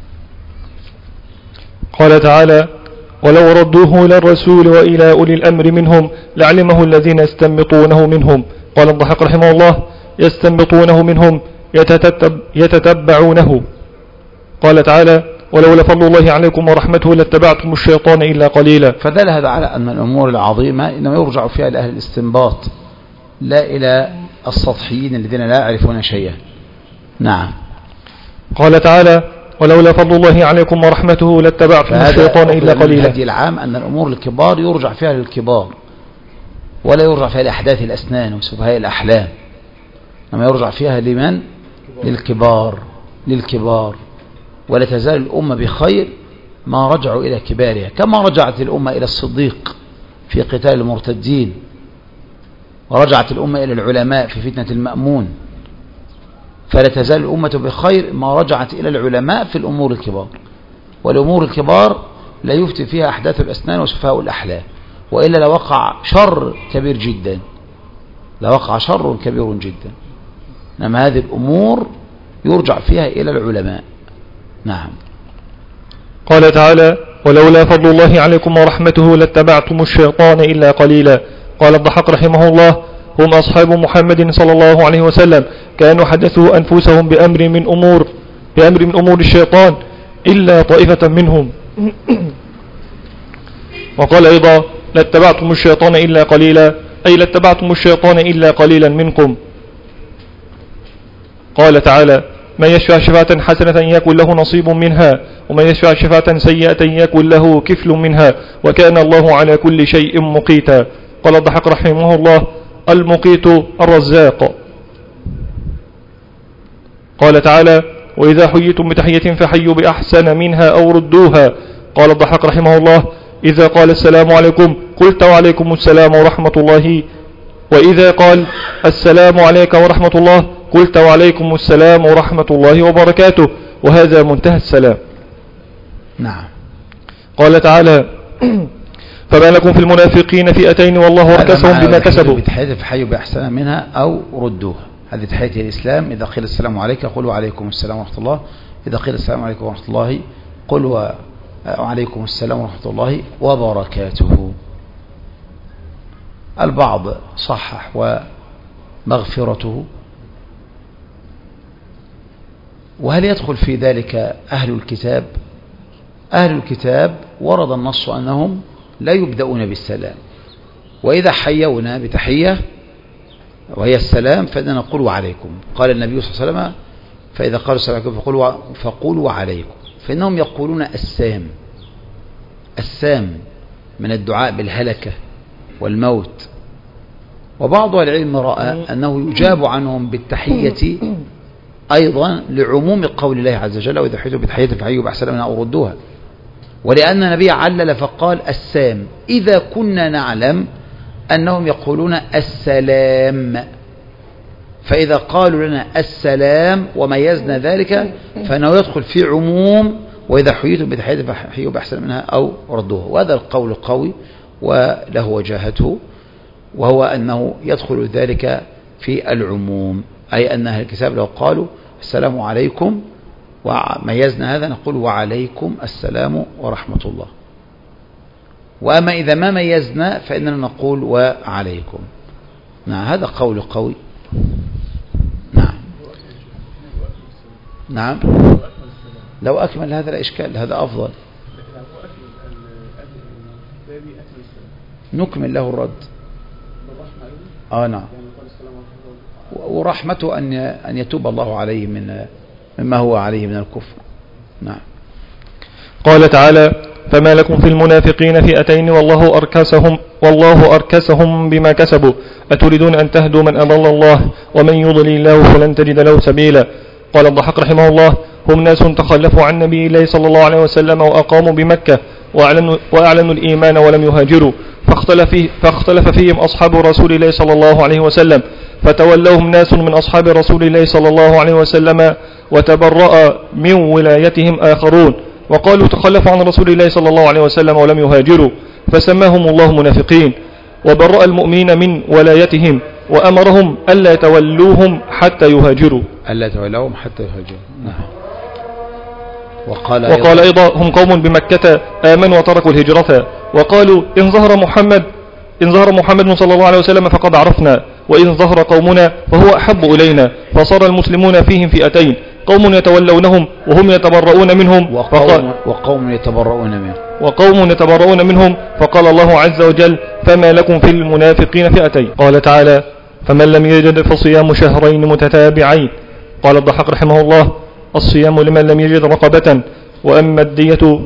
قال تعالى ولو ردوه إلى الرسول وإلى أولي الأمر منهم لعلمه الذين يستنبطونه منهم. قال الضحاك رحمه الله يستنبطونه منهم يتتبعونه. قال تعالى ولولا فضل الله عليكم ورحمته لاتبعتم الشيطان إلا قليلا. فدل هذا على أن الأمور العظيمة إنما يرجع فيها لأهل الاستنباط لا إلى السطحيين الذين لا يعرفون شيئا. نعم. قال تعالى ولولا فضل الله عليكم ورحمته لاتبعتم الشيطان إلا قليلا. الهدي العام أن الأمور الكبار يرجع فيها للكبار ولا يرجع فيها لأحداث الأسنان وسفهاء الأحلام، إنما يرجع فيها لمن؟ للكبار. ولا تزال الأمة بخير ما رجعوا إلى كبارها، كما رجعت الأمة إلى الصديق في قتال المرتدين، ورجعت الأمة إلى العلماء في فتنة المأمون. فلا تزال الأمة بخير ما رجعت إلى العلماء في الأمور الكبار، والأمور الكبار لا يفتي فيها أحداث الأسنان وسفهاء الأحلام، وإلا لوقع شر كبير جدا، إنما هذه الأمور يرجع فيها إلى العلماء. نعم. قال تعالى ولولا فضل الله عليكم ورحمته لاتبعتم الشيطان إلا قليلا. قال الضحاك رحمه الله هم أصحاب محمد صلى الله عليه وسلم كانوا حدثوا أنفسهم بأمر من أمور الشيطان إلا طائفة منهم. وقال أيضا لاتبعتم الشيطان إلا قليلا، أي لاتبعتم الشيطان إلا قليلا منكم. قال تعالى من يشفع شفاعة حسنة يكن له نصيب منها، ومن يشفع شفاعة سيئة يكن له كفل منها، وكان الله على كل شيء مقيتا. قال الضحاك رحمه الله المقيت الرزاق. قال تعالى وإذا حييتم بتحية فحيوا بأحسن منها أو ردوها. قال الضحاك رحمه الله إذا قال السلام عليكم قلت وعليكم السلام ورحمة الله، وإذا قال السلام عليك ورحمة الله قلت وعليكم السلام ورحمة الله وبركاته، وهذا منتهى السلام. نعم. قال تعالى فما لكم في المنافقين فئتين والله أركسهم بما كسبوا. بتحية فحيوا بأحسن منها أو ردوها، هذه تحية الإسلام. إذا قيل السلام عليك قل وعليكم السلام ورحمة الله، إذا قيل السلام عليكم ورحمة الله قل وعليكم السلام ورحمة الله وبركاته. البعض صحح ومغفرته. وهل يدخل في ذلك أهل الكتاب؟ أهل الكتاب ورد النص أنهم لا يبدأون بالسلام، وإذا حيونا بتحية وهي السلام فإننا نقول وعليكم. قال النبي صلى الله عليه وسلم فإذا قالوا السلام عليكم فقولوا وعليكم. فإنهم يقولون السام من الدعاء بالهلكة والموت. وبعض العلم رأى أنه يجاب عنهم بالتحية أيضا لعموم قول الله عز وجل وإذا حيثوا بتحية فحيوا بأحسن منها أو ردوها، ولأن النبي علل فقال السام إذا كنا نعلم أنهم يقولون السلام، فإذا قالوا لنا السلام وميزنا ذلك فإنه يدخل في عموم وإذا حييتم بتحية فحيوا بأحسن منها أو ردوها. وهذا القول القوي وله وجاهته، وهو أنه يدخل ذلك في العموم، أي أن أهل الكتاب لو قالوا السلام عليكم وميزنا هذا نقول وعليكم السلام ورحمة الله. وأما إذا ما ميزنا فإننا نقول وعليكم. نعم هذا قول قوي. نعم لو أكمل هذا لا إشكال، هذا أفضل. نكمل له الرد. نعم. ورحمته أن يتوب الله عليه مما هو عليه من الكفر. نعم. قال تعالى فما لكم في المنافقين فئتين والله أركسهم بما كسبوا أتريدون أن تهدوا من أضل الله ومن يضلل الله فلن تجد له سبيلا. قال الضحاك رحمه الله هم ناس تخلفوا عن نبي الله صلى الله عليه وسلم وأقاموا بمكة وأعلنوا الإيمان ولم يهاجروا فاختلف فيهم أصحاب رسول الله صلى الله عليه وسلم فتولوهم ناس من أصحاب رسول الله صلى الله عليه وسلم وتبرأ من ولايتهم آخرون وقالوا تخلفوا عن رسول الله صلى الله عليه وسلم ولم يهاجروا فسماهم الله منافقين وبرأ المؤمنين من ولايتهم وأمرهم ألا يتولوهم حتى يهاجروا. نعم. وقال أيضا هم قوم بمكة آمنوا وتركوا الهجرة وقالوا إن ظهر محمد صلى الله عليه وسلم فقد عرفنا وإن ظهر قومنا فهو أحب إلينا فصار المسلمون فيهم فئتين قوم يتولونهم وهم يتبرؤون منهم وقوم يتبرؤون منهم فقال الله عز وجل فما لكم في المنافقين فئتين. قال تعالى فمن لم يجد فصيام شهرين متتابعين. قال الضحاك رحمه الله الصيام لمن لم يجد رقبة وأما الدية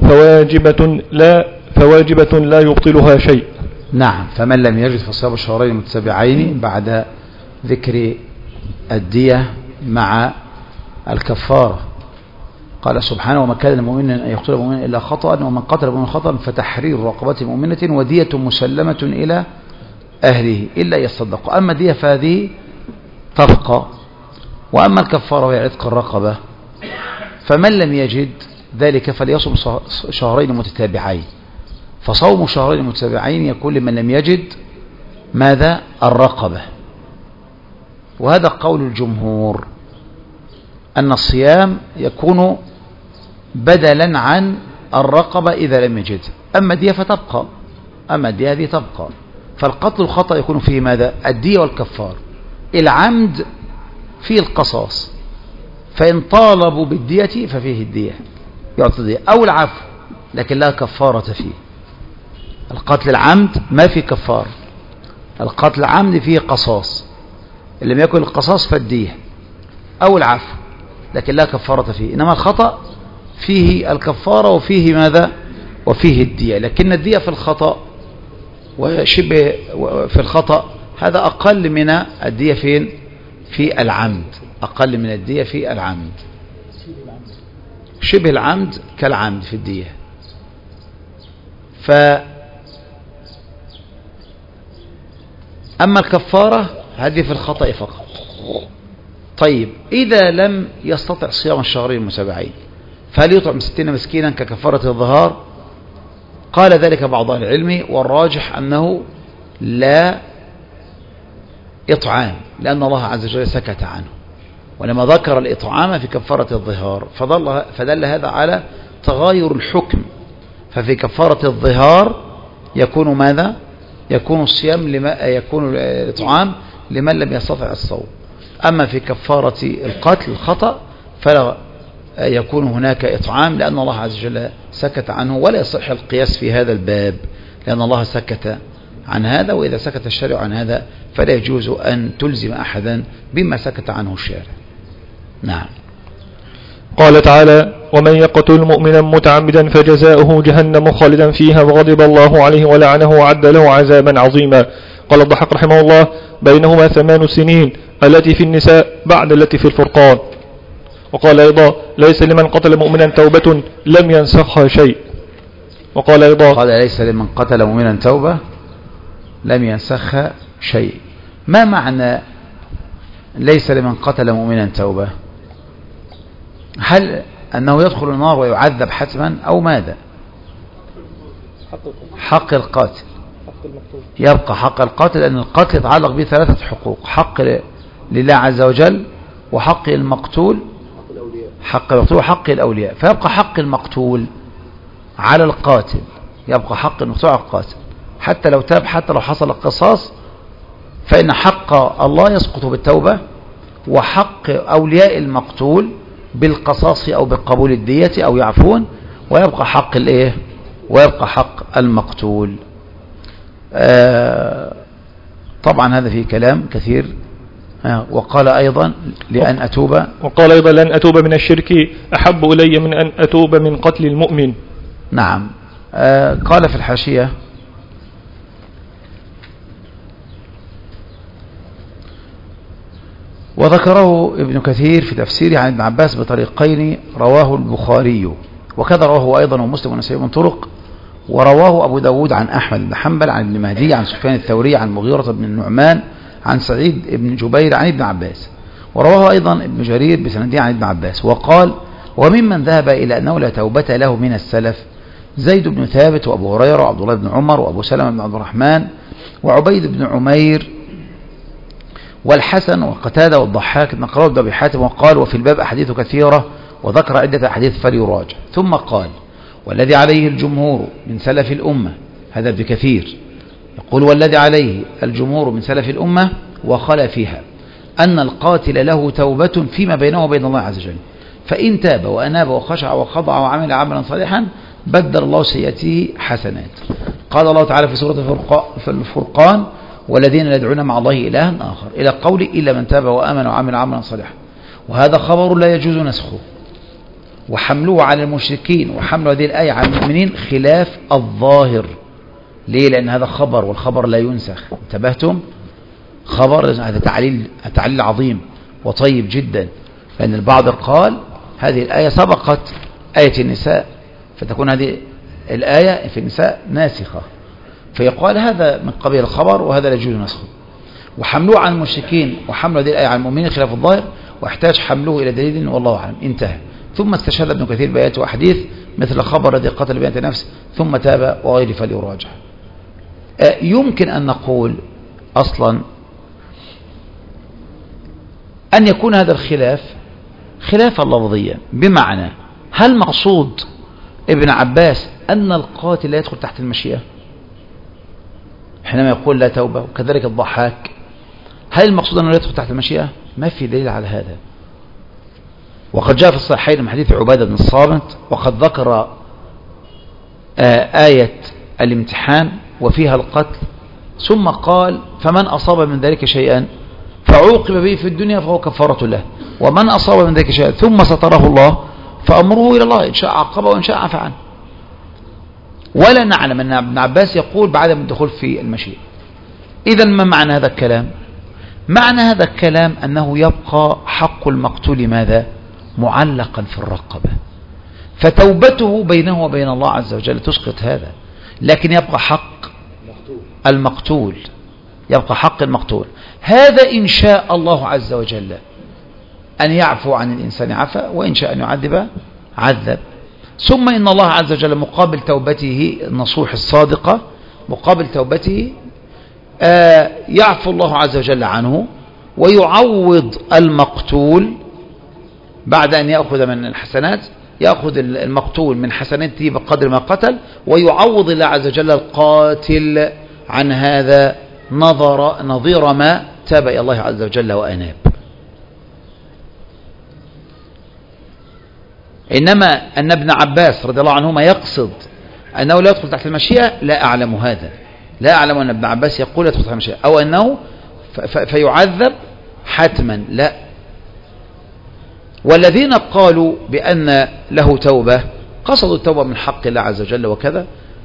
فواجبة لا يبطلها شيء. نعم فمن لم يجد فصيام شهرين متتابعين بعد ذكر الدية مع الكفارة. قال سبحانه وما كان المؤمن أن يقتل مؤمنا إلا خطأ ومن قتل مؤمنا خطأ فتحرير رقبة مؤمنة ودية مسلمة إلى أهله إلا يصدق. أما الدية فهذه تبقى، وأما الكفارة وهي عتق الرقبة فمن لم يجد ذلك فليصم شهرين متتابعين. فصوم شهرين متتابعين يكون لمن لم يجد ماذا؟ الرقبة. وهذا قول الجمهور أن الصيام يكون بدلا عن الرقبة إذا لم يجد. أما الدية فتبقى، أما الدية هذه تبقى. فالقتل الخطأ يكون فيه ماذا؟ الدية والكفار. العمد فيه القصاص، فإن طالبوا بالدية ففيه الدية يعطي الدية أو العفو لكن لا كفارة فيه. القتل العمد ما فيه كفار، القتل العمد فيه قصاص، إن لم يكن القصاص فالدية أو العفو لكن لا كفارة فيه. إنما الخطأ فيه الكفارة وفيه ماذا؟ وفيه الدية. لكن الدية في الخطأ وشبه في الخطأ هذا أقل من الدية فين؟ في العمد، أقل من الدية في العمد. شبه العمد كالعمد في الدية. أما الكفارة هذه في الخطأ فقط. طيب إذا لم يستطع صيام الشهرين المتتابعين فهل يطعم 60 مسكينا ككفارة الظهار؟ قال ذلك بعض أهل العلم، والراجح أنه لا إطعام لأن الله عز وجل سكت عنه، ولما ذكر الإطعام في كفارة الظهار فدل هذا على تغاير الحكم. ففي كفارة الظهار يكون ماذا؟ يكون الصيام يكون الإطعام لمن لم يستطع الصوم. أما في كفارة القتل الخطأ فلا يكون هناك إطعام لأن الله عز وجل سكت عنه، ولا يصح القياس في هذا الباب لأن الله سكت عن هذا، وإذا سكت الشارع عن هذا فلا يجوز أن تلزم أحدا بما سكت عنه الشارع. نعم. قال تعالى: ومن يقتل مؤمنا متعمدا فجزاؤه جهنم خالدا فيها وغضب الله عليه ولعنه وعد له عذابا عظيما. قال الضحاك رحمه الله: بينهما 8 سنين التي في النساء بعد التي في الفرقان. وقال أيضا: ليس لمن قتل مؤمنا توبة لم ينسخها شيء. وقال أيضا: قال: ليس لمن قتل مؤمنا توبة لم ينسخها شيء. ما معنى ليس لمن قتل مؤمنا توبة؟ هل أنه يدخل النار ويعذب حتما أو ماذا؟ حق القاتل يبقى حق القاتل، لأن القتل يتعلق به 3 حقوق: حق لله عز وجل، وحق المقتول، حق المقتول وحق الأولياء. فيبقى حق المقتول على القاتل، يبقى حق المقتول على القاتل حتى لو تاب، حتى لو حصل القصاص، فإن حق الله يسقط بالتوبة، وحق أولياء المقتول بالقصاص أو بقبول الدية أو يعفون، ويبقى حق الإيه؟ ويبقى حق المقتول. طبعا هذا فيه كلام كثير. وقال أيضا: لأن أتوب، وقال أيضا: لأن أتوب من الشرك أحب إلي من أن أتوب من قتل المؤمن. نعم. قال في الحاشية: وذكره ابن كثير في تفسيره عن ابن عباس بطريقين رواه البخاري، وكذا رواه أيضا ومسلم ونسائي من طرق، ورواه أبو داود عن أحمد بن حنبل عن ابن مهدي عن سفيان الثوري عن مغيرة بن النعمان عن سعيد بن جبير عن ابن عباس، ورواه أيضا ابن جرير بسنده عن ابن عباس. وقال: وممن ذهب إلى أنه لا توبة له من السلف زيد بن ثابت وأبو هريرة وعبد الله بن عمر وأبو سلمة بن عبد الرحمن وعبيد بن عمير والحسن وقتادة والضحاك بن قرار بن أبي حاتم. وقال: وفي الباب أحاديث كثيرة، وذكر عدة أحاديث فليراجع. ثم قال: والذي عليه الجمهور من سلف الأمة، هذا ابن كثير يقول: والذي عليه الجمهور من سلف الأمة وخلفها أن القاتل له توبة فيما بينه وبين الله عز وجل، فإن تاب وأناب وخشع وخضع وعمل عملا صالحا بدل الله سيئته حسنات. قال الله تعالى في سورة الفرقان: والذين لا يدعون مع الله إلها آخر، إلى قول: إلا من تاب وآمن وعمل عملا صالحا. وهذا خبر لا يجوز نسخه، وحمله على المشركين وحمل هذه الآية على المؤمنين خلاف الظاهر. ليه؟ لأن هذا خبر، والخبر لا ينسخ. انتبهتم؟ خبر، هذا تعليل عظيم وطيب جدا، لأن البعض قال هذه الآية سبقت آية النساء، فتكون هذه الآية في النساء ناسخة، فيقال هذا من قبيل الخبر وهذا لا يجوز نسخه. وحملوه على المشركين وحمل هذه الآية على المؤمنين خلاف الظاهر، واحتاج حمله إلى دليل والله أعلم. انتهى. ثم استشهد ابن كثير بآيات وأحاديث مثل خبر الذي قتل بنت نفس ثم تاب وغيره فليراجع. يمكن أن نقول أصلا أن يكون هذا الخلاف خلافا لفظيا، بمعنى: هل مقصود ابن عباس أن القاتل لا يدخل تحت المشيئة حينما يقول لا توبة؟ وكذلك الضحاك، هل المقصود أنه لا يدخل تحت المشيئة؟ ما في دليل على هذا. وقد جاء في الصحيحين من حديث عبادة بن الصامت، وقد ذكر آية الامتحان وفيها القتل، ثم قال: فمن أصاب من ذلك شيئا فعوقب به في الدنيا فهو كفارة له، ومن أصاب من ذلك شيئا ثم ستره الله فأمره إلى الله، إن شاء عقبه وإن شاء عفى عنه. ولا نعلم أن ابن عباس يقول بعدم الدخول في المشيئة. إذن ما معنى هذا الكلام؟ معنى هذا الكلام أنه يبقى حق المقتول ماذا؟ معلقا في الرقبة، فتوبته بينه وبين الله عز وجل تسقط هذا، لكن يبقى حق المقتول، يبقى حق المقتول. هذا إن شاء الله عز وجل أن يعفو عن الإنسان عفا، وإن شاء أن يعذب عذب. ثم إن الله عز وجل مقابل توبته النصوح الصادقة، مقابل توبته يعفو الله عز وجل عنه ويعوض المقتول بعد أن يأخذ من الحسنات، يأخذ المقتول من حسناته بقدر ما قتل، ويعوض الله عز وجل القاتل عن هذا نظير ما تاب إلى الله عز وجل وأناب. إنما أن ابن عباس رضي الله عنهما يقصد أنه لا يدخل تحت المشيئة، لا أعلم هذا، لا أعلم أن ابن عباس يقول لا يدخل تحت المشيئة، أو أنه فيعذب حتما، لا. والذين قالوا بأن له توبة قصدوا التوبة من حق الله عز وجل وكذا،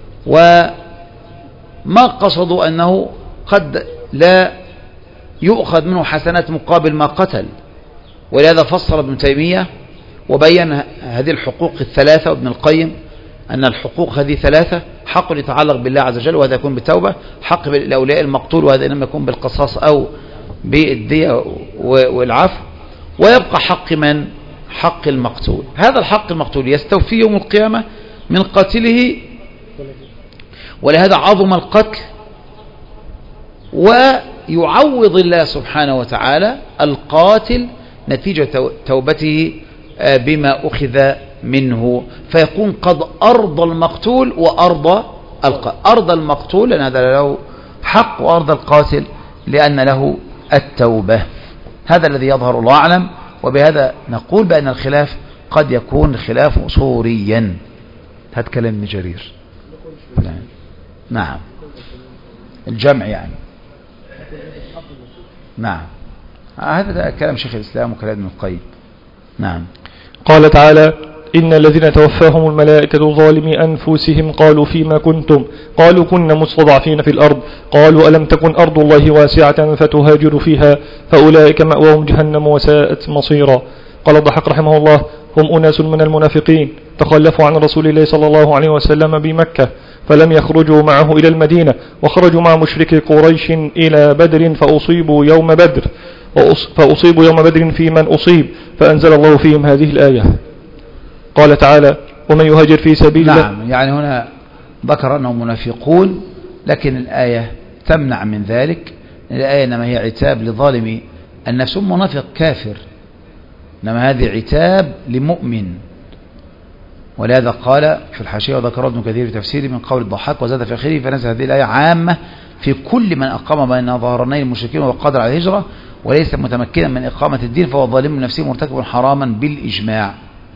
وما قصدوا أنه قد لا يؤخذ منه حسنات مقابل ما قتل. ولهذا فصل ابن تيمية وبين هذه الحقوق الثلاثة، وابن القيم أن الحقوق هذه ثلاثة: حق يتعلق بالله عز وجل وهذا يكون بالتوبة، حق بالأولياء المقتول وهذا إنما يكون بالقصاص أو بالدية والعفو، ويبقى حق من؟ حق المقتول. هذا الحق المقتول يستوفي يوم القيامة من قاتله، ولهذا عظم القتل، ويعوض الله سبحانه وتعالى القاتل نتيجة توبته بما أخذ منه، فيكون قد أرضى المقتول وأرضى أرضى المقتول لأن هذا له حق، وأرضى القاتل لأن له التوبة. هذا الذي يظهر الله أعلم، وبهذا نقول بأن الخلاف قد يكون خلاف أصوليا. هذا كلام ابن جرير. نعم، الجمع يعني. نعم، هذا كلام شيخ الإسلام وكلام ابن القيم. نعم. قال تعالى: إن الذين توفاهم الملائكة ظالمي أنفسهم قالوا فيما كنتم؟ قالوا كنا مستضعفين في الأرض. قالوا ألم تكن أرض الله واسعة فتهاجروا فيها فأولئك مأواهم جهنم وساءت مصيرا. قال الضحاك رحمه الله: هم أناس من المنافقين تخلفوا عن رسول الله صلى الله عليه وسلم بمكة فلم يخرجوا معه إلى المدينة، وخرجوا مع مشركي قريش إلى بدر فأصيبوا يوم بدر في من أصيب، فأنزل الله فيهم هذه الآية. قال تعالى: ومن يهاجر في سبيل الله. نعم، يعني هنا ذكر أنهم منافقون، لكن الآية تمنع من ذلك. الآية إنما هي عتاب لظالم النفس، منافق كافر، إنما هذه عتاب لمؤمن. ولهذا قال في الحاشية وذكر ابن كثير في تفسيره من قول الضحاك وزاد في آخره: فنزل هذه الآية عامة في كل من أقام بين ظهراني المشركين وقادر على الهجرة وليس متمكنا من إقامة الدين فهو ظالم نفسه مرتكب حراما بالإجماع.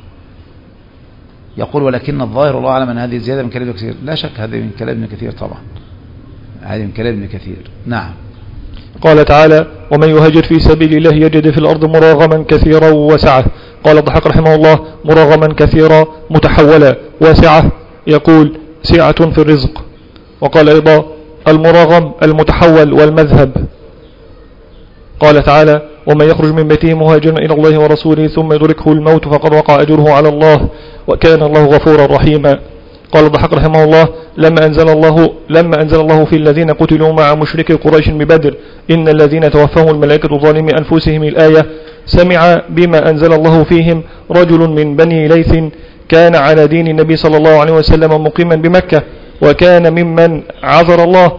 يقول: ولكن الظاهر الله أعلم أن هذه زيادة من كلام ابن كثير. لا شك هذه من كلام ابن كثير طبعا، هذه من كلام ابن كثير. نعم. قال تعالى: ومن يهاجر في سبيل الله يجد في الأرض مراغما كثيرا وسعة. قال الضحاك رحمه الله: مراغما كثيرا متحولا، واسعة يقول سعة في الرزق. وقال أيضا: المراغم المتحول والمذهب. قال تعالى: ومن يخرج من بيته مهاجرا إلى الله ورسوله ثم يدركه الموت فقد وقع أجره على الله وكان الله غفورا رحيما. قال الضحاك رحمه الله: لما أنزل الله في الذين قتلوا مع مشركي قريش ببدر إن الذين توفاهم الملائكة ظالمي أنفسهم الآية، سمع بما أنزل الله فيهم رجل من بني ليث كان على دين النبي صلى الله عليه وسلم مقيما بمكة وكان ممن عذر الله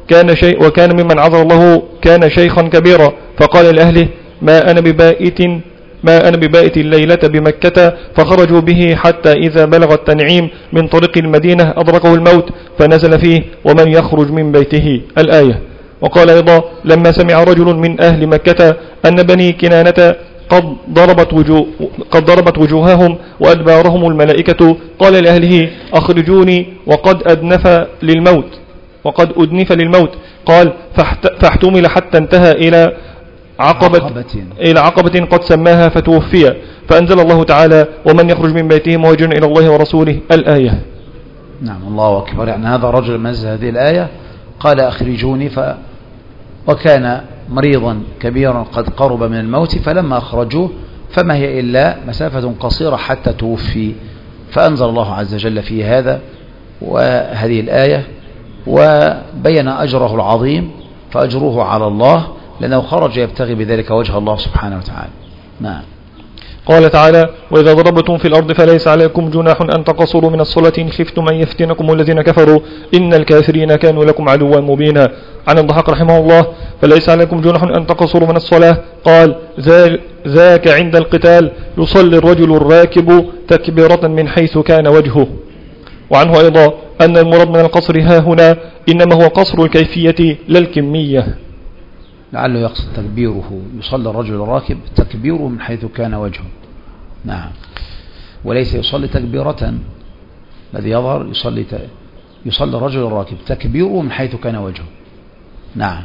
كان شيخا كبيرا، فقال لأهله: ما أنا ببائت الليلة بمكة، فخرجوا به حتى إذا بلغ التنعيم من طريق المدينة أدركه الموت فنزل فيه: ومن يخرج من بيته الآية. وقال أيضا: لما سمع رجل من أهل مكة أن بني كنانة قد ضربت وجوههم وأدبارهم الملائكة قال لأهله: أخرجوني وقد أدنف للموت. قال: فاحتمل حتى انتهى إلى عقبة قد سماها فتوفي، فأنزل الله تعالى: ومن يخرج من بيته مهاجرا إلى الله ورسوله الآية. نعم، الله أكبر. يعني هذا رجل منزل هذه الآية قال: أخرجوني، وكان مريضا كبيرا قد قرب من الموت، فلما أخرجوه فما هي إلا مسافة قصيرة حتى توفي، فأنزل الله عز وجل في هذا وهذه الآية وبين أجره العظيم، فأجره على الله لأنه خرج يبتغي بذلك وجه الله سبحانه وتعالى. نعم. قال تعالى: وإذا ضربتم في الأرض فليس عليكم جناح أن تقصروا من الصلاة إن خفتم أن يفتنكم الذين كفروا إن الكافرين كانوا لكم عدوا مبينا. عن الضحاك رحمه الله: فليس عليكم جناح أن تقصروا من الصلاة. قال: ذاك عند القتال يصلي الرجل الراكب تكبيرة من حيث كان وجهه. وعنه أيضا أن المراد من القصر ها هنا إنما هو قصر الكيفية لا الكمية. لعله يقصد تكبيره، يصلي الرجل الراكب تكبيره من حيث كان وجهه. نعم، وليس يصلي تكبيرة، الذي يظهر يصلي الرجل الراكب تكبيره من حيث كان وجهه. نعم.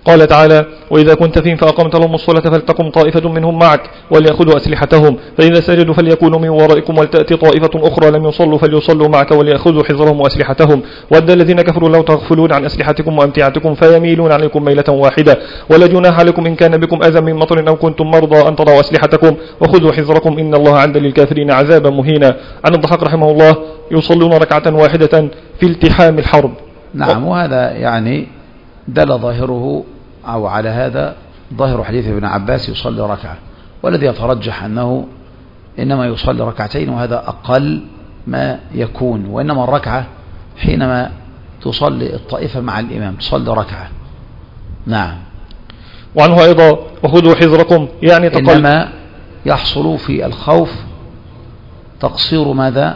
قال تعالى وإذا كنت فيهم فأقمت لهم الصلاة فلتقم طائفة منهم معك وليأخذوا أسلحتهم فإذا سجدوا فليكونوا من ورائكم ولتأتي طائفة أخرى لم يصلوا فليصلوا معك وليأخذوا حذرهم وأسلحتهم ود الذين كفروا لو تغفلون عن أسلحتكم وأمتعتكم فيميلون عليكم ميلة واحدة ولا جناح عليكم إن كان بكم أذى من مطر أو كنتم مرضى أن تضعوا أسلحتكم وخذوا حذركم إن الله عند للكافرين عذابا مهينا. عن الضحاك رحمه الله يصلون ركعة واحدة في التحام الحرب. نعم. وهذا يعني دل ظاهره أو على هذا ظاهر حديث ابن عباس يصلي ركعة، والذي يترجح أنه إنما يصلي ركعتين وهذا أقل ما يكون، وإنما الركعة حينما تصلي الطائفة مع الإمام تصلي ركعة. نعم. وعنه أيضا وخذوا حذركم يعني إنما يحصل في الخوف تقصير ماذا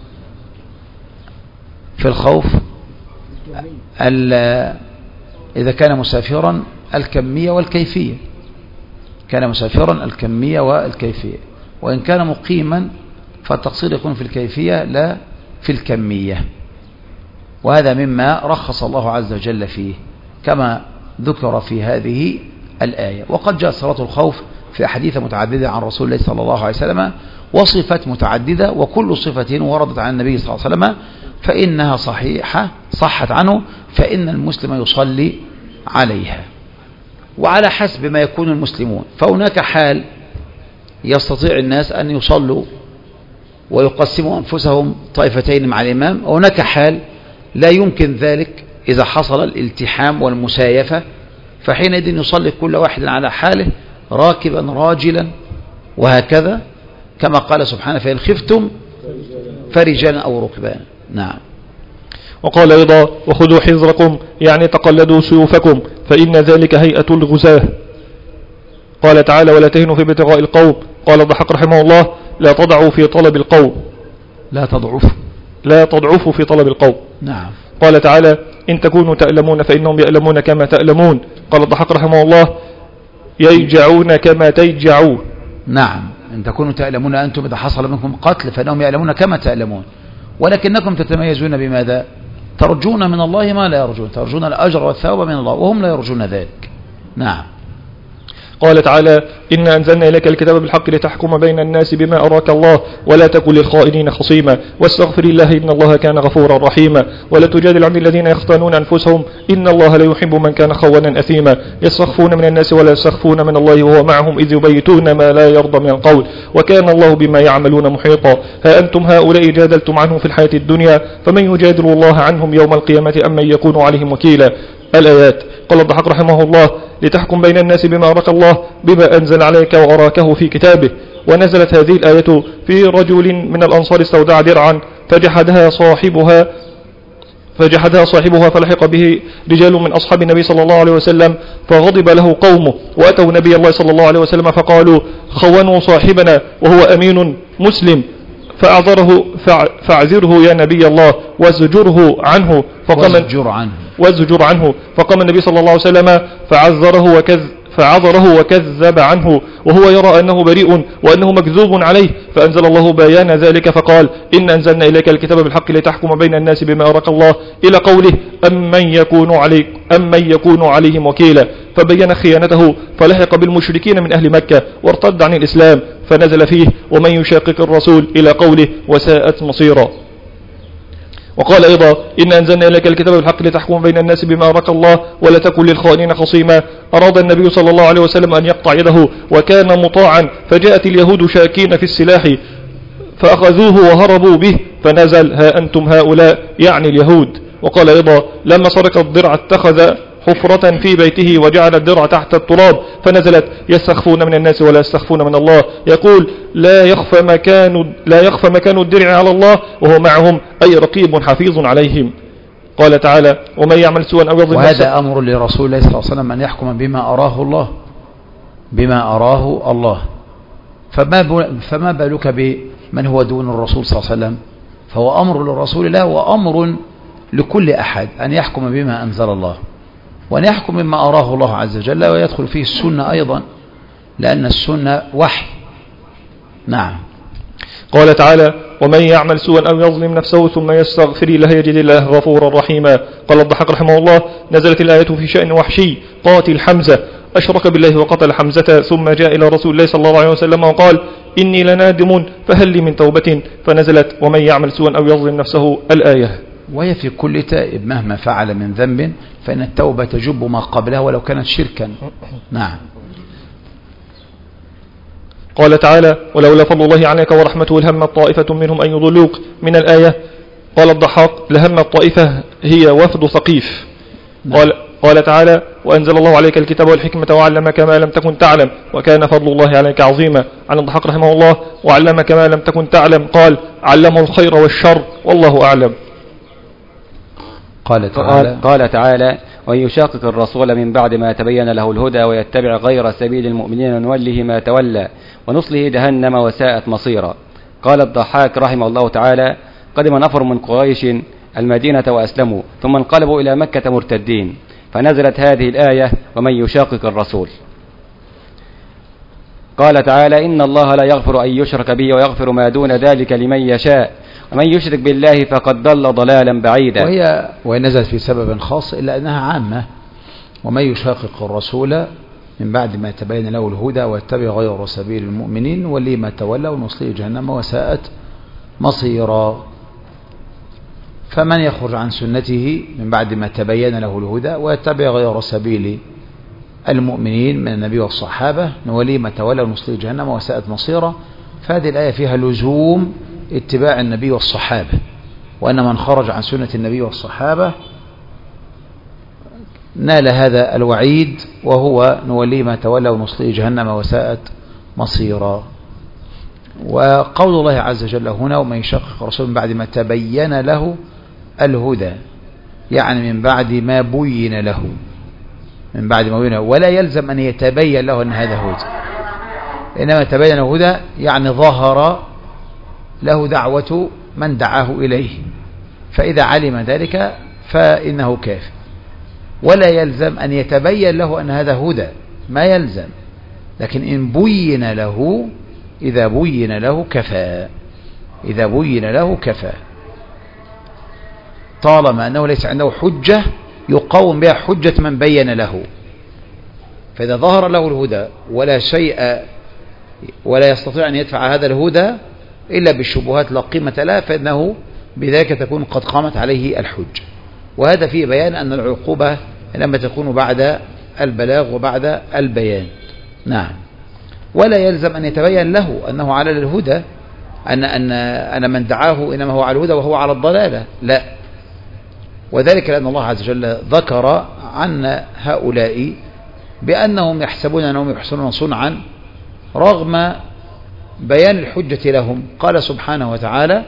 في الخوف إذا كان مسافرا الكمية والكيفية، كان مسافرا الكمية والكيفية، وإن كان مقيما فالتقصير يكون في الكيفية لا في الكمية، وهذا مما رخص الله عز وجل فيه كما ذكر في هذه الآية. وقد جاء صلاة الخوف في أحاديث متعددة عن رسول الله صلى الله عليه وسلم وصفات متعددة، وكل صفة وردت عن النبي صلى الله عليه وسلم فإنها صحيحة صحت عنه، فإن المسلم يصلي عليها وعلى حسب ما يكون المسلمون. فهناك حال يستطيع الناس أن يصلوا ويقسموا أنفسهم طائفتين مع الإمام، وهناك حال لا يمكن ذلك إذا حصل الالتحام والمسايفة، فحينئذ يصلي كل واحد على حاله راكبا راجلا وهكذا، كما قال سبحانه فإن خفتم فرجالا أو ركبانا. نعم. وقال أيضا وخذوا حذركم يعني تقلدوا سيوفكم فإن ذلك هيئة الغزاة. قال تعالى ولا تهنوا في ابتغاء القوم. قال الضحاك رحمه الله لا تضعوا في طلب القوم، لا تضعفوا في طلب القوم. نعم. قال تعالى إن تكونوا تألمون فإنهم يألمون كما تألمون. قال الضحاك رحمه الله يجعون كما تيجعون. نعم. إن تكونوا تألمون أنتم إذا حصل منكم قتل فإنهم يألمون كما تألمون، ولكنكم تتميزون بماذا؟ ترجون من الله ما لا يرجون، ترجون الأجر والثواب من الله وهم لا يرجون ذلك. نعم. قال تعالى إنا أنزلنا إليك الكتاب بالحق لتحكم بين الناس بما أراك الله ولا تكن للخائنين خصيما واستغفر الله إن الله كان غفورا رحيما ولا تجادل عن الذين يختانون أنفسهم إن الله لا يحب من كان خوانا أثيما يستخفون من الناس ولا يستخفون من الله وهو معهم إذ يبيتون ما لا يرضى من القول وكان الله بما يعملون محيطا ها أنتم هؤلاء جادلتم عنه في الحياة الدنيا فمن يجادل الله عنهم يوم القيامة أم من يكون عليهم وكيلا. الآيات. قال الضحاك رحمه الله لتحكم بين الناس بما أراك الله بما أنزل عليك وأراكه في كتابه. ونزلت هذه الآية في رجل من الأنصار استودع درعا فجحدها صاحبها فلحق به رجال من أصحاب النبي صلى الله عليه وسلم فغضب له قومه وأتوا نبي الله صلى الله عليه وسلم فقالوا خونوا صاحبنا وهو أمين مسلم فاعذره يا نبي الله وازجره عنه. فقام النبي صلى الله عليه وسلم فعذره وكذب عنه وهو يرى أنه بريء وأنه مكذوب عليه فأنزل الله بيان ذلك فقال إن أنزلنا إليك الكتاب بالحق لتحكم بين الناس بما أراك الله إلى قوله أمن يكون عليهم وكيلا فبين خيانته فلحق بالمشركين من أهل مكة وارتد عن الإسلام فنزل فيه ومن يشاقق الرسول إلى قوله وساءت مصيرا. وقال أيضا إن أنزلنا إليك الكتاب بالحق لتحكم بين الناس بما أراك الله ولا تكن للخائنين خصيما. أراد النبي صلى الله عليه وسلم أن يقطع يده وكان مطاعا فجاءت اليهود شاكين في السلاح فأخذوه وهربوا به فنزل ها أنتم هؤلاء يعني اليهود. وقال أيضا لما سرق الضرع اتخذ حفرة في بيته وجعل الدرع تحت التراب فنزلت يستخفون من الناس ولا يستخفون من الله يقول لا يخفى مكان الدرع على الله وهو معهم أي رقيب حفيظ عليهم. قال تعالى ومن يعمل سوءا أو يظلم وهذا أمر لرسول الله صلى الله عليه وسلم أن يحكم بما أراه الله فما بالك بمن هو دون الرسول صلى الله عليه وسلم؟ فهو أمر لرسول الله وأمر لكل أحد أن يحكم بما أنزل الله وأن يحكم مما أراه الله عز وجل ويدخل فيه السنة أيضا لأن السنة وحي. نعم. قال تعالى ومن يعمل سوءا أو يظلم نفسه ثم يستغفر الله يجد الله غفورا رحيما. قال الضحاك رحمه الله نزلت الآية في شأن وحشي قاتل حمزة أشرك بالله وقتل حمزة ثم جاء إلى رسول الله صلى الله عليه وسلم وقال إني لنادم فهل لي من توبة فنزلت ومن يعمل سوءا أو يظلم نفسه الآية. وهي في كل تائب مهما فعل من ذنب فإن التوبة تجب ما قبلها ولو كانت شركا. نعم. قال تعالى ولولا فضل الله عليك ورحمته لهم طائفة منهم أن يضلوك من الآية. قال الضحاك لهم الطائفة هي وفد ثقيف. قال تعالى وأنزل الله عليك الكتاب والحكمة وعلمك ما لم تكن تعلم وكان فضل الله عليك عظيما. عن الضحاك رحمه الله وعلمك ما لم تكن تعلم قال علمه الخير والشر والله أعلم. قال تعالى وإن يشاقق الرسول من بعد ما تبين له الهدى ويتبع غير سبيل المؤمنين نوله ما تولى ونصله جهنم وساءت مصيرا. قال الضحاك رحمه الله تعالى قدم نفر من قريش المدينة وأسلموا ثم انقلبوا إلى مكة مرتدين فنزلت هذه الآية ومن يشاقق الرسول. قال تعالى إن الله لا يغفر أن يشرك به ويغفر ما دون ذلك لمن يشاء ومن يشرك بالله فقد ضل ضلالا بعيدا. وهي نزلت في سبب خاص إلا أنها عامة. ومن يشاقق الرسول من بعد ما تبين له الهدى ويتبع غير سبيل المؤمنين ولي ما تولى ونصليه جهنم وساءت مصيرا. فمن يخرج عن سنته من بعد ما تبين له الهدى ويتبع غير سبيل المؤمنين من النبي والصحابة نوليه ما تولى ونصليه جهنم وساءت مصيرا. فهذه الآية فيها لزوم اتباع النبي والصحابة وأن من خرج عن سنة النبي والصحابة نال هذا الوعيد وهو نوليه ما تولى ونصليه جهنم وساءت مصيرا. وقول الله عز وجل هنا ومن يشاقق الرسول من بعد ما تبين له الهدى يعني من بعد ما بين له ولا يلزم أن يتبين له أن هذا هدى إنما تبين له هدى يعني ظهر له دعوة من دعاه إليه فإذا علم ذلك فإنه كافر. ولا يلزم أن يتبين له أن هذا هدى ما يلزم لكن إن بين له إذا بين له كفى طالما أنه ليس عنده حجة يقوم بها حجة من بين له. فإذا ظهر له الهدى ولا شيء ولا يستطيع أن يدفع هذا الهدى إلا بالشبهات لا قيمة لها فإنه بذلك تكون قد قامت عليه الحجة. وهذا فيه بيان أن العقوبة لما تكون بعد البلاغ وبعد البيان. نعم. ولا يلزم أن يتبين له أنه على الهدى أن من دعاه إنما هو على الهدى وهو على الضلالة لا. وذلك لأن الله عز وجل ذكر عن هؤلاء بأنهم يحسبون أنهم يحسنون صنعا رغم بيان الحجة لهم. قال سبحانه وتعالى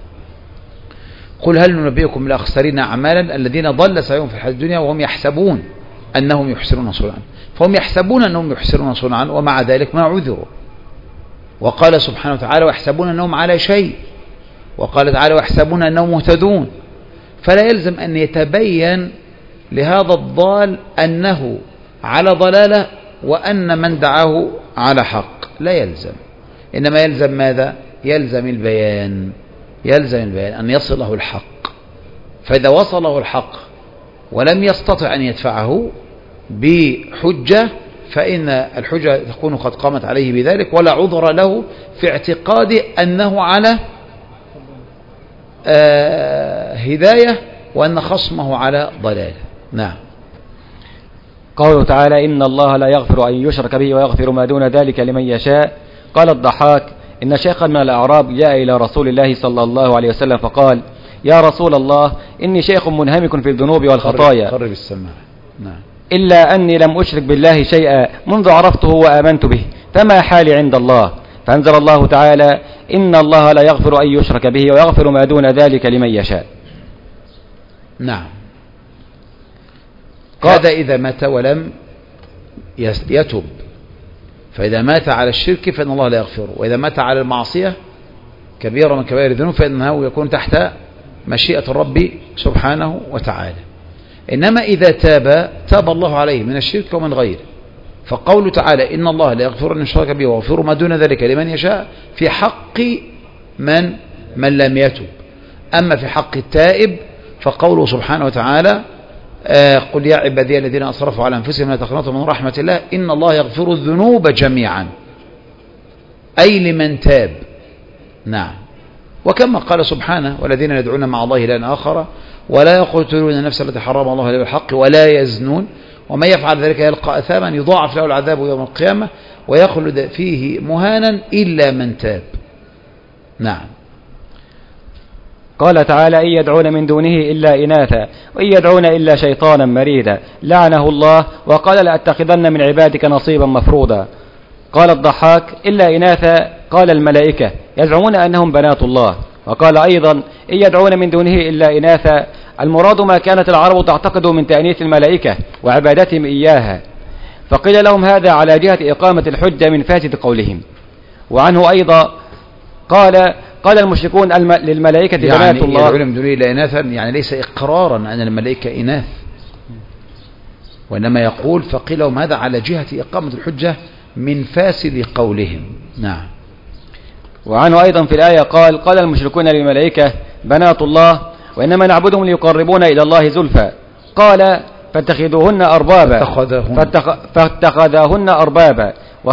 قل هل ننبئكم بالأخسرين أعمالا الذين ضل سعيهم في الحياة الدنيا وهم يحسبون أنهم يحسنون صنعا. فهم يحسبون أنهم يحسنون صنعا ومع ذلك ما عذروا. وقال سبحانه وتعالى ويحسبون أنهم على شيء. وقال تعالى ويحسبون أنهم مهتدون. فلا يلزم أن يتبين لهذا الضال أنه على ضلالة وأن من دعاه على حق لا يلزم. إنما يلزم ماذا؟ يلزم البيان أن يصله الحق. فإذا وصله الحق ولم يستطع أن يدفعه بحجة فإن الحجة تكون قد قامت عليه بذلك ولا عذر له في اعتقاد أنه على هداية وأن خصمه على ضلالة. نعم. قوله تعالى إن الله لا يغفر أن يشرك به ويغفر ما دون ذلك لمن يشاء. قال الضحاك إن شيخا من الأعراب جاء إلى رسول الله صلى الله عليه وسلم فقال يا رسول الله إني شيخ منهمك في الذنوب والخطايا قرب السماع. نعم. إلا أني لم أشرك بالله شيئا منذ عرفته وآمنت به فما حالي عند الله. فأنزل الله تعالى إن الله لا يغفر أن يشرك به ويغفر ما دون ذلك لمن يشاء. نعم. هذا إذا مات ولم يتوب. فإذا مات على الشرك فإن الله لا يغفره وإذا مات على المعصية كبيرة من كبائر الذنوب فإنه يكون تحت مشيئة الرب سبحانه وتعالى. إنما إذا تاب الله عليه من الشرك ومن غيره. فقوله تعالى إن الله لا يغفر أن يشرك به ويغفر ما دون ذلك لمن يشاء في حق من لم يتب. أما في حق التائب فقوله سبحانه وتعالى قل يا عبادي الذين أسرفوا على أنفسهم لا تقنطوا من رحمة الله إن الله يغفر الذنوب جميعا، أي لمن تاب. نعم. وكما قال سبحانه والذين يدعون مع الله إلها آخر ولا يقتلون النفس التي حرم الله إلا بالحق ولا يزنون ومن يفعل ذلك يلقى أثاما يضاعف له العذاب يوم القيامة ويخلد فيه مهانا إلا من تاب. نعم. قال تعالى إن يدعون من دونه إلا إناثا وإن يدعون إلا شيطانا مريدا لعنه الله وقال لأتخذن من عبادك نصيبا مفروضا. قال الضحاك إلا إناثا قال الملائكة يزعمون أنهم بنات الله. وقال أيضا إن يدعون من دونه إلا إناثا المراد ما كانت العرب تعتقد من تأنيث الملائكة وعبادتهم إياها، فقيل لهم هذا على جهة إقامة الحجة من فاسد قولهم. وعنه أيضا قال المشركون للملائكة بنات الله يعني يدعون من دونه إلا إناثا يعني ليس إقرارا أن الملائكة إناث، وإنما يقول فقيل لهم هذا على جهة إقامة الحجة من فاسد قولهم. نعم. وعنه أيضا في الآية قال المشركون للملائكة بنات الله وإنما نعبدهم ليقربونا إلى الله زلفى قال فاتخذوهن أربابا فاتخذاهن أربابا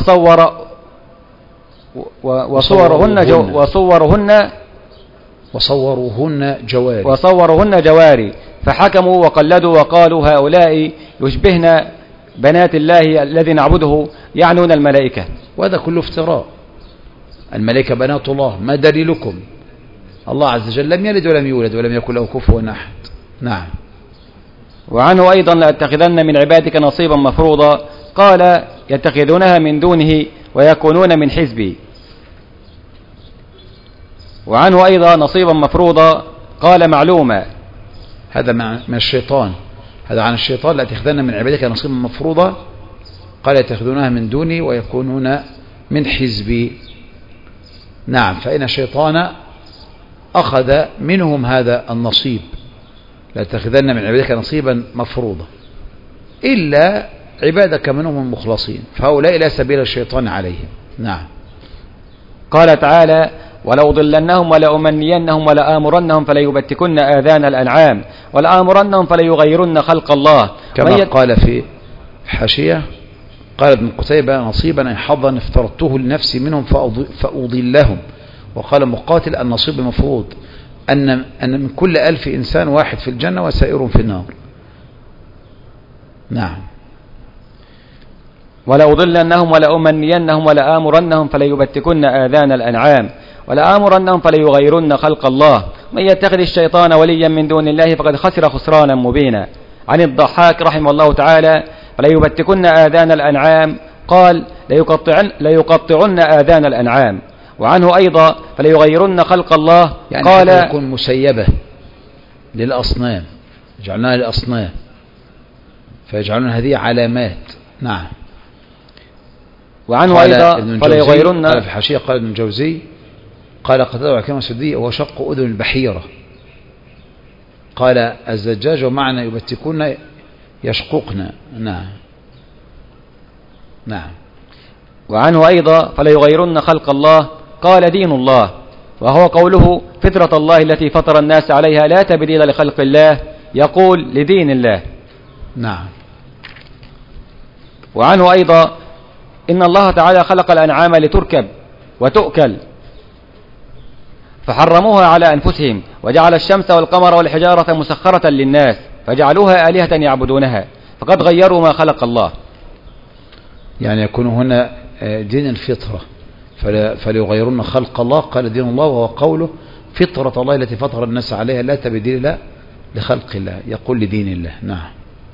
وصورهن جواري فحكموا وقلدوا وقالوا هؤلاء يشبهن بنات الله الذي نعبده يعنون الملائكة. وهذا كله افتراء. الملائكة بنات الله، ما دليلكم؟ الله عز وجل لم يلد ولم يولد ولم يكن له كفوا أحد. نعم. وعنه أيضا لأتخذن من عبادك نصيبا مفروضا قال يتخذونها من دونه ويكونون من حزبي. وعنه أيضا نصيبا مفروضا قال معلوما. هذا من الشيطان، هذا عن الشيطان لأتخذن من عبادك نصيبا مفروضا قال يتخذونها من دوني ويكونون من حزبي. نعم. فإن الشيطان أخذ منهم هذا النصيب لأتخذن من عبادك نصيبا مفروضا إلا عبادك منهم المخلصين فهؤلاء لا سبيل الشيطان عليهم. نعم. قال تعالى ولأضلنهم ولأمنينهم ولآمرنهم فليبتكن آذان الأنعام ولآمرنهم فليغيرن خلق الله كما قال في حاشية قال ابن قتيبة نصيبا أي حظا افترضته لنفسي منهم فأضلهم. وقال مقاتل النصيب المفروض أن من كل 1000 إنسان واحد في الجنة وسائر في النار. نعم. ولأضلنهم ولأمنينهم ولآمرنهم فليبتكن آذان الأنعام ولآمرنهم فليغيرن خلق الله من يتخذ الشيطان وليا من دون الله فقد خسر خسرانا مبينا. عن الضحاك رحمه الله تعالى فليبتكن آذان الأنعام قال ليقطعن آذان الأنعام. وعنه أيضا فليغيرن خلق الله يعني قال يكون مسيبة للأصنام يجعلونها للأصنام فيجعلون هذه علامات. نعم. وعنه أيضا فليغيرن قال في الحاشية قال ابن الجوزي قال قتاده وكما سدي هو شق أذن البحيرة قال الزجاج ومعنى يبتكون يشققن. نعم. نعم. وعنه أيضا فليغيرن خلق الله قال دين الله وهو قوله فطرة الله التي فطر الناس عليها لا تبديل لخلق الله يقول لدين الله. نعم. وعنه أيضا إن الله تعالى خلق الأنعام لتركب وتؤكل فحرموها على أنفسهم وجعل الشمس والقمر والحجارة مسخرة للناس فجعلوها آلهة يعبدونها فقد غيروا ما خلق الله. يعني يكون هنا دين الفطرة فليغيرون خلق الله قال دين الله وهو قوله فطرة الله التي فطر الناس عليها لا تبديل لخلق الله يقول لدين الله. نعم.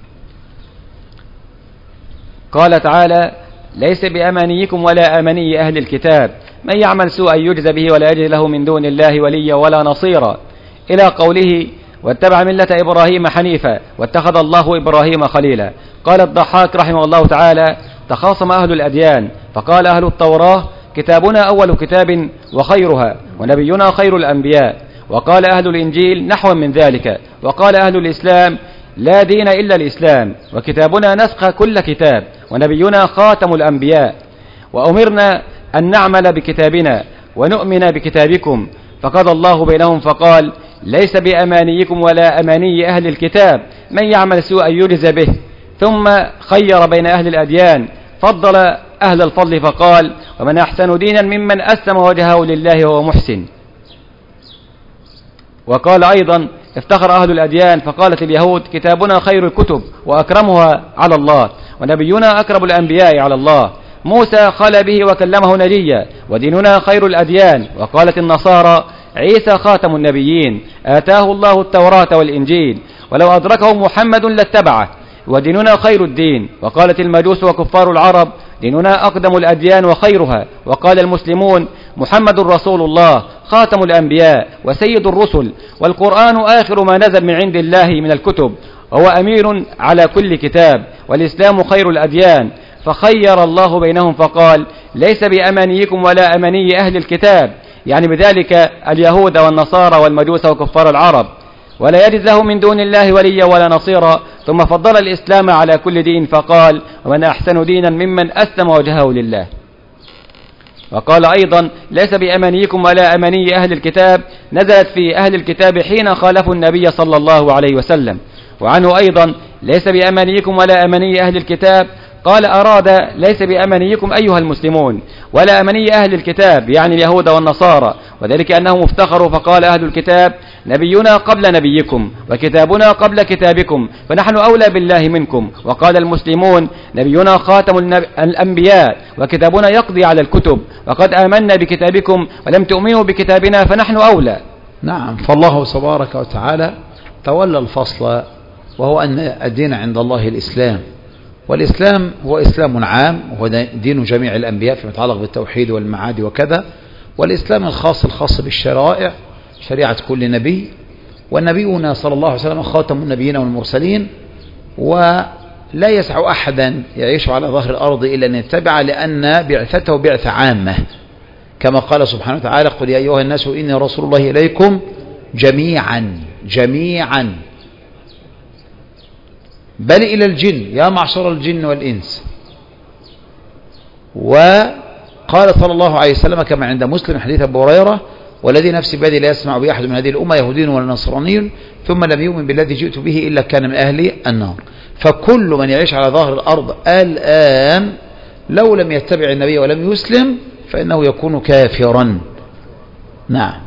قال تعالى ليس بأمانيكم ولا أماني أهل الكتاب من يعمل سوءا يجزى به ولا يجد له من دون الله وليا ولا نصيرا إلى قوله واتبع ملة إبراهيم حنيفا واتخذ الله إبراهيم خليلا. قال الضحاك رحمه الله تعالى تخاصم أهل الأديان فقال أهل التوراة كتابنا أول كتاب وخيرها ونبينا خير الأنبياء وقال أهل الإنجيل نحو من ذلك وقال أهل الإسلام لا دين إلا الإسلام وكتابنا نسخ كل كتاب ونبينا خاتم الأنبياء وأمرنا أن نعمل بكتابنا ونؤمن بكتابكم. فقضى الله بينهم فقال ليس بأمانيكم ولا أماني أهل الكتاب، من يعمل سوءا يجز به. ثم خير بين أهل الأديان، فضل أهل الفضل فقال ومن أحسن دينا ممن أسلم وجهه لله وهو محسن. وقال أيضا افتخر أهل الأديان فقالت اليهود كتابنا خير الكتب وأكرمها على الله، ونبينا أكرم الأنبياء على الله، موسى خلى به وكلمه نجيا، وديننا خير الأديان. وقالت النصارى عيسى خاتم النبيين، آتاه الله التوراة والإنجيل، ولو أدركه محمد لاتبعه، وديننا خير الدين. وقالت المجوس وكفار العرب ديننا أقدم الأديان وخيرها. وقال المسلمون محمد رسول الله خاتم الأنبياء وسيد الرسل، والقرآن آخر ما نزل من عند الله من الكتب، وهو أمير على كل كتاب، والإسلام خير الأديان. فخير الله بينهم فقال ليس بأمانيكم ولا أماني أهل الكتاب، يعني بذلك اليهود والنصارى والمجوس وكفار العرب، ولا يجد له من دون الله وليا ولا نصيرا. ثم فضل الإسلام على كل دين فقال ومن أحسن دينا ممن أسلم وجهه لله. وقال أيضا ليس بأمانيكم ولا أماني أهل الكتاب، نزلت في أهل الكتاب حين خالفوا النبي صلى الله عليه وسلم. وعنه أيضا ليس بأمانيكم ولا أماني أهل الكتاب، قال أراد ليس بأمانيكم أيها المسلمون ولا أماني أهل الكتاب، يعني اليهود والنصارى، وذلك أنهم افتخروا فقال أهل الكتاب نبينا قبل نبيكم وكتابنا قبل كتابكم، فنحن أولى بالله منكم. وقال المسلمون نبينا خاتم الأنبياء وكتابنا يقضي على الكتب، وقد آمنا بكتابكم ولم تؤمنوا بكتابنا فنحن أولى. نعم. فالله تبارك وتعالى تولى الفصل، وهو أن الدين عند الله الإسلام، والإسلام هو إسلام عام، وهو دين جميع الأنبياء فيما يتعلق بالتوحيد والمعاد وكذا، والإسلام الخاص بالشرائع، شريعة كل نبي، والنبينا صلى الله عليه وسلم خاتم النبيين والمرسلين، ولا يسع أحدا يعيش على ظهر الأرض إلا أن يتبع، لأن بعثته بعثة عامة، كما قال سبحانه وتعالى قل يا أيها الناس إني رسول الله إليكم جميعا بل إلى الجن يا معشر الجن والإنس. وقال صلى الله عليه وسلم كما عند مسلم حديث أبو هريرة والذي نفسي بيدي لا يسمع بأحد من هذه الأمة يهودي ولا نصراني ثم لم يؤمن بالذي جئت به إلا كان من أهل النار. فكل من يعيش على ظهر الأرض الآن لو لم يتبع النبي ولم يسلم فإنه يكون كافرا. نعم.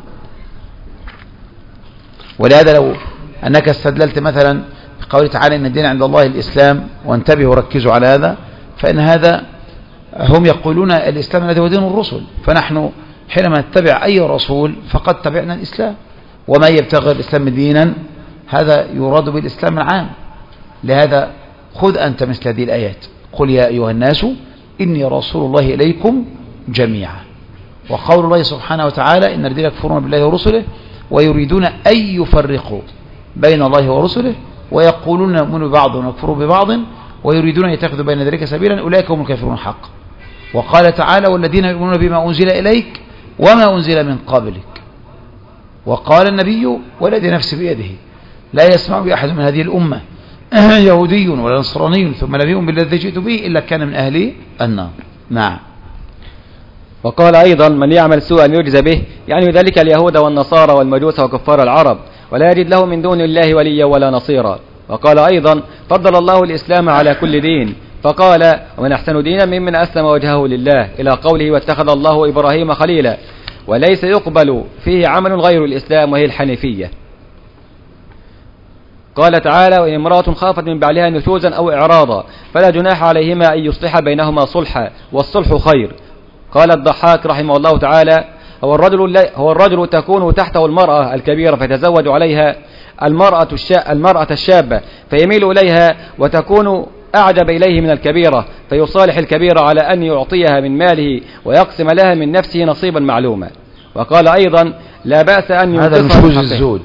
ولهذا لو أنك استدللت مثلا بقوله تعالى إن الدين عند الله الإسلام، وانتبهوا وركزوا على هذا، فإن هذا هم يقولون الإسلام الذي هو دين الرسل، فنحن حينما نتبع أي رسول فقد تبعنا الإسلام، وما يبتغي الإسلام دينا هذا يراد بالإسلام العام. لهذا خذ أنت مثل هذه الآيات قل يا أيها الناس إني رسول الله إليكم جميعا. وقول الله سبحانه وتعالى إن الذين يكفرون بالله ورسله ويريدون أن يفرقوا بين الله ورسله ويقولون نؤمن ببعض ونكفر ببعض ويريدون أن يتخذوا بين ذلك سبيلا أولئك هم الكافرون حقا. وقال تعالى والذين يؤمنون بما أنزل إليك وما أنزل من قبلك. وقال النبي والذي نفسي بيده لا يسمع بأحد من هذه الأمة يهودي ولا نصراني ثم لم يؤمن بالذي جئت به إلا كان من أهل النار. نعم. وقال أيضا من يعمل سوءا يجزى به، يعني ذلك اليهود والنصارى والمجوس وكفار العرب، ولا يجد له من دون الله وليا ولا نصيرا. وقال أيضا فضل الله الإسلام على كل دين، فقال ومن أحسن دينا ممن أسلم وجهه لله، إلى قوله واتخذ الله إبراهيم خليلا، وليس يقبل فيه عمل غير الإسلام وهي الحنيفية. قال تعالى وإن امرأة خافت من بعلها نشوزا أو إعراضا فلا جناح عليهما أن يصلح بينهما صلحا والصلح خير. قال الضحاك رحمه الله تعالى هو الرجل تكون تحته المرأة الكبيرة فيتزوج عليها المرأة الشابة فيميل إليها وتكون أعجب إليه من الكبيرة فيصالح الكبيرة على أن يعطيها من ماله ويقسم لها من نفسه نصيبا معلوما. وقال أيضا لا بأس أن هذا نشوز الزوج،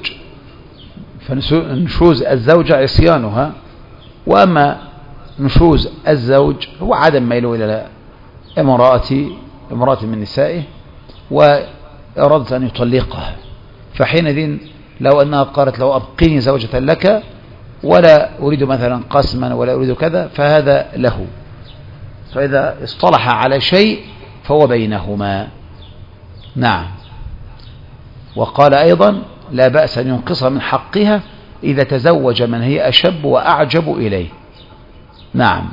فنشوز الزوجة عصيانها، وأما نشوز الزوج هو عدم ميله إلى امرأة من نسائه وأرادت أن يطلقها، فحينئذ لو أنها قالت لو أبقيني زوجة لك ولا أريد مثلا قسما ولا أريد كذا فهذا له، فإذا اصطلح على شيء فهو بينهما. نعم. وقال أيضا لا بأس أن ينقص من حقها إذا تزوج من هي أشب وأعجب إليه. نعم.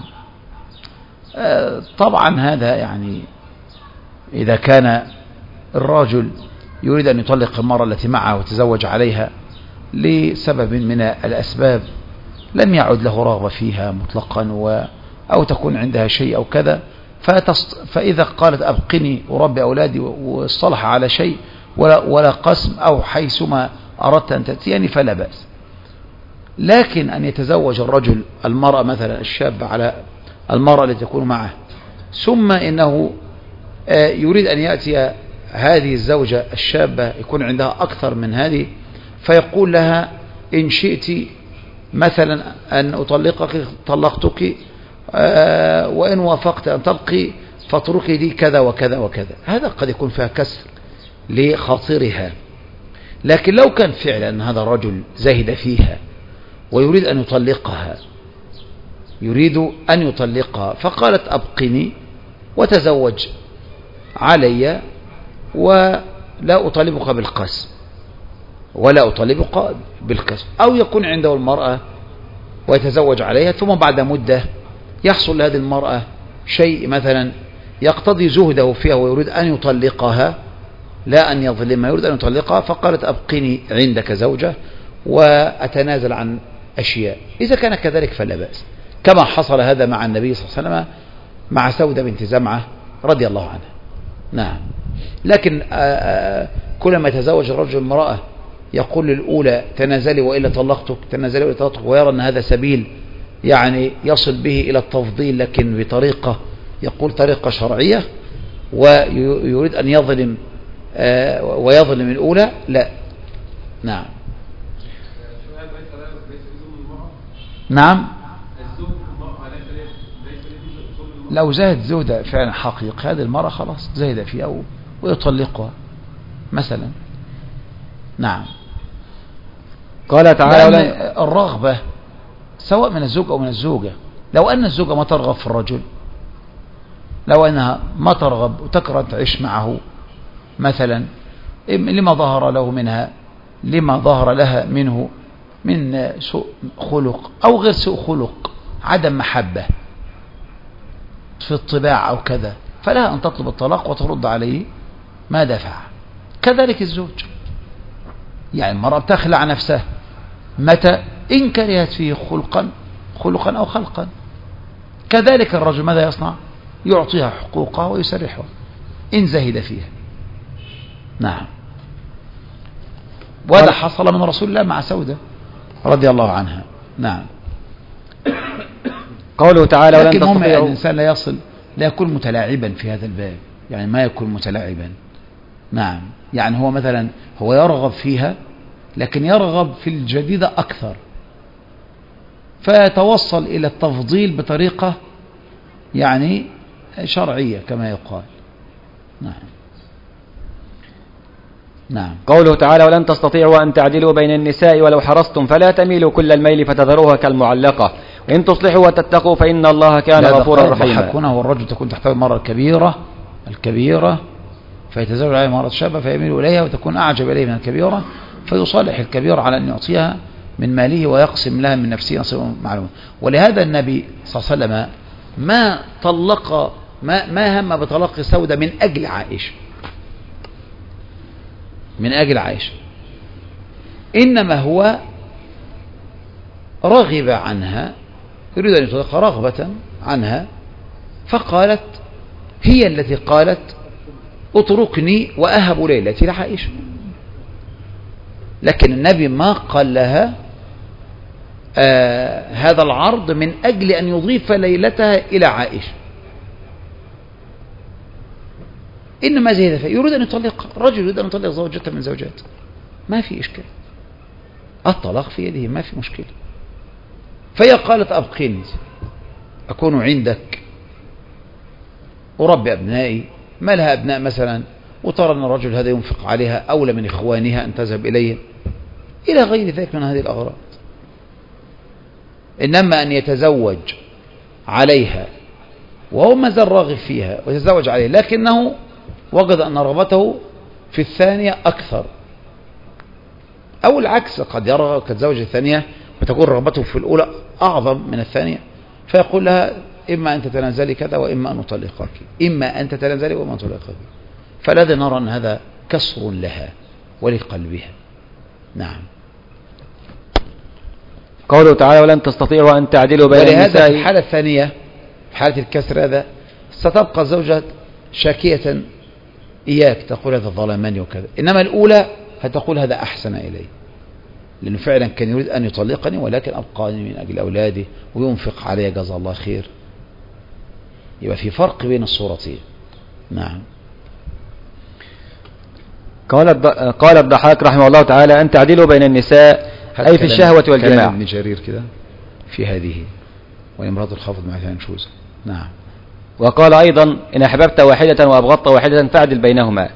طبعا هذا يعني إذا كان الرجل يريد أن يطلق المرأة التي معها وتزوج عليها لسبب من الأسباب لم يعد له رغبة فيها مطلقا أو تكون عندها شيء أو كذا، فإذا قالت أبقني وربي أولادي واصطلح على شيء ولا قسم أو حيثما أردت أن تأتيني فلا بأس. لكن أن يتزوج الرجل المرأة مثلا الشاب على المرأة التي تكون معه، ثم إنه يريد أن يأتي هذه الزوجة الشابة يكون عندها أكثر من هذه، فيقول لها إن شئت مثلا أن أطلقك طلقتك، وإن وافقت أن تبقي فاتركي لي كذا وكذا وكذا. هذا قد يكون فيها كسر لخاطرها. لكن لو كان فعلا هذا الرجل زاهد فيها ويريد أن يطلقها فقالت أبقني وتزوج علي ولا أطالبك بالقسم أو يكون عنده المرأة ويتزوج عليها، ثم بعد مدة يحصل لهذه المرأة شيء مثلا يقتضي زهده فيها ويريد أن يطلقها، لا أن يظلمها، يريد أن يطلقها، فقالت أبقني عندك زوجة وأتنازل عن أشياء. إذا كان كذلك فلا بأس، كما حصل هذا مع النبي صلى الله عليه وسلم مع سودة بنت زمعة رضي الله عنها. نعم. لكن كلما يتزوج الرجل امرأة يقول للأولى تنازلي وإلا طلقتك، ويرى أن هذا سبيل يعني يصل به إلى التفضيل، لكن بطريقة يقول طريقة شرعية، ويريد أن يظلم ويظلم الأولى، لا. نعم. نعم. لو زهد زهد فعلا حقيقي هذه المرأة خلاص زهد فيها ويطلقها مثلا. نعم. قال تعالى الرغبة سواء من الزوج أو من الزوجة، لو أن الزوجة ما ترغب في الرجل، لو أنها ما ترغب وتكره تعيش معه مثلا لما ظهر له منها، لما ظهر لها منه من سوء خلق أو غير سوء خلق، عدم محبة في الطباع أو كذا، فلها أن تطلب الطلاق وترد عليه ما دفع. كذلك الزوج، يعني المرأة بتخلع نفسها متى إن كرهت فيه خلقا أو خلقا. كذلك الرجل ماذا يصنع؟ يعطيها حقوقها ويسرحها إن زهد فيها. نعم. وهذا حصل من رسول الله مع سودة رضي الله عنها. نعم. قوله تعالى ولن تستطيعوا. تستطيعوا. الإنسان لا يكون متلاعبا في هذا الباب، يعني ما يكون متلاعبا. نعم. يعني هو مثلا هو يرغب فيها لكن يرغب في الجديدة أكثر، فيتوصل إلى التفضيل بطريقة يعني شرعية كما يقال. نعم. نعم. قوله تعالى ولن تستطيعوا أن تعدلوا بين النساء ولو حرصتم فلا تميلوا كل الميل فتذروها كالمعلقة وإن تصلحوا وتتقوا فإن الله كان غفورا رحيما. هنا والرجل تكون تحتوي المرأة الكبيرة فيتزوج عليها مرأة شابة فيميل إليها وتكون أعجب إليه من الكبيرة، فيصالح الكبيرة على أن يعطيها من ماله ويقسم لها من نفسه نصيبا معلوما. ولهذا النبي صلى الله عليه وسلم ما طلق ما هم بطلاق سودة من أجل عائشة، إنما هو رغب عنها، يريد أن يطلق رغبة عنها، فقالت هي التي قالت اتركني وأهب ليلتي لعائشة. لكن النبي ما قال لها هذا العرض من أجل أن يضيف ليلتها إلى عائشة، إنما زهد فيه يريد أن يطلق. الرجل يريد أن يطلق زوجته من زوجاته ما في إشكال، الطلاق في يده ما في مشكلة. فهي قالت أبقيني أكون عندك أربي أبنائي، ما لها أبناء مثلا وترى أن الرجل هذا ينفق عليها أولى من إخوانها أن تذهب إليه إلى غير ذلك من هذه الأغراض. إنما أن يتزوج عليها وهو ما زال راغب فيها ويتزوج عليها، لكنه وجد أن رغبته في الثانية أكثر، أو العكس، قد يرى كتزوج الثانية وتكون رغبته في الأولى أعظم من الثانية، فيقول لها إما أن تتنازلي كذا وإما أن أطلقك، إما أن تتنازلي وإما أن أطلقك. فالذي نرى أن هذا كسر لها ولقلبها. نعم. قوله تعالى ولن تستطيعوا أن تعدلوا بين النساء. ولهذا في الحالة الثانية، في حالة الكسر هذا، ستبقى الزوجة شاكية إياك، تقول هذا ظلمني وكذا، إنما الأولى هتقول هذا أحسن إلي، لأنه فعلا كان يريد أن يطلقني ولكن أبقاني من أجل أولادي وينفق علي جزا الله خير. يبقى في فرق بين الصورتين. نعم. قال الضحاك رحمه الله تعالى أن تعدلوا بين النساء أي في الشهوة والجماع. كلام ابن جرير كده في هذه، وامرأة الخافض مع ثاني شوزة. نعم. وقال أيضا إن أحببت واحدة وأبغضت واحدة فاعدل بينهما.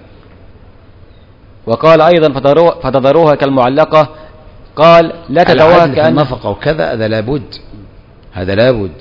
وقال أيضا فتذروها كالمعلقة. قال لا تدعوها كأن النفقة وكذا، هذا لابد، هذا لابد.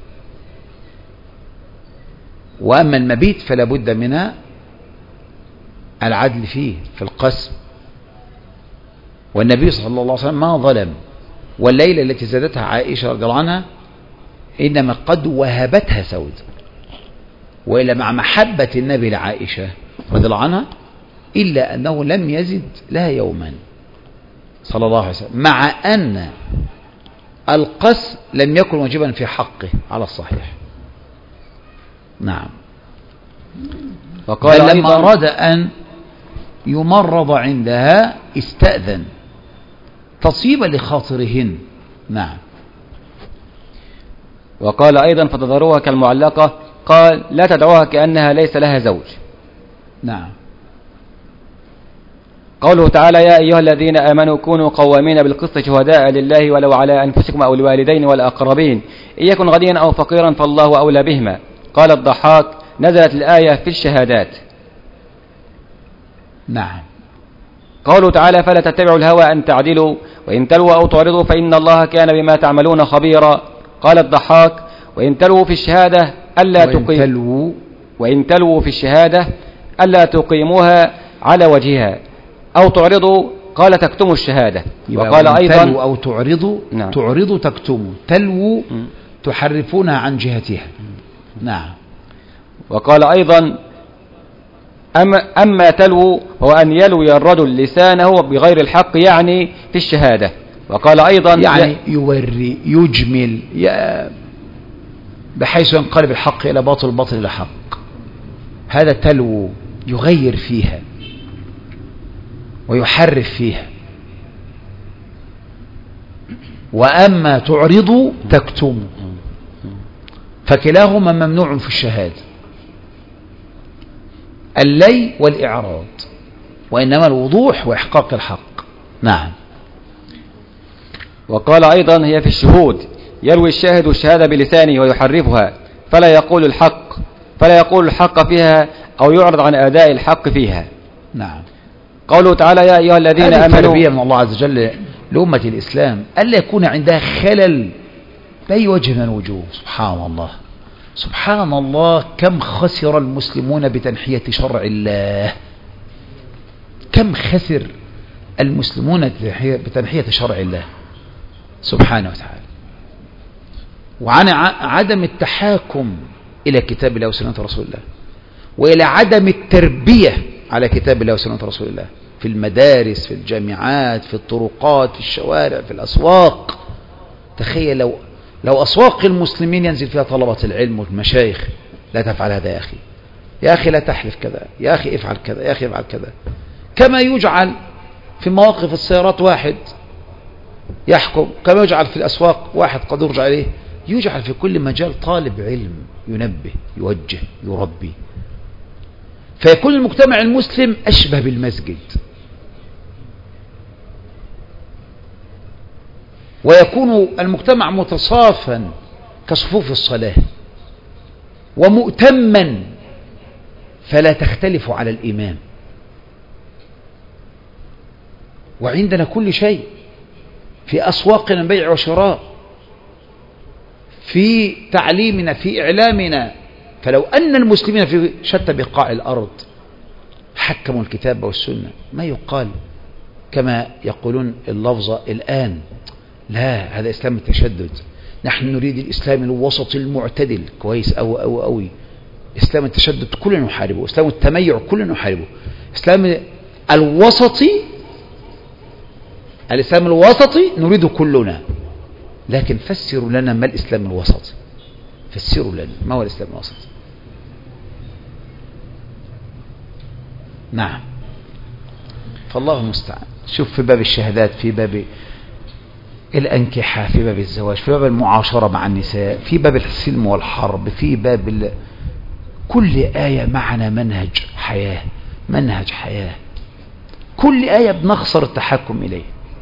وأما المبيت فلا بد منها العدل فيه في القسم. والنبي صلى الله عليه وسلم ما ظلم، والليلة التي زادتها عائشة رضي الله عنها إنما قد وهبتها سود، وإلا مع محبة النبي لعائشة رضي الله عنها إلا أنه لم يزد لها يوما صلى الله عليه وسلم، مع أن القسم لم يكن واجبا في حقه على الصحيح. نعم. وقال لما أراد أن يمرض عندها استأذن تصيبا لخاطرهن. نعم. وقال أيضا فتذروها كالمعلقة. قال لا تدعوها كأنها ليس لها زوج. نعم. قوله تعالى يا أيها الذين آمنوا كونوا قوامين بالقسط شهداء لله ولو على أنفسكم أو الوالدين والأقربين إن يكن غنيا أو فقيرا فالله أولى بهما. قال الضحاك نزلت الآية في الشهادات. نعم. قوله تعالى فلا تتبعوا الهوى أن تعدلوا وإن تلووا أو تعرضوا فإن الله كان بما تعملون خبيرا. قال الضحاك وإن تلووا في الشهادة وإن تلووا في الشهادة ألا تقيموها على وجهها أو تعرضوا قال تكتموا الشهادة. وقال أيضا أو تعرضوا. نعم. تعرضوا تكتموا، تلووا تحرفونها عن جهتها. نعم. وقال أيضا أما تلو هو أن يلوي الرجل لسانه بغير الحق يعني في الشهادة. وقال أيضا يعني يوري يجمل بحيث ينقلب الحق إلى باطل، الباطل إلى حق. هذا تلو، يغير فيها ويحرف فيها. وأما تعرض تكتم، فكلاهما ممنوع في الشهادة، اللي والإعراض، وإنما الوضوح وإحقاق الحق. نعم. وقال أيضا هي في الشهود يروي الشاهد الشهادة بلسانه ويحرفها فلا يقول الحق فيها أو يعرض عن أداء الحق فيها. نعم. قوله تعالى يا أيها الذين آمنوا. هذه تربية من الله عز وجل لأمة الإسلام ألا يكون عندها خلل بأي وجه من الوجوه. سبحان الله، سبحان الله، كم خسر المسلمون بتنحية شرع الله، كم خسر المسلمون بتنحية شرع الله سبحانه وتعالى، وعن عدم التحاكم إلى كتاب الله وسنة رسول الله، وإلى عدم التربية على كتاب الله وسنة رسول الله في المدارس، في الجامعات، في الطرقات، في الشوارع، في الأسواق. تخيل لو أسواق المسلمين ينزل فيها طلبة العلم والمشايخ، لا تفعل هذا يا أخي، يا أخي لا تحلف كذا، يا أخي افعل كذا، يا أخي افعل كذا. كما يجعل في مواقف السيارات واحد يحكم، كما يجعل في الأسواق واحد قد يرجع إليه، يجعل في كل مجال طالب علم ينبه، يوجه، يربي، فيكون المجتمع المسلم أشبه بالمسجد، ويكون المجتمع متصافا كصفوف الصلاة ومؤتما فلا تختلف على الإمام. وعندنا كل شيء، في أسواقنا بيع وشراء، في تعليمنا، في إعلامنا. فلو أن المسلمين في شتى بقاع الأرض حكموا الكتاب والسنة، ما يقال كما يقولون اللفظة الآن، لا، هذا إسلام التشدد. نحن نريد الإسلام الوسط المعتدل، كويس أو أو أوي. إسلام التشدد كلنا نحاربه، إسلام التميع كلنا نحاربه. إسلام الوسطي، الإسلام الوسطي نريده كلنا، لكن فسروا لنا ما الإسلام الوسطي، فسروا لنا ما هو الإسلام الوسطي. نعم، فالله المستعان. شوف في باب الشهادات، في باب الأنكحة، في باب الزواج، في باب المعاشرة مع النساء، في باب السلم والحرب، في باب كل آية معنا منهج حياة، منهج حياة. كل آية بنخسر التحكم إليه،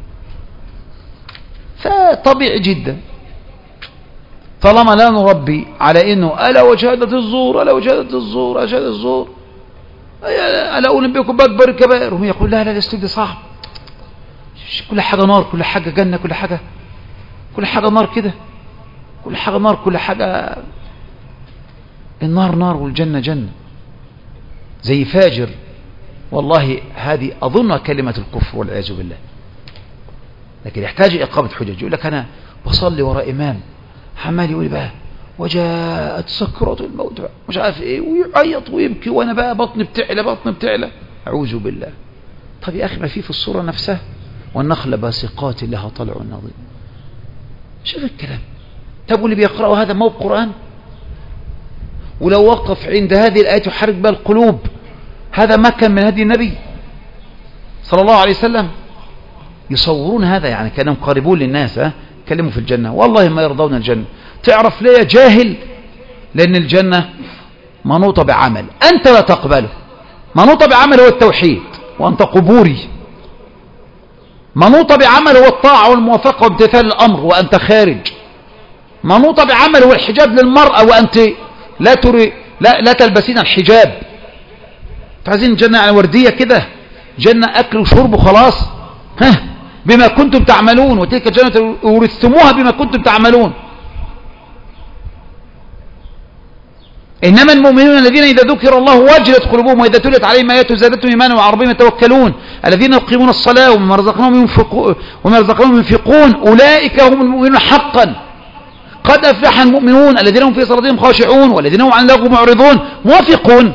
فطبيعي جدا طالما لا نربي على إنه ألا وشهادة الزور، ألا وشهادة الزور، ألا شهادة الزور، ألا أنبئكم بأكبر الكبائر. هم يقول لا الأسلوب ده صعب، كل حاجة نار، كل حاجة جنة، كل حاجة نار كده، كل حاجة نار، كل حاجة النار نار والجنة جنة، زي فاجر. والله هذه أظن كلمة الكفر والعياذ بالله، لكن يحتاج إقامة حجج. يقول لك أنا بصلي وراء إمام حمال يقول بقى وجاءت سكرة الموت مش عارف إيه، ويعيط ويبكي، وأنا بقى بطني بتعلى. أعوذ بالله. طب يا أخي ما في الصورة نفسها، والنخل باسقات لها طلع نضيد. شوف الكلام. طب واللي بيقرأوا هذا ما هو قرآن؟ ولو وقف عند هذه الآية يحرك بها القلوب، هذا ما كان من هدي النبي صلى الله عليه وسلم. يصورون هذا يعني كانوا قاربون للناس، كلموا في الجنة، والله ما يرضون الجنة. تعرف ليه يا جاهل؟ لأن الجنة منوطة بعمل أنت لا تقبله. منوطة بعمل هو التوحيد وأنت قبوري، منوطة بعمل هو الطاعة والموافقة وامتثال الأمر وأنت خارج، منوطة بعمل هو الحجاب للمرأة وأنت لا تلبسين الحجاب. فعايزين الجنة يعني وردية كده، جنة أكل وشرب وخلاص، بما كنتم تعملون، وتلك الجنة ورثتموها بما كنتم تعملون. إنما المؤمنون الذين إذا ذكر الله وجلت قلوبهم وإذا تليت عليهم آياته زادتهم إيمانا وعلى ربهم يتوكلون الذين يقيمون الصلاة ومما رزقناهم ينفقون أولئك هم المؤمنون حقا. قد أفلح المؤمنون الذين هم في صلاتهم خاشعون والذين هم عن اللغو معرضون. موافقون؟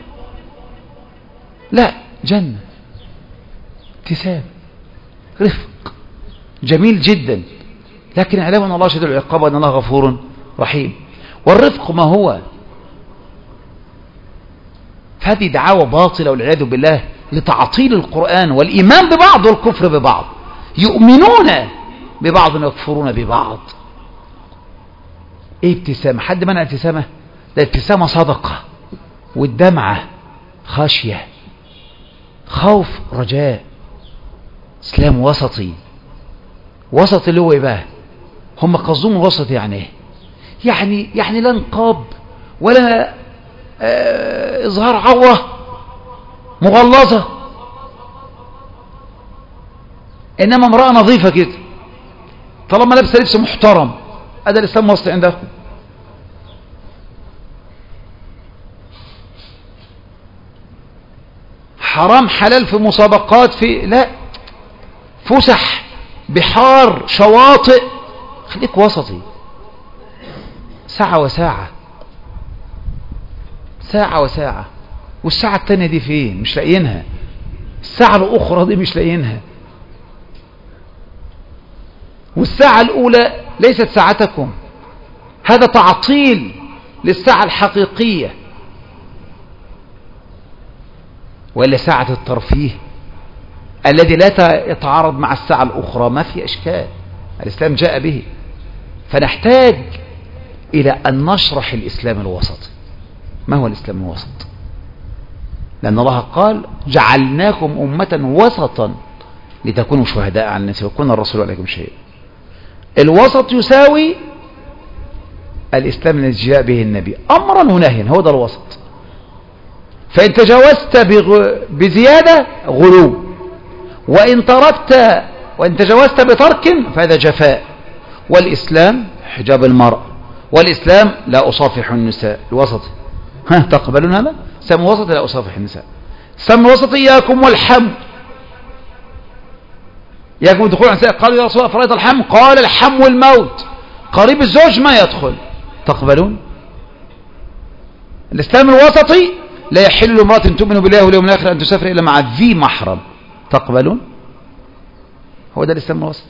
لا، جنة، ابتسام، رفق، جميل جدا. لكن اعلموا أن الله شديد العقاب وأن الله غفور رحيم. والرفق ما هو؟ هذه دعاوى باطلة والعياذ بالله لتعطيل القرآن والإيمان ببعض والكفر ببعض. يؤمنون ببعض ويكفرون ببعض. ايه ابتسامة؟ حد منع ابتسامة؟ ده ابتسامة صدقة، والدمعة خشية، خوف رجاء. اسلام وسطي. وسط اللي هو ايه بقى؟ هم قصدهم الوسط يعني ايه؟ يعني لا نقاب ولا اظهار عورة مغلظة، انما امرأة نظيفة كده طالما لابسه لبس محترم. هذا الاسلام وسطي عندهم. حرام حلال في مسابقات، في لا، فسح، بحار، شواطئ. خليك وسطي. ساعة وساعة، ساعة وساعة، والساعة التانية دي فين؟ مش لاقيينها. الساعة الأخرى دي مش لاقيينها. والساعة الأولى ليست ساعتكم. هذا تعطيل للساعة الحقيقية. ولا ساعة الترفيه الذي لا يتعارض مع الساعة الأخرى، ما في إشكال، الإسلام جاء به. فنحتاج إلى أن نشرح الإسلام الوسط. ما هو الإسلام الوسط؟ لأن الله قال جعلناكم أمة وسطا لتكونوا شهداء على الناس ويكون الرسول عليكم شهيدا. الوسط يساوي الإسلام الذي جاء به النبي أمرا ونهيا، هو ده الوسط. فإن تجاوزت بزيادة غلو، وإن تجاوزت بترك فهذا جفاء. والإسلام حجاب المرأة، والإسلام لا أصافح النساء. الوسط. تقبلون هذا؟ سام وسط لا أصافح النساء. الإسلام الوسطي إياكم والحم، إياكم الدخول عن سائر. قال يا رسول الله فرأيت الحم؟ قال الحم والموت، قريب الزوج ما يدخل. تقبلون؟ الإسلام الوسطي لا يحل لامرأة تؤمن بالله واليوم الآخر أن تسافر إلا مع ذي محرم. تقبلون؟ هو ده الإسلام الوسطي.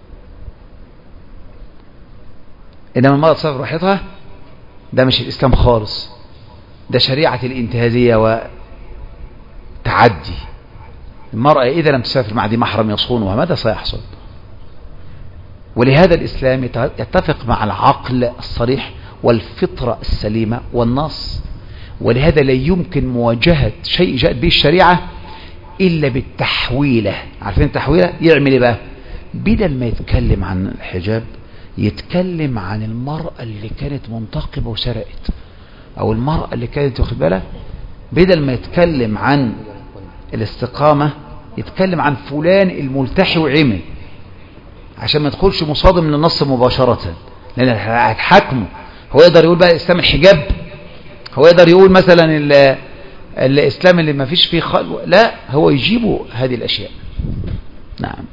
إنما المرأة تسافر راحتها، ده مش الإسلام خالص، ده شريعة الانتهازية وتعدي. المرأة إذا لم تسافر مع ذي محرم يصونها ماذا سيحصل؟ ولهذا الإسلام يتفق مع العقل الصريح والفطرة السليمة والنص، ولهذا لا يمكن مواجهة شيء جاءت به الشريعة إلا بالتحويلة. عارفين التحويلة؟ يعمل إيه بقى؟ بدل ما يتكلم عن الحجاب يتكلم عن المرأة اللي كانت منتقبة وسرقت، أو المرأة اللي كانت واخد بالها. بدل ما يتكلم عن الاستقامة يتكلم عن فلان الملتحي وعمل، عشان ما يدخلش مصادم للنص مباشرة، لأن هتحكمه. هو يقدر يقول بقى الإسلام الحجاب، هو يقدر يقول مثلا الإسلام اللي ما فيش فيه خلوة، لا، هو يجيبه هذه الأشياء. نعم.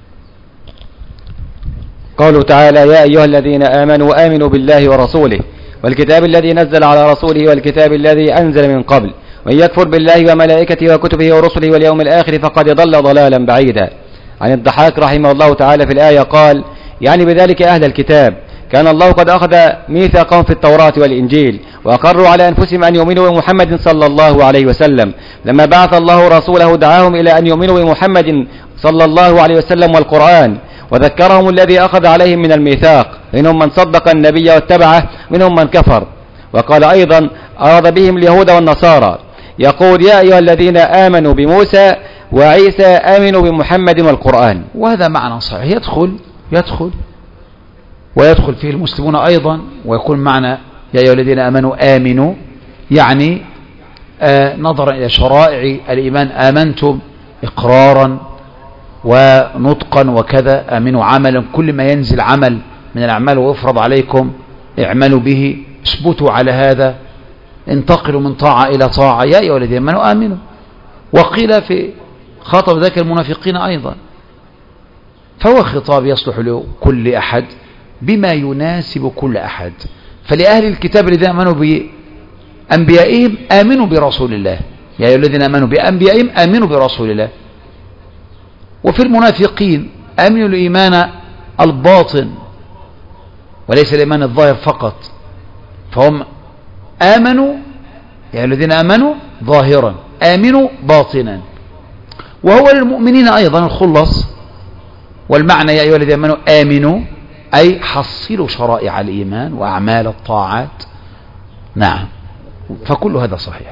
قوله تعالى يا أيها الذين آمنوا آمنوا بالله ورسوله والكتاب الذي نزل على رسوله والكتاب الذي أنزل من قبل ومن يكفر بالله وملائكته وكتبه ورسله واليوم الآخر فقد ضل ضلالا بعيدا. عن الضحاك رحمه الله تعالى في الآية قال يعني بذلك أهل الكتاب كان الله قد أخذ ميثاقهم في التوراة والإنجيل وأقروا على أنفسهم أن يؤمنوا بمحمد صلى الله عليه وسلم. لما بعث الله رسوله دعاهم إلى أن يؤمنوا بمحمد صلى الله عليه وسلم والقرآن، وذكرهم الذي أخذ عليهم من الميثاق، منهم من صدق النبي واتبعه منهم من كفر. وقال أيضا أراد بهم اليهود والنصارى يقول يا أيها الذين آمنوا بموسى وعيسى آمنوا بمحمد والقرآن. وهذا معنى صحيح يدخل ويدخل فيه المسلمون أيضا، ويكون معنى يا أيها الذين آمنوا آمنوا يعني نظرا إلى شرائع الإيمان آمنتم إقرارا ونطقا وكذا، آمنوا عملا، كل ما ينزل عمل من الأعمال ويفرض عليكم اعملوا به، اثبتوا على هذا، انتقلوا من طاعة إلى طاعة. يا أيها الذين آمنوا آمنوا. وقيل في خاطب ذاك المنافقين أيضا، فهو خطاب يصلح لكل أحد بما يناسب كل أحد. فلأهل الكتاب الذين آمنوا بأنبيائهم آمنوا برسول الله، يا أيها الذين آمنوا بأنبيائهم آمنوا برسول الله. وفي المنافقين آمنوا الإيمان الباطن وليس الإيمان الظاهر فقط، فهم آمنوا يا الذين آمنوا ظاهرا آمنوا باطنا. وهو للمؤمنين أيضا الخلص، والمعنى يا أيها الذين آمنوا آمنوا أي حصلوا شرائع الإيمان وأعمال الطاعات. نعم. فكل هذا صحيح.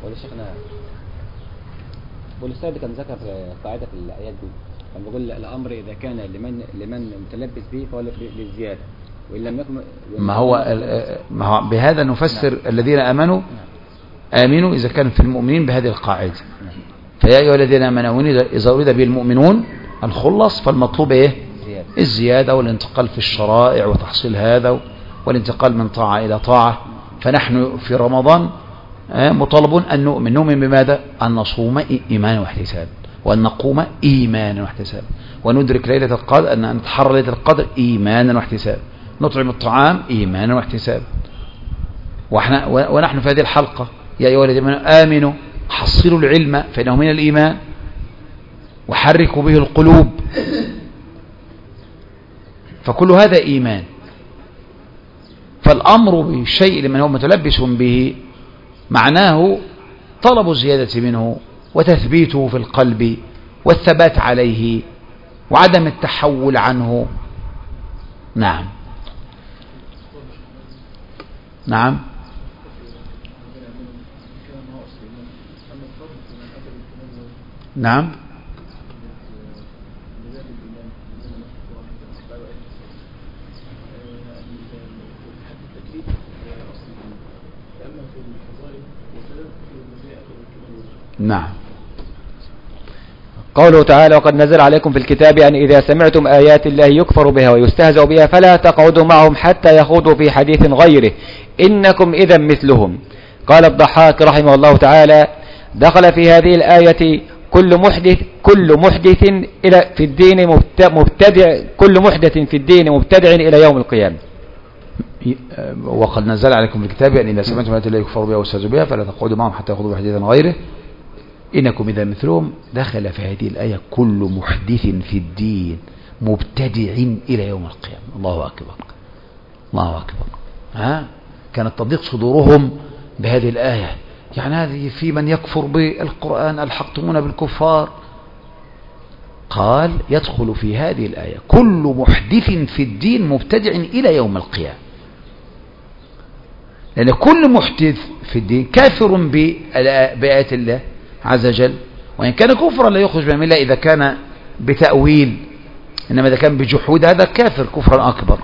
والأستاذ كان ذكر قاعدة في الآيات دي، كان بيقول الأمر إذا كان لمن متلبس به فهو للزيادة، وإن لم يكن ما هو بهذا نفسر الذين آمنوا آمنوا إذا كان في المؤمنين بهذه القاعدة. فيا أيها الذين آمنوا إذا أريد به المؤمنون الخلص فالمطلوب إيه؟ الزيادة والانتقال في الشرائع وتحصيل هذا والانتقال من طاعة إلى طاعة. فنحن في رمضان مطالبون أن نؤمن بماذا؟ أن نصوم إيمانا واحتسابا، وأن نقوم إيمانا واحتسابا، وندرك ليلة القدر، أن نتحرى ليلة القدر إيمانا واحتسابا، نطعم الطعام إيمانا واحتسابا. ونحن في هذه الحلقة يا أيها الذين آمنوا حصلوا العلم فإنه من الإيمان وحركوا به القلوب، فكل هذا إيمان. فالأمر بالشيء لمن هو متلبس به معناه طلب الزيادة منه وتثبيته في القلب والثبات عليه وعدم التحول عنه. نعم. نعم. نعم. نعم. قوله تعالى وقد نزل عليكم في الكتاب أن إذا سمعتم آيات الله يكفر بها ويستهزأ بها فلا تقعدوا معهم حتى يخوضوا في حديث غيره إنكم إذا مثلهم. قال الضحاك رحمه الله تعالى دخل في هذه الآية كل محدث إلى في الدين مبتدع، كل محدث في الدين مبتدع إلى يوم القيامة. وقد نزل عليكم الكتاب أن إذا سمعتم آيات الله يكفر بها ويستهزئ بها فلا تقعدوا معهم حتى يخوضوا بحديث غيره إنكم إذا مثلهم. دخل في هذه الآية كل محدث في الدين مبتدع إلى يوم القيامة. الله أكبر، الله أكبر. كانت تضيق صدورهم بهذه الآية. يعني هذه في من يكفر بالقرآن ألحقتمونا بالكفار. قال يدخل في هذه الآية كل محدث في الدين مبتدع إلى يوم القيامة، لأن كل محدث في الدين كافر بآيات الله عز وجل، وإن كان كفرا لا يخرج من الملة إذا كان بتأويل، إنما إذا كان بجحود هذا كافر كفرا أكبر.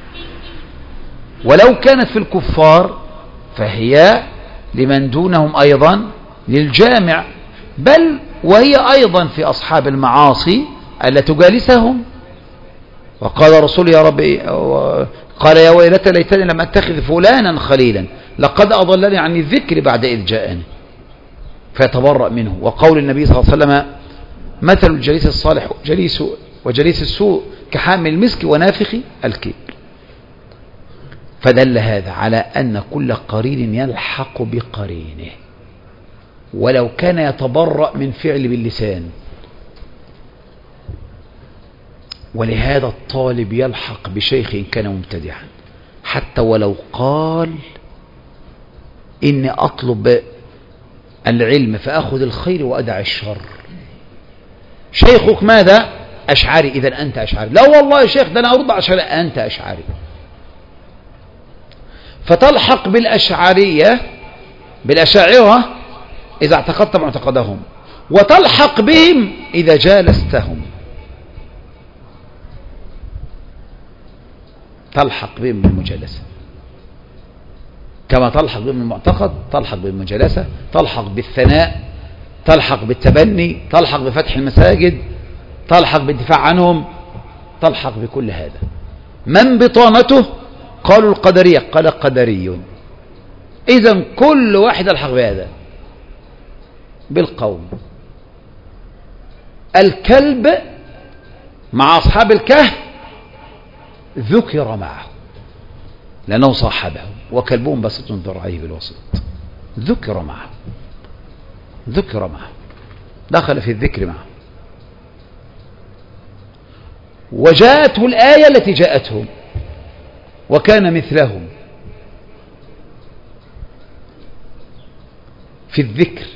ولو كانت في الكفار فهي لمن دونهم أيضا للجامع، بل وهي أيضا في أصحاب المعاصي ألا تجالسهم. وقال رسول يا رب قال يا ويلتى ليتني لم أتخذ فلانا خليلا لقد أضلني عن الذكر بعد إذ جاءني، فيتبرأ منه. وقول النبي صلى الله عليه وسلم مثل الجليس الصالح وجليس السوء كحامل المسك ونافخ الكير. فدل هذا على أن كل قرين يلحق بقرينه ولو كان يتبرأ من فعل باللسان. ولهذا الطالب يلحق بشيخ إن كان مبتدعا حتى ولو قال إني أطلب العلم فأخذ الخير وأدع الشر. شيخك ماذا؟ أشعري، إذا أنت أشعري. لا والله يا شيخ ده أنا أرضى أشعري، أنت أشعري. فتلحق بالأشاعرة إذا اعتقدت معتقدهم، وتلحق بهم إذا جالستهم. تلحق بهم بالمجالسة كما تلحق بهم المعتقد، تلحق بالمجالسة، تلحق بالثناء، تلحق بالتبني، تلحق بفتح المساجد، تلحق بالدفاع عنهم، تلحق بكل هذا. من بطانته؟ قالوا القدرية، قال قدري. إذن كل واحد يلحق بهذا بالقوم. الكلب مع أصحاب الكهف ذكر معه لأنه صاحبه وكلبهم بسط ذرعيه بالوسط. ذكر معه، ذكر معه، دخل في الذكر معه. وجاءته الآية التي جاءتهم وكان مثلهم في الذكر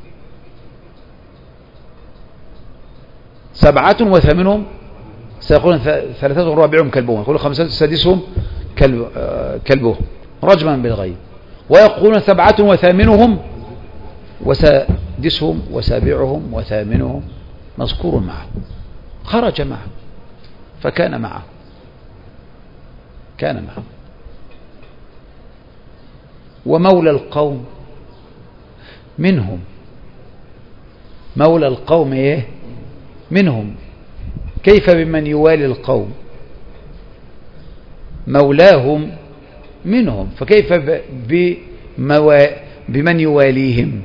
7 وثامنهم سيقولون 3 ورابعهم كلبهم، يقولون 5 سادسهم كلبهم رجما بالغيب، ويقولون 7 وثامنهم وسادسهم وسابعهم وثامنهم مذكور معه. خرج معه فكان معه، كان معه. ومولى القوم منهم، مولى القوم ايه؟ منهم. كيف بمن يوالي القوم؟ مولاهم منهم، فكيف بمن يواليهم؟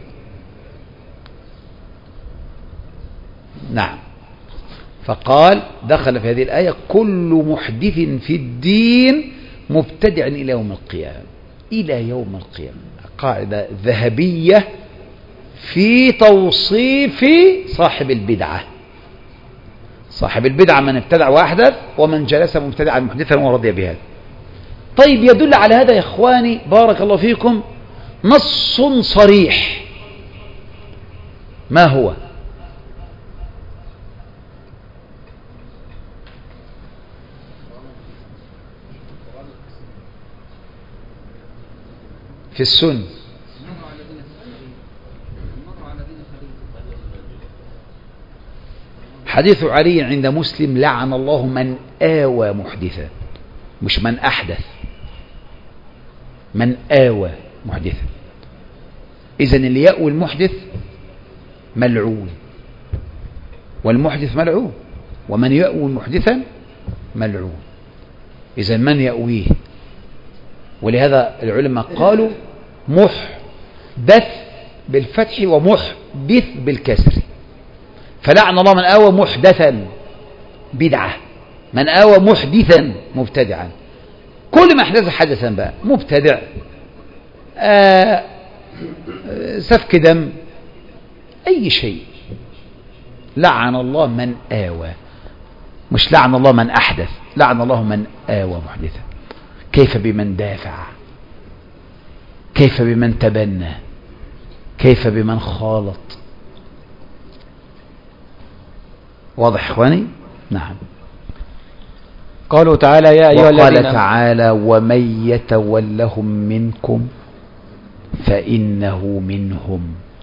نعم. فقال دخل في هذه الآية كل محدث في الدين مبتدع إلى يوم القيامة. إلى يوم القيامة قاعدة ذهبية في توصيف صاحب البدعة. صاحب البدعة من ابتدع وأحدث، ومن جلس مبتدعا محدثا ورضي بهذا. طيب يدل على هذا يا إخواني بارك الله فيكم نص صريح. ما هو؟ في السنة حديث علي عند مسلم لعن الله من آوى محدثا، مش من أحدث، من آوى محدثا. إذن اللي يأوي المحدث ملعون، والمحدث ملعون، ومن يأوي محدثا ملعون. إذن من يأويه؟ ولهذا العلماء قالوا محدث بالفتح ومحدث بالكسر. فلعن الله من آوى محدثا بدعة، من آوى محدثا مبتدعا. كل ما أحدث حدثا بقى مبتدع، سفك دم، أي شيء، لعن الله من آوى، مش لعن الله من أحدث، لعن الله من آوى محدثا. كيف بمن دافع، كيف بمن تبنى، كيف بمن خالط. واضح إخواني؟ نعم. قالوا تعالى يا أيها الذين وقال تعالى ومن يتولهم منكم فإنه منهم.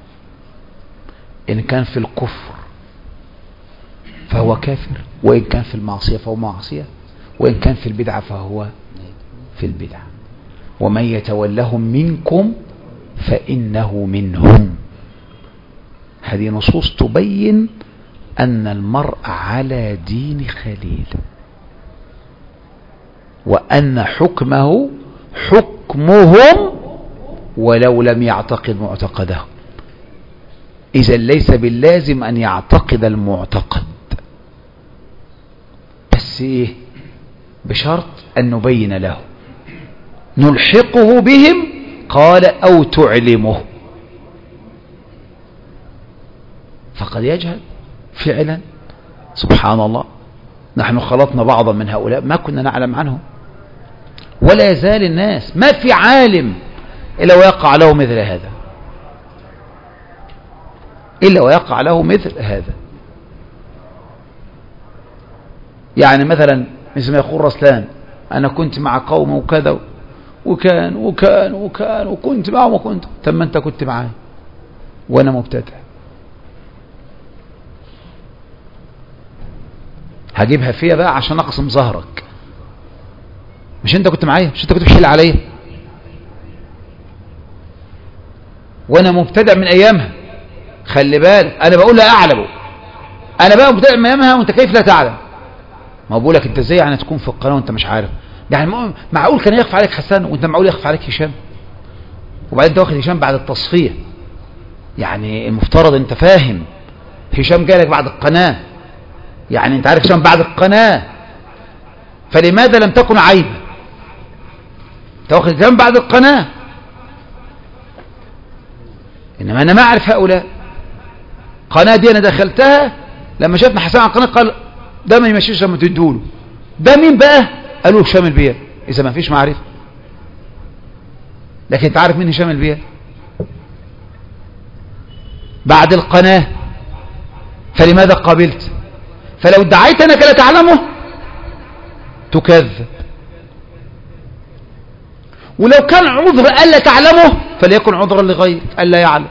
إن كان في الكفر فهو كافر، وإن كان في المعصية فهو معصية، وإن كان في البدعة فهو في البدعة. ومن يتولهم منكم فإنه منهم. هذه نصوص تبين أن المرء على دين خليل، وأن حكمه حكمهم ولو لم يعتقد معتقدهم. إذا ليس باللازم أن يعتقد المعتقد، بس إيه؟ بشرط أن نبين له، نلحقه بهم. قال أو تعلمه، فقد يجهل فعلا. سبحان الله، نحن خلطنا بعضا من هؤلاء ما كنا نعلم عنهم، ولا يزال الناس ما في عالم إلا ويقع له مثل هذا، إلا ويقع له مثل هذا. يعني مثلا مثل ما يقول رسلان أنا كنت مع قوم وكذا وكان وكان وكان وكنت معهم وكنت. طب ما أنت كنت معاي وأنا مبتدع، هجيبها فيها بقى عشان أقسم ظهرك. مش أنت كنت معايا؟ مش أنت كنت بتشيل عليا؟ وأنا مبتدع من أيامها. خلي بالك، أنا بقول لا أعلم، أنا بقى مبتدع من أيامها وأنت كيف لا تعلم؟ ما بقول لك أنت إزاي يعني تكون في القناة وأنت مش عارف؟ يعني معقول كان يخفى عليك حسان وأنت معقول يخفى عليك هشام؟ وبعدين أنت واخد هشام بعد التصفية، يعني المفترض أنت فاهم هشام جاي لك بعد القناة، يعني أنت عارف هشام بعد القناة، فلماذا لم تكن عيبا؟ أنت واخد هشام بعد القناة، إنما أنا ما أعرف هؤلاء. قناة دي أنا دخلتها لما شافنا حسان على القناة قال ده ما يمشيش لما تدوله. ده مين بقى؟ قالوا هشام البيال. إذا ما فيش معرفة، لكن أنت عارف مين هشام البيال بعد القناة، فلماذا قابلت؟ فلو ادعيت أنك لا تعلمه تكذب، ولو كان عذر ألا تعلمه فليكن عذرا لغيرك ألا يعلم.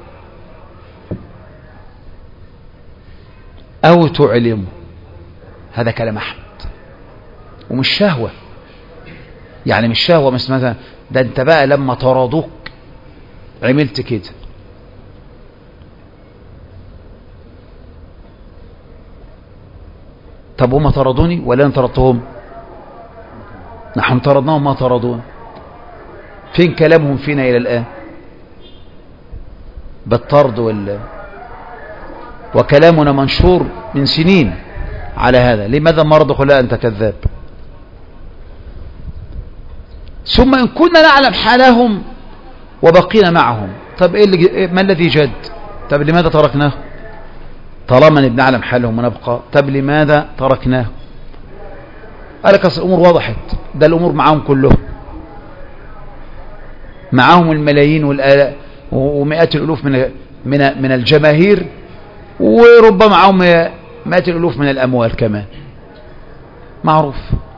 أو تعلمه، هذا كلام أحمد، ومش شهوة. يعني مش شهوة مش مثلا ده أنت بقى لما طردوك عملت كده. طب هم طردوني ولا أنا طردتهم؟ نحن طردناهم ما طردون. فين كلامهم فينا إلى الآن بالطرد وكلامنا منشور من سنين على هذا. لماذا مرض لا أنت كذاب؟ ثم إن كنا نعلم حالهم وبقينا معهم، طب إيه ما الذي جد؟ طب لماذا تركناه؟ طالما بنعلم حالهم ونبقى، طب لماذا تركناه؟ قالك أصل الأمور وضحت، ده الأمور معهم كلهم، معهم الملايين والآلاف ومئات الألوف من الجماهير، وربما معهم مئات الألوف من الأموال كمان، معروف.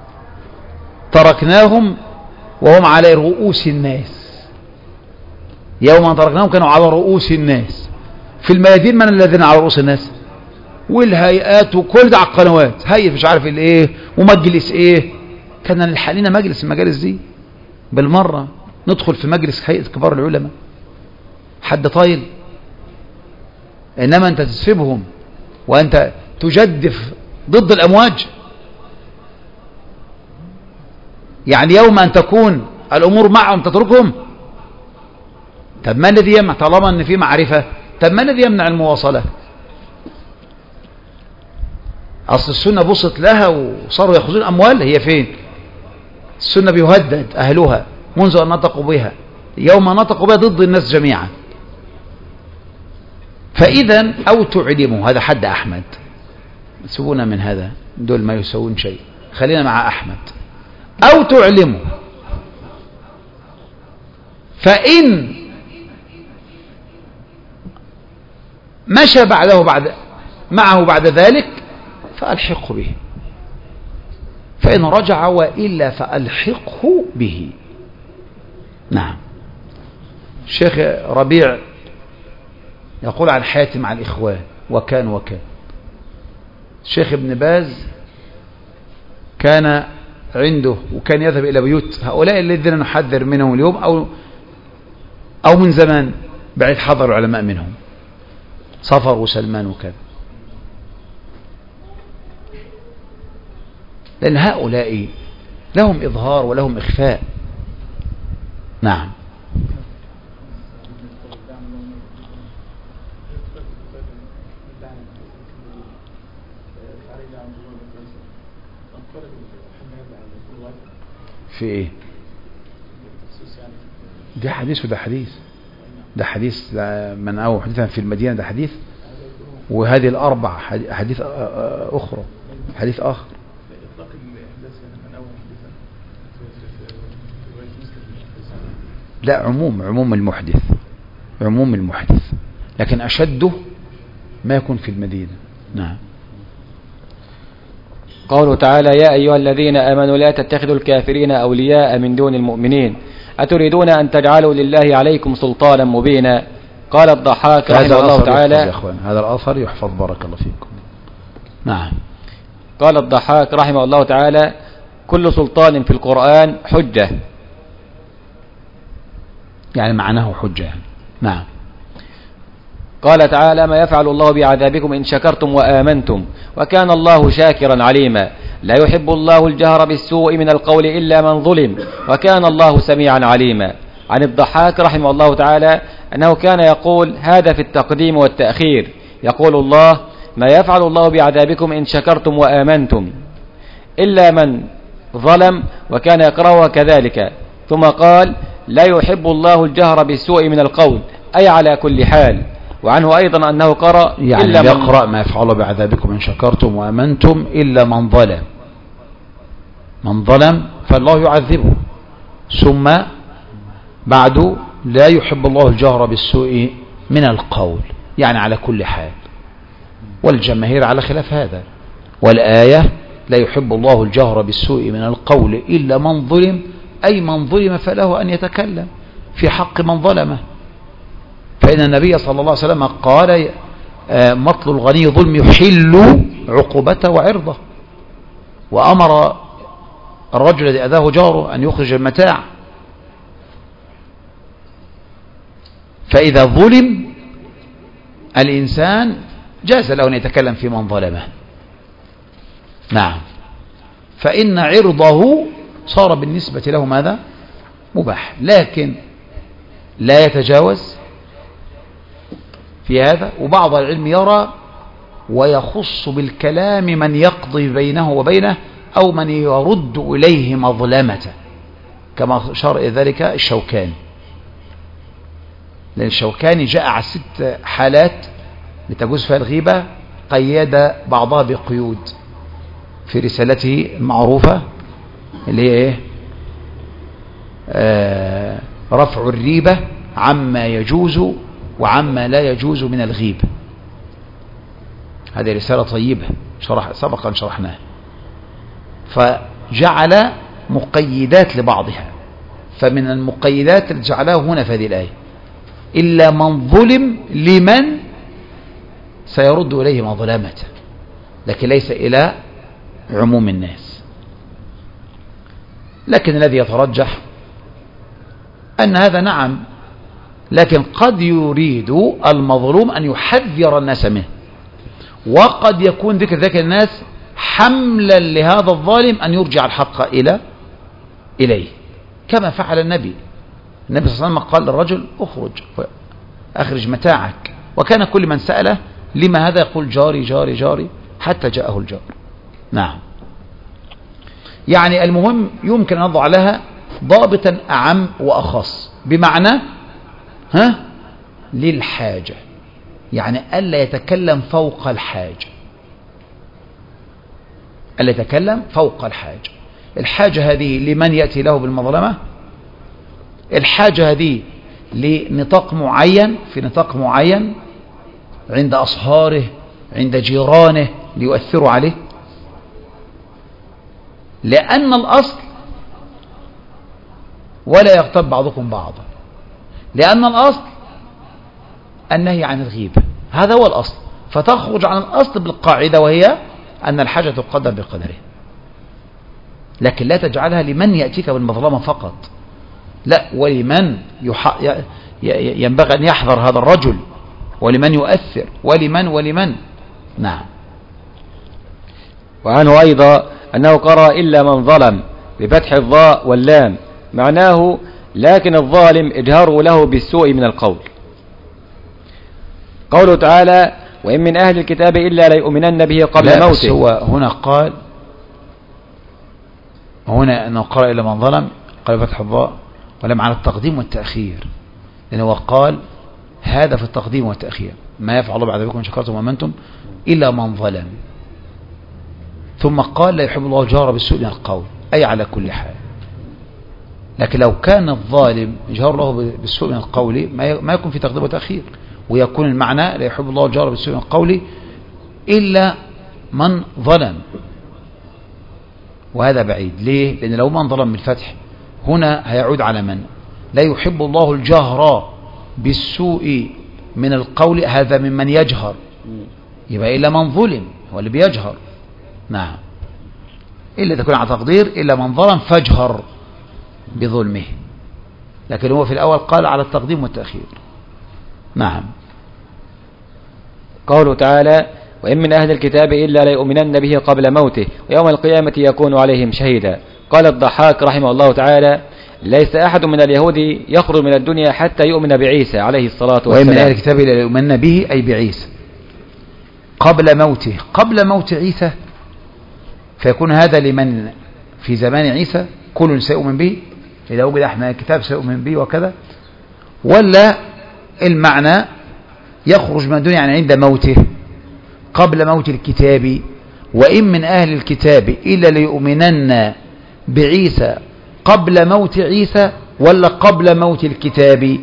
تركناهم وهم على رؤوس الناس، يوم تركناهم كانوا على رؤوس الناس. في الميادين من الذين على رؤوس الناس؟ والهيئات وكل ده على القنوات، هيئة مش عارف الايه ومجلس ايه. كان لنا مجلس، المجالس دي بالمرة ندخل في مجلس هيئة كبار العلماء، حد طايل؟ انما انت تسفبهم وانت تجدف ضد الامواج. يعني يوم ان تكون الامور معهم تتركهم، طب ما الذي يمنع طالما ان في معرفة؟ طب ما الذي يمنع المواصلة؟ اصل السنة بصت لها وصاروا يأخذون اموال، هي فين؟ السنة بيهدد اهلها منذ ان نطقوا بها، يوم نطقوا بها ضد الناس جميعا. فاذا او تعلموا، هذا حد احمد، سيبونا من هذا، دول ما يسوون شيء، خلينا مع احمد. او تعلموا، فان مشى معه بعد ذلك فألحقه به، فإن رجع وإلا فألحقه به. نعم. الشيخ ربيع يقول عن حياتي مع الإخوان وكان الشيخ ابن باز كان عنده وكان يذهب إلى بيوت هؤلاء الذين نحذر منهم اليوم أو من زمان بعد حضر العلماء منهم، صفر وسلمان وكذا، لأن هؤلاء لهم إظهار ولهم إخفاء. نعم. في إيه؟ ده حديث وده حديث، ده حديث من أو حديثا في المدينة، ده حديث، وهذه الأربع حديث أخرى، حديث آخر. لا، عموم المحدث، لكن أشده ما يكون في المدينة. نعم. قوله تعالى: يا أيها الذين آمنوا لا تتخذوا الكافرين أولياء من دون المؤمنين أتريدون أن تجعلوا لله عليكم سلطانا مبينا. قال الضحاك رحمه الله تعالى: هذا الأثر يحفظ، بارك الله فيكم. نعم. قال الضحاك رحمه الله تعالى: كل سلطان في القرآن حجة، يعني معناه حجة. نعم. قال تعالى: ما يفعل الله بعذابكم إن شكرتم وآمنتم وكان الله شاكرا عليما. لا يحب الله الجهر بالسوء من القول إلا من ظلم وكان الله سميعا عليما. عن الضحاك رحمه الله تعالى أنه كان يقول هذا في التقديم والتأخير، يقول الله: ما يفعل الله بعذابكم إن شكرتم وآمنتم إلا من ظلم وكان يقرأها كذلك، ثم قال: لا يحب الله الجهر بالسوء من القول، أي على كل حال. وعنه أيضا أنه قرأ يعني إلا يقرأ ما يفعل بعذابكم إن شكرتم وآمنتم إلا من ظلم فالله يعذبه، ثم بعد لا يحب الله الجهر بالسوء من القول، يعني على كل حال، والجماهير على خلاف هذا. والآية لا يحب الله الجهر بالسوء من القول إلا من ظلم، أي من ظلم فله أن يتكلم في حق من ظلمه، فإن النبي صلى الله عليه وسلم قال: مطل الغني ظلم يحل عقوبته وعرضه، وأمر الرجل الذي أذاه جاره أن يخرج المتاع، فإذا ظلم الإنسان جاز له أن يتكلم في من ظلمه. نعم. فإن عرضه صار بالنسبة له ماذا؟ مباح، لكن لا يتجاوز في هذا. وبعض العلم يرى ويخص بالكلام من يقضي بينه وبينه أو من يرد إليه مظلمته، كما أشار إلى ذلك الشوكاني، لأن الشوكاني جاء على 6 حالات لتجوز فيها الغيبة، قيد بعضها بقيود في رسالته المعروفة اللي هي إيه؟ رفع الريبة عما يجوز وعما لا يجوز من الغيبة. هذه رسالة طيبة سبقا شرحناها، فجعل مقيدات لبعضها، فمن المقيدات اللي جعلها هنا في هذه الآية: إلا من ظلم لمن سيرد إليه مظلمته، لكن ليس إلى عموم الناس. لكن الذي يترجح أن هذا نعم، لكن قد يريد المظلوم أن يحذر الناس منه، وقد يكون ذكر ذلك الناس حملا لهذا الظالم أن يرجع الحق إليه، كما فعل النبي النبي صلى الله عليه وسلم قال للرجل أخرج متاعك، وكان كل من سأله لما هذا يقول جاري جاري جاري حتى جاءه الجار. نعم. يعني المهم يمكن أن نضع لها ضابطا أعم وأخص، بمعنى للحاجة، يعني ألا يتكلم فوق الحاجة، ألا يتكلم فوق الحاجة. الحاجة هذه لمن يأتي له بالمظلمة، الحاجة هذه لنطاق معين، في نطاق معين عند أصهاره عند جيرانه ليؤثروا عليه، لأن الأصل ولا يغتب بعضكم بعضا، لأن الأصل النهي عن الغيبة، هذا هو الأصل، فتخرج عن الأصل بالقاعدة وهي أن الحاجة تقدر بقدره، لكن لا تجعلها لمن يأتيك بالمظلمة فقط، لا، ولمن ينبغي أن يحذر هذا الرجل، ولمن يؤثر، ولمن. نعم. وعنه أيضا أنه قرأ إلا من ظلم بفتح الضاء واللام، معناه لكن الظالم اجهروا له بالسوء من القول. قوله تعالى وإن من أهل الكتاب إلا ليؤمنن به قبل موته. هو هنا قال أنه قرأ إلا من ظلم، قال فتح الضاء ولم على التقديم والتأخير، لأنه قال هذا في التقديم والتأخير، ما يفعل الله بعد بكم شكرتم وآمنتم إلا من ظلم، ثم قال لا يحب الله الجهر بالسوء من القول، أي على كل حال. لكن لو كان الظالم يجهر له بالسوء من القول ما يكون في تقديم وتأخير، ويكون المعنى لا يحب الله الجهر بالسوء من القول إلا من ظلم، وهذا بعيد. ليه؟ لأن لو من ظلم بالفتح هنا هيعود على من لا يحب الله الجهر بالسوء من القول، هذا ممن يجهر، يبقى إلا من ظلم هو اللي بيجهر. نعم. إلا تكون على تقدير إلا من ظلم فاجهر بظلمه، لكن هو في الأول قال على التقديم والتأخير. نعم. قوله تعالى وإن من أهل الكتاب إلا ليؤمنن به قبل موته ويوم القيامة يكون عليهم شهيدا. قال الضحاك رحمه الله تعالى ليس أحد من اليهود يخرج من الدنيا حتى يؤمن بعيسى عليه الصلاة والسلام. وإن من أهل الكتاب إلا ليؤمنن به أي بعيسى قبل موته، قبل موت عيسى، فيكون هذا لمن في زمان عيسى كل سيؤمن به، إذا وجد أحد من الكتاب سيؤمن به وكذا، ولا المعنى يخرج من الدنيا يعني عند موته قبل موت الكتاب. وإن من أهل الكتاب إلا ليؤمنن بعيسى قبل موت عيسى ولا قبل موت الكتاب،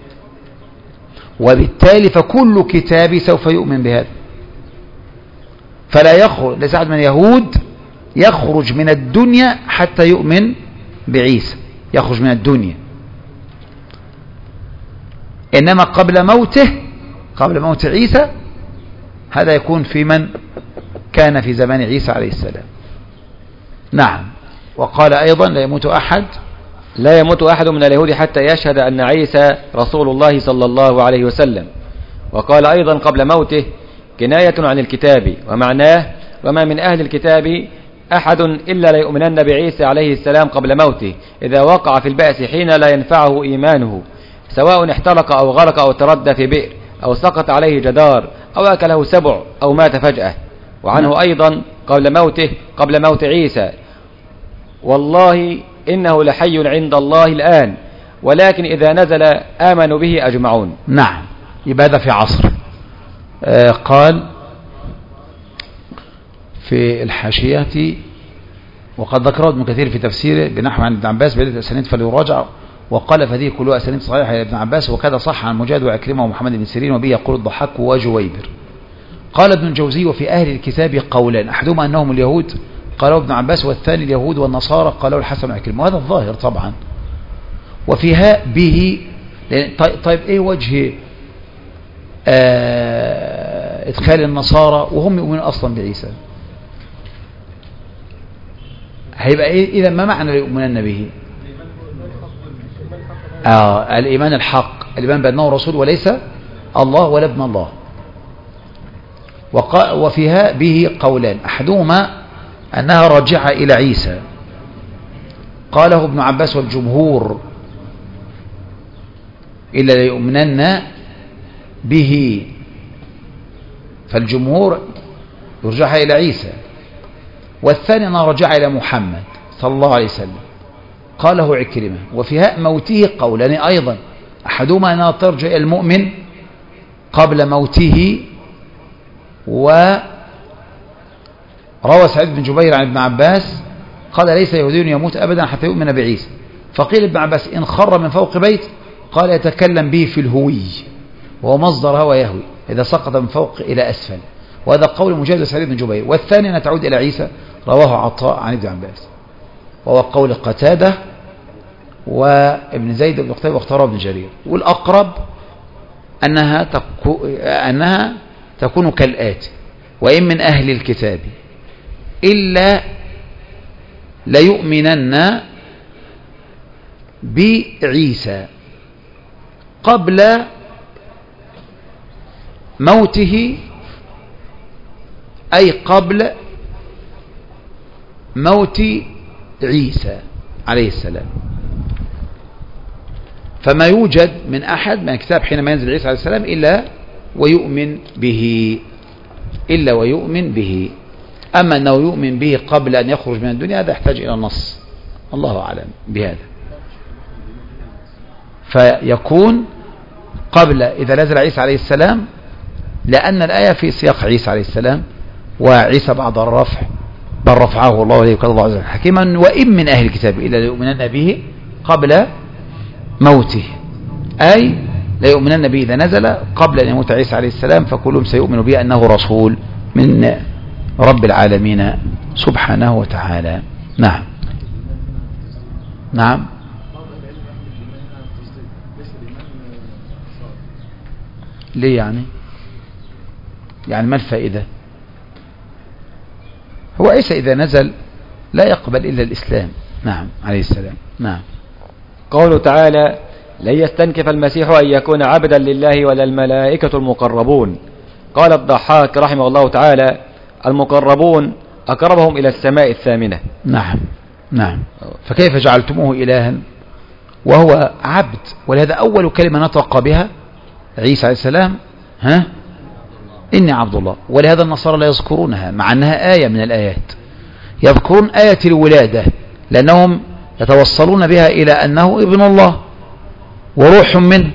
وبالتالي فكل كتاب سوف يؤمن بهذا، فلا يخرج ليس أحد من اليهود يخرج من الدنيا حتى يؤمن بعيسى، يخرج من الدنيا، إنما قبل موته قبل موت عيسى هذا يكون في من كان في زمان عيسى عليه السلام. نعم. وقال أيضا لا يموت أحد من اليهود حتى يشهد أن عيسى رسول الله صلى الله عليه وسلم. وقال أيضا قبل موته كناية عن الكتاب، ومعناه وما من أهل الكتاب أحد إلا ليؤمنن بعيسى عليه السلام قبل موته إذا وقع في البأس حين لا ينفعه إيمانه، سواء احترق أو غرق أو تردى في بئر أو سقط عليه جدار أو أكله سبع أو مات فجأة. وعنه أيضا قبل موت عيسى والله إنه لحي عند الله الآن ولكن إذا نزل آمنوا به أجمعون. نعم. يبقى هذا في عصر. قال في الحاشية وقد ذكره ابن كثير في تفسيره بنحو عن ابن عباس بعدة أسانيد فليراجع، وقال فهذه كلها أسانيد صحيحة يا ابن عباس، وكذا صح عن مجاهد وعكرمة ومحمد بن سيرين، وبه يقول الضحاك وجويبر. قال ابن الجوزي وفي أهل الكتاب قولان، أحدهما أنهم اليهود قالوا ابن عباس، والثاني اليهود والنصارى قالوا الحسن وعكرمة، وهذا الظاهر طبعا. وفيها به طيب ايه وجه ادخال النصارى وهم يؤمنون اصلا بعيسى؟ هيبقى ايه اذا؟ ما معنى يؤمنون به؟ الايمان الحق، الايمان بانه رسول وليس الله ولا ابن الله. وفيها به قولان، احدهما انها راجعه الى عيسى، قاله ابن عباس والجمهور، إلا ليؤمنن به، فالجمهور يرجعها إلى عيسى، والثاني أنه رجع إلى محمد صلى الله عليه وسلم. قاله عكرمة. وفي موته قولان أيضا، أحدهما أنها ترجع إلى المؤمن قبل موته، وروى سعيد بن جبير عن ابن عباس قال ليس يهودي يموت أبدا حتى يؤمن بعيسى. فقيل ابن عباس إن خر من فوق بيت قال يتكلم به في الهوي، وهو مصدر هوى يهوي، إذا سقط من فوق إلى أسفل، وهذا قول مجاهد سعيد بن جبير. والثاني أن تعود إلى عيسى، رواه عطاء عن ابن عباس، وهو قول قتادة وابن زيد بن قتيبة واختاره ابن جرير. والأقرب أنها تكون كالآتي: وإن من أهل الكتاب إلا ليؤمنن بعيسى قبل موته، أي قبل موت عيسى عليه السلام. فما يوجد من أحد من الكتاب حينما ينزل عيسى عليه السلام إلا ويؤمن به. أما أنه يؤمن به قبل أن يخرج من الدنيا هذا يحتاج إلى النص، الله أعلم بهذا. فيكون قبل إذا نزل عيسى عليه السلام، لأن الآية في سياق عيسى عليه السلام، وعيسى بعد الرفع بل رفعه الله إليه وكان الله عز وجل حكيما. وإن من أهل الكتاب إلا ليؤمنن به قبل موته، أي ليؤمنن به إذا نزل قبل أن يموت عيسى عليه السلام، فكلهم سيؤمن به أنه رسول من رب العالمين سبحانه وتعالى. نعم نعم. ليه يعني ما الفائدة؟ هو عيسى إذا نزل لا يقبل إلا الإسلام. نعم عليه السلام. نعم. قوله تعالى: لن يستنكف المسيح أن يكون عبدا لله ولا الملائكة المقربون. قال الضحاك رحمه الله تعالى: المقربون أقربهم إلى السماء الثامنة. نعم نعم. فكيف جعلتموه إلها وهو عبد؟ ولهذا أول كلمة نطق بها عيسى عليه السلام إني عبد الله. ولهذا النصارى لا يذكرونها مع أنها آية من الآيات، يذكرون آية الولادة لأنهم يتوصلون بها إلى أنه ابن الله وروح منه،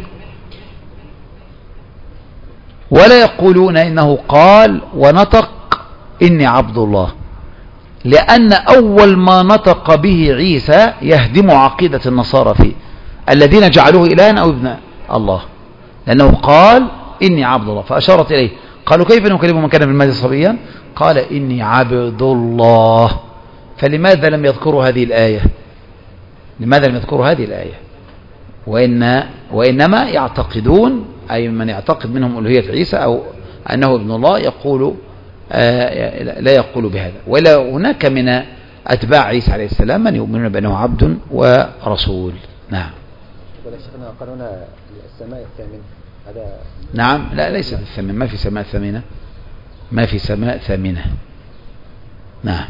ولا يقولون إنه قال ونطق إني عبد الله، لأن أول ما نطق به عيسى يهدم عقيدة النصارى فيه الذين جعلوه إلها أو ابن الله، لأنه قال إني عبد الله. فأشارت إليه، قالوا كيف نكلم من كان في المهد صبيا؟ قال إني عبد الله. فلماذا لم يذكروا هذه الآية؟ لماذا لم يذكروا هذه الآية؟ وإنما يعتقدون، أي من يعتقد منهم ألوهية عيسى أو أنه ابن الله يقول لا يقول بهذا. ولا هناك من أتباع عيسى عليه السلام من يؤمنون بأنه عبد ورسول. نعم. شيخنا قال هنا السماء الثامنة هذا. نعم. لا ليست الثامنة، ما في سماء ثامنة، ما في سماء ثامنة. نعم.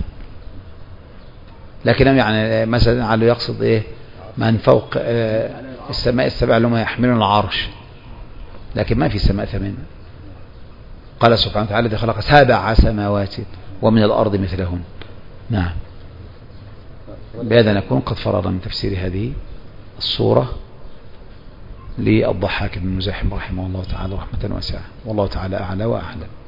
لكن يعني مثلا على يقصد إيه من فوق السماء السبع اللي هم يحملون العرش، لكن ما في سماء ثامنة. قال سبحانه وتعالى الذي خلق 7 سماوات ومن الأرض مثلهن. نعم. بهذا نكون قد فرغنا من تفسير هذه الصورة للضحاك بن مزاحم رحمه الله تعالى رحمة واسعة، والله تعالى أعلى وأعلم.